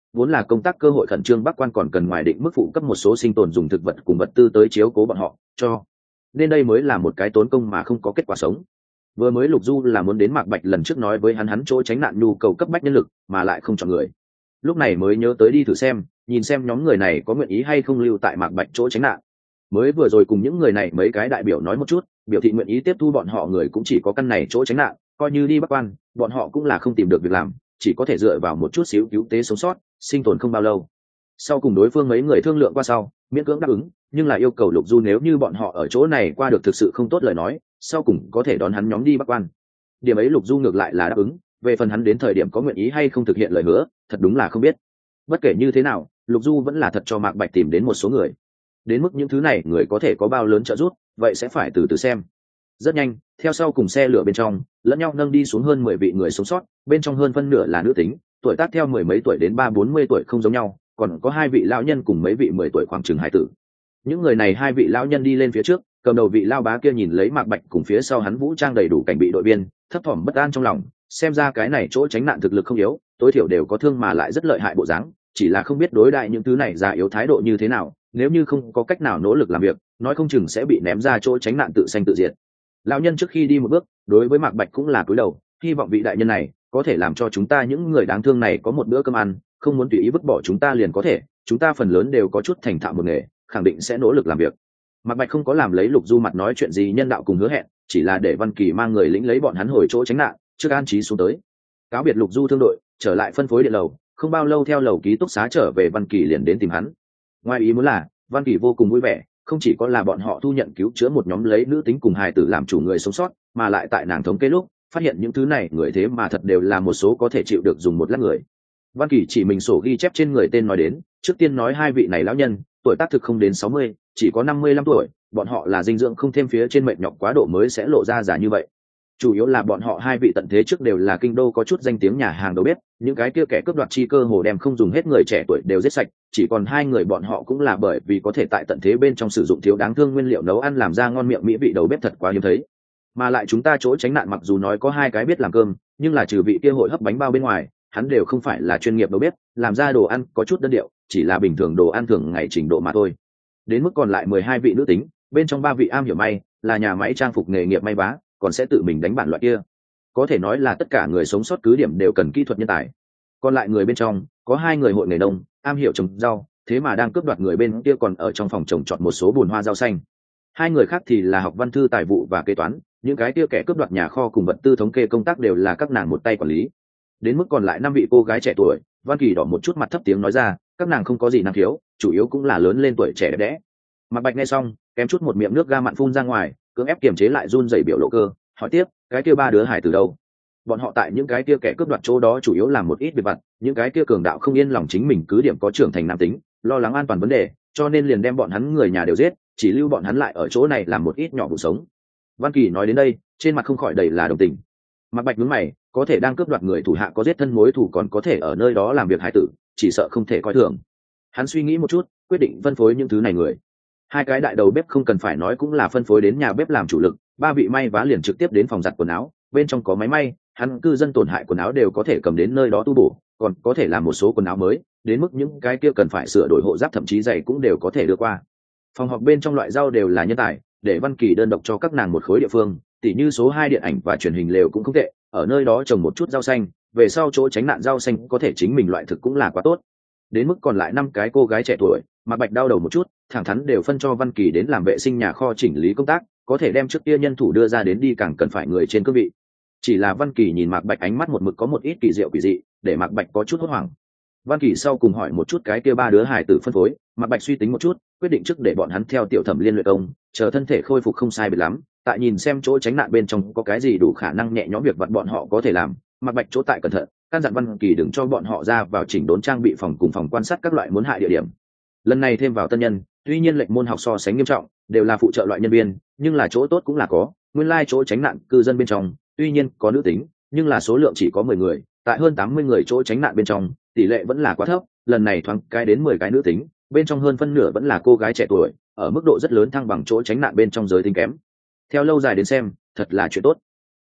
vốn là công tác cơ hội khẩn trương bắc quan còn cần ngoài định mức phụ cấp một số sinh tồn dùng thực vật cùng vật tư tới chiếu cố bọn họ cho nên đây mới là một cái tốn công mà không có kết quả sống. Vừa mới Lục Du là muốn đến Mạc Bạch lần trước nói với hắn hắn chỗ tránh nạn nhu cầu cấp bách nhân lực mà lại không chọn người, lúc này mới nhớ tới đi thử xem nhìn xem nhóm người này có nguyện ý hay không lưu tại Mạc Bạch chỗ tránh nạn. Mới vừa rồi cùng những người này mấy cái đại biểu nói một chút, biểu thị nguyện ý tiếp thu bọn họ người cũng chỉ có căn này chỗ tránh nạn, coi như đi Bắc Quan bọn họ cũng là không tìm được việc làm, chỉ có thể dựa vào một chút xíu cứu tế sống sót sinh tồn không bao lâu. Sau cùng đối phương mấy người thương lượng qua sau miễn cưỡng đáp ứng, nhưng là yêu cầu Lục Du nếu như bọn họ ở chỗ này qua được thực sự không tốt lời nói sau cùng có thể đón hắn nhóm đi Bắc Quan. Điểm ấy Lục Du ngược lại là đáp ứng, về phần hắn đến thời điểm có nguyện ý hay không thực hiện lời hứa thật đúng là không biết. Bất kể như thế nào Lục Du vẫn là thật cho Mạc Bạch tìm đến một số người, đến mức những thứ này người có thể có bao lớn trợ giúp vậy sẽ phải từ từ xem. Rất nhanh theo sau cùng xe lửa bên trong lẫn nhau nâng đi xuống hơn mười vị người sống sót, bên trong hơn phân nửa là nữ tính, tuổi tác theo mười mấy tuổi đến ba bốn mươi tuổi không giống nhau, còn có hai vị lão nhân cùng mấy vị mười tuổi khoảng chừng hải tử. Những người này hai vị lão nhân đi lên phía trước, cầm đầu vị lao bá kia nhìn lấy Mạc Bạch cùng phía sau hắn vũ trang đầy đủ cảnh bị đội viên, thấp thỏm bất an trong lòng, xem ra cái này chỗ tránh nạn thực lực không yếu, tối thiểu đều có thương mà lại rất lợi hại bộ dáng, chỉ là không biết đối đại những thứ này già yếu thái độ như thế nào, nếu như không có cách nào nỗ lực làm việc nói không chừng sẽ bị ném ra chỗ tránh nạn tự sanh tự diệt. Lão nhân trước khi đi một bước đối với Mạc Bạch cũng là cúi đầu, hy vọng vị đại nhân này có thể làm cho chúng ta những người đáng thương này có một bữa cơm ăn, không muốn tùy ý vứt bỏ chúng ta liền có thể, chúng ta phần lớn đều có chút thành thạo một nghề, khẳng định sẽ nỗ lực làm việc. Mạc Bạch không có làm lấy Lục Du mặt nói chuyện gì nhân đạo cùng hứa hẹn, chỉ là để Văn Kỳ mang người lĩnh lấy bọn hắn hồi chỗ tránh nạn trước an trí xuống tới. Cáo biệt Lục Du thương đội trở lại phân phối điện lầu, không bao lâu theo lầu ký túc xá trở về Văn Kỳ liền đến tìm hắn. Ngoài ý muốn là Văn Kỳ vô cùng vui vẻ, không chỉ có là bọn họ thu nhận cứu chữa một nhóm lấy nữ tính cùng hài tử làm chủ người sống sót, mà lại tại nàng thống kê lúc phát hiện những thứ này người thế mà thật đều là một số có thể chịu được dùng một lát người. Văn Kỳ chỉ mình sổ ghi chép trên người tên nói đến, trước tiên nói hai vị này lão nhân tuổi tác thực không đến sáu mươi, chỉ có năm mươi lăm tuổi, bọn họ là dinh dưỡng không thêm phía trên mệt nhọc quá độ mới sẽ lộ ra giả như vậy. Chủ yếu là bọn họ hai vị tận thế trước đều là kinh đô có chút danh tiếng nhà hàng đầu bếp, những cái kia kẻ cướp đoạt chi cơ hồ đem không dùng hết người trẻ tuổi đều giết sạch, chỉ còn hai người bọn họ cũng là bởi vì có thể tại tận thế bên trong sử dụng thiếu đáng thương nguyên liệu nấu ăn làm ra ngon miệng mỹ vị đầu bếp thật quá hiếm thấy. Mà lại chúng ta chỗ tránh nạn mặc dù nói có hai cái biết làm cơm, nhưng là trừ vị kia hội hấp bánh bao bên ngoài, hắn đều không phải là chuyên nghiệp đầu bếp, làm ra đồ ăn có chút đơn điệu, chỉ là bình thường đồ ăn thường ngày trình độ mà thôi. Đến mức còn lại mười hai vị nữ tính, bên trong ba vị am hiểu may, là nhà máy trang phục nghề nghiệp may vá, còn sẽ tự mình đánh bản loại kia. Có thể nói là tất cả người sống sót cứ điểm đều cần kỹ thuật nhân tài. Còn lại người bên trong, có hai người hội nghề nông, am hiểu trồng rau, thế mà đang cướp đoạt người bên kia còn ở trong phòng trồng trọt một số bùn hoa rau xanh. Hai người khác thì là học văn thư tài vụ và kế toán, những cái kia kẻ cướp đoạt nhà kho cùng vật tư thống kê công tác đều là các nàng một tay quản lý. Đến mức còn lại năm vị cô gái trẻ tuổi, Văn Kỳ đỏ một chút mặt thấp tiếng nói ra, các nàng không có gì năng khiếu, chủ yếu cũng là lớn lên tuổi trẻ đẹp đẽ. Mạc Bạch nghe xong, kém chút một miệng nước ga mặn phun ra ngoài, cưỡng ép kiềm chế lại run rẩy biểu lộ cơ, hỏi tiếp, cái kia ba đứa hải từ đâu? Bọn họ tại những cái kia kẻ cướp đoạt chỗ đó chủ yếu làm một ít việc vặt, những cái kia cường đạo không yên lòng chính mình cứ điểm có trưởng thành nam tính, lo lắng an toàn vấn đề, cho nên liền đem bọn hắn người nhà đều giết, chỉ lưu bọn hắn lại ở chỗ này làm một ít nhỏ vụ sống. Văn Kỳ nói đến đây, trên mặt không khỏi đầy là đồng tình. Mạc Bạch nhướng mày, có thể đang cướp đoạt người thủ hạ có giết thân mối thủ còn có thể ở nơi đó làm việc hải tử, chỉ sợ không thể coi thường. Hắn suy nghĩ một chút, quyết định phân phối những thứ này người. Hai cái đại đầu bếp không cần phải nói cũng là phân phối đến nhà bếp làm chủ lực, ba vị may vá liền trực tiếp đến phòng giặt quần áo, bên trong có máy may, hắn cư dân tổn hại quần áo đều có thể cầm đến nơi đó tu bổ, còn có thể làm một số quần áo mới, đến mức những cái kia cần phải sửa đổi hộ giáp thậm chí giày cũng đều có thể đưa qua. Phòng họp bên trong loại rau đều là nhân tài, để Văn Kỳ đơn độc cho các nàng một khối địa phương, tỉ như số hai điện ảnh và truyền hình lều cũng không tệ, ở nơi đó trồng một chút rau xanh, về sau chỗ tránh nạn rau xanh có thể chính mình loại thực cũng là quá tốt. Đến mức còn lại năm cái cô gái trẻ tuổi, Mạc Bạch đau đầu một chút, thẳng thắn đều phân cho Văn Kỳ đến làm vệ sinh nhà kho chỉnh lý công tác, có thể đem trước kia nhân thủ đưa ra đến đi càng cần phải người trên cương vị. Chỉ là Văn Kỳ nhìn Mạc Bạch ánh mắt một mực có một ít kỳ diệu kỳ dị, để Mạc Bạch có chút hốt hoảng. Văn Kỳ sau cùng hỏi một chút cái kia ba đứa hải tử phân phối, Mạc Bạch suy tính một chút, quyết định trước để bọn hắn theo tiểu thẩm liên luyện công, chờ thân thể khôi phục không sai biệt lắm, tại nhìn xem chỗ tránh nạn bên trong có cái gì đủ khả năng nhẹ nhõm việc vặt bọn họ có thể làm. Mạc Bạch chỗ tại cẩn thận, căn dặn Văn Kỳ đừng cho bọn họ ra vào chỉnh đốn trang bị phòng cùng phòng quan sát các loại muốn hại địa điểm. Lần này thêm vào tân nhân, tuy nhiên lệnh môn học so sánh nghiêm trọng, đều là phụ trợ loại nhân viên, nhưng là chỗ tốt cũng là có, nguyên lai like chỗ tránh nạn cư dân bên trong, tuy nhiên có nữ tính, nhưng là số lượng chỉ có mười người, tại hơn tám mươi người chỗ tránh nạn bên trong, tỷ lệ vẫn là quá thấp, lần này thoáng cái đến mười cái nữ tính, bên trong hơn phân nửa vẫn là cô gái trẻ tuổi, ở mức độ rất lớn thăng bằng chỗ tránh nạn bên trong giới tính kém. Theo lâu dài đến xem, thật là chuyện tốt.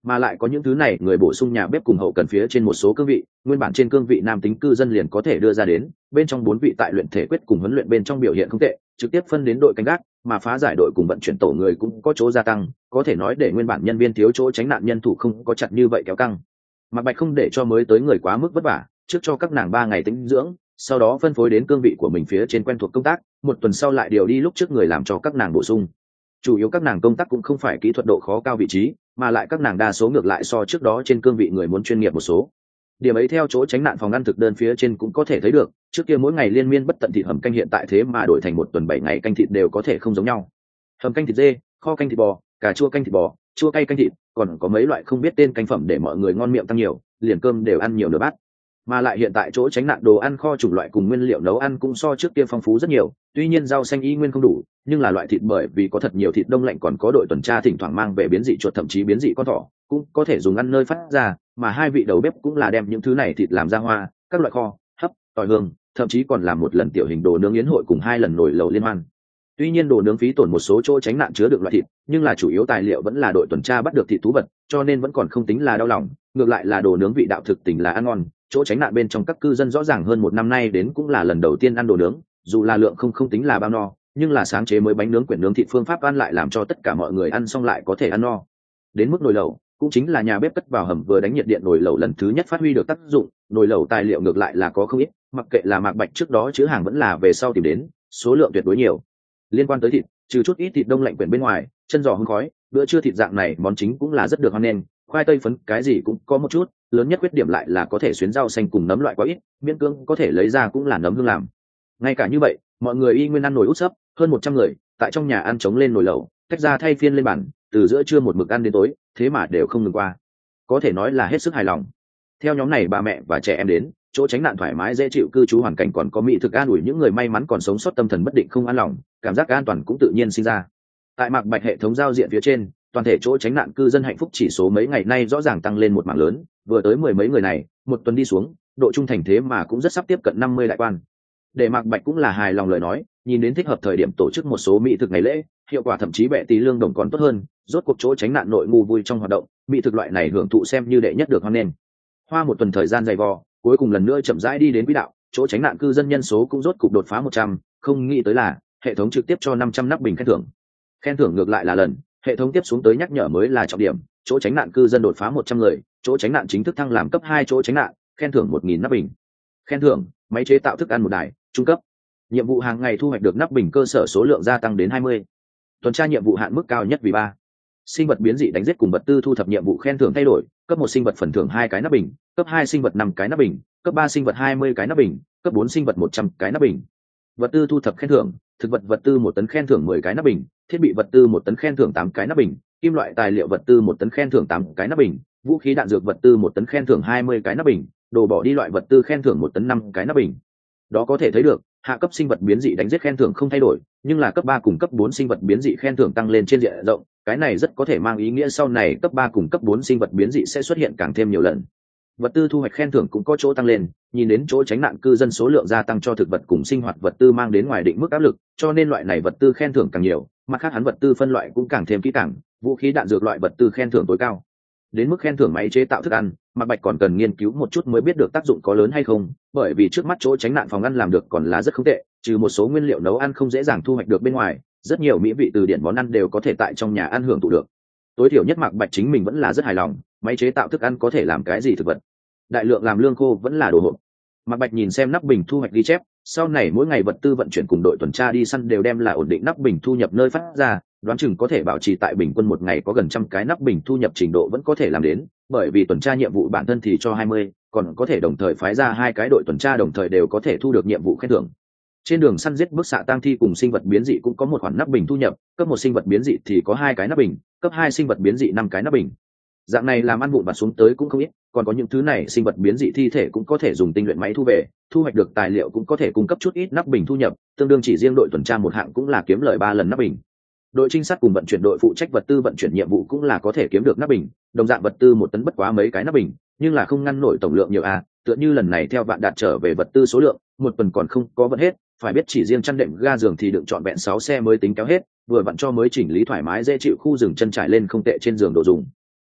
mà lại có những thứ này người bổ sung nhà bếp cùng hậu cần phía trên một số cương vị, nguyên bản trên cương vị nam tính cư dân liền có thể đưa ra đến, bên trong bốn vị tại luyện thể quyết cùng huấn luyện bên trong biểu hiện không tệ, trực tiếp phân đến đội canh gác, mà phá giải đội cùng vận chuyển tổ người cũng có chỗ gia tăng, có thể nói để nguyên bản nhân viên thiếu chỗ tránh nạn nhân thủ không có chặt như vậy kéo căng. Mạc Bạch không để cho mới tới người quá mức vất vả, trước cho các nàng ba ngày tĩnh dưỡng, sau đó phân phối đến cương vị của mình phía trên quen thuộc công tác, một tuần sau lại điều đi lúc trước người làm cho các nàng bổ sung. Chủ yếu các nàng công tác cũng không phải kỹ thuật độ khó cao vị trí, mà lại các nàng đa số ngược lại so trước đó trên cương vị người muốn chuyên nghiệp một số. Điểm ấy theo chỗ tránh nạn phòng ăn thực đơn phía trên cũng có thể thấy được, trước kia mỗi ngày liên miên bất tận thịt hầm canh hiện tại thế mà đổi thành một tuần bảy ngày canh thịt đều có thể không giống nhau. Hầm canh thịt dê, kho canh thịt bò, cà chua canh thịt bò, chua cay canh thịt, còn có mấy loại không biết tên canh phẩm để mọi người ngon miệng tăng nhiều, liền cơm đều ăn nhiều nửa bát. Mà lại hiện tại chỗ tránh nạn đồ ăn kho chủng loại cùng nguyên liệu nấu ăn cũng so trước kia phong phú rất nhiều, tuy nhiên rau xanh y nguyên không đủ, nhưng là loại thịt bởi vì có thật nhiều thịt đông lạnh còn có đội tuần tra thỉnh thoảng mang về biến dị chuột thậm chí biến dị con thỏ, cũng có thể dùng ăn nơi phát ra, mà hai vị đầu bếp cũng là đem những thứ này thịt làm ra hoa, các loại kho, hấp, tỏi hương, thậm chí còn làm một lần tiểu hình đồ nướng yến hội cùng hai lần nồi lẩu liên hoan. Tuy nhiên đồ nướng phí tổn một số chỗ tránh nạn chứa được loại thịt, nhưng là chủ yếu tài liệu vẫn là đội tuần tra bắt được thịt thú vật, cho nên vẫn còn không tính là đau lòng, ngược lại là đồ nướng vị đạo thực tình là ăn ngon. Chỗ tránh nạn bên trong các cư dân rõ ràng hơn một năm nay đến cũng là lần đầu tiên ăn đồ nướng, dù là lượng không không tính là bao no, nhưng là sáng chế mới bánh nướng quyển nướng thịt phương pháp ăn lại làm cho tất cả mọi người ăn xong lại có thể ăn no. Đến mức nồi lẩu, cũng chính là nhà bếp cất vào hầm vừa đánh nhiệt điện nồi lẩu lần thứ nhất phát huy được tác dụng, nồi lẩu tài liệu ngược lại là có không ít, mặc kệ là Mạc Bạch trước đó chứa hàng vẫn là về sau tìm đến, số lượng tuyệt đối nhiều. Liên quan tới thịt, trừ chút ít thịt đông lạnh quyển bên ngoài, chân giò hương khói, bữa trưa thịt dạng này món chính cũng là rất được hoan nghênh, khoai tây phấn cái gì cũng có một chút, lớn nhất khuyết điểm lại là có thể xuyến rau xanh cùng nấm loại quá ít, miễn cưỡng có thể lấy ra cũng là nấm hương làm. Ngay cả như vậy, mọi người y nguyên ăn nồi út sấp, hơn một trăm người, tại trong nhà ăn chống lên nồi lẩu, tách ra thay phiên lên bàn, từ giữa trưa một mực ăn đến tối, thế mà đều không ngừng qua. Có thể nói là hết sức hài lòng. Theo nhóm này bà mẹ và trẻ em đến, chỗ tránh nạn thoải mái dễ chịu cư trú hoàn cảnh còn có mỹ thực an ủi những người may mắn còn sống sót tâm thần bất định không an lòng, cảm giác an toàn cũng tự nhiên sinh ra. Tại Mạc Bạch hệ thống giao diện phía trên, toàn thể chỗ tránh nạn cư dân hạnh phúc chỉ số mấy ngày nay rõ ràng tăng lên một mảng lớn, vừa tới mười mấy người này, một tuần đi xuống, độ trung thành thế mà cũng rất sắp tiếp cận năm mươi đại quan. Để Mạc Bạch cũng là hài lòng lời nói, nhìn đến thích hợp thời điểm tổ chức một số mỹ thực ngày lễ, hiệu quả thậm chí bệ tí lương đồng còn tốt hơn, rốt cuộc chỗ tránh nạn nội ngu vui trong hoạt động, mỹ thực loại này hưởng thụ xem như đệ nhất được hoan nghênh. Hoa một tuần thời gian dày vò, cuối cùng lần nữa chậm rãi đi đến quỹ đạo, chỗ tránh nạn cư dân nhân số cũng rốt cục đột phá một trăm, không nghĩ tới là hệ thống trực tiếp cho năm trăm nắp bình khen thưởng. Khen thưởng ngược lại là lần, hệ thống tiếp xuống tới nhắc nhở mới là trọng điểm, chỗ tránh nạn cư dân đột phá một trăm người, chỗ tránh nạn chính thức thăng làm cấp hai chỗ tránh nạn, khen thưởng một nghìn nắp bình. Khen thưởng, máy chế tạo thức ăn một đài, trung cấp. Nhiệm vụ hàng ngày thu hoạch được nắp bình cơ sở số lượng gia tăng đến hai mươi. Tuần tra nhiệm vụ hạn mức cao nhất vì ba. Sinh vật biến dị đánh giết cùng vật tư thu thập nhiệm vụ khen thưởng thay đổi, cấp một sinh vật phần thưởng hai cái nắp bình, cấp hai sinh vật năm cái nắp bình, cấp ba sinh vật hai mươi cái nắp bình, cấp bốn sinh vật một trăm cái nắp bình. Vật tư thu thập khen thưởng, thực vật vật tư một tấn khen thưởng mười cái nắp bình, thiết bị vật tư một tấn khen thưởng tám cái nắp bình, kim loại tài liệu vật tư một tấn khen thưởng tám cái nắp bình, vũ khí đạn dược vật tư một tấn khen thưởng hai mươi cái nắp bình, đồ bỏ đi loại vật tư khen thưởng một tấn năm cái nắp bình. Đó có thể thấy được, hạ cấp sinh vật biến dị đánh giết khen thưởng không thay đổi, nhưng là cấp ba cùng cấp bốn sinh vật biến dị khen thưởng tăng lên trên diện rộng, cái này rất có thể mang ý nghĩa sau này cấp ba cùng cấp bốn sinh vật biến dị sẽ xuất hiện càng thêm nhiều lần. Vật tư thu hoạch khen thưởng cũng có chỗ tăng lên, nhìn đến chỗ tránh nạn cư dân số lượng gia tăng cho thực vật cùng sinh hoạt vật tư mang đến ngoài định mức áp lực, cho nên loại này vật tư khen thưởng càng nhiều, mặt khác hắn vật tư phân loại cũng càng thêm kỹ càng, vũ khí đạn dược loại vật tư khen thưởng tối cao. Đến mức khen thưởng máy chế tạo thức ăn, Mạc Bạch còn cần nghiên cứu một chút mới biết được tác dụng có lớn hay không, bởi vì trước mắt chỗ tránh nạn phòng ăn làm được còn là rất không tệ, trừ một số nguyên liệu nấu ăn không dễ dàng thu hoạch được bên ngoài, rất nhiều mỹ vị từ điển món ăn đều có thể tại trong nhà ăn hưởng thụ được. Tối thiểu nhất Mạc Bạch chính mình vẫn là rất hài lòng, máy chế tạo thức ăn có thể làm cái gì thực vật, đại lượng làm lương khô vẫn là đồ hộp. Mạc Bạch nhìn xem nắp bình thu hoạch ghi chép, sau này mỗi ngày vật tư vận chuyển cùng đội tuần tra đi săn đều đem là ổn định nắp bình thu nhập nơi phát ra, đoán chừng có thể bảo trì tại bình quân một ngày có gần trăm cái nắp bình thu nhập trình độ vẫn có thể làm đến, bởi vì tuần tra nhiệm vụ bản thân thì cho hai mươi, còn có thể đồng thời phái ra hai cái đội tuần tra đồng thời đều có thể thu được nhiệm vụ khen thưởng. Trên đường săn giết bức xạ tang thi cùng sinh vật biến dị cũng có một khoản nắp bình thu nhập, cấp một sinh vật biến dị thì có hai cái nắp bình, cấp hai sinh vật biến dị năm cái nắp bình. Dạng này làm ăn vụn vặt xuống tới cũng không ít, còn có những thứ này sinh vật biến dị thi thể cũng có thể dùng tinh luyện máy thu về, thu hoạch được tài liệu cũng có thể cung cấp chút ít nắp bình thu nhập, tương đương chỉ riêng đội tuần tra một hạng cũng là kiếm lời ba lần nắp bình. Đội trinh sát cùng vận chuyển đội phụ trách vật tư vận chuyển nhiệm vụ cũng là có thể kiếm được nắp bình, đồng dạng vật tư một tấn bất quá mấy cái nắp bình, nhưng là không ngăn nổi tổng lượng nhiều a, tựa như lần này theo vạn đạt trở về vật tư số lượng, một tuần còn không có vận hết, phải biết chỉ riêng chăn đệm ga giường thì đựng trọn vẹn sáu xe mới tính kéo hết, vừa vặn cho mới chỉnh lý thoải mái dễ chịu khu rừng chân trải lên không tệ trên giường đồ dùng.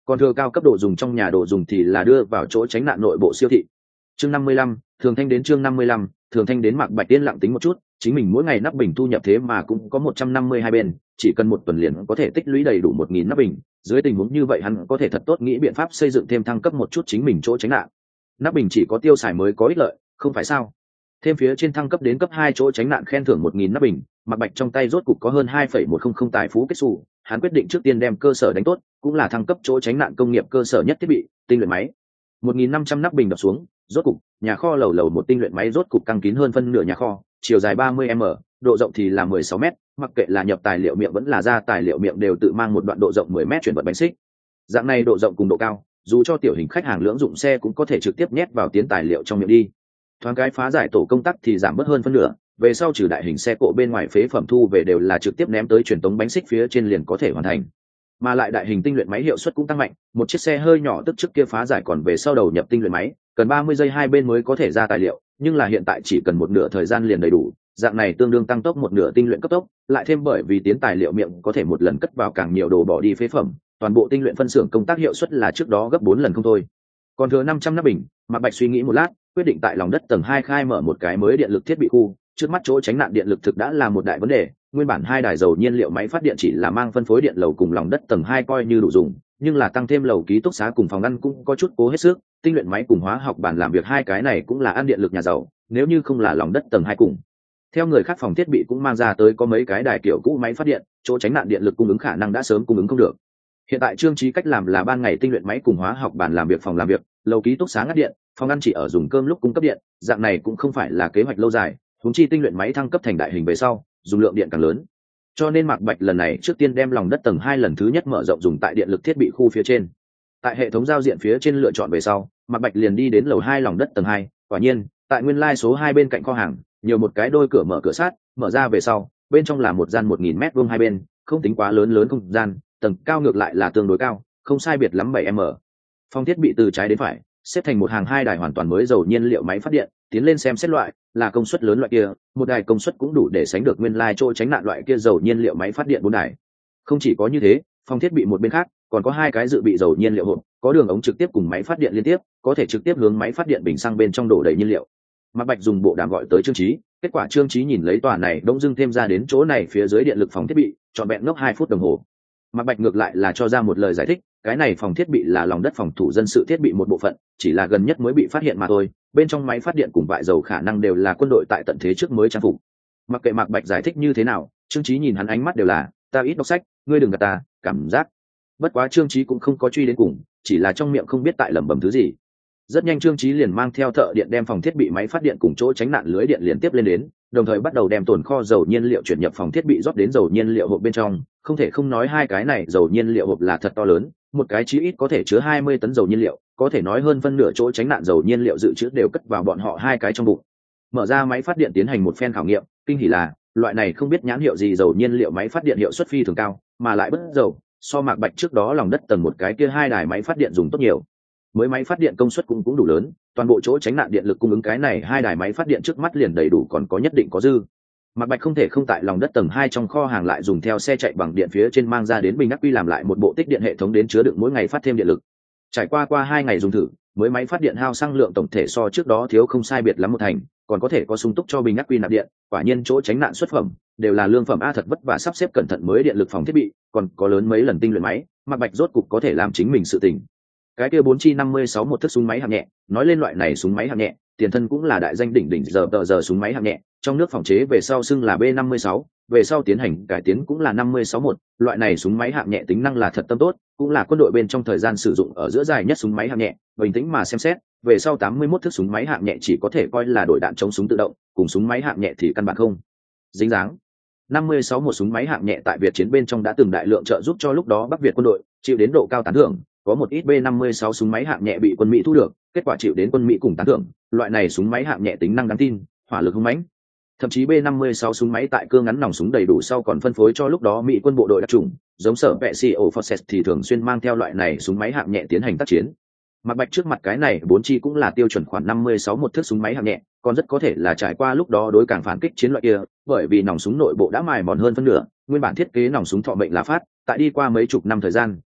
còn thừa cao cấp đồ dùng trong nhà đồ dùng thì là đưa vào chỗ tránh nạn nội bộ siêu thị. Chương năm mươi lăm, Thường Thanh đến chương năm mươi lăm, Thường Thanh đến. Mạc Bạch Tiên lặng tính một chút, chính mình mỗi ngày nắp bình thu nhập thế mà cũng có một trăm năm mươi hai bên, chỉ cần một tuần liền có thể tích lũy đầy đủ một nghìn nắp bình, dưới tình huống như vậy hắn có thể thật tốt nghĩ biện pháp xây dựng thêm thăng cấp một chút chính mình chỗ tránh nạn. Nắp bình chỉ có tiêu xài mới có ích lợi, không phải sao? Thêm phía trên thăng cấp đến cấp hai chỗ tránh nạn khen thưởng một nghìn nắp bình, Mạc Bạch trong tay rốt cục có hơn hai phẩy một không không tài phú kết xu, hắn quyết định trước tiên đem cơ sở đánh tốt, cũng là thăng cấp chỗ tránh nạn công nghiệp cơ sở nhất thiết bị, tinh luyện máy. một nghìn năm trăm nắp bình đập xuống, rốt cục, nhà kho lầu lầu một tinh luyện máy rốt cục căng kín hơn phân nửa nhà kho, chiều dài ba mươi mét, độ rộng thì là mười sáu mét, mặc kệ là nhập tài liệu miệng vẫn là ra tài liệu miệng đều tự mang một đoạn độ rộng mười mét chuyển vật bánh xích. Dạng này độ rộng cùng độ cao, dù cho tiểu hình khách hàng lưỡng dụng xe cũng có thể trực tiếp nhét vào tiến tài liệu trong miệng đi. Thoáng cái phá giải tổ công tác thì giảm bớt hơn phân nửa, về sau trừ đại hình xe cộ bên ngoài phế phẩm thu về đều là trực tiếp ném tới truyền tống bánh xích phía trên liền có thể hoàn thành. Mà lại đại hình tinh luyện máy hiệu suất cũng tăng mạnh, một chiếc xe hơi nhỏ tức trước kia phá giải còn về sau đầu nhập tinh luyện máy, cần ba mươi giây hai bên mới có thể ra tài liệu, nhưng là hiện tại chỉ cần một nửa thời gian liền đầy đủ, dạng này tương đương tăng tốc một nửa tinh luyện cấp tốc, lại thêm bởi vì tiến tài liệu miệng có thể một lần cất vào càng nhiều đồ bỏ đi phế phẩm, toàn bộ tinh luyện phân xưởng công tác hiệu suất là trước đó gấp bốn lần không thôi. Còn thừa năm trăm nắp bình, Mạc Bạch suy nghĩ một lát, quyết định tại lòng đất tầng hai khai mở một cái mới điện lực thiết bị khu, trước mắt chỗ tránh nạn điện lực thực đã là một đại vấn đề, nguyên bản hai đài dầu nhiên liệu máy phát điện chỉ là mang phân phối điện lầu cùng lòng đất tầng hai coi như đủ dùng, nhưng là tăng thêm lầu ký túc xá cùng phòng ăn cũng có chút cố hết sức, tinh luyện máy cùng hóa học bàn làm việc hai cái này cũng là ăn điện lực nhà giàu, nếu như không là lòng đất tầng hai cùng. Theo người khác phòng thiết bị cũng mang ra tới có mấy cái đài kiểu cũ máy phát điện, chỗ tránh nạn điện lực cung ứng khả năng đã sớm cung ứng không được. Hiện tại Trương Chí cách làm là ban ngày tinh luyện máy cùng hóa học bàn làm việc phòng làm việc, lầu ký túc xá ngắt điện, phòng ăn chỉ ở dùng cơm lúc cung cấp điện, dạng này cũng không phải là kế hoạch lâu dài, huống chi tinh luyện máy thăng cấp thành đại hình về sau, dùng lượng điện càng lớn. Cho nên Mạc Bạch lần này trước tiên đem lòng đất tầng hai lần thứ nhất mở rộng dùng tại điện lực thiết bị khu phía trên. Tại hệ thống giao diện phía trên lựa chọn về sau, Mạc Bạch liền đi đến lầu hai lòng đất tầng hai, quả nhiên, tại nguyên lai số hai bên cạnh kho hàng, nhiều một cái đôi cửa mở cửa sát, mở ra về sau, bên trong là một gian một nghìn mét vuông hai bên, không tính quá lớn lớn không gian, tầng cao ngược lại là tương đối cao, không sai biệt lắm bảy mét. Phòng thiết bị từ trái đến phải, xếp thành một hàng hai đài hoàn toàn mới dầu nhiên liệu máy phát điện, tiến lên xem xét loại, là công suất lớn loại kia, một đài công suất cũng đủ để sánh được nguyên lai chỗ tránh nạn loại kia dầu nhiên liệu máy phát điện bốn đài. Không chỉ có như thế, phòng thiết bị một bên khác còn có hai cái dự bị dầu nhiên liệu hộp, có đường ống trực tiếp cùng máy phát điện liên tiếp, có thể trực tiếp hướng máy phát điện bình xăng bên trong đổ đầy nhiên liệu. Mạc Bạch dùng bộ đàm gọi tới Trương Chí, kết quả Trương Chí nhìn lấy tòa này đông dưng thêm ra đến chỗ này phía dưới điện lực phòng thiết bị, trọn vẹn ngốc hai phút đồng hồ. Mạc Bạch ngược lại là cho ra một lời giải thích, cái này phòng thiết bị là lòng đất phòng thủ dân sự thiết bị một bộ phận, chỉ là gần nhất mới bị phát hiện mà thôi, bên trong máy phát điện cùng vại dầu khả năng đều là quân đội tại tận thế trước mới trang phục. Mặc kệ Mạc Bạch giải thích như thế nào, Trương Chí nhìn hắn ánh mắt đều là, ta ít đọc sách, ngươi đừng gạt ta, cảm giác. Bất quá Trương Chí cũng không có truy đến cùng, chỉ là trong miệng không biết tại lẩm bẩm thứ gì. Rất nhanh Trương Chí liền mang theo thợ điện đem phòng thiết bị máy phát điện cùng chỗ tránh nạn lưới điện liên tiếp lên đến, đồng thời bắt đầu đem tồn kho dầu nhiên liệu chuyển nhập phòng thiết bị rót đến dầu nhiên liệu hộp bên trong, không thể không nói hai cái này dầu nhiên liệu hộp là thật to lớn, một cái chí ít có thể chứa hai mươi tấn dầu nhiên liệu, có thể nói hơn phân nửa chỗ tránh nạn dầu nhiên liệu dự trữ đều cất vào bọn họ hai cái trong bụng. Mở ra máy phát điện tiến hành một phen khảo nghiệm, kinh hỉ là, loại này không biết nhãn hiệu gì dầu nhiên liệu máy phát điện hiệu suất phi thường cao, mà lại bất dầu, so Mạc Bạch trước đó lòng đất tầng một cái kia hai đài máy phát điện dùng tốt nhiều. Mới máy phát điện công suất cũng cũng đủ lớn, toàn bộ chỗ tránh nạn điện lực cung ứng cái này hai đài máy phát điện trước mắt liền đầy đủ, còn có nhất định có dư. Mạc Bạch không thể không tại lòng đất tầng hai trong kho hàng lại dùng theo xe chạy bằng điện phía trên mang ra đến bình ắc quy làm lại một bộ tích điện hệ thống đến chứa đựng mỗi ngày phát thêm điện lực. Trải qua qua hai ngày dùng thử, mới máy phát điện hao xăng lượng tổng thể so trước đó thiếu không sai biệt lắm một thành, còn có thể có sung túc cho bình ắc quy nạp điện, quả nhiên chỗ tránh nạn xuất phẩm đều là lương phẩm a, thật vất vả sắp xếp cẩn thận mới điện lực phòng thiết bị, còn có lớn mấy lần tinh luyện máy, Mạc Bạch rốt cục có thể làm chính mình sự tình. Cái kia bốn chi năm mươi sáu một thức súng máy hạng nhẹ, nói lên loại này súng máy hạng nhẹ, tiền thân cũng là đại danh đỉnh đỉnh giờ tờ giờ súng máy hạng nhẹ, trong nước phòng chế về sau xưng là B năm mươi sáu, về sau tiến hành cải tiến cũng là năm mươi sáu một, loại này súng máy hạng nhẹ tính năng là thật tâm tốt, cũng là quân đội bên trong thời gian sử dụng ở giữa dài nhất súng máy hạng nhẹ, bình tĩnh mà xem xét, về sau tám mươi mốt thức súng máy hạng nhẹ chỉ có thể coi là đổi đạn chống súng tự động, cùng súng máy hạng nhẹ thì căn bản không dính dáng. năm mươi sáu một súng máy hạng nhẹ tại Việt chiến bên trong đã từng đại lượng trợ giúp cho lúc đó Bắc Việt quân đội, chịu đến độ cao tán thưởng, có một ít B năm mươi sáu súng máy hạng nhẹ bị quân Mỹ thu được, kết quả chịu đến quân Mỹ cùng tán thưởng, loại này súng máy hạng nhẹ tính năng đáng tin, hỏa lực hung mãnh. Thậm chí B năm mươi sáu súng máy tại cương ngắn nòng súng đầy đủ sau còn phân phối cho lúc đó Mỹ quân bộ đội đặc chủng, giống sở vệ sĩ Forces thì thường xuyên mang theo loại này súng máy hạng nhẹ tiến hành tác chiến. Mạc Bạch trước mặt cái này bốn chi cũng là tiêu chuẩn khoản năm mươi sáu một thước súng máy hạng nhẹ, còn rất có thể là trải qua lúc đó đối cảng phản kích chiến loại kia, bởi vì nòng súng nội bộ đã mài mòn hơn phân nửa, nguyên bản thiết kế nòng súng thọ mệnh là phát, tại đi qua mấy chục năm thời gian,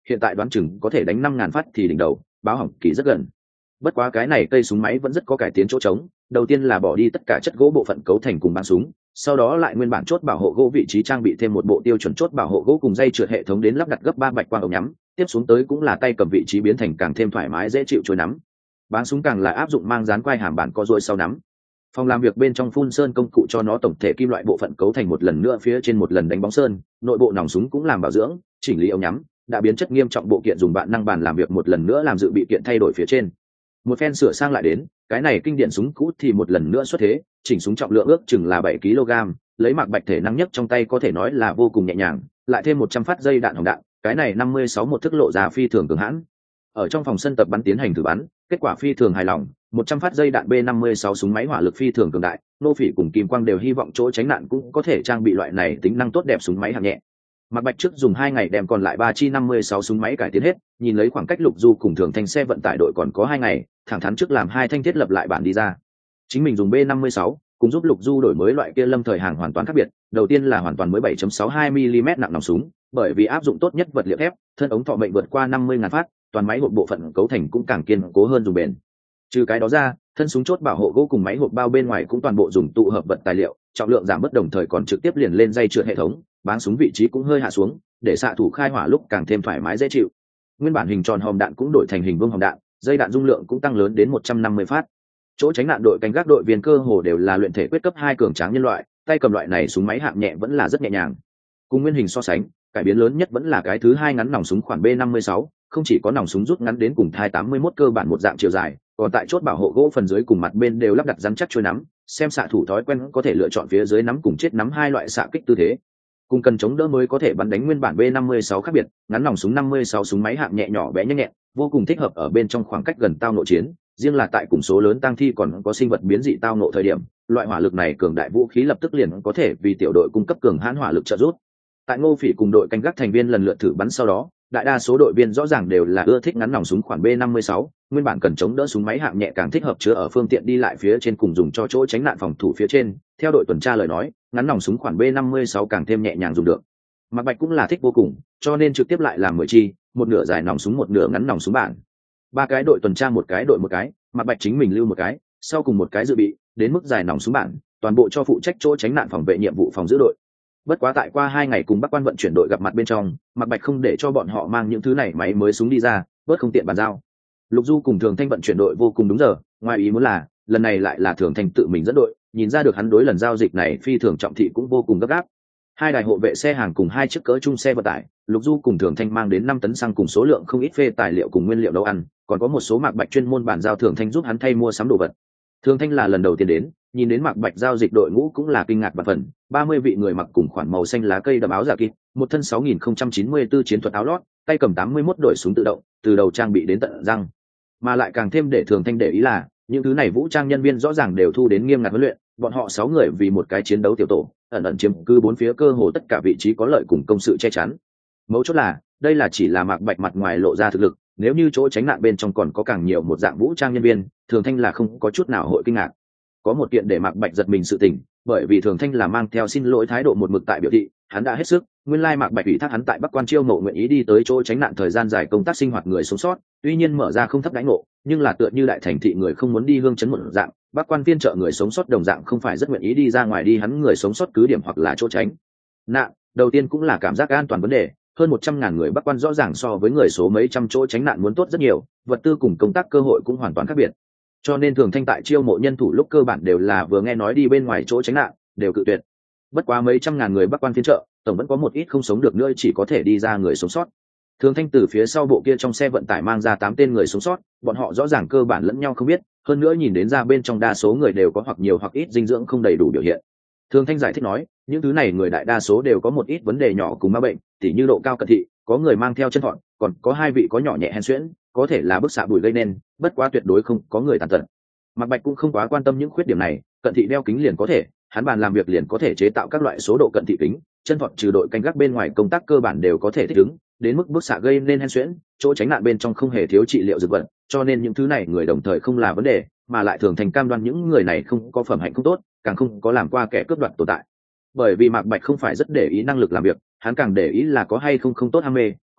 hiện tại đoán chừng có thể đánh năm ngàn phát thì đỉnh đầu, báo hỏng kỳ rất gần. Bất quá cái này cây súng máy vẫn rất có cải tiến chỗ trống, đầu tiên là bỏ đi tất cả chất gỗ bộ phận cấu thành cùng bắn súng, sau đó lại nguyên bản chốt bảo hộ gỗ vị trí trang bị thêm một bộ tiêu chuẩn chốt bảo hộ gỗ cùng dây trượt hệ thống đến lắp đặt gấp ba bạch quang ống nhắm, tiếp xuống tới cũng là tay cầm vị trí biến thành càng thêm thoải mái dễ chịu trôi nắm. Bắn súng càng là áp dụng mang dán quai hàm bản co duỗi sau nắm. Phòng làm việc bên trong phun sơn công cụ cho nó tổng thể kim loại bộ phận cấu thành một lần nữa phía trên một lần đánh bóng sơn, nội bộ nòng súng cũng làm bảo dưỡng, chỉnh lý ống nhắm, đã biến chất nghiêm trọng bộ kiện dùng bạn năng bàn làm việc một lần nữa làm dự bị kiện thay đổi phía trên. Một phen sửa sang lại đến, cái này kinh điển súng cũ thì một lần nữa xuất thế, chỉnh súng trọng lượng ước chừng là bảy ki lô gam, lấy Mạc Bạch thể năng nhất trong tay có thể nói là vô cùng nhẹ nhàng, lại thêm một trăm phát dây đạn hồng đạn, cái này năm mươi sáu một thức lộ ra phi thường cường hãn. Ở trong phòng sân tập bắn tiến hành thử bắn, kết quả phi thường hài lòng, một trăm phát dây đạn B năm mươi sáu súng máy hỏa lực phi thường cường đại, Nô Phỉ cùng Kim Quang đều hy vọng chỗ tránh nạn cũng có thể trang bị loại này tính năng tốt đẹp súng máy hạng nhẹ. Mạc Bạch trước dùng hai ngày đem còn lại ba chi năm mươi sáu súng máy cải tiến hết, nhìn lấy khoảng cách Lục Du cùng Thường Thanh xe vận tải đội còn có hai ngày, thẳng thắn trước làm hai thanh thiết lập lại bản đi ra. Chính mình dùng B năm mươi sáu, cùng giúp Lục Du đổi mới loại kia lâm thời hàng hoàn toàn khác biệt, đầu tiên là hoàn toàn mới bảy chấm sáu hai mi li mét nặng nòng súng, bởi vì áp dụng tốt nhất vật liệu thép, thân ống thọ mệnh vượt qua năm mươi ngàn phát, toàn máy hộp bộ phận cấu thành cũng càng kiên cố hơn dùng bền. Trừ cái đó ra, thân súng chốt bảo hộ gỗ cùng máy hộp bao bên ngoài cũng toàn bộ dùng tụ hợp vật tài liệu, trọng lượng giảm bất đồng thời còn trực tiếp liền lên dây trượt hệ thống, báng súng vị trí cũng hơi hạ xuống, để xạ thủ khai hỏa lúc càng thêm thoải mái dễ chịu. Nguyên bản hình tròn hòm đạn cũng đổi thành hình vuông hòm đạn, dây đạn dung lượng cũng tăng lớn đến một trăm năm mươi phát. Chỗ tránh nạn đội canh gác đội viên cơ hồ đều là luyện thể quyết cấp hai cường tráng nhân loại, tay cầm loại này súng máy hạng nhẹ vẫn là rất nhẹ nhàng. Cùng nguyên hình so sánh, cải biến lớn nhất vẫn là cái thứ hai ngắn nòng súng khoản B năm mươi sáu, không chỉ có nòng súng rút ngắn đến cùng thai tám mươi mốt cơ bản một dạng chiều dài, còn tại chốt bảo hộ gỗ phần dưới cùng mặt bên đều lắp đặt rắn chắc chuôi nắm, xem xạ thủ thói quen có thể lựa chọn phía dưới nắm cùng chết nắm hai loại xạ kích tư thế. Cùng cần chống đỡ mới có thể bắn đánh nguyên bản B năm mươi sáu khác biệt, ngắn nòng súng năm mươi sáu súng máy hạng nhẹ nhỏ bé nhanh nhẹn, vô cùng thích hợp ở bên trong khoảng cách gần tao nội chiến, riêng là tại cùng số lớn tăng thi còn có sinh vật biến dị tao nộ thời điểm, loại hỏa lực này cường đại vũ khí lập tức liền có thể vì tiểu đội cung cấp cường hãn hỏa lực trợ giúp. Tại Ngô Phỉ cùng đội canh gác thành viên lần lượt thử bắn sau đó, đại đa số đội viên rõ ràng đều là ưa thích ngắn nòng súng khoản B năm mươi sáu, nguyên bản cần chống đỡ súng máy hạng nhẹ càng thích hợp chứa ở phương tiện đi lại phía trên cùng dùng cho chỗ tránh nạn phòng thủ phía trên. Theo đội tuần tra lời nói, ngắn nòng súng khoản B năm mươi sáu càng thêm nhẹ nhàng dùng được. Mạc Bạch cũng là thích vô cùng, cho nên trực tiếp lại làm mười chi, một nửa dài nòng súng một nửa ngắn nòng súng bản. Ba cái đội tuần tra một cái đội một cái, Mạc Bạch chính mình lưu một cái, sau cùng một cái dự bị, đến mức dài nòng súng bản, toàn bộ cho phụ trách chỗ tránh nạn phòng vệ nhiệm vụ phòng giữ đội. Bất quá tại qua hai ngày cùng Bắc Quan vận chuyển đội gặp mặt bên trong, Mạc Bạch không để cho bọn họ mang những thứ này máy mới súng đi ra, bớt không tiện bàn giao. Lục Du cùng Thường Thanh vận chuyển đội vô cùng đúng giờ, ngoài ý muốn là lần này lại là Thường Thanh tự mình dẫn đội, nhìn ra được hắn đối lần giao dịch này phi thường trọng thị cũng vô cùng gấp gáp. Hai đài hộ vệ xe hàng cùng hai chiếc cỡ chung xe vận tải, Lục Du cùng Thường Thanh mang đến năm tấn xăng cùng số lượng không ít phê tài liệu cùng nguyên liệu nấu ăn, còn có một số Mạc Bạch chuyên môn bàn giao Thường Thanh giúp hắn thay mua sắm đồ vật. Thường Thanh là lần đầu tiên đến, nhìn đến Mạc Bạch giao dịch đội ngũ cũng là kinh ngạc và phần, ba mươi vị người mặc cùng khoản màu xanh lá cây đầm áo giả kịp, một thân sáu nghìn không trăm chín mươi tư chiến thuật áo lót, tay cầm tám mươi mốt đổi súng tự động, từ đầu trang bị đến tận răng. Mà lại càng thêm để Thường Thanh để ý là, những thứ này vũ trang nhân viên rõ ràng đều thu đến nghiêm ngặt huấn luyện, bọn họ sáu người vì một cái chiến đấu tiểu tổ, ẩn ẩn chiếm cứ bốn phía cơ hồ tất cả vị trí có lợi cùng công sự che chắn. Mấu chốt là, đây là chỉ là Mạc Bạch mặt ngoài lộ ra thực lực, nếu như chỗ tránh nạn bên trong còn có càng nhiều một dạng vũ trang nhân viên, Thường Thanh là không có chút nào hội kinh ngạc. Có một kiện để Mạc Bạch giật mình sự tình, bởi vì Thường Thanh là mang theo xin lỗi thái độ một mực tại biểu thị, hắn đã hết sức, nguyên lai Mạc Bạch ủy thác hắn tại Bắc Quan chiêu mộ nguyện ý đi tới chỗ tránh nạn thời gian dài công tác sinh hoạt người sống sót, tuy nhiên mở ra không thấp đãi ngộ, nhưng là tựa như đại thành thị người không muốn đi hương chấn một dạng, Bắc Quan phiên trợ người sống sót đồng dạng không phải rất nguyện ý đi ra ngoài đi hắn người sống sót cứ điểm hoặc là chỗ tránh nạn. Đầu tiên cũng là cảm giác an toàn vấn đề, hơn một trăm ngàn người Bắc Quan rõ ràng so với người số mấy trăm chỗ tránh nạn muốn tốt rất nhiều, vật tư cùng công tác cơ hội cũng hoàn toàn khác biệt. Cho nên Thường Thanh tại chiêu mộ nhân thủ lúc cơ bản đều là vừa nghe nói đi bên ngoài chỗ tránh nạn, đều cự tuyệt. Bất quá mấy trăm ngàn người Bắc Quan phiên trợ, tổng vẫn có một ít không sống được nữa chỉ có thể đi ra người sống sót. Thường Thanh từ phía sau bộ kia trong xe vận tải mang ra tám tên người sống sót, bọn họ rõ ràng cơ bản lẫn nhau không biết, hơn nữa nhìn đến ra bên trong đa số người đều có hoặc nhiều hoặc ít dinh dưỡng không đầy đủ biểu hiện. Thường Thanh giải thích nói, những thứ này người đại đa số đều có một ít vấn đề nhỏ cùng ma bệnh, tỉ như độ cao cận thị, có người mang theo chân thọn, còn có hai vị có nhỏ nhẹ hen suyễn, có thể là bức xạ bụi gây nên, bất quá tuyệt đối không có người tàn tật. Mạc Bạch cũng không quá quan tâm những khuyết điểm này, cận thị đeo kính liền có thể, hắn bàn làm việc liền có thể chế tạo các loại số độ cận thị kính, chân thọn trừ đội canh gác bên ngoài công tác cơ bản đều có thể thích ứng, đến mức bức xạ gây nên hen suyễn, chỗ tránh nạn bên trong không hề thiếu trị liệu dược vật, cho nên những thứ này người đồng thời không là vấn đề, mà lại thường thành cam đoan những người này không có phẩm hạnh không tốt, càng không có làm qua kẻ cướp đoạt tồn tại. Bởi vì Mạc Bạch không phải rất để ý năng lực làm việc, hắn càng để ý là có hay không không tốt ham mê,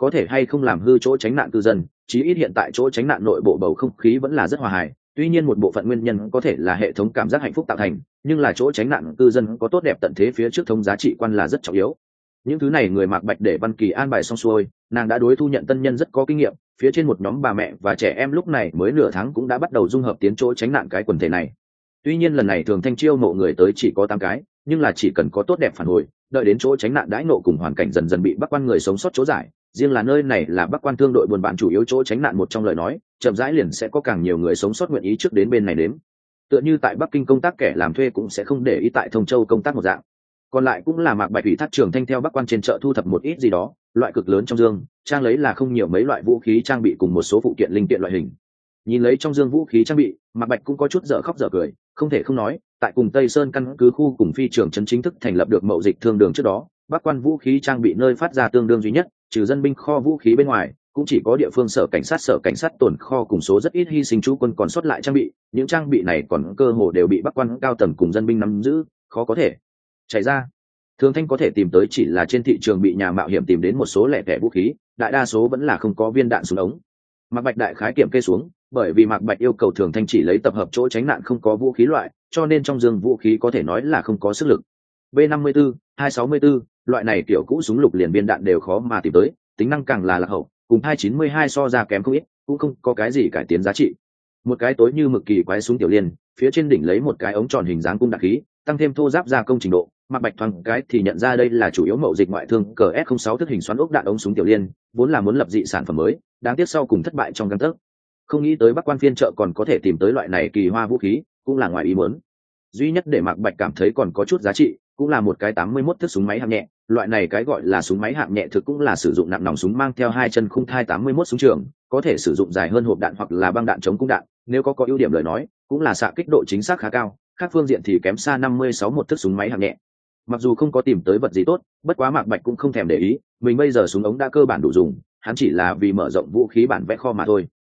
có thể hay không làm hư chỗ tránh nạn cư dân, chí ít hiện tại chỗ tránh nạn nội bộ bầu không khí vẫn là rất hòa hài. Tuy nhiên một bộ phận nguyên nhân có thể là hệ thống cảm giác hạnh phúc tạo thành, nhưng là chỗ tránh nạn cư dân có tốt đẹp tận thế phía trước thống giá trị quan là rất trọng yếu. Những thứ này người Mạc Bạch để Văn Kỳ an bài xong xuôi, nàng đã đối thu nhận tân nhân rất có kinh nghiệm, phía trên một nhóm bà mẹ và trẻ em lúc này mới nửa tháng cũng đã bắt đầu dung hợp tiến chỗ tránh nạn cái quần thể này. Tuy nhiên lần này thường thanh chiêu mộ người tới chỉ có tám cái, nhưng là chỉ cần có tốt đẹp phản hồi, đợi đến chỗ tránh nạn đãi nộ cùng hoàn cảnh dần dần bị Bắc Quan người sống sót chỗ giải, riêng là nơi này là Bắc Quan thương đội buôn bán chủ yếu chỗ tránh nạn một trong lời nói, chậm rãi liền sẽ có càng nhiều người sống sót nguyện ý trước đến bên này đến. Tựa như tại Bắc Kinh công tác kẻ làm thuê cũng sẽ không để ý tại Thông Châu công tác một dạng. Còn lại cũng là Mạc Bạch ủy thác Trường Thanh theo Bắc Quan trên chợ thu thập một ít gì đó, loại cực lớn trong dương, trang lấy là không nhiều mấy loại vũ khí trang bị cùng một số phụ kiện linh kiện loại hình. Nhìn lấy trong dương vũ khí trang bị, Mạc Bạch cũng có chút dở khóc dở cười, không thể không nói, tại cùng Tây Sơn căn cứ khu cùng phi trường trấn chính thức thành lập được mậu dịch thương đường trước đó, Bắc Quan vũ khí trang bị nơi phát ra tương đương duy nhất, trừ dân binh kho vũ khí bên ngoài, cũng chỉ có địa phương sở cảnh sát sở cảnh sát tồn kho cùng số rất ít hy sinh chú quân còn sót lại trang bị, những trang bị này còn cơ hồ đều bị Bắc Quan cao tầng cùng dân binh nắm giữ, khó có thể chạy ra. Thường Thanh có thể tìm tới chỉ là trên thị trường bị nhà mạo hiểm tìm đến một số lẻ tẻ vũ khí, đại đa số vẫn là không có viên đạn súng ống. Mạc Bạch đại khái kiểm kê xuống, bởi vì Mạc Bạch yêu cầu Thường Thanh chỉ lấy tập hợp chỗ tránh nạn không có vũ khí loại, cho nên trong dương vũ khí có thể nói là không có sức lực. B năm mươi tư, hai sáu tư, loại này kiểu cũ súng lục liền viên đạn đều khó mà tìm tới, tính năng càng là lạc hậu, cùng hai chín hai so ra kém không ít, cũng không có cái gì cải tiến giá trị. Một cái tối như mực kỳ quái súng tiểu liên, phía trên đỉnh lấy một cái ống tròn hình dáng cung đạn khí, tăng thêm thô giáp gia công trình độ, Mạc Bạch thoáng cái thì nhận ra đây là chủ yếu mậu dịch ngoại thương cờ S không sáu thức hình xoắn ốc đạn ống súng tiểu liên, vốn là muốn lập dị sản phẩm mới, đáng tiếc sau cùng thất bại trong gang tấc. Không nghĩ tới Bắc Quan phiên chợ còn có thể tìm tới loại này kỳ hoa vũ khí, cũng là ngoài ý muốn. Duy nhất để Mạc Bạch cảm thấy còn có chút giá trị, cũng là một cái tám mươi mốt thước súng máy hạng nhẹ, loại này cái gọi là súng máy hạng nhẹ thực cũng là sử dụng nặng nòng súng mang theo hai chân khung thai tám mươi mốt súng trường, có thể sử dụng dài hơn hộp đạn hoặc là băng đạn chống cung đạn, nếu có có ưu điểm lời nói, cũng là xạ kích độ chính xác khá cao, khác phương diện thì kém xa năm mươi sáu một thước súng máy hạng nhẹ. Mặc dù không có tìm tới vật gì tốt, bất quá Mạc Bạch cũng không thèm để ý, mình bây giờ súng ống đã cơ bản đủ dùng, hắn chỉ là vì mở rộng vũ khí bản vẽ kho mà thôi,